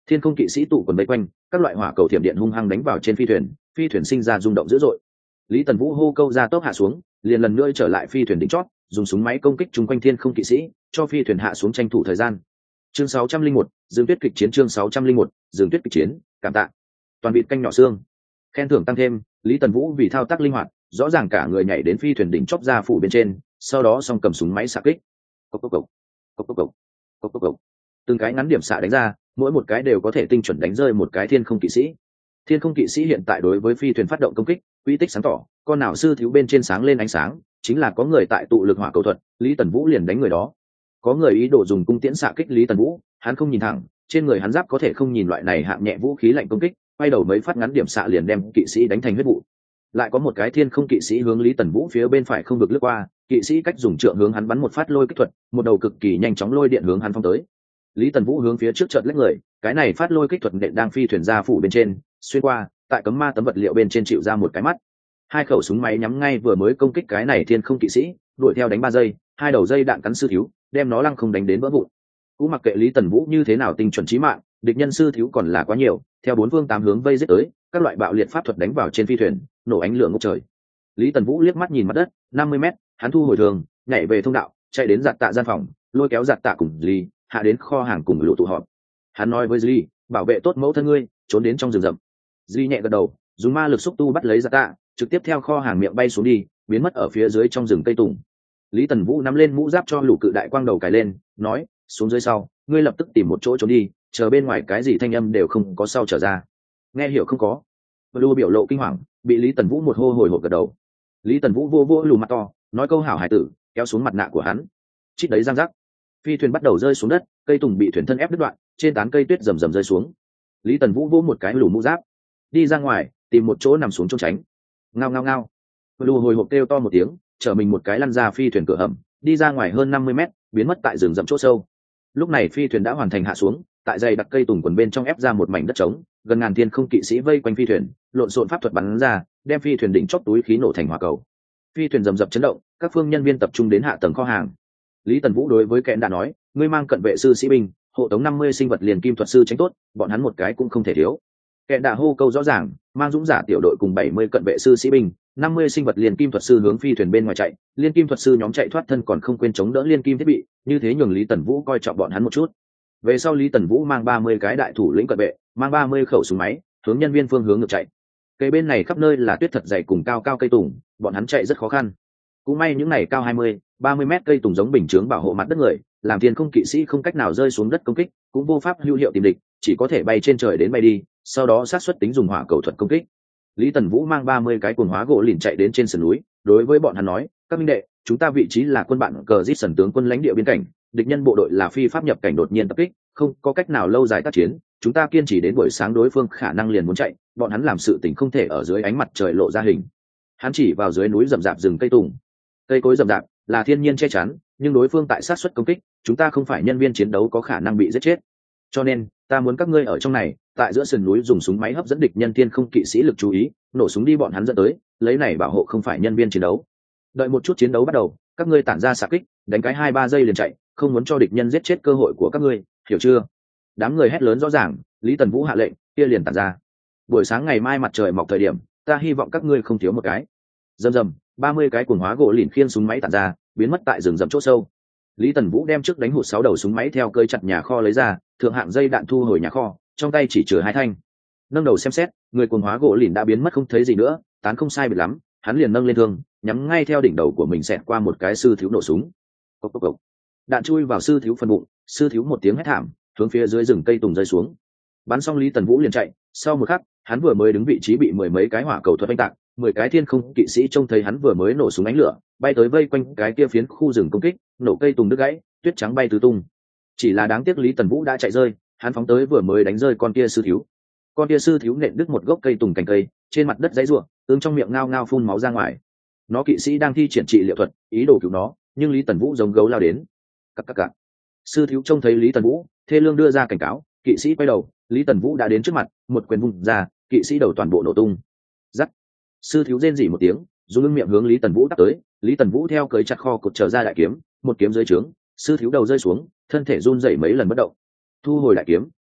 Thiên không kỵ sĩ tụ quần vây quanh, các loại hỏa cầu thiểm điện hung hăng đánh vào trên phi thuyền, phi thuyền sinh ra rung động dữ dội. Lý Tần Vũ hô câu ra tốc hạ xuống, liền lần nữa trở lại phi thuyền đỉnh chót, dùng súng máy công kích chung quanh thiên không kỵ sĩ, cho phi thuyền hạ xuống tranh thủ thời gian. Chương sáu trăm linh một, Dương Tuyết kịch chiến chương sáu trăm linh một, Dương Tuyết kịch chiến, cảm tạ. Toàn vịt canh nhỏ xương. Khen thưởng tăng thêm, Lý Tần Vũ vì thao tác linh hoạt, rõ ràng cả người nhảy đến phi thuyền đỉnh chót ra phủ bên trên, sau đó xong cầm súng máy xạ kích. Cốc cốc cốc. Cốc cốc cốc. Cốc cốc cốc. Từng cái ngắn điểm xạ đánh ra, mỗi một cái đều có thể tinh chuẩn đánh rơi một cái thiên không kỵ sĩ. Thiên không kỵ sĩ hiện tại đối với phi thuyền phát động công kích, quy tích sáng tỏ, con nào sư thiếu bên trên sáng lên ánh sáng, chính là có người tại tụ lực hỏa cầu thuật, Lý Tần Vũ liền đánh người đó. Có người ý đồ dùng cung tiễn xạ kích Lý Tần Vũ, hắn không nhìn thẳng, trên người hắn giáp có thể không nhìn loại này hạng nhẹ vũ khí lạnh công kích, quay đầu mấy phát ngắn điểm xạ liền đem kỵ sĩ đánh thành huyết vụ. Lại có một cái thiên không kỵ sĩ hướng Lý Tần Vũ phía bên phải không được lướt qua, kỵ sĩ cách dùng trượng hướng hắn bắn một phát lôi kích thuật, một đầu cực kỳ nhanh chóng lôi điện hướng hắn phong tới. Lý Tần Vũ hướng phía trước chợt lách người, cái này phát lôi kích thuật nện đang phi thuyền ra phủ bên trên, xuyên qua, tại cấm ma tấm vật liệu bên trên chịu ra một cái mắt. Hai khẩu súng máy nhắm ngay vừa mới công kích cái này thiên không kỵ sĩ, đuổi theo đánh ba giây, hai đầu dây đạn cắn sư thiếu, đem nó lăng không đánh đến vỡ vụn. Cũng mặc kệ Lý Tần Vũ như thế nào tinh chuẩn chí mạng, địch nhân sư thiếu còn là quá nhiều, theo bốn phương tám hướng vây giết tới, các loại bạo liệt pháp thuật đánh vào trên phi thuyền, nổ ánh lửa ngút trời. Lý Tần Vũ liếc mắt nhìn mặt đất, năm mươi mét, hắn thu hồi thường, nhảy về thông đạo, chạy đến giặt tạ gian phòng, lôi kéo giặt tạ cùng Lý, hạ đến kho hàng cùng lũ tụ họp. Hắn nói với Lý, bảo vệ tốt mẫu thân ngươi, trốn đến trong rừng rậm. Lý nhẹ gật đầu, dùng ma lực xúc tu bắt lấy giặt tạ, trực tiếp theo kho hàng miệng bay xuống đi, biến mất ở phía dưới trong rừng cây tùng. Lý Tần Vũ nắm lên mũ giáp cho lũ cự đại quang đầu cài lên, nói, xuống dưới sau, ngươi lập tức tìm một chỗ trốn đi, chờ bên ngoài cái gì thanh âm đều không có sau trở ra. Nghe hiểu không có? Blue biểu lộ kinh hoàng, bị Lý Tần Vũ một hô hồi hộp gật đầu. Lý Tần Vũ vô vô lù mặt to, nói câu hảo hải tử, kéo xuống mặt nạ của hắn. Chít đấy răng rắc, phi thuyền bắt đầu rơi xuống đất, cây tùng bị thuyền thân ép đứt đoạn, trên tán cây tuyết rầm rầm rơi xuống. Lý Tần Vũ vỗ một cái lù mũ giáp, đi ra ngoài, tìm một chỗ nằm xuống trốn tránh. Ngao ngao ngao, lù hồi hộp kêu to một tiếng, chở mình một cái lăn ra phi thuyền cửa hầm, đi ra ngoài hơn năm mươi mét, biến mất tại rừng rậm chỗ sâu. Lúc này phi thuyền đã hoàn thành hạ xuống, tại dày đặc cây tùng quần bên trong ép ra một mảnh đất trống, gần ngàn thiên không kỵ sĩ vây quanh phi thuyền, lộn xộn pháp thuật bắn ra, đem phi thuyền đỉnh chóp túi khí nổ thành hỏa cầu. Phi thuyền rầm rập chấn động, các phương nhân viên tập trung đến hạ tầng kho hàng. Lý Tần Vũ đối với kẽn đã nói, ngươi mang cận vệ sư sĩ binh, hộ tống năm mươi sinh vật liền kim thuật sư tránh tốt, bọn hắn một cái cũng không thể thiếu. Kẽn đã hô câu rõ ràng, mang dũng giả tiểu đội cùng bảy mươi cận vệ sư sĩ binh, năm mươi sinh vật liền kim thuật sư hướng phi thuyền bên ngoài chạy, liên kim thuật sư nhóm chạy thoát thân còn không quên chống đỡ liên kim thiết bị, như thế nhường Lý Tần Vũ coi trọng bọn hắn một chút. Về sau Lý Tần Vũ mang ba mươi cái đại thủ lĩnh cận vệ, mang ba mươi khẩu súng máy, hướng nhân viên phương hướng ngược chạy. Cây bên này khắp nơi là tuyết thật dày cùng cao cao cây tùng, bọn hắn chạy rất khó khăn. Cũng may những này cao hai mươi, ba mươi mét cây tùng giống bình chướng bảo hộ mặt đất người, làm thiên không kỵ sĩ không cách nào rơi xuống đất công kích, cũng vô pháp hữu hiệu tìm địch, chỉ có thể bay trên trời đến bay đi, sau đó sát xuất tính dùng hỏa cầu thuật công kích. Lý Tần Vũ mang ba mươi cái cuồng hóa gỗ lìn chạy đến trên sườn núi, đối với bọn hắn nói, các minh đệ, chúng ta vị trí là quân bạn cờ giết sần tướng quân lãnh địa biên cảnh, địch nhân bộ đội là phi pháp nhập cảnh đột nhiên tập kích, không có cách nào lâu dài tác chiến, chúng ta kiên trì đến buổi sáng đối phương khả năng liền muốn chạy, bọn hắn làm sự tình không thể ở dưới ánh mặt trời lộ ra hình. Hắn chỉ vào dưới núi rậm rạp rừng cây tùng, cây cối rậm rạp là thiên nhiên che chắn, nhưng đối phương tại sát xuất công kích, chúng ta không phải nhân viên chiến đấu có khả năng bị giết chết, cho nên ta muốn các ngươi ở trong này, tại giữa sườn núi dùng súng máy hấp dẫn địch nhân thiên không kỵ sĩ lực chú ý, nổ súng đi bọn hắn dẫn tới, lấy này bảo hộ không phải nhân viên chiến đấu. Đợi một chút chiến đấu bắt đầu, các ngươi tản ra xạ kích, đánh cái hai ba giây liền chạy, không muốn cho địch nhân giết chết cơ hội của các ngươi, hiểu chưa? Đám người hét lớn rõ ràng, Lý Tần Vũ hạ lệnh, kia liền tản ra. Buổi sáng ngày mai mặt trời mọc thời điểm, ta hy vọng các ngươi không thiếu một cái. Rầm rầm, ba mươi cái cuồng hóa gỗ lìn khiên súng máy tản ra, biến mất tại rừng rậm chỗ sâu. Lý Tần Vũ đem trước đánh hụt sáu đầu súng máy theo cơi chặt nhà kho lấy ra, thượng hạng dây đạn thu hồi nhà kho, trong tay chỉ chứa hai thanh. Nâng đầu xem xét, người cuồng hóa gỗ lìn đã biến mất không thấy gì nữa, tán không sai biệt lắm, hắn liền nâng lên thương, nhắm ngay theo đỉnh đầu của mình xẹt qua một cái sư thiếu nổ súng. Cốc cốc cốc. Đạn chui vào sư thiếu phần bụng, sư thiếu một tiếng hét thảm, hướng phía dưới rừng cây tùng rơi xuống. Bắn xong Lý Tần Vũ liền chạy, sau một khắc, hắn vừa mới đứng vị trí bị mười mấy cái hỏa cầu thuật đánh tạc, mười cái thiên không kỵ sĩ trông thấy hắn vừa mới nổ súng ánh lửa, bay tới vây quanh cái kia phiến khu rừng công kích, nổ cây tùng đứt gãy, tuyết trắng bay tứ tung. Chỉ là đáng tiếc Lý Tần Vũ đã chạy rơi, hắn phóng tới vừa mới đánh rơi con kia sư thiếu. Con kia sư thiếu nện đứt một gốc cây tùng cành cây, trên mặt đất dãy rủa, tương trong miệng ngao ngao phun máu ra ngoài. Nó kỵ sĩ đang thi triển trị liệu thuật, ý đồ cứu nó, nhưng Lý Tần Vũ giống gấu lao đến. Cặc cặc cặc. Sư thiếu trông thấy Lý Tần Vũ, thê lương đưa ra cảnh cáo, kỵ sĩ quay đầu, Lý Tần Vũ đã đến trước mặt, một quyền vung ra, kỵ sĩ đầu toàn bộ nổ tung. Rắc. Sư thiếu rên rỉ một tiếng, dùng lưng miệng hướng Lý Tần Vũ đắp tới, Lý Tần Vũ theo cởi chặt kho cột trở ra đại kiếm, một kiếm rơi trướng, sư thiếu đầu rơi xuống, thân thể run rẩy mấy lần bất động. Thu hồi đại kiếm,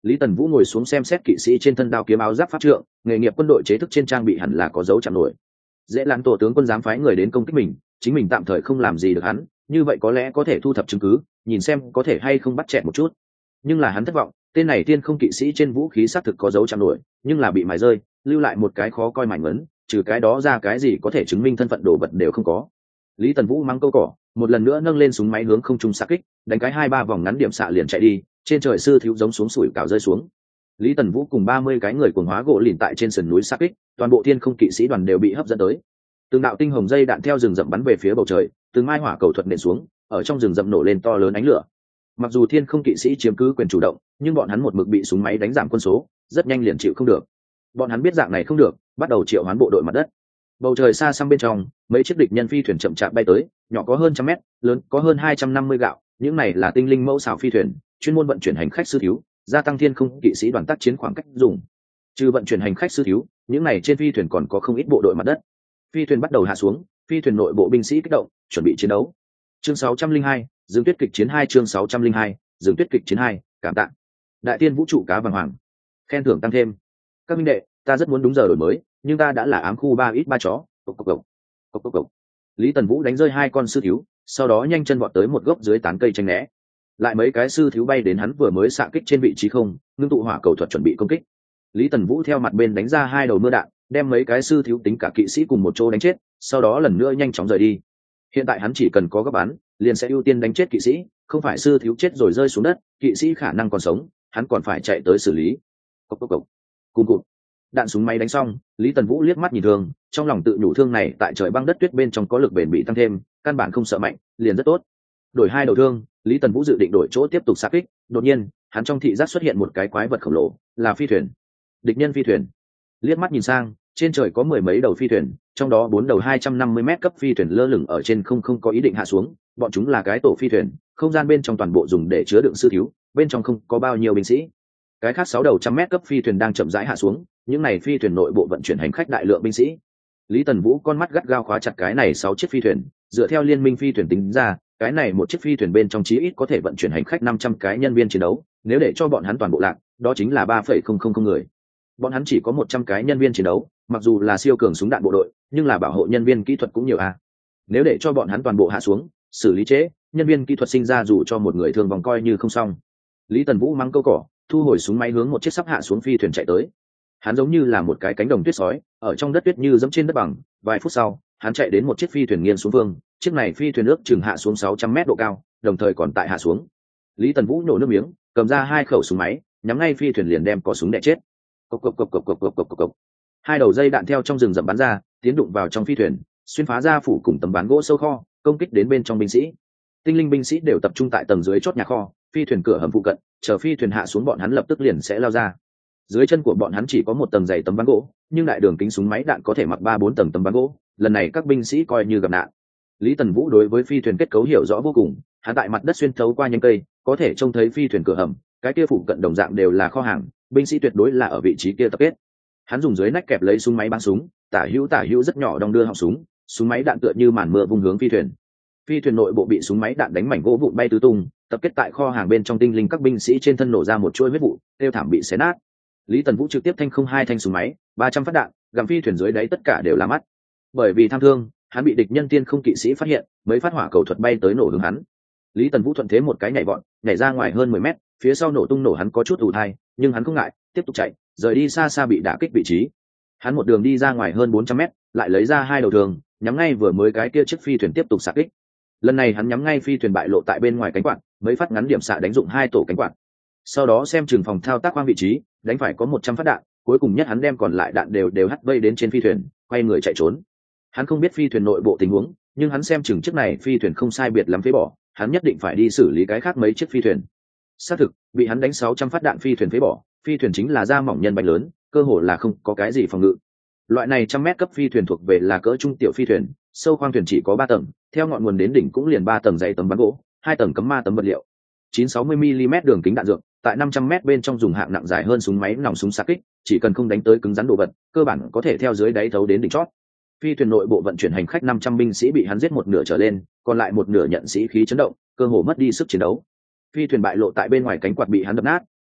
Lý Tần Vũ ngồi xuống xem xét kỵ sĩ trên thân đao kiếm áo giáp pháp trượng, nghề nghiệp quân đội chế thức trên trang bị hẳn là có dấu chạm nổi. Dễ Lan tổ tướng quân dám phái người đến công kích mình, chính mình tạm thời không làm gì được hắn, như vậy có lẽ có thể thu thập chứng cứ, nhìn xem có thể hay không bắt chẹt một chút. Nhưng là hắn thất vọng, tên này tiên không kỵ sĩ trên vũ khí xác thực có dấu chạm nổi, nhưng là bị mài rơi, lưu lại một cái khó coi mảnh ngấn, trừ cái đó ra cái gì có thể chứng minh thân phận đồ vật đều không có. Lý Tần Vũ mắng câu cỏ, một lần nữa nâng lên súng máy hướng không trung xạ kích, đánh cái hai ba vòng ngắn điểm xạ liền chạy đi, trên trời sư thiếu giống xuống sủi cảo rơi xuống. Lý Tần Vũ cùng ba mươi cái người cuồng hóa gỗ lìn tại trên sườn núi xạ kích, toàn bộ thiên không kỵ sĩ đoàn đều bị hấp dẫn tới. Từng đạo tinh hồng dây đạn theo rừng rậm bắn về phía bầu trời, từng mai hỏa cầu thuật nện xuống, ở trong rừng rậm nổ lên to lớn ánh lửa. Mặc dù thiên không kỵ sĩ chiếm cứ quyền chủ động, nhưng bọn hắn một mực bị súng máy đánh giảm quân số, rất nhanh liền chịu không được. Bọn hắn biết dạng này không được, bắt đầu triệu hoán bộ đội mặt đất. Bầu trời xa xăm bên trong, mấy chiếc địch nhân phi thuyền chậm chạp bay tới, nhỏ có hơn trăm mét, lớn có hơn hai trăm năm mươi gạo, những này là tinh linh mẫu xảo phi thuyền, chuyên môn vận chuyển hành khách sư thiếu, gia tăng thiên không kỵ sĩ đoàn tác chiến khoảng cách dùng. Trừ vận chuyển hành khách sư thiếu, những này trên phi thuyền còn có không ít bộ đội mặt đất. Phi thuyền bắt đầu hạ xuống, phi thuyền nội bộ binh sĩ kích động, chuẩn bị chiến đấu. Chương sáu trăm linh hai, Dương Tuyết kịch chiến hai chương sáu trăm linh hai, Dương Tuyết kịch chiến hai, cảm tạ. Đại tiên vũ trụ cá vàng hoàng. Khen thưởng tăng thêm. Các minh đệ, ta rất muốn đúng giờ đổi mới, nhưng ta đã là ám khu ba ít ba chó. Cộc cộc cộc. Cộc cộc cộc. Lý Tần Vũ đánh rơi hai con sư thiếu, sau đó nhanh chân vọt tới một gốc dưới tán cây tranh né. Lại mấy cái sư thiếu bay đến hắn vừa mới xạ kích trên vị trí không, ngưng tụ hỏa cầu thuật chuẩn bị công kích. Lý Tần Vũ theo mặt bên đánh ra hai đầu mưa đạn, đem mấy cái sư thiếu tính cả kỵ sĩ cùng một chỗ đánh chết, sau đó lần nữa nhanh chóng rời đi. Hiện tại hắn chỉ cần có gấp bắn, liền sẽ ưu tiên đánh chết kỵ sĩ, không phải sư thiếu chết rồi rơi xuống đất, kỵ sĩ khả năng còn sống, hắn còn phải chạy tới xử lý. Cộc cộc cộc. Cùng cụt. Đạn súng máy đánh xong, Lý Tần Vũ liếc mắt nhìn thương, trong lòng tự nhủ thương này tại trời băng đất tuyết bên trong có lực bền bỉ tăng thêm, căn bản không sợ mạnh, liền rất tốt. Đổi hai đầu thương, Lý Tần Vũ dự định đổi chỗ tiếp tục xạ kích, đột nhiên, hắn trong thị giác xuất hiện một cái quái vật khổng lồ, là phi thuyền. Địch nhân phi thuyền. Liếc mắt nhìn sang, trên trời có mười mấy đầu phi thuyền, trong đó bốn đầu hai trăm năm mươi mét cấp phi thuyền lơ lửng ở trên không không có ý định hạ xuống, bọn chúng là cái tổ phi thuyền, không gian bên trong toàn bộ dùng để chứa đựng sư thiếu, bên trong không có bao nhiêu binh sĩ. Cái khác sáu đầu trăm mét cấp phi thuyền đang chậm rãi hạ xuống, những này phi thuyền nội bộ vận chuyển hành khách đại lượng binh sĩ. Lý Tần Vũ con mắt gắt gao khóa chặt cái này sáu chiếc phi thuyền, dựa theo liên minh phi thuyền tính ra, cái này một chiếc phi thuyền bên trong chí ít có thể vận chuyển hành khách năm trăm cái nhân viên chiến đấu, nếu để cho bọn hắn toàn bộ lạc, đó chính là ba phẩy không không không người. Bọn hắn chỉ có một trăm cái nhân viên chiến đấu, mặc dù là siêu cường súng đạn bộ đội, nhưng là bảo hộ nhân viên kỹ thuật cũng nhiều a. Nếu để cho bọn hắn toàn bộ hạ xuống, xử lý chế, nhân viên kỹ thuật sinh ra dù cho một người thương vong coi như không xong. Lý Tần Vũ mắng câu cỏ, thu hồi súng máy hướng một chiếc sắp hạ xuống phi thuyền chạy tới. Hắn giống như là một cái cánh đồng tuyết sói, ở trong đất tuyết như dẫm trên đất bằng, vài phút sau, hắn chạy đến một chiếc phi thuyền nghiêng xuống phương, chiếc này phi thuyền ước chừng hạ xuống sáu trăm mét độ cao, đồng thời còn tại hạ xuống. Lý Tần Vũ nổ nước miếng, cầm ra hai khẩu súng máy, nhắm ngay phi thuyền liền đem có súng đè chết. Cộc cộc cộc cộc cộc cộc cộc cộc. Hai đầu dây đạn theo trong rừng rậm bắn ra, tiến đụng vào trong phi thuyền, xuyên phá ra phủ cùng tấm ván gỗ sâu kho, công kích đến bên trong binh sĩ. Tinh linh binh sĩ đều tập trung tại tầng dưới chót nhà kho, phi thuyền cửa hầm phụ cận, chờ phi thuyền hạ xuống bọn hắn lập tức liền sẽ lao ra. Dưới chân của bọn hắn chỉ có một tầng dày tấm ván gỗ, nhưng đại đường kính súng máy đạn có thể mặc ba bốn tầng tấm ván gỗ, lần này các binh sĩ coi như gặp nạn. Lý Tần Vũ đối với phi thuyền kết cấu hiểu rõ vô cùng, hắn tại mặt đất xuyên thấu qua nhánh cây, có thể trông thấy phi thuyền cửa hầm, cái kia phụ cận đồng dạng đều là kho hàng, binh sĩ tuyệt đối là ở vị trí kia tập kết. Hắn dùng dưới nách kẹp lấy súng máy bắn súng, tả hữu tả hữu rất nhỏ đong đưa họng súng, súng máy đạn tựa như màn mưa vung hướng phi thuyền. Phi thuyền nội bộ bị súng máy đạn đánh mảnh gỗ vụn bay tứ tung, tập kết tại kho hàng bên trong tinh linh các binh sĩ trên thân nổ ra một chuỗi huyết vụ, tiêu thảm bị xé nát. Lý Tần Vũ trực tiếp thanh không hai thanh súng máy, ba trăm phát đạn, gặm phi thuyền dưới đáy tất cả đều là mắt. Bởi vì tham thương, hắn bị địch nhân tiên không kỵ sĩ phát hiện, mấy phát hỏa cầu thuật bay tới nổ hướng hắn. Lý Tần Vũ thuận thế một cái nhảy vọt, nhảy ra ngoài hơn mười mét, phía sau nổ tung nổ hắn có chút ù thai, nhưng hắn không ngại, tiếp tục chạy, rời đi xa xa bị đả kích vị trí. Hắn một đường đi ra ngoài hơn bốn trăm mét, lại lấy ra hai đầu thường, nhắm ngay vừa mới cái kia chiếc phi thuyền tiếp tục xạ kích. Lần này hắn nhắm ngay phi thuyền bại lộ tại bên ngoài cánh quạt, mấy phát ngắn điểm xạ đánh dụng hai tổ cánh quạt. Sau đó xem trường phòng thao tác khoang vị trí, đánh phải có một trăm phát đạn, cuối cùng nhất hắn đem còn lại đạn đều đều hắt vây đến trên phi thuyền, quay người chạy trốn. Hắn không biết phi thuyền nội bộ tình huống, nhưng hắn xem chừng chiếc này phi thuyền không sai biệt lắm phế bỏ, hắn nhất định phải đi xử lý cái khác mấy chiếc phi thuyền. Xác thực, bị hắn đánh sáu trăm phát đạn phi thuyền phế bỏ, phi thuyền chính là da mỏng nhân bánh lớn, cơ hồ là không có cái gì phòng ngự. Loại này trăm mét cấp phi thuyền thuộc về là cỡ trung tiểu phi thuyền, sâu khoang thuyền chỉ có ba tầng, theo ngọn nguồn đến đỉnh cũng liền ba tầng dày tấm ván gỗ, hai tầng cấm ma tấm vật liệu. chín sáu mươi mi li mét đường kính đạn dược, tại năm trăm mét bên trong dùng hạng nặng dài hơn súng máy nòng súng xạ kích, chỉ cần không đánh tới cứng rắn đồ vật, cơ bản có thể theo dưới đáy thấu đến đỉnh chót. Phi thuyền nội bộ vận chuyển hành khách năm trăm binh sĩ bị hắn giết một nửa trở lên, còn lại một nửa nhận sĩ khí chấn động, cơ hồ mất đi sức chiến đấu. Phi thuyền bại lộ tại bên ngoài cánh quạt bị hắn đập nát,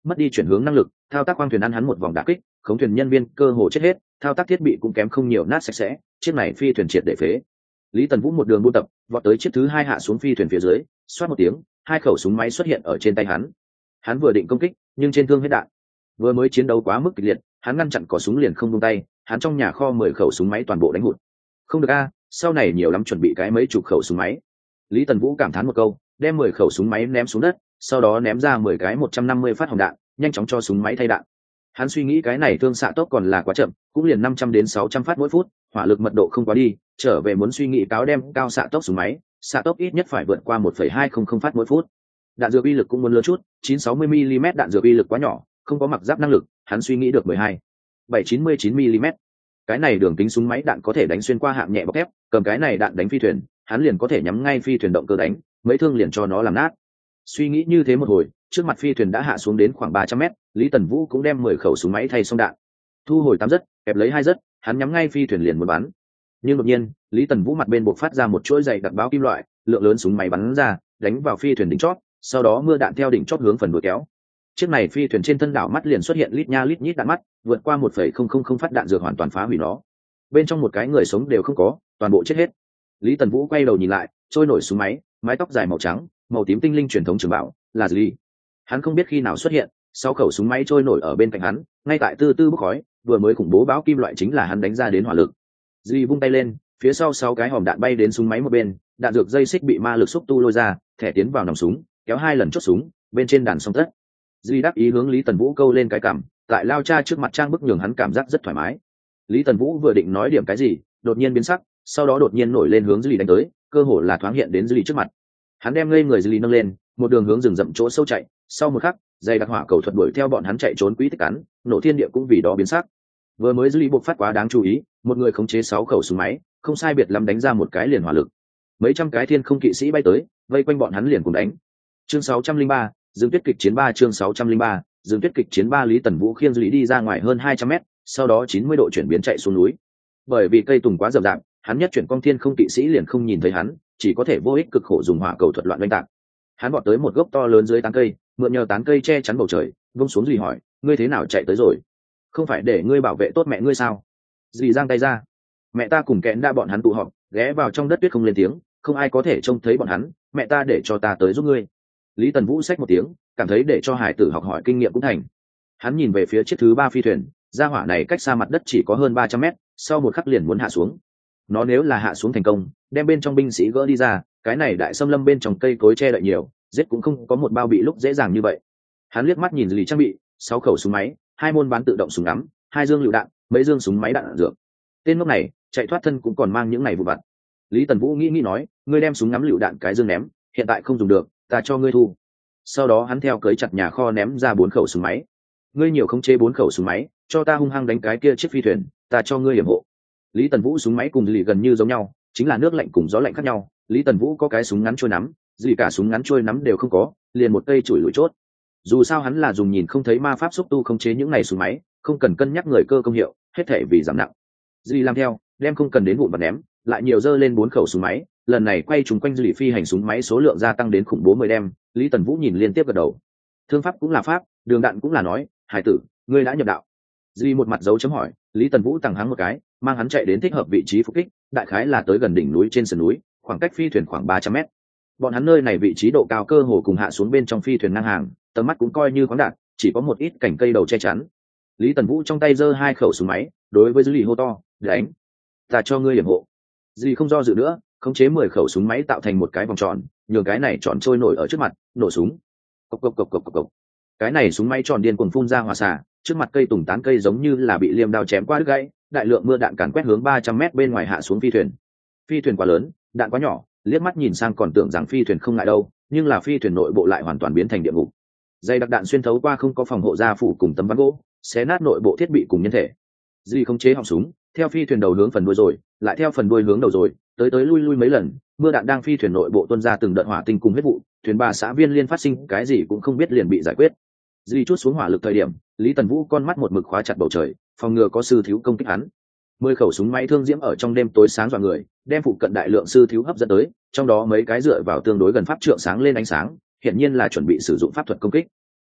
mất đi chuyển hướng năng lực, thao tác khoang thuyền ăn hắn một vòng đả kích, khống thuyền nhân viên cơ hồ chết hết, thao tác thiết bị cũng kém không nhiều, nát sạch sẽ, chiếc này phi thuyền triệt để phế. Lý Tần Vũ một đường buôn tập, vọt tới chiếc thứ hai hạ xuống phi thuyền phía dưới, xoát một tiếng, hai khẩu súng máy xuất hiện ở trên tay hắn. Hắn vừa định công kích, nhưng trên thương hết đạn. Vừa mới chiến đấu quá mức kịch liệt, hắn ngăn chặn cò súng liền không buông tay, hắn trong nhà kho mười khẩu súng máy toàn bộ đánh hụt. Không được a, sau này nhiều lắm chuẩn bị cái mấy chục khẩu súng máy. Lý Tần Vũ cảm thán một câu, đem mười khẩu súng máy ném xuống đất, sau đó ném ra mười cái một trăm năm mươi phát hồng đạn, nhanh chóng cho súng máy thay đạn. Hắn suy nghĩ cái này thương xạ tốc còn là quá chậm, cũng liền năm trăm đến sáu trăm phát mỗi phút, hỏa lực mật độ không quá đi, trở về muốn suy nghĩ cáo đem cao xạ tốc súng máy, xạ tốc ít nhất phải vượt qua một phẩy hai không không phát mỗi phút. Đạn dược uy lực cũng muốn lớn chút, chín sáu mươi mi li mét đạn dược uy lực quá nhỏ, không có mặc giáp năng lực, hắn suy nghĩ được mười hai, bảy chín mươi chín mi li mét. Cái này đường kính súng máy đạn có thể đánh xuyên qua hạng nhẹ bọc thép, cầm cái này đạn đánh phi thuyền, hắn liền có thể nhắm ngay phi thuyền động cơ đánh, mấy thương liền cho nó làm nát. Suy nghĩ như thế một hồi, trước mặt phi thuyền đã hạ xuống đến khoảng ba trăm mét, Lý Tần Vũ cũng đem mười khẩu súng máy thay xong đạn. Thu hồi tám rất, kẹp lấy hai rất, hắn nhắm ngay phi thuyền liền muốn bắn. Nhưng đột nhiên, Lý Tần Vũ mặt bên bộc phát ra một chuỗi dày đặc báo kim loại, lượng lớn súng máy bắn ra, đánh vào phi thuyền đỉnh chót, sau đó mưa đạn theo đỉnh chót hướng phần đuôi kéo. Chiếc này phi thuyền trên thân đảo mắt liền xuất hiện lít nha lít nhít đạn mắt, vượt qua một phẩy không không không phát đạn dược hoàn toàn phá hủy nó. Bên trong một cái người sống đều không có, toàn bộ chết hết. Lý Tần Vũ quay đầu nhìn lại, trôi nổi súng máy, mái tóc dài màu trắng, màu tím tinh linh truyền thống trường bảo, là gì? Hắn không biết khi nào xuất hiện, sáu khẩu súng máy trôi nổi ở bên cạnh hắn, ngay tại tư tư bốc khói, vừa mới khủng bố báo kim loại chính là hắn đánh ra đến hỏa lực. Dì vung tay lên, phía sau sáu cái hòm đạn bay đến súng máy một bên, đạn dược dây xích bị ma lực xúc tu lôi ra, thẻ tiến vào nòng súng, kéo hai lần chốt súng, bên trên đàn xong tất. Dì đáp ý hướng Lý Tần Vũ câu lên cái cằm, tại lao cha trước mặt trang bức nhường hắn cảm giác rất thoải mái. Lý Tần Vũ vừa định nói điểm cái gì, đột nhiên biến sắc, sau đó đột nhiên nổi lên hướng Dì đánh tới, cơ hồ là thoáng hiện đến Dì trước mặt. Hắn đem ngây người Dì nâng lên, một đường hướng rừng rậm chỗ sâu chạy, sau một khắc, dây đặc hỏa cầu thuật đuổi theo bọn hắn chạy trốn quỹ tích cắn, nổ thiên địa cũng vì đó biến sắc. Vừa mới Dì buộc phát quá đáng chú ý, một người khống chế sáu khẩu súng máy, không sai biệt lắm đánh ra một cái liền hỏa lực. Mấy trăm cái thiên không kỵ sĩ bay tới, vây quanh bọn hắn liền cùng đánh. Chương sáu trăm linh ba, Dương Tuyết kịch chiến ba chương sáu trăm linh ba, Dương Tuyết kịch chiến ba Lý Tần Vũ khiêng Dì đi ra ngoài hơn hai trăm mét, sau đó chín mươi độ chuyển biến chạy xuống núi. Bởi vì cây tùng quá rậm rạp, hắn nhất chuyển con thiên không kỵ sĩ liền không nhìn thấy hắn, chỉ có thể vô ích cực khổ dùng hỏa cầu thuật loạn đánh tạc. Hắn vọt tới một gốc to lớn dưới tán cây, mượn nhờ tán cây che chắn bầu trời, vung xuống Dì hỏi, ngươi thế nào chạy tới rồi? Không phải để ngươi bảo vệ tốt mẹ ngươi sao? Dì giang tay ra. Mẹ ta cùng kẹn đa bọn hắn tụ họp, ghé vào trong đất tuyết không lên tiếng, không ai có thể trông thấy bọn hắn, mẹ ta để cho ta tới giúp ngươi. Lý Tần Vũ xách một tiếng, cảm thấy để cho hải tử học hỏi kinh nghiệm cũng thành. Hắn nhìn về phía chiếc thứ ba phi thuyền, gia hỏa này cách xa mặt đất chỉ có hơn ba trăm mét, sau một khắc liền muốn hạ xuống. Nó nếu là hạ xuống thành công, đem bên trong binh sĩ gỡ đi ra, cái này đại xâm lâm bên trong cây cối che đậy nhiều, giết cũng không có một bao bị lúc dễ dàng như vậy. Hắn liếc mắt nhìn Dì trang bị, sáu khẩu súng máy, hai môn bán tự động súng ngắm, hai dương lựu đạn, mấy dương súng máy đạn, đạn dược. Tên ngốc này, chạy thoát thân cũng còn mang những này vụ vặt. Lý Tần Vũ nghĩ nghĩ nói, ngươi đem súng ngắm lựu đạn cái dương ném, hiện tại không dùng được, ta cho ngươi thu. Sau đó hắn theo cưới chặt nhà kho ném ra bốn khẩu súng máy. Ngươi nhiều không chế bốn khẩu súng máy, cho ta hung hăng đánh cái kia chiếc phi thuyền, ta cho ngươi hiểm hộ. Lý Tần Vũ súng máy cùng Dì gần như giống nhau, chính là nước lạnh cùng gió lạnh khác nhau. Lý Tần Vũ có cái súng ngắn trôi nắm, Dì cả súng ngắn trôi nắm đều không có, liền một cây chùi lùi chốt. Dù sao hắn là dùng nhìn không thấy ma pháp xúc tu không chế những này súng máy, không cần cân nhắc người cơ công hiệu, hết thể vì giảm nặng. Dì làm theo, đem không cần đến vụn và ném, lại nhiều dơ lên bốn khẩu súng máy, lần này quay trúng quanh Dì phi hành súng máy số lượng gia tăng đến khủng bố mười đem. Lý Tần Vũ nhìn liên tiếp gật đầu. Thương pháp cũng là pháp, đường đạn cũng là nói, hải tử, ngươi đã nhập đạo. Dì một mặt dấu chấm hỏi, Lý Tần Vũ tằng hắng một cái, mang hắn chạy đến thích hợp vị trí phục kích, đại khái là tới gần đỉnh núi trên sườn núi, khoảng cách phi thuyền khoảng ba trăm mét. Bọn hắn nơi này vị trí độ cao cơ hồ cùng hạ xuống bên trong phi thuyền ngang hàng, tầm mắt cũng coi như khoáng đạt, chỉ có một ít cành cây đầu che chắn. Lý Tần Vũ trong tay giơ hai khẩu súng máy, đối với Dì hô to, đánh, ta cho ngươi hiểm hộ. Dì không do dự nữa, khống chế mười khẩu súng máy tạo thành một cái vòng tròn, nhường cái này tròn trôi nổi ở trước mặt, nổ súng. Cộc cộc cộc cộc cộc cộc. Cái này súng máy tròn điên cuồng phun ra hỏa xạ, trước mặt cây tùng tán cây giống như là bị liềm đao chém qua đứt gãy, đại lượng mưa đạn càn quét hướng ba trăm mét bên ngoài hạ xuống phi thuyền. Phi thuyền quá lớn, đạn quá nhỏ, liếc mắt nhìn sang còn tưởng rằng phi thuyền không ngại đâu, nhưng là phi thuyền nội bộ lại hoàn toàn biến thành địa ngục. Dây đặc đạn xuyên thấu qua không có phòng hộ gia phủ cùng tấm ván gỗ, xé nát nội bộ thiết bị cùng nhân thể. Dì không chế họng súng, theo phi thuyền đầu hướng phần đuôi rồi, lại theo phần đuôi hướng đầu rồi, tới tới lui lui mấy lần, mưa đạn đang phi thuyền nội bộ tuôn ra từng đợt hỏa tinh cùng huyết vụ, thuyền bà xã viên liên phát sinh cái gì cũng không biết liền bị giải quyết. Dì chút xuống hỏa lực thời điểm, Lý Tần Vũ con mắt một mực khóa chặt bầu trời, phòng ngừa có sư thiếu công kích hắn. Mười khẩu súng máy thương diễm ở trong đêm tối sáng dọa người, đem phụ cận đại lượng sư thiếu hấp dẫn tới, trong đó mấy cái dựa vào tương đối gần pháp trượng sáng lên ánh sáng, hiển nhiên là chuẩn bị sử dụng pháp thuật công kích.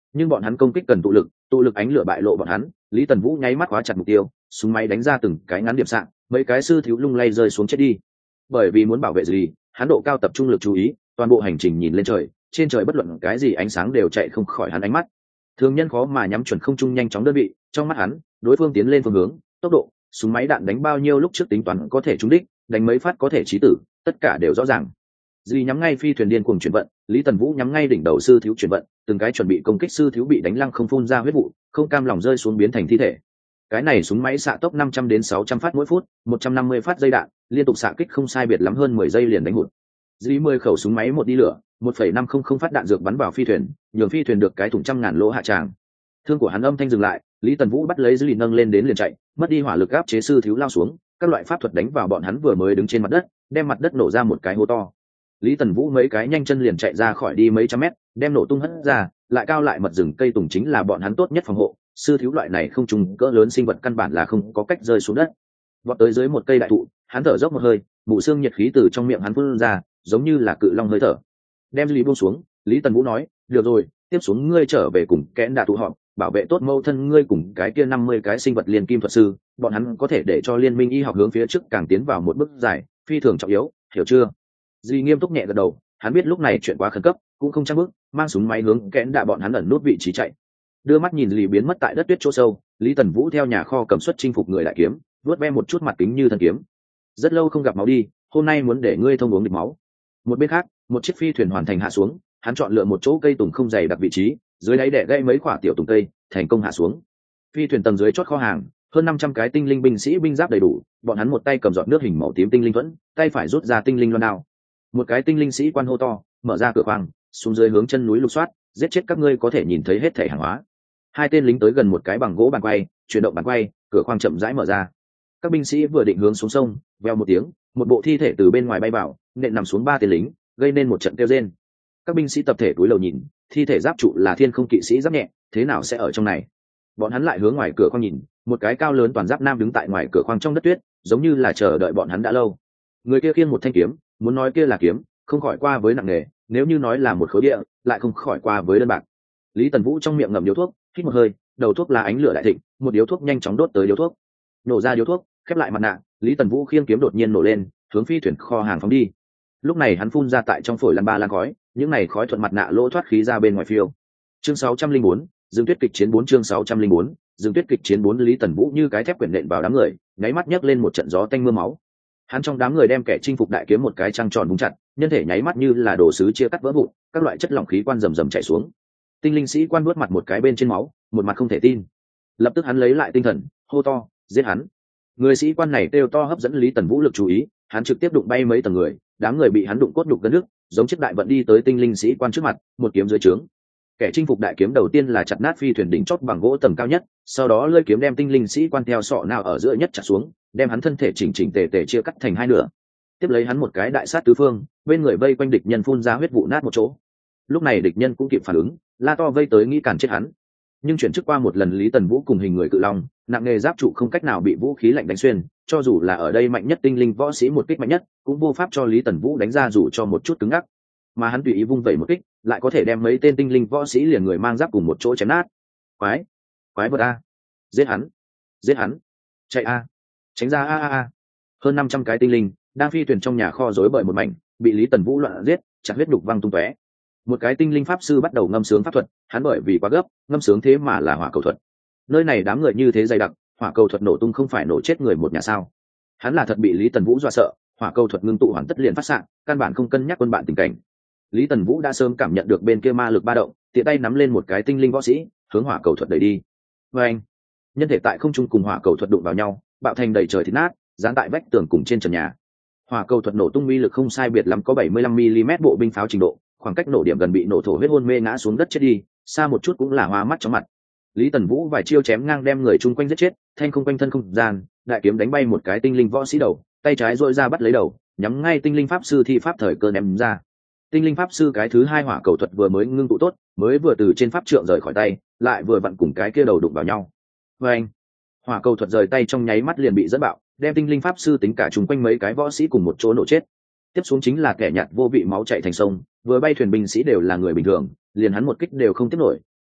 nhưng bọn hắn công kích cần tụ lực, tụ lực ánh lửa bại lộ bọn hắn. Lý Tần Vũ nháy mắt khóa chặt mục tiêu, súng máy đánh ra từng cái ngắn điểm sạn, mấy cái sư thiếu lung lay rơi xuống chết đi. Bởi vì muốn bảo vệ gì, hắn độ cao tập trung lực chú ý, toàn bộ hành trình nhìn lên trời, trên trời bất luận cái gì ánh sáng đều chạy không khỏi hắn ánh mắt. Thường nhân khó mà nhắm chuẩn không trung nhanh chóng đơn vị, trong mắt hắn, đối phương tiến lên phương hướng, tốc độ, súng máy đạn đánh bao nhiêu lúc trước tính toán có thể trúng đích, đánh mấy phát có thể chí tử, tất cả đều rõ ràng. Dì nhắm ngay phi thuyền điên cuồng chuyển vận, Lý Tần Vũ nhắm ngay đỉnh đầu sư thiếu chuyển vận, từng cái chuẩn bị công kích sư thiếu bị đánh lăng không phun ra huyết vụ, không cam lòng rơi xuống biến thành thi thể. Cái này súng máy xạ tốc năm trăm đến sáu trăm phát mỗi phút, một trăm năm mươi phát dây đạn, liên tục xạ kích không sai biệt lắm hơn mười giây liền đánh hụt. Dì mười khẩu súng máy một đi lửa, một phẩy năm không không phát đạn dược bắn vào phi thuyền, nhường phi thuyền được cái thủng trăm ngàn lỗ hạ tràng. Thương của hắn âm thanh dừng lại, Lý Tần Vũ bắt lấy dì nâng lên đến liền chạy, mất đi hỏa lực áp chế sư thiếu lao xuống, các loại pháp thuật đánh vào bọn hắn vừa mới đứng trên mặt đất, đem mặt đất nổ ra một cái hố to. Lý Tần Vũ mấy cái nhanh chân liền chạy ra khỏi đi mấy trăm mét, đem nổ tung hất ra, lại cao lại mật rừng cây tùng chính là bọn hắn tốt nhất phòng hộ, sư thiếu loại này không trùng cỡ lớn sinh vật căn bản là không có cách rơi xuống đất. Vọt tới dưới một cây đại thụ, hắn thở dốc một hơi, bù xương nhiệt khí từ trong miệng hắn phun ra, giống như là cự long hơi thở. Đem Lý buông xuống, Lý Tần Vũ nói, "Được rồi, tiếp xuống ngươi trở về cùng kẽn đạ tụ họp, bảo vệ tốt mâu thân ngươi cùng cái kia năm mươi cái sinh vật liên kim thuật sư, bọn hắn có thể để cho liên minh y học hướng phía trước càng tiến vào một bước dài, phi thường trọng yếu, hiểu chưa?" Dì nghiêm túc nhẹ gật đầu, hắn biết lúc này chuyện quá khẩn cấp, cũng không chắc bước, mang súng máy hướng kẽn đạ bọn hắn ẩn nút vị trí chạy. Đưa mắt nhìn Lý biến mất tại đất tuyết chỗ sâu, Lý Tần Vũ theo nhà kho cầm xuất chinh phục người đại kiếm, vuốt ve một chút mặt kính như thần kiếm. Rất lâu không gặp máu đi, hôm nay muốn để ngươi thông uống địch máu. Một bên khác, một chiếc phi thuyền hoàn thành hạ xuống, hắn chọn lựa một chỗ cây tùng không dày đặc vị trí, dưới đáy đẻ gãy mấy quả tiểu tùng cây, thành công hạ xuống. Phi thuyền tầng dưới chót kho hàng, hơn năm trăm cái tinh linh binh sĩ binh giáp đầy đủ, bọn hắn một tay cầm giọt nước hình màu tím tinh linh thuẫn, tay phải rút ra tinh linh loan đao. Một cái tinh linh sĩ quan hô to, mở ra cửa khoang, xuống dưới hướng chân núi lục soát, giết chết các ngươi có thể nhìn thấy hết thể hàng hóa. Hai tên lính tới gần một cái bằng gỗ bàn quay, chuyển động bàn quay, cửa khoang chậm rãi mở ra. Các binh sĩ vừa định hướng xuống sông, veo một tiếng, một bộ thi thể từ bên ngoài bay vào, nện nằm xuống ba tên lính, gây nên một trận kêu rên. Các binh sĩ tập thể cúi đầu nhìn, thi thể giáp trụ là thiên không kỵ sĩ giáp nhẹ, thế nào sẽ ở trong này? Bọn hắn lại hướng ngoài cửa khoang nhìn, một cái cao lớn toàn giáp nam đứng tại ngoài cửa khoang trong đất tuyết, giống như là chờ đợi bọn hắn đã lâu. Người kia khiêng một thanh kiếm, muốn nói kia là kiếm, không khỏi qua với nặng nề, nếu như nói là một khối địa, lại không khỏi qua với đơn bạc. Lý Tần Vũ trong miệng ngậm điếu thuốc, hít một hơi, đầu thuốc là ánh lửa đại thịnh, một điếu thuốc nhanh chóng đốt tới điếu thuốc. Nổ ra điếu thuốc, khép lại mặt nạ, Lý Tần Vũ khiêng kiếm đột nhiên nổ lên, hướng phi thuyền kho hàng phóng đi. Lúc này hắn phun ra tại trong phổi lăn ba lan khói, những này khói thuận mặt nạ lỗ thoát khí ra bên ngoài phiêu. Chương sáu trăm linh bốn, Dương Tuyết kịch chiến bốn chương sáu trăm linh bốn, Dương Tuyết kịch chiến bốn Lý Tần Vũ như cái thép quyển nện vào đám người, nháy mắt nhấc lên một trận gió tanh mưa máu. Hắn trong đám người đem kẻ chinh phục đại kiếm một cái trăng tròn búng chặt, nhân thể nháy mắt như là đồ sứ chia cắt vỡ vụn, các loại chất lỏng khí quan rầm rầm chảy xuống. Tinh linh sĩ quan nuốt mặt một cái bên trên máu, một mặt không thể tin. Lập tức hắn lấy lại tinh thần, hô to, giết hắn. Người sĩ quan này kêu to hấp dẫn Lý Tần Vũ lực chú ý, hắn trực tiếp đụng bay mấy tầng người, đám người bị hắn đụng cốt đục gân nước, giống chiếc đại vận đi tới tinh linh sĩ quan trước mặt, một kiếm dưới trướng. Kẻ chinh phục đại kiếm đầu tiên là chặt nát phi thuyền đỉnh chót bằng gỗ tầng cao nhất, sau đó lưỡi kiếm đem tinh linh sĩ quan theo sọ nào ở giữa nhất chặt xuống, đem hắn thân thể chỉnh chỉnh tề tề chia cắt thành hai nửa. Tiếp lấy hắn một cái đại sát tứ phương, bên người vây quanh địch nhân phun ra huyết vụ nát một chỗ. Lúc này địch nhân cũng kịp phản ứng, la to vây tới nghĩ càn chết hắn. Nhưng chuyển trước qua một lần Lý Tần Vũ cùng hình người cự long, nặng nghề giáp trụ không cách nào bị vũ khí lạnh đánh xuyên, cho dù là ở đây mạnh nhất tinh linh võ sĩ một kích mạnh nhất, cũng vô pháp cho Lý Tần Vũ đánh ra dù cho một chút cứng ngắc. Mà hắn tùy ý vung vẩy một kích, lại có thể đem mấy tên tinh linh võ sĩ liền người mang giáp cùng một chỗ chém nát. Quái, quái vật a, giết hắn, giết hắn, chạy a, tránh ra a a a. Hơn năm trăm cái tinh linh đang phi thuyền trong nhà kho rối bời một mảnh, bị Lý Tần Vũ loạn giết, chặt huyết đục văng tung tóe. Một cái tinh linh pháp sư bắt đầu ngâm sướng pháp thuật, hắn bởi vì quá gấp, ngâm sướng thế mà là hỏa cầu thuật. Nơi này đám người như thế dày đặc, hỏa cầu thuật nổ tung không phải nổ chết người một nhà sao? Hắn là thật bị Lý Tần Vũ dọa sợ, hỏa cầu thuật ngưng tụ hoàn tất liền phát xạ, căn bản không cân nhắc quân bạn tình cảnh. Lý Tần Vũ đã sớm cảm nhận được bên kia ma lực ba động, tiện tay nắm lên một cái tinh linh võ sĩ, hướng hỏa cầu thuật đẩy đi. Và anh, nhân thể tại không trung cùng hỏa cầu thuật đụng vào nhau, bạo thành đầy trời thít nát, dán tại vách tường cùng trên trần nhà. Hỏa cầu thuật nổ tung uy lực không sai biệt lắm có bảy mươi lăm mi-li-mét bộ binh pháo trình độ, khoảng cách nổ điểm gần bị nổ thổ huyết hôn mê ngã xuống đất chết đi, xa một chút cũng là hoa mắt chóng mặt. Lý Tần Vũ vài chiêu chém ngang đem người chung quanh giết chết, thanh không quanh thân không gian, đại kiếm đánh bay một cái tinh linh võ sĩ đầu, tay trái duỗi ra bắt lấy đầu, nhắm ngay tinh linh pháp sư thi pháp thời cơ ném ra. Tinh linh pháp sư cái thứ hai hỏa cầu thuật vừa mới ngưng tụ tốt, mới vừa từ trên pháp trượng rời khỏi tay, lại vừa vặn cùng cái kia đầu đụng vào nhau. Và anh, hỏa cầu thuật rời tay trong nháy mắt liền bị dẫn bạo, đem tinh linh pháp sư tính cả chung quanh mấy cái võ sĩ cùng một chỗ nổ chết. Tiếp xuống chính là kẻ nhạt vô vị máu chảy thành sông, vừa bay thuyền binh sĩ đều là người bình thường, liền hắn một kích đều không tiếp nổi,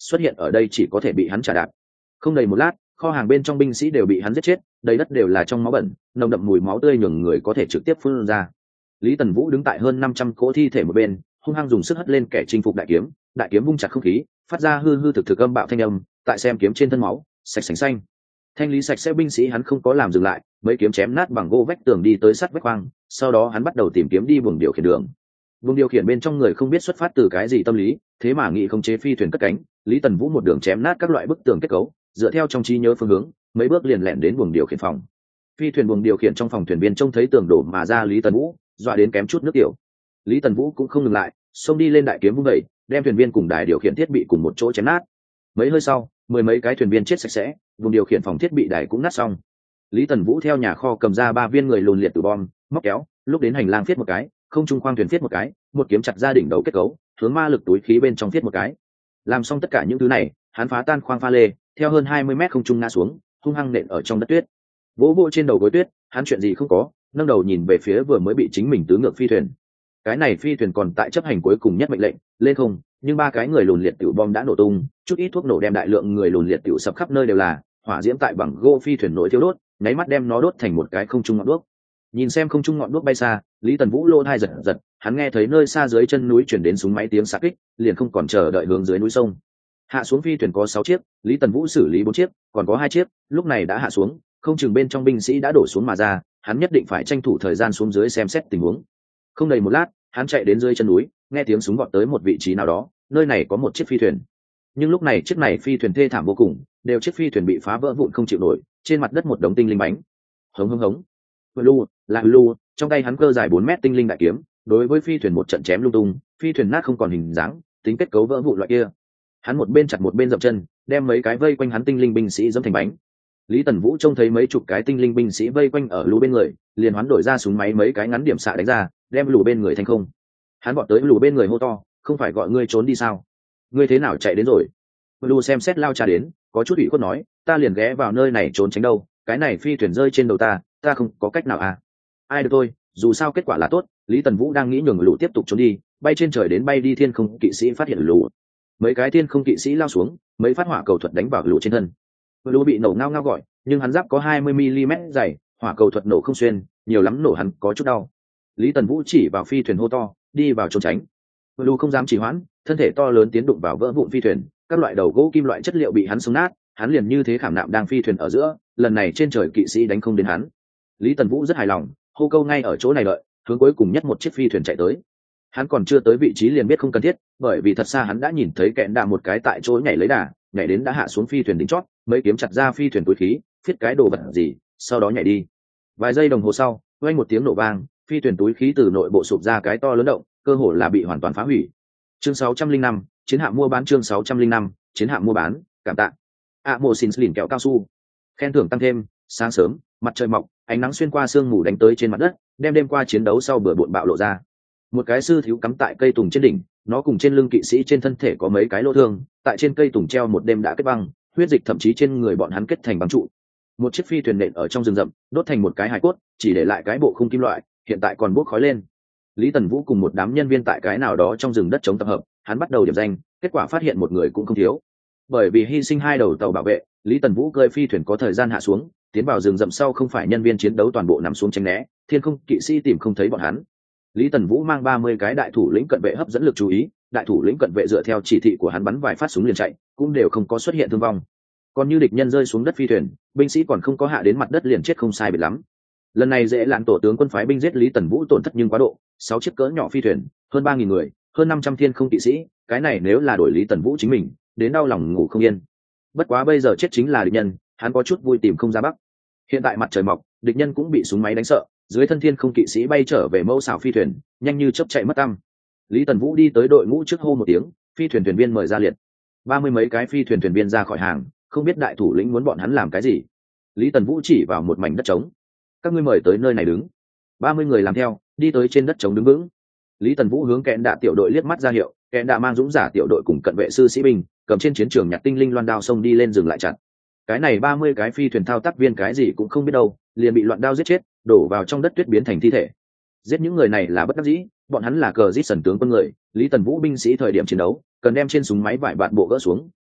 xuất hiện ở đây chỉ có thể bị hắn trả đạp. Không đầy một lát, kho hàng bên trong binh sĩ đều bị hắn giết chết, đầy đất đều là trong máu bẩn, nồng đậm mùi máu tươi nhường người có thể trực tiếp phun ra. Lý Tần Vũ đứng tại hơn năm trăm cỗ thi thể một bên, hung hăng dùng sức hất lên kẻ chinh phục đại kiếm, đại kiếm vung chặt không khí, phát ra hư hư thực thực âm bạo thanh âm, tại xem kiếm trên thân máu sạch sành xanh. Thanh lý sạch sẽ binh sĩ hắn không có làm dừng lại, mấy kiếm chém nát bằng gỗ vách tường đi tới sắt vách khoang, sau đó hắn bắt đầu tìm kiếm đi buồng điều khiển đường. Buồng điều khiển bên trong người không biết xuất phát từ cái gì tâm lý, thế mà nghĩ không chế phi thuyền cất cánh. Lý Tần Vũ một đường chém nát các loại bức tường kết cấu, dựa theo trong trí nhớ phương hướng, mấy bước liền lẹn đến buồng điều khiển phòng. Phi thuyền buồng điều khiển trong phòng thuyền viên trông thấy tường đổ mà ra Lý Tần Vũ, dọa đến kém chút nước tiểu. Lý Tần Vũ cũng không ngừng lại, xông đi lên đại kiếm vung đẩy, đem thuyền viên cùng đài điều khiển thiết bị cùng một chỗ chém nát. Mấy hơi sau, mười mấy cái thuyền viên chết sạch sẽ, vùng điều khiển phòng thiết bị đài cũng nát xong. Lý Tần Vũ theo nhà kho cầm ra ba viên người lùn liệt tử bom, móc kéo, lúc đến hành lang viết một cái, không trung khoang thuyền viết một cái, một kiếm chặt ra đỉnh đầu kết cấu, hướng ma lực túi khí bên trong viết một cái. Làm xong tất cả những thứ này, hắn phá tan khoang pha lê, theo hơn hai mươi mét không trung ngã xuống, hung hăng nện ở trong đất tuyết. Vỗ vỗ trên đầu gối tuyết, hắn chuyện gì không có, nâng đầu nhìn về phía vừa mới bị chính mình tứ ngược phi thuyền. Cái này phi thuyền còn tại chấp hành cuối cùng nhất mệnh lệnh, lên không, nhưng ba cái người lùn liệt tiểu bom đã nổ tung, chút ít thuốc nổ đem đại lượng người lùn liệt tiểu sập khắp nơi đều là, hỏa diễm tại bằng gỗ phi thuyền nổi thiêu đốt, nháy mắt đem nó đốt thành một cái không trung ngọn đuốc. Nhìn xem không trung ngọn đuốc bay xa, Lý Tần Vũ lô thai giật giật, hắn nghe thấy nơi xa dưới chân núi chuyển đến súng máy tiếng xạ kích, liền không còn chờ đợi hướng dưới núi sông. Hạ xuống phi thuyền có sáu chiếc, Lý Tần Vũ xử lý bốn chiếc, còn có hai chiếc, lúc này đã hạ xuống, không chừng bên trong binh sĩ đã đổ xuống mà ra, hắn nhất định phải tranh thủ thời gian xuống dưới xem xét tình huống. Không đầy một lát, hắn chạy đến dưới chân núi, nghe tiếng súng vọt tới một vị trí nào đó, nơi này có một chiếc phi thuyền. Nhưng lúc này chiếc này phi thuyền thê thảm vô cùng, đều chiếc phi thuyền bị phá vỡ vụn không chịu nổi, trên mặt đất một đống tinh linh bánh. Hống hống hống. Lu, là Lu, trong tay hắn cơ dài bốn mét tinh linh đại kiếm, đối với phi thuyền một trận chém lung tung, phi thuyền nát không còn hình dáng, tính kết cấu vỡ vụn loại kia. Hắn một bên chặt một bên dậm chân, đem mấy cái vây quanh hắn tinh linh binh sĩ dẫm thành bánh. Lý Tần Vũ trông thấy mấy chục cái tinh linh binh sĩ vây quanh ở lù bên người, liền hoán đổi ra súng máy mấy cái ngắn điểm xạ đánh ra, đem lù bên người thành không. Hắn gọi tới lù bên người hô to, không phải gọi ngươi trốn đi sao? Ngươi thế nào chạy đến rồi? Lù xem xét lao trà đến, có chút ủy khuất nói, ta liền ghé vào nơi này trốn tránh đâu, cái này phi thuyền rơi trên đầu ta, ta không có cách nào à? Ai được thôi, dù sao kết quả là tốt. Lý Tần Vũ đang nghĩ nhường lù tiếp tục trốn đi, bay trên trời đến bay đi thiên không kỵ sĩ phát hiện lù. Mấy cái thiên không kỵ sĩ lao xuống, mấy phát hỏa cầu thuật đánh vào lù trên thân. Lù bị nổ ngao ngao gọi, nhưng hắn giáp có hai mươi mi li mét dày, hỏa cầu thuật nổ không xuyên, nhiều lắm nổ hắn có chút đau. Lý Tần Vũ chỉ vào phi thuyền hô to, đi vào trốn tránh. Lù không dám trì hoãn, thân thể to lớn tiến đụng vào vỡ vụn phi thuyền, các loại đầu gỗ kim loại chất liệu bị hắn xông nát, hắn liền như thế khảm nạm đang phi thuyền ở giữa, lần này trên trời kỵ sĩ đánh không đến hắn. Lý Tần Vũ rất hài lòng, hô câu ngay ở chỗ này đợi, hướng cuối cùng nhất một chiếc phi thuyền chạy tới. Hắn còn chưa tới vị trí liền biết không cần thiết, bởi vì thật xa hắn đã nhìn thấy kẹn đà một cái tại chỗ nhảy lấy đà, nhảy đến đã hạ xuống phi thuyền đỉnh chót, mấy kiếm chặt ra phi thuyền túi khí, phiết cái đồ vật gì, sau đó nhảy đi. Vài giây đồng hồ sau, vang một tiếng nổ vang, phi thuyền túi khí từ nội bộ sụp ra cái to lớn động, cơ hồ là bị hoàn toàn phá hủy. Chương sáu trăm linh năm, chiến hạm mua bán chương sáu trăm linh năm, chiến hạm mua bán, cảm tạ. A Mộ xin lìn kẹo cao su. Khen thưởng tăng thêm, sáng sớm, mặt trời mọc, ánh nắng xuyên qua sương mù đánh tới trên mặt đất, đem đêm qua chiến đấu sau bữa bộn bạo lộ ra. Một cái sư thiếu cắm tại cây tùng trên đỉnh, nó cùng trên lưng kỵ sĩ trên thân thể có mấy cái lỗ thương, tại trên cây tùng treo một đêm đã kết băng, huyết dịch thậm chí trên người bọn hắn kết thành băng trụ. Một chiếc phi thuyền nện ở trong rừng rậm, đốt thành một cái hài cốt, chỉ để lại cái bộ khung kim loại, hiện tại còn bốc khói lên. Lý Tần Vũ cùng một đám nhân viên tại cái nào đó trong rừng đất chống tập hợp, hắn bắt đầu điểm danh, kết quả phát hiện một người cũng không thiếu. Bởi vì hy sinh hai đầu tàu bảo vệ, Lý Tần Vũ cơi phi thuyền có thời gian hạ xuống, tiến vào rừng rậm sau không phải nhân viên chiến đấu toàn bộ nằm xuống tránh né, thiên không kỵ sĩ tìm không thấy bọn hắn. Lý Tần Vũ mang ba mươi cái đại thủ lĩnh cận vệ hấp dẫn lực chú ý, đại thủ lĩnh cận vệ dựa theo chỉ thị của hắn bắn vài phát súng liền chạy, cũng đều không có xuất hiện thương vong. Còn như địch nhân rơi xuống đất phi thuyền, binh sĩ còn không có hạ đến mặt đất liền chết không sai biệt lắm. Lần này dễ lạn tổ tướng quân phái binh giết Lý Tần Vũ tổn thất nhưng quá độ, sáu chiếc cỡ nhỏ phi thuyền, hơn ba nghìn người, hơn năm trăm thiên không kỵ sĩ, cái này nếu là đổi Lý Tần Vũ chính mình, đến đau lòng ngủ không yên. Bất quá bây giờ chết chính là địch nhân, hắn có chút vui tìm không ra bắc. Hiện tại mặt trời mọc, địch nhân cũng bị súng máy đánh sợ, dưới thân thiên không kỵ sĩ bay trở về mẫu xảo phi thuyền, nhanh như chớp chạy mất tăm. Lý Tần Vũ đi tới đội ngũ trước hô một tiếng, phi thuyền thuyền viên mời ra liệt. Ba mươi mấy cái phi thuyền thuyền viên ra khỏi hàng, không biết đại thủ lĩnh muốn bọn hắn làm cái gì. Lý Tần Vũ chỉ vào một mảnh đất trống, các ngươi mời tới nơi này đứng. Ba mươi người làm theo, đi tới trên đất trống đứng vững. Lý Tần Vũ hướng kẹn đạ tiểu đội liếc mắt ra hiệu, kẹn đạ mang dũng giả tiểu đội cùng cận vệ sư sĩ binh, cầm trên chiến trường nhặt tinh linh loan đao xông đi lên dừng lại chặn. Cái này ba mươi cái phi thuyền thao tác viên cái gì cũng không biết đâu, liền bị loạn đao giết chết, đổ vào trong đất tuyết biến thành thi thể. Giết những người này là bất đắc dĩ, bọn hắn là cờ giết sần tướng quân người, Lý Tần Vũ binh sĩ thời điểm chiến đấu, cần đem trên súng máy vải bạt bộ gỡ xuống,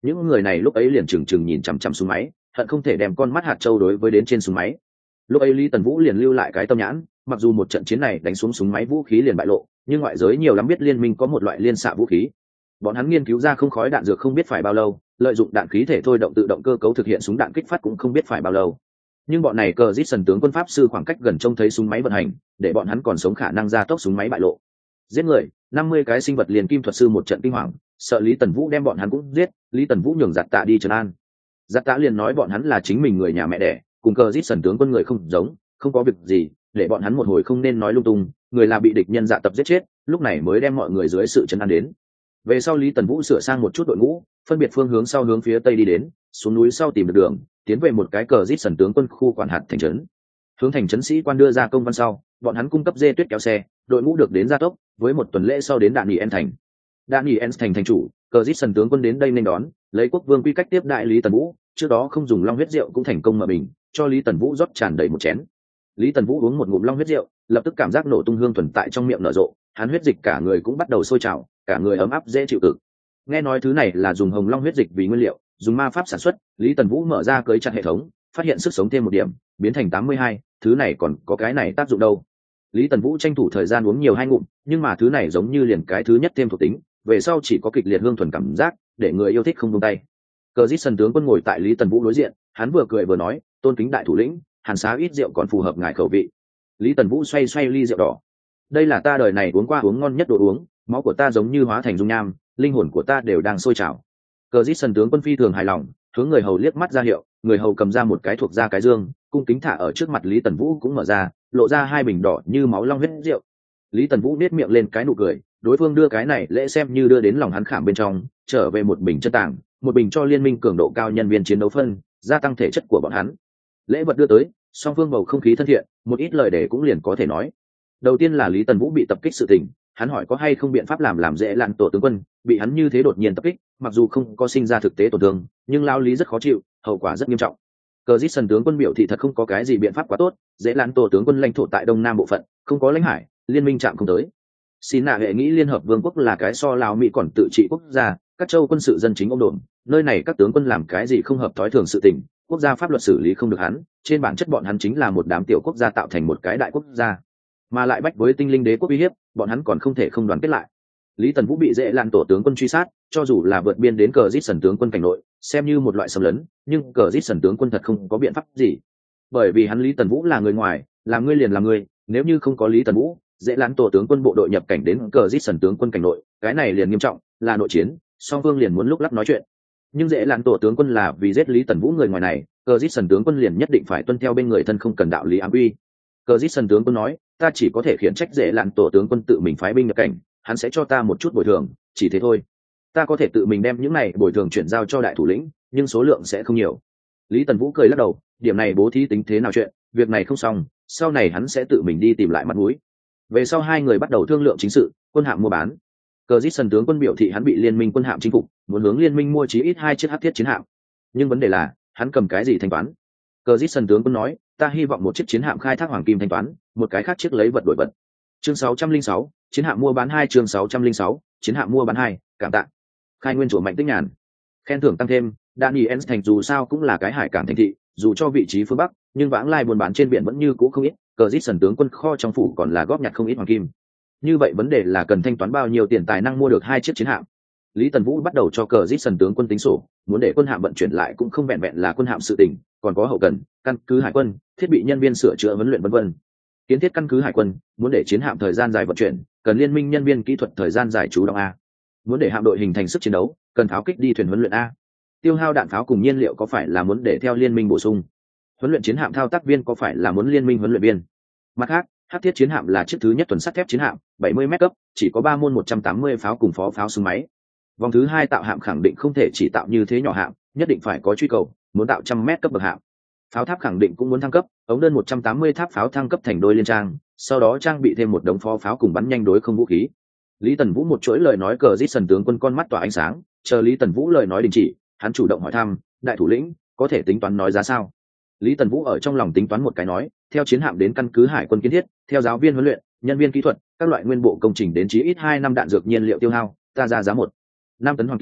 những người này lúc ấy liền trừng trừng nhìn chằm chằm súng máy, hận không thể đem con mắt hạt châu đối với đến trên súng máy. Lúc ấy Lý Tần Vũ liền lưu lại cái tâm nhãn, mặc dù một trận chiến này đánh xuống súng máy vũ khí liền bại lộ, nhưng ngoại giới nhiều lắm biết liên minh có một loại liên xạ vũ khí. Bọn hắn nghiên cứu ra không khói đạn dược không biết phải bao lâu, lợi dụng đạn khí thể thôi động tự động cơ cấu thực hiện súng đạn kích phát cũng không biết phải bao lâu. Nhưng bọn này cờ giết sần tướng quân pháp sư khoảng cách gần trông thấy súng máy vận hành, để bọn hắn còn sống khả năng gia tốc súng máy bại lộ. Giết người, năm mươi cái sinh vật liền kim thuật sư một trận kinh hoàng, sợ Lý Tần Vũ đem bọn hắn cũng giết, Lý Tần Vũ nhường giặt tạ đi trấn an. Giặt tạ liền nói bọn hắn là chính mình người nhà mẹ đẻ, cùng cờ giết sần tướng quân người không giống, không có việc gì, để bọn hắn một hồi không nên nói lung tung, người là bị địch nhân dạ tập giết chết, lúc này mới đem mọi người dưới sự trấn an đến. Về sau Lý Tần Vũ sửa sang một chút đội ngũ, phân biệt phương hướng sau hướng phía tây đi đến, xuống núi sau tìm được đường, tiến về một cái cờ giết sần tướng quân khu quản hạt thành trấn. Hướng thành trấn sĩ quan đưa ra công văn sau, bọn hắn cung cấp dê tuyết kéo xe, đội ngũ được đến gia tốc, với một tuần lễ sau đến Đạn Nghị En thành. Đạn Nghị En thành thành chủ, cờ giết sần tướng quân đến đây nên đón, lấy quốc vương quy cách tiếp đại Lý Tần Vũ, trước đó không dùng long huyết rượu cũng thành công mở bình, cho Lý Tần Vũ rót tràn đầy một chén. Lý Tần Vũ uống một ngụm long huyết rượu, lập tức cảm giác nổ tung hương thuần tại trong miệng nở rộ, hắn huyết dịch cả người cũng bắt đầu sôi trào, cả người ấm áp dễ chịu cực. Nghe nói thứ này là dùng hồng long huyết dịch vì nguyên liệu, dùng ma pháp sản xuất, Lý Tần Vũ mở ra cới chặt hệ thống, phát hiện sức sống thêm một điểm, biến thành tám mươi hai, thứ này còn có cái này tác dụng đâu. Lý Tần Vũ tranh thủ thời gian uống nhiều hai ngụm, nhưng mà thứ này giống như liền cái thứ nhất thêm thuộc tính, về sau chỉ có kịch liệt hương thuần cảm giác, để người yêu thích không buông tay. Cờ Dít Sần tướng quân ngồi tại Lý Tần Vũ đối diện, hắn vừa cười vừa nói, tôn kính đại thủ lĩnh, hàn xá ít rượu còn phù hợp ngài khẩu vị. Lý Tần Vũ xoay xoay ly rượu đỏ. Đây là ta đời này uống qua uống ngon nhất đồ uống, máu của ta giống như hóa thành dung nham, linh hồn của ta đều đang sôi trào. Cờ Dít Sần tướng quân phi thường hài lòng, hướng người hầu liếc mắt ra hiệu, người hầu cầm ra một cái thuộc ra cái dương, cung kính thả ở trước mặt Lý Tần Vũ cũng mở ra, lộ ra hai bình đỏ như máu long huyết rượu. Lý Tần Vũ nét miệng lên cái nụ cười, đối phương đưa cái này lễ xem như đưa đến lòng hắn khảm bên trong, trở về một bình chân tàng, một bình cho liên minh cường độ cao nhân viên chiến đấu phân, gia tăng thể chất của bọn hắn. Lễ vật đưa tới, song phương bầu không khí thân thiện, một ít lời để cũng liền có thể nói. Đầu tiên là Lý Tần Vũ bị tập kích sự tình, hắn hỏi có hay không biện pháp làm làm dễ lặn tổ tướng quân, bị hắn như thế đột nhiên tập kích, mặc dù không có sinh ra thực tế tổn thương, nhưng lao lý rất khó chịu, hậu quả rất nghiêm trọng. Cờ Dít Sần tướng quân biểu thị thật không có cái gì biện pháp quá tốt, dễ lặn tổ tướng quân lãnh thổ tại đông nam bộ phận, không có lãnh hải, liên minh chạm không tới. Xin nạ hệ nghĩ liên hợp vương quốc là cái so Lào Mỹ còn tự trị quốc gia, các châu quân sự dân chính ông đồn, nơi này các tướng quân làm cái gì không hợp thói thường sự tình, quốc gia pháp luật xử lý không được hắn, trên bản chất bọn hắn chính là một đám tiểu quốc gia tạo thành một cái đại quốc gia, mà lại bách với tinh linh đế quốc uy hiếp, bọn hắn còn không thể không đoàn kết lại. Lý Tần Vũ bị dễ lan tổ tướng quân truy sát, cho dù là vượt biên đến cờ Dít Sần tướng quân cảnh nội, xem như một loại xâm lấn, nhưng cờ Dít Sần tướng quân thật không có biện pháp gì, bởi vì hắn Lý Tần Vũ là người ngoài, là ngươi liền là ngươi, nếu như không có Lý Tần Vũ, dễ lan tổ tướng quân bộ đội nhập cảnh đến cờ Dít Sần tướng quân cảnh nội, cái này liền nghiêm trọng, là nội chiến, song phương liền muốn lúc lắc nói chuyện. Nhưng dễ lan tổ tướng quân là vì giết Lý Tần Vũ người ngoài này, cờ Dít Sần tướng quân liền nhất định phải tuân theo bên người thân không cần đạo lý ám uy. Cờ Dít Sần tướng quân nói, ta chỉ có thể khiển trách dễ lan tổ tướng quân tự mình phái binh nhập cảnh, hắn sẽ cho ta một chút bồi thường, chỉ thế thôi. Ta có thể tự mình đem những này bồi thường chuyển giao cho đại thủ lĩnh, nhưng số lượng sẽ không nhiều. Lý Tần Vũ cười lắc đầu, điểm này bố thí tính thế nào chuyện, việc này không xong, sau này hắn sẽ tự mình đi tìm lại mặt mũi. Về sau hai người bắt đầu thương lượng chính sự, quân hạm mua bán. Cờ Dít Sần tướng quân biểu thị hắn bị liên minh quân hạm chinh phục, muốn hướng liên minh mua chí ít hai chiếc hắc thiết chiến hạm. Nhưng vấn đề là, hắn cầm cái gì thanh toán? Cờ Dít Sần tướng quân nói, ta hy vọng một chiếc chiến hạm khai thác hoàng kim thanh toán, một cái khác chiếc lấy vật đổi vật. Chương sáu trăm linh sáu, chiến hạm mua bán hai chương sáu trăm linh sáu, chiến hạm mua bán hai, cảm tạ. Khai nguyên chủ mạnh tích nhàn. Khen thưởng tăng thêm, Daniel thành dù sao cũng là cái hải cảng thành thị, dù cho vị trí phương bắc, nhưng vãng lai buôn bán trên biển vẫn như cũ không ít, cờ Dít Sần tướng quân kho trong phủ còn là góp nhặt không ít hoàng kim. Như vậy vấn đề là cần thanh toán bao nhiêu tiền tài năng mua được hai chiếc chiến hạm. Lý Tần Vũ bắt đầu cho cờ Dít Sần tướng quân tính sổ, muốn để quân hạm vận chuyển lại cũng không vẹn vẹn là quân hạm sự tình, còn có hậu cần, căn cứ hải quân, thiết bị nhân viên sửa chữa huấn luyện vân vân. Kiến thiết căn cứ hải quân, muốn để chiến hạm thời gian dài vận chuyển, cần liên minh nhân viên kỹ thuật thời gian dài trú đóng a. Muốn để hạm đội hình thành sức chiến đấu, cần pháo kích đi thuyền huấn luyện a. Tiêu hao đạn pháo cùng nhiên liệu có phải là muốn để theo liên minh bổ sung? Huấn luyện chiến hạm thao tác viên có phải là muốn liên minh huấn luyện viên? Mặt khác, hắc thiết chiến hạm là chiếc thứ nhất tuần sắt thép chiến hạm, bảy mươi mét cấp, chỉ có ba môn một trăm tám mươi pháo cùng phó pháo súng máy. Vòng thứ hai tạo hạm khẳng định không thể chỉ tạo như thế nhỏ hạm, nhất định phải có truy cầu, muốn tạo trăm mét cấp bậc hạm. Pháo tháp khẳng định cũng muốn thăng cấp, ống đơn một trăm tám mươi tháp pháo thăng cấp thành đôi liên trang, sau đó trang bị thêm một đống phó pháo cùng bắn nhanh đối không vũ khí. Lý Tần Vũ một chuỗi lời nói cờ Dít Sần tướng quân con mắt tỏa ánh sáng, chờ Lý Tần Vũ lời nói đình chỉ, hắn chủ động hỏi thăm, đại thủ lĩnh, có thể tính toán nói giá sao? Lý Tần Vũ ở trong lòng tính toán một cái nói, theo chiến hạm đến căn cứ hải quân kiến thiết, theo giáo viên huấn luyện, nhân viên kỹ thuật, các loại nguyên bộ công trình đến chí ít hai năm đạn dược nhiên liệu tiêu hao, ta ra giá một năm tấn hoàng kim,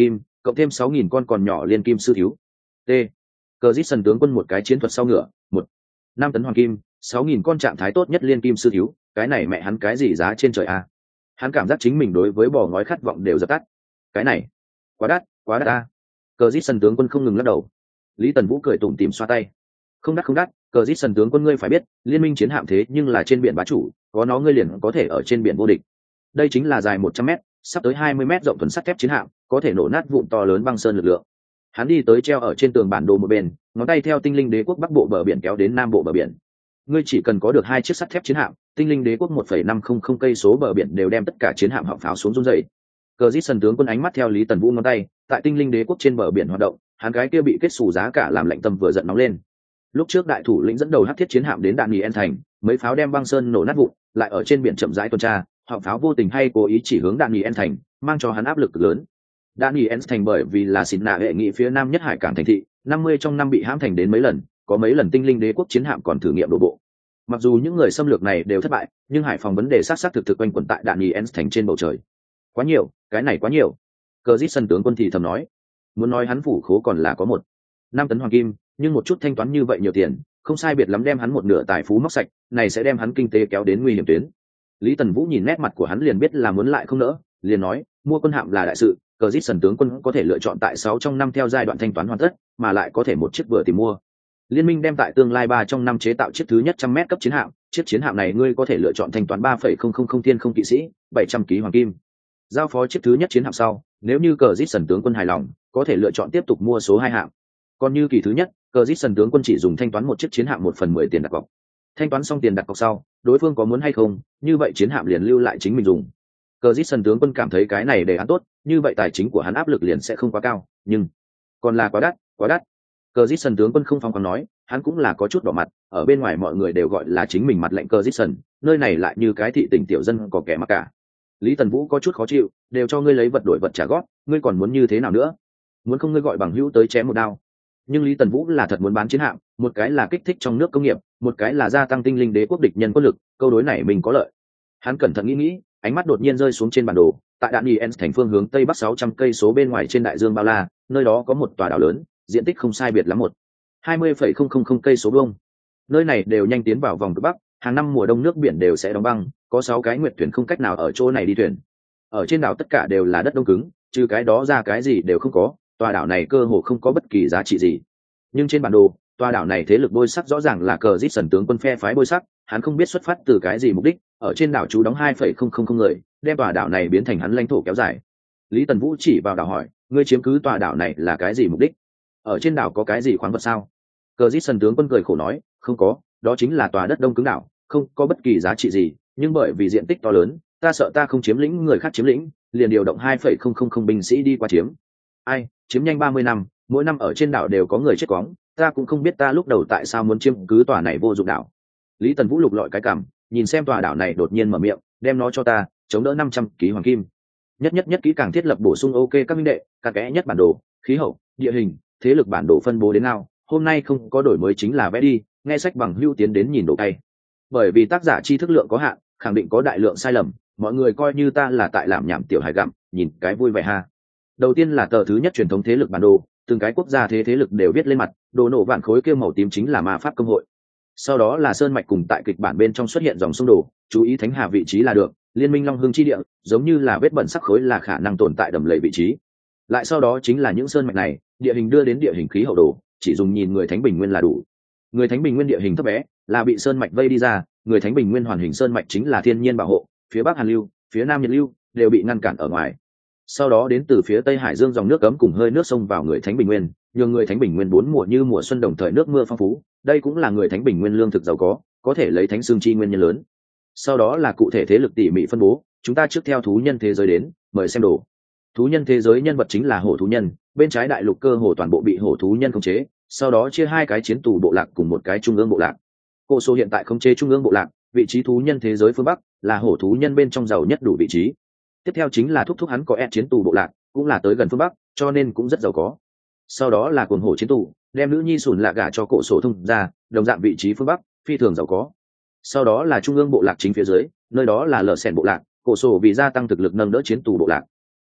cộng thêm sáu nghìn con còn nhỏ liên kim sư thiếu. T. Cờ Dít sần tướng quân một cái chiến thuật sau ngựa, một năm tấn hoàng kim, sáu nghìn con trạng thái tốt nhất liên kim sư thiếu, cái này mẹ hắn cái gì giá trên trời a. Hắn cảm giác chính mình đối với bò ngói khát vọng đều dập tắt. Cái này, quá đắt, quá đắt a. Cờ Dít sần tướng quân không ngừng lắc đầu. Lý Tần Vũ cười tủm tỉm xoa tay. Không đắt không đắt, Cờ Dít sần tướng quân ngươi phải biết, liên minh chiến hạm thế nhưng là trên biển bá chủ, có nó ngươi liền có thể ở trên biển vô địch. Đây chính là dài một trăm mét, sắp tới hai mươi mét rộng thuần sắt thép chiến hạm, có thể nổ nát vụn to lớn băng sơn lực lượng. Hắn đi tới treo ở trên tường bản đồ một bên, ngón tay theo tinh linh đế quốc bắc bộ bờ biển kéo đến nam bộ bờ biển. Ngươi chỉ cần có được hai chiếc sắt thép chiến hạm, tinh linh đế quốc một phẩy năm không không cây số bờ biển đều đem tất cả chiến hạm họng pháo xuống run dậy. Cờ Dít sần tướng quân ánh mắt theo Lý Tần Vũ ngón tay, tại tinh linh đế quốc trên bờ biển hoạt động, hắn cái kia bị kết xù giá cả làm lạnh tâm vừa giận nóng lên. Lúc trước đại thủ lĩnh dẫn đầu hắc thiết chiến hạm đến đạn nghỉ en thành, mấy pháo đem băng sơn nổ nát vụn, lại ở trên biển chậm rãi tuần tra, họng pháo vô tình hay cố ý chỉ hướng đạn nghỉ en thành, mang cho hắn áp lực lớn. Đạn nghỉ en thành bởi vì là xịn nạ hệ nghị phía nam nhất hải cảng thành thị, năm mươi trong năm bị hãm thành đến mấy lần, có mấy lần tinh linh đế quốc chiến hạm còn thử nghiệm đổ bộ. Mặc dù những người xâm lược này đều thất bại, nhưng hải phòng vấn đề sát sát thực thực quanh quẩn tại đạn nghỉ en thành trên bầu trời. Quá nhiều, cái này quá nhiều. Cờ Dít sân tướng quân thì thầm nói, muốn nói hắn phủ khố còn là có một năm tấn hoàng kim, nhưng một chút thanh toán như vậy nhiều tiền, không sai biệt lắm đem hắn một nửa tài phú móc sạch, này sẽ đem hắn kinh tế kéo đến nguy hiểm tuyến. Lý Tần Vũ nhìn nét mặt của hắn liền biết là muốn lại không nỡ, liền nói, mua quân hạm là đại sự, Cờ Dít sần tướng quân có thể lựa chọn tại sáu trong năm theo giai đoạn thanh toán hoàn tất, mà lại có thể một chiếc vừa tìm mua. Liên minh đem tại tương lai ba trong năm chế tạo chiếc thứ nhất trăm mét cấp chiến hạm, chiếc chiến hạm này ngươi có thể lựa chọn thanh toán ba phẩy không không không thiên không kỵ sĩ, bảy trăm ký hoàng kim. Giao phó chiếc thứ nhất chiến hạm sau, nếu như Cờ Dít sần tướng quân hài lòng, có thể lựa chọn tiếp tục mua số hai hạm. Còn như kỳ thứ nhất, Cờ Dít sần tướng quân chỉ dùng thanh toán một chiếc chiến hạm một phần mười tiền đặt cọc. Thanh toán xong tiền đặt cọc sau, đối phương có muốn hay không, như vậy chiến hạm liền lưu lại chính mình dùng. Cờ Dít sần tướng quân cảm thấy cái này để án tốt, như vậy tài chính của hắn áp lực liền sẽ không quá cao, nhưng còn là quá đắt, quá đắt. Cờ Dít sần tướng quân không phóng khoáng nói, hắn cũng là có chút đỏ mặt, ở bên ngoài mọi người đều gọi là chính mình mặt lệnh Cờ Dít sần, nơi này lại như cái thị tỉnh tiểu dân có kẻ mặc cả. Lý Tần Vũ có chút khó chịu, đều cho ngươi lấy vật đổi vật trả góp, ngươi còn muốn như thế nào nữa? Muốn không ngươi gọi bằng hữu tới chém một đao. Nhưng Lý Tần Vũ là thật muốn bán chiến hạm, một cái là kích thích trong nước công nghiệp, một cái là gia tăng tinh linh đế quốc địch nhân quân lực, câu đối này mình có lợi. Hắn cẩn thận nghĩ nghĩ, ánh mắt đột nhiên rơi xuống trên bản đồ, tại đạn nghỉ en thành phương hướng tây bắc sáu trăm cây số bên ngoài trên đại dương bao la, nơi đó có một tòa đảo lớn, diện tích không sai biệt lắm một hai mươi phẩy không không không cây số vuông. Nơi này đều nhanh tiến vào vòng cực bắc, hàng năm mùa đông nước biển đều sẽ đóng băng, có sáu cái nguyệt thuyền không cách nào ở chỗ này đi thuyền. Ở trên đảo tất cả đều là đất đông cứng, trừ cái đó ra cái gì đều không có, tòa đảo này cơ hồ không có bất kỳ giá trị gì. Nhưng trên bản đồ, tòa đảo này thế lực bôi sắc rõ ràng là Cờ Dít sần tướng quân phe phái bôi sắc, hắn không biết xuất phát từ cái gì mục đích, ở trên đảo trú đóng hai phẩy không không không người, đem tòa đảo này biến thành hắn lãnh thổ kéo dài. Lý Tần Vũ chỉ vào đảo hỏi, ngươi chiếm cứ tòa đảo này là cái gì mục đích? Ở trên đảo có cái gì khoáng vật sao? Cờ Dít sần tướng quân cười khổ nói, không có, đó chính là tòa đất đông cứng đảo, không có bất kỳ giá trị gì, nhưng bởi vì diện tích to lớn, ta sợ ta không chiếm lĩnh người khác chiếm lĩnh, liền điều động hai phẩy không không không binh sĩ đi qua chiếm. Ai, chiếm nhanh ba mươi năm, mỗi năm ở trên đảo đều có người chết quóng, ta cũng không biết ta lúc đầu tại sao muốn chiếm cứ tòa này vô dụng đảo. Lý Tần Vũ lục lọi cái cằm, nhìn xem tòa đảo này đột nhiên mở miệng, đem nó cho ta, chống đỡ năm trăm ký hoàng kim. Nhất nhất nhất kỹ càng thiết lập bổ sung ok các minh đệ, cặn kẽ nhất bản đồ, khí hậu, địa hình, thế lực bản đồ phân bố đến nào, hôm nay không có đổi mới chính là vẽ đi, nghe sách bằng hữu tiến đến nhìn độ cay. Bởi vì tác giả tri thức lượng có hạn, khẳng định có đại lượng sai lầm, mọi người coi như ta là tại làm nhảm tiểu hài gặm, nhìn cái vui vẻ ha. Đầu tiên là tờ thứ nhất truyền thống thế lực bản đồ, từng cái quốc gia thế thế lực đều viết lên mặt, đồ nổ vạn khối kêu màu tím chính là ma pháp công hội. Sau đó là sơn mạch cùng tại kịch bản bên trong xuất hiện dòng sông đồ, chú ý thánh hà vị trí là được, liên minh long hương chi địa, giống như là vết bẩn sắc khối là khả năng tồn tại đầm lầy vị trí. Lại sau đó chính là những sơn mạch này, địa hình đưa đến địa hình khí hậu đồ, chỉ dùng nhìn người thánh bình nguyên là đủ. Người thánh bình nguyên địa hình thấp bé, là bị sơn mạch vây đi ra, người thánh bình nguyên hoàn hình sơn mạch chính là thiên nhiên bảo hộ, phía bắc hàn lưu, phía nam nhiệt lưu đều bị ngăn cản ở ngoài. Sau đó đến từ phía tây hải dương dòng nước cấm cùng hơi nước sông vào người thánh bình nguyên, nhường người thánh bình nguyên bốn mùa như mùa xuân đồng thời nước mưa phong phú, đây cũng là người thánh bình nguyên lương thực giàu có, có thể lấy thánh xương chi nguyên nhân lớn. Sau đó là cụ thể thế lực tỉ mỉ phân bố, chúng ta trước theo thú nhân thế giới đến, mời xem đồ. Thú nhân thế giới nhân vật chính là hổ thú nhân, bên trái đại lục cơ hồ toàn bộ bị hổ thú nhân khống chế, sau đó chia hai cái chiến tù bộ lạc cùng một cái trung ương bộ lạc. Cô số hiện tại khống chế trung ương bộ lạc, vị trí thú nhân thế giới phương bắc là hổ thú nhân bên trong giàu nhất đủ vị trí. Tiếp theo chính là thúc thúc hắn có ép chiến tù bộ lạc, cũng là tới gần phương bắc, cho nên cũng rất giàu có. Sau đó là cuồng hổ chiến tù, đem nữ nhi sùn lạ gả cho cổ sổ thông ra, đồng dạng vị trí phương bắc, phi thường giàu có. Sau đó là trung ương bộ lạc chính phía dưới, nơi đó là lở sẻn bộ lạc, cổ sổ vì gia tăng thực lực nâng đỡ chiến tù bộ lạc.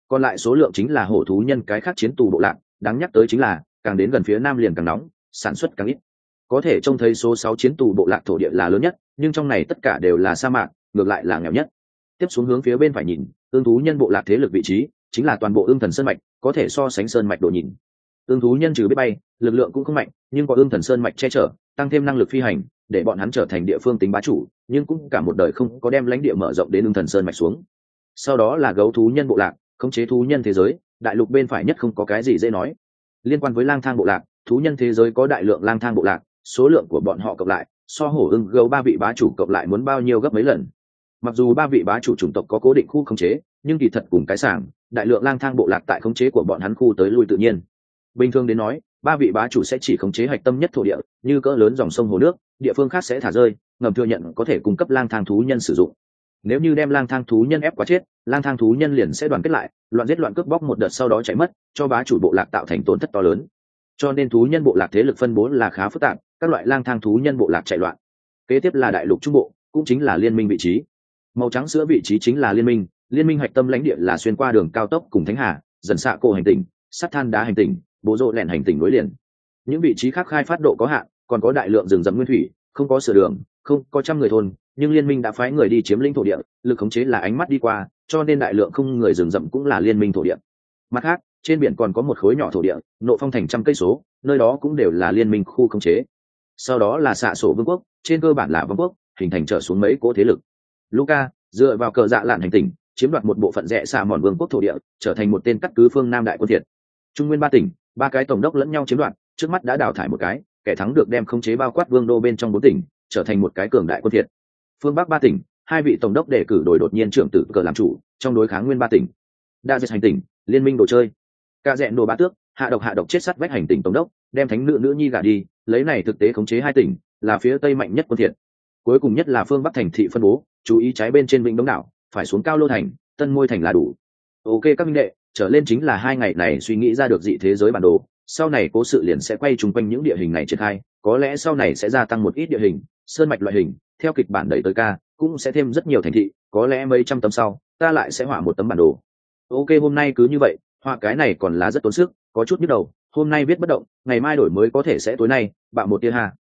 còn lại số lượng chính là hổ thú nhân cái khác chiến tù bộ lạc. Đáng nhắc tới chính là càng đến gần phía nam liền càng nóng, sản xuất càng ít. Có thể trông thấy số sáu chiến tù bộ lạc thổ địa là lớn nhất, nhưng trong này tất cả đều là sa mạc, ngược lại là nghèo nhất. Tiếp xuống hướng phía bên phải nhìn, ương thú nhân bộ lạc thế lực vị trí chính là toàn bộ ương thần sơn mạch, có thể so sánh sơn mạch độ nhìn. Ương thú nhân trừ biết bay, lực lượng cũng không mạnh, nhưng có ương thần sơn mạch che chở, tăng thêm năng lực phi hành, để bọn hắn trở thành địa phương tính bá chủ, nhưng cũng cả một đời không có đem lãnh địa mở rộng đến ương thần sơn mạch xuống. Sau đó là gấu thú nhân bộ lạc, khống chế thú nhân thế giới, đại lục bên phải nhất không có cái gì dễ nói. Liên quan với lang thang bộ lạc, thú nhân thế giới có đại lượng lang thang bộ lạc, số lượng của bọn họ cộng lại so hổ ưng gấu ba vị bá chủ cộng lại muốn bao nhiêu gấp mấy lần. Mặc dù ba vị bá chủ chủng tộc có cố định khu khống chế, nhưng kỳ thật cùng cái sảng, đại lượng lang thang bộ lạc tại khống chế của bọn hắn khu tới lui tự nhiên. Bình thường đến nói, ba vị bá chủ sẽ chỉ khống chế hạch tâm nhất thổ địa, như cỡ lớn dòng sông hồ nước, địa phương khác sẽ thả rơi, ngầm thừa nhận có thể cung cấp lang thang thú nhân sử dụng. Nếu như đem lang thang thú nhân ép quá chết, lang thang thú nhân liền sẽ đoàn kết lại, loạn giết loạn cướp bóc một đợt sau đó chạy mất, cho bá chủ bộ lạc tạo thành tổn thất to lớn. Cho nên thú nhân bộ lạc thế lực phân bố là khá phức tạp, các loại lang thang thú nhân bộ lạc chạy loạn. Kế tiếp là đại lục trung bộ, cũng chính là liên minh vị trí. Màu trắng sữa vị trí chính là liên minh, liên minh hạch tâm lãnh địa là xuyên qua đường cao tốc cùng Thánh Hà, dần xạ cổ hành tinh, sắt than đá hành tinh, bố rộ lẹn hành tinh nối liền. Những vị trí khác khai phát độ có hạn, còn có đại lượng rừng rậm nguyên thủy, không có sửa đường, không có trăm người thôn, nhưng liên minh đã phái người đi chiếm lĩnh thổ địa, lực khống chế là ánh mắt đi qua, cho nên đại lượng không người rừng rậm cũng là liên minh thổ địa. Mặt khác, trên biển còn có một khối nhỏ thổ địa, nộ phong thành trăm cây số, nơi đó cũng đều là liên minh khu khống chế. Sau đó là xạ sổ vương quốc, trên cơ bản là vương quốc, hình thành trở xuống mấy cố thế lực. Luca dựa vào cờ dạ lạn hành tinh, chiếm đoạt một bộ phận rẽ xạ mòn vương quốc thổ địa, trở thành một tên cắt cứ phương nam đại quân thiệt. Trung nguyên ba tỉnh, ba cái tổng đốc lẫn nhau chiếm đoạt, trước mắt đã đào thải một cái, kẻ thắng được đem khống chế bao quát vương đô bên trong bốn tỉnh, trở thành một cái cường đại quân thiệt. Phương bắc ba tỉnh, hai vị tổng đốc đề cử đổi đột nhiên trưởng tử cờ làm chủ, trong đối kháng nguyên ba tỉnh. Đa diệt hành tỉnh, liên minh đồ chơi. Ca dẹn đồ bá tước, hạ độc hạ độc chết sắt vách hành tỉnh tổng đốc, đem thánh nữ nữ nhi gả đi, lấy này thực tế khống chế hai tỉnh, là phía tây mạnh nhất quân thiệt. Cuối cùng nhất là phương bắc thành thị phân bố, chú ý trái bên trên vịnh Đông đảo, phải xuống cao lô thành, tân môi thành là đủ. Ok các minh đệ, trở lên chính là hai ngày này suy nghĩ ra được dị thế giới bản đồ, sau này cố sự liền sẽ quay chung quanh những địa hình này triển khai, có lẽ sau này sẽ gia tăng một ít địa hình, sơn mạch loại hình, theo kịch bản đẩy tới ca, cũng sẽ thêm rất nhiều thành thị, có lẽ mấy trăm tấm sau, ta lại sẽ họa một tấm bản đồ. Ok hôm nay cứ như vậy, họa cái này còn là rất tốn sức, có chút nhức đầu, hôm nay viết bất động, ngày mai đổi mới có thể sẽ tối nay, bạo một tia ha.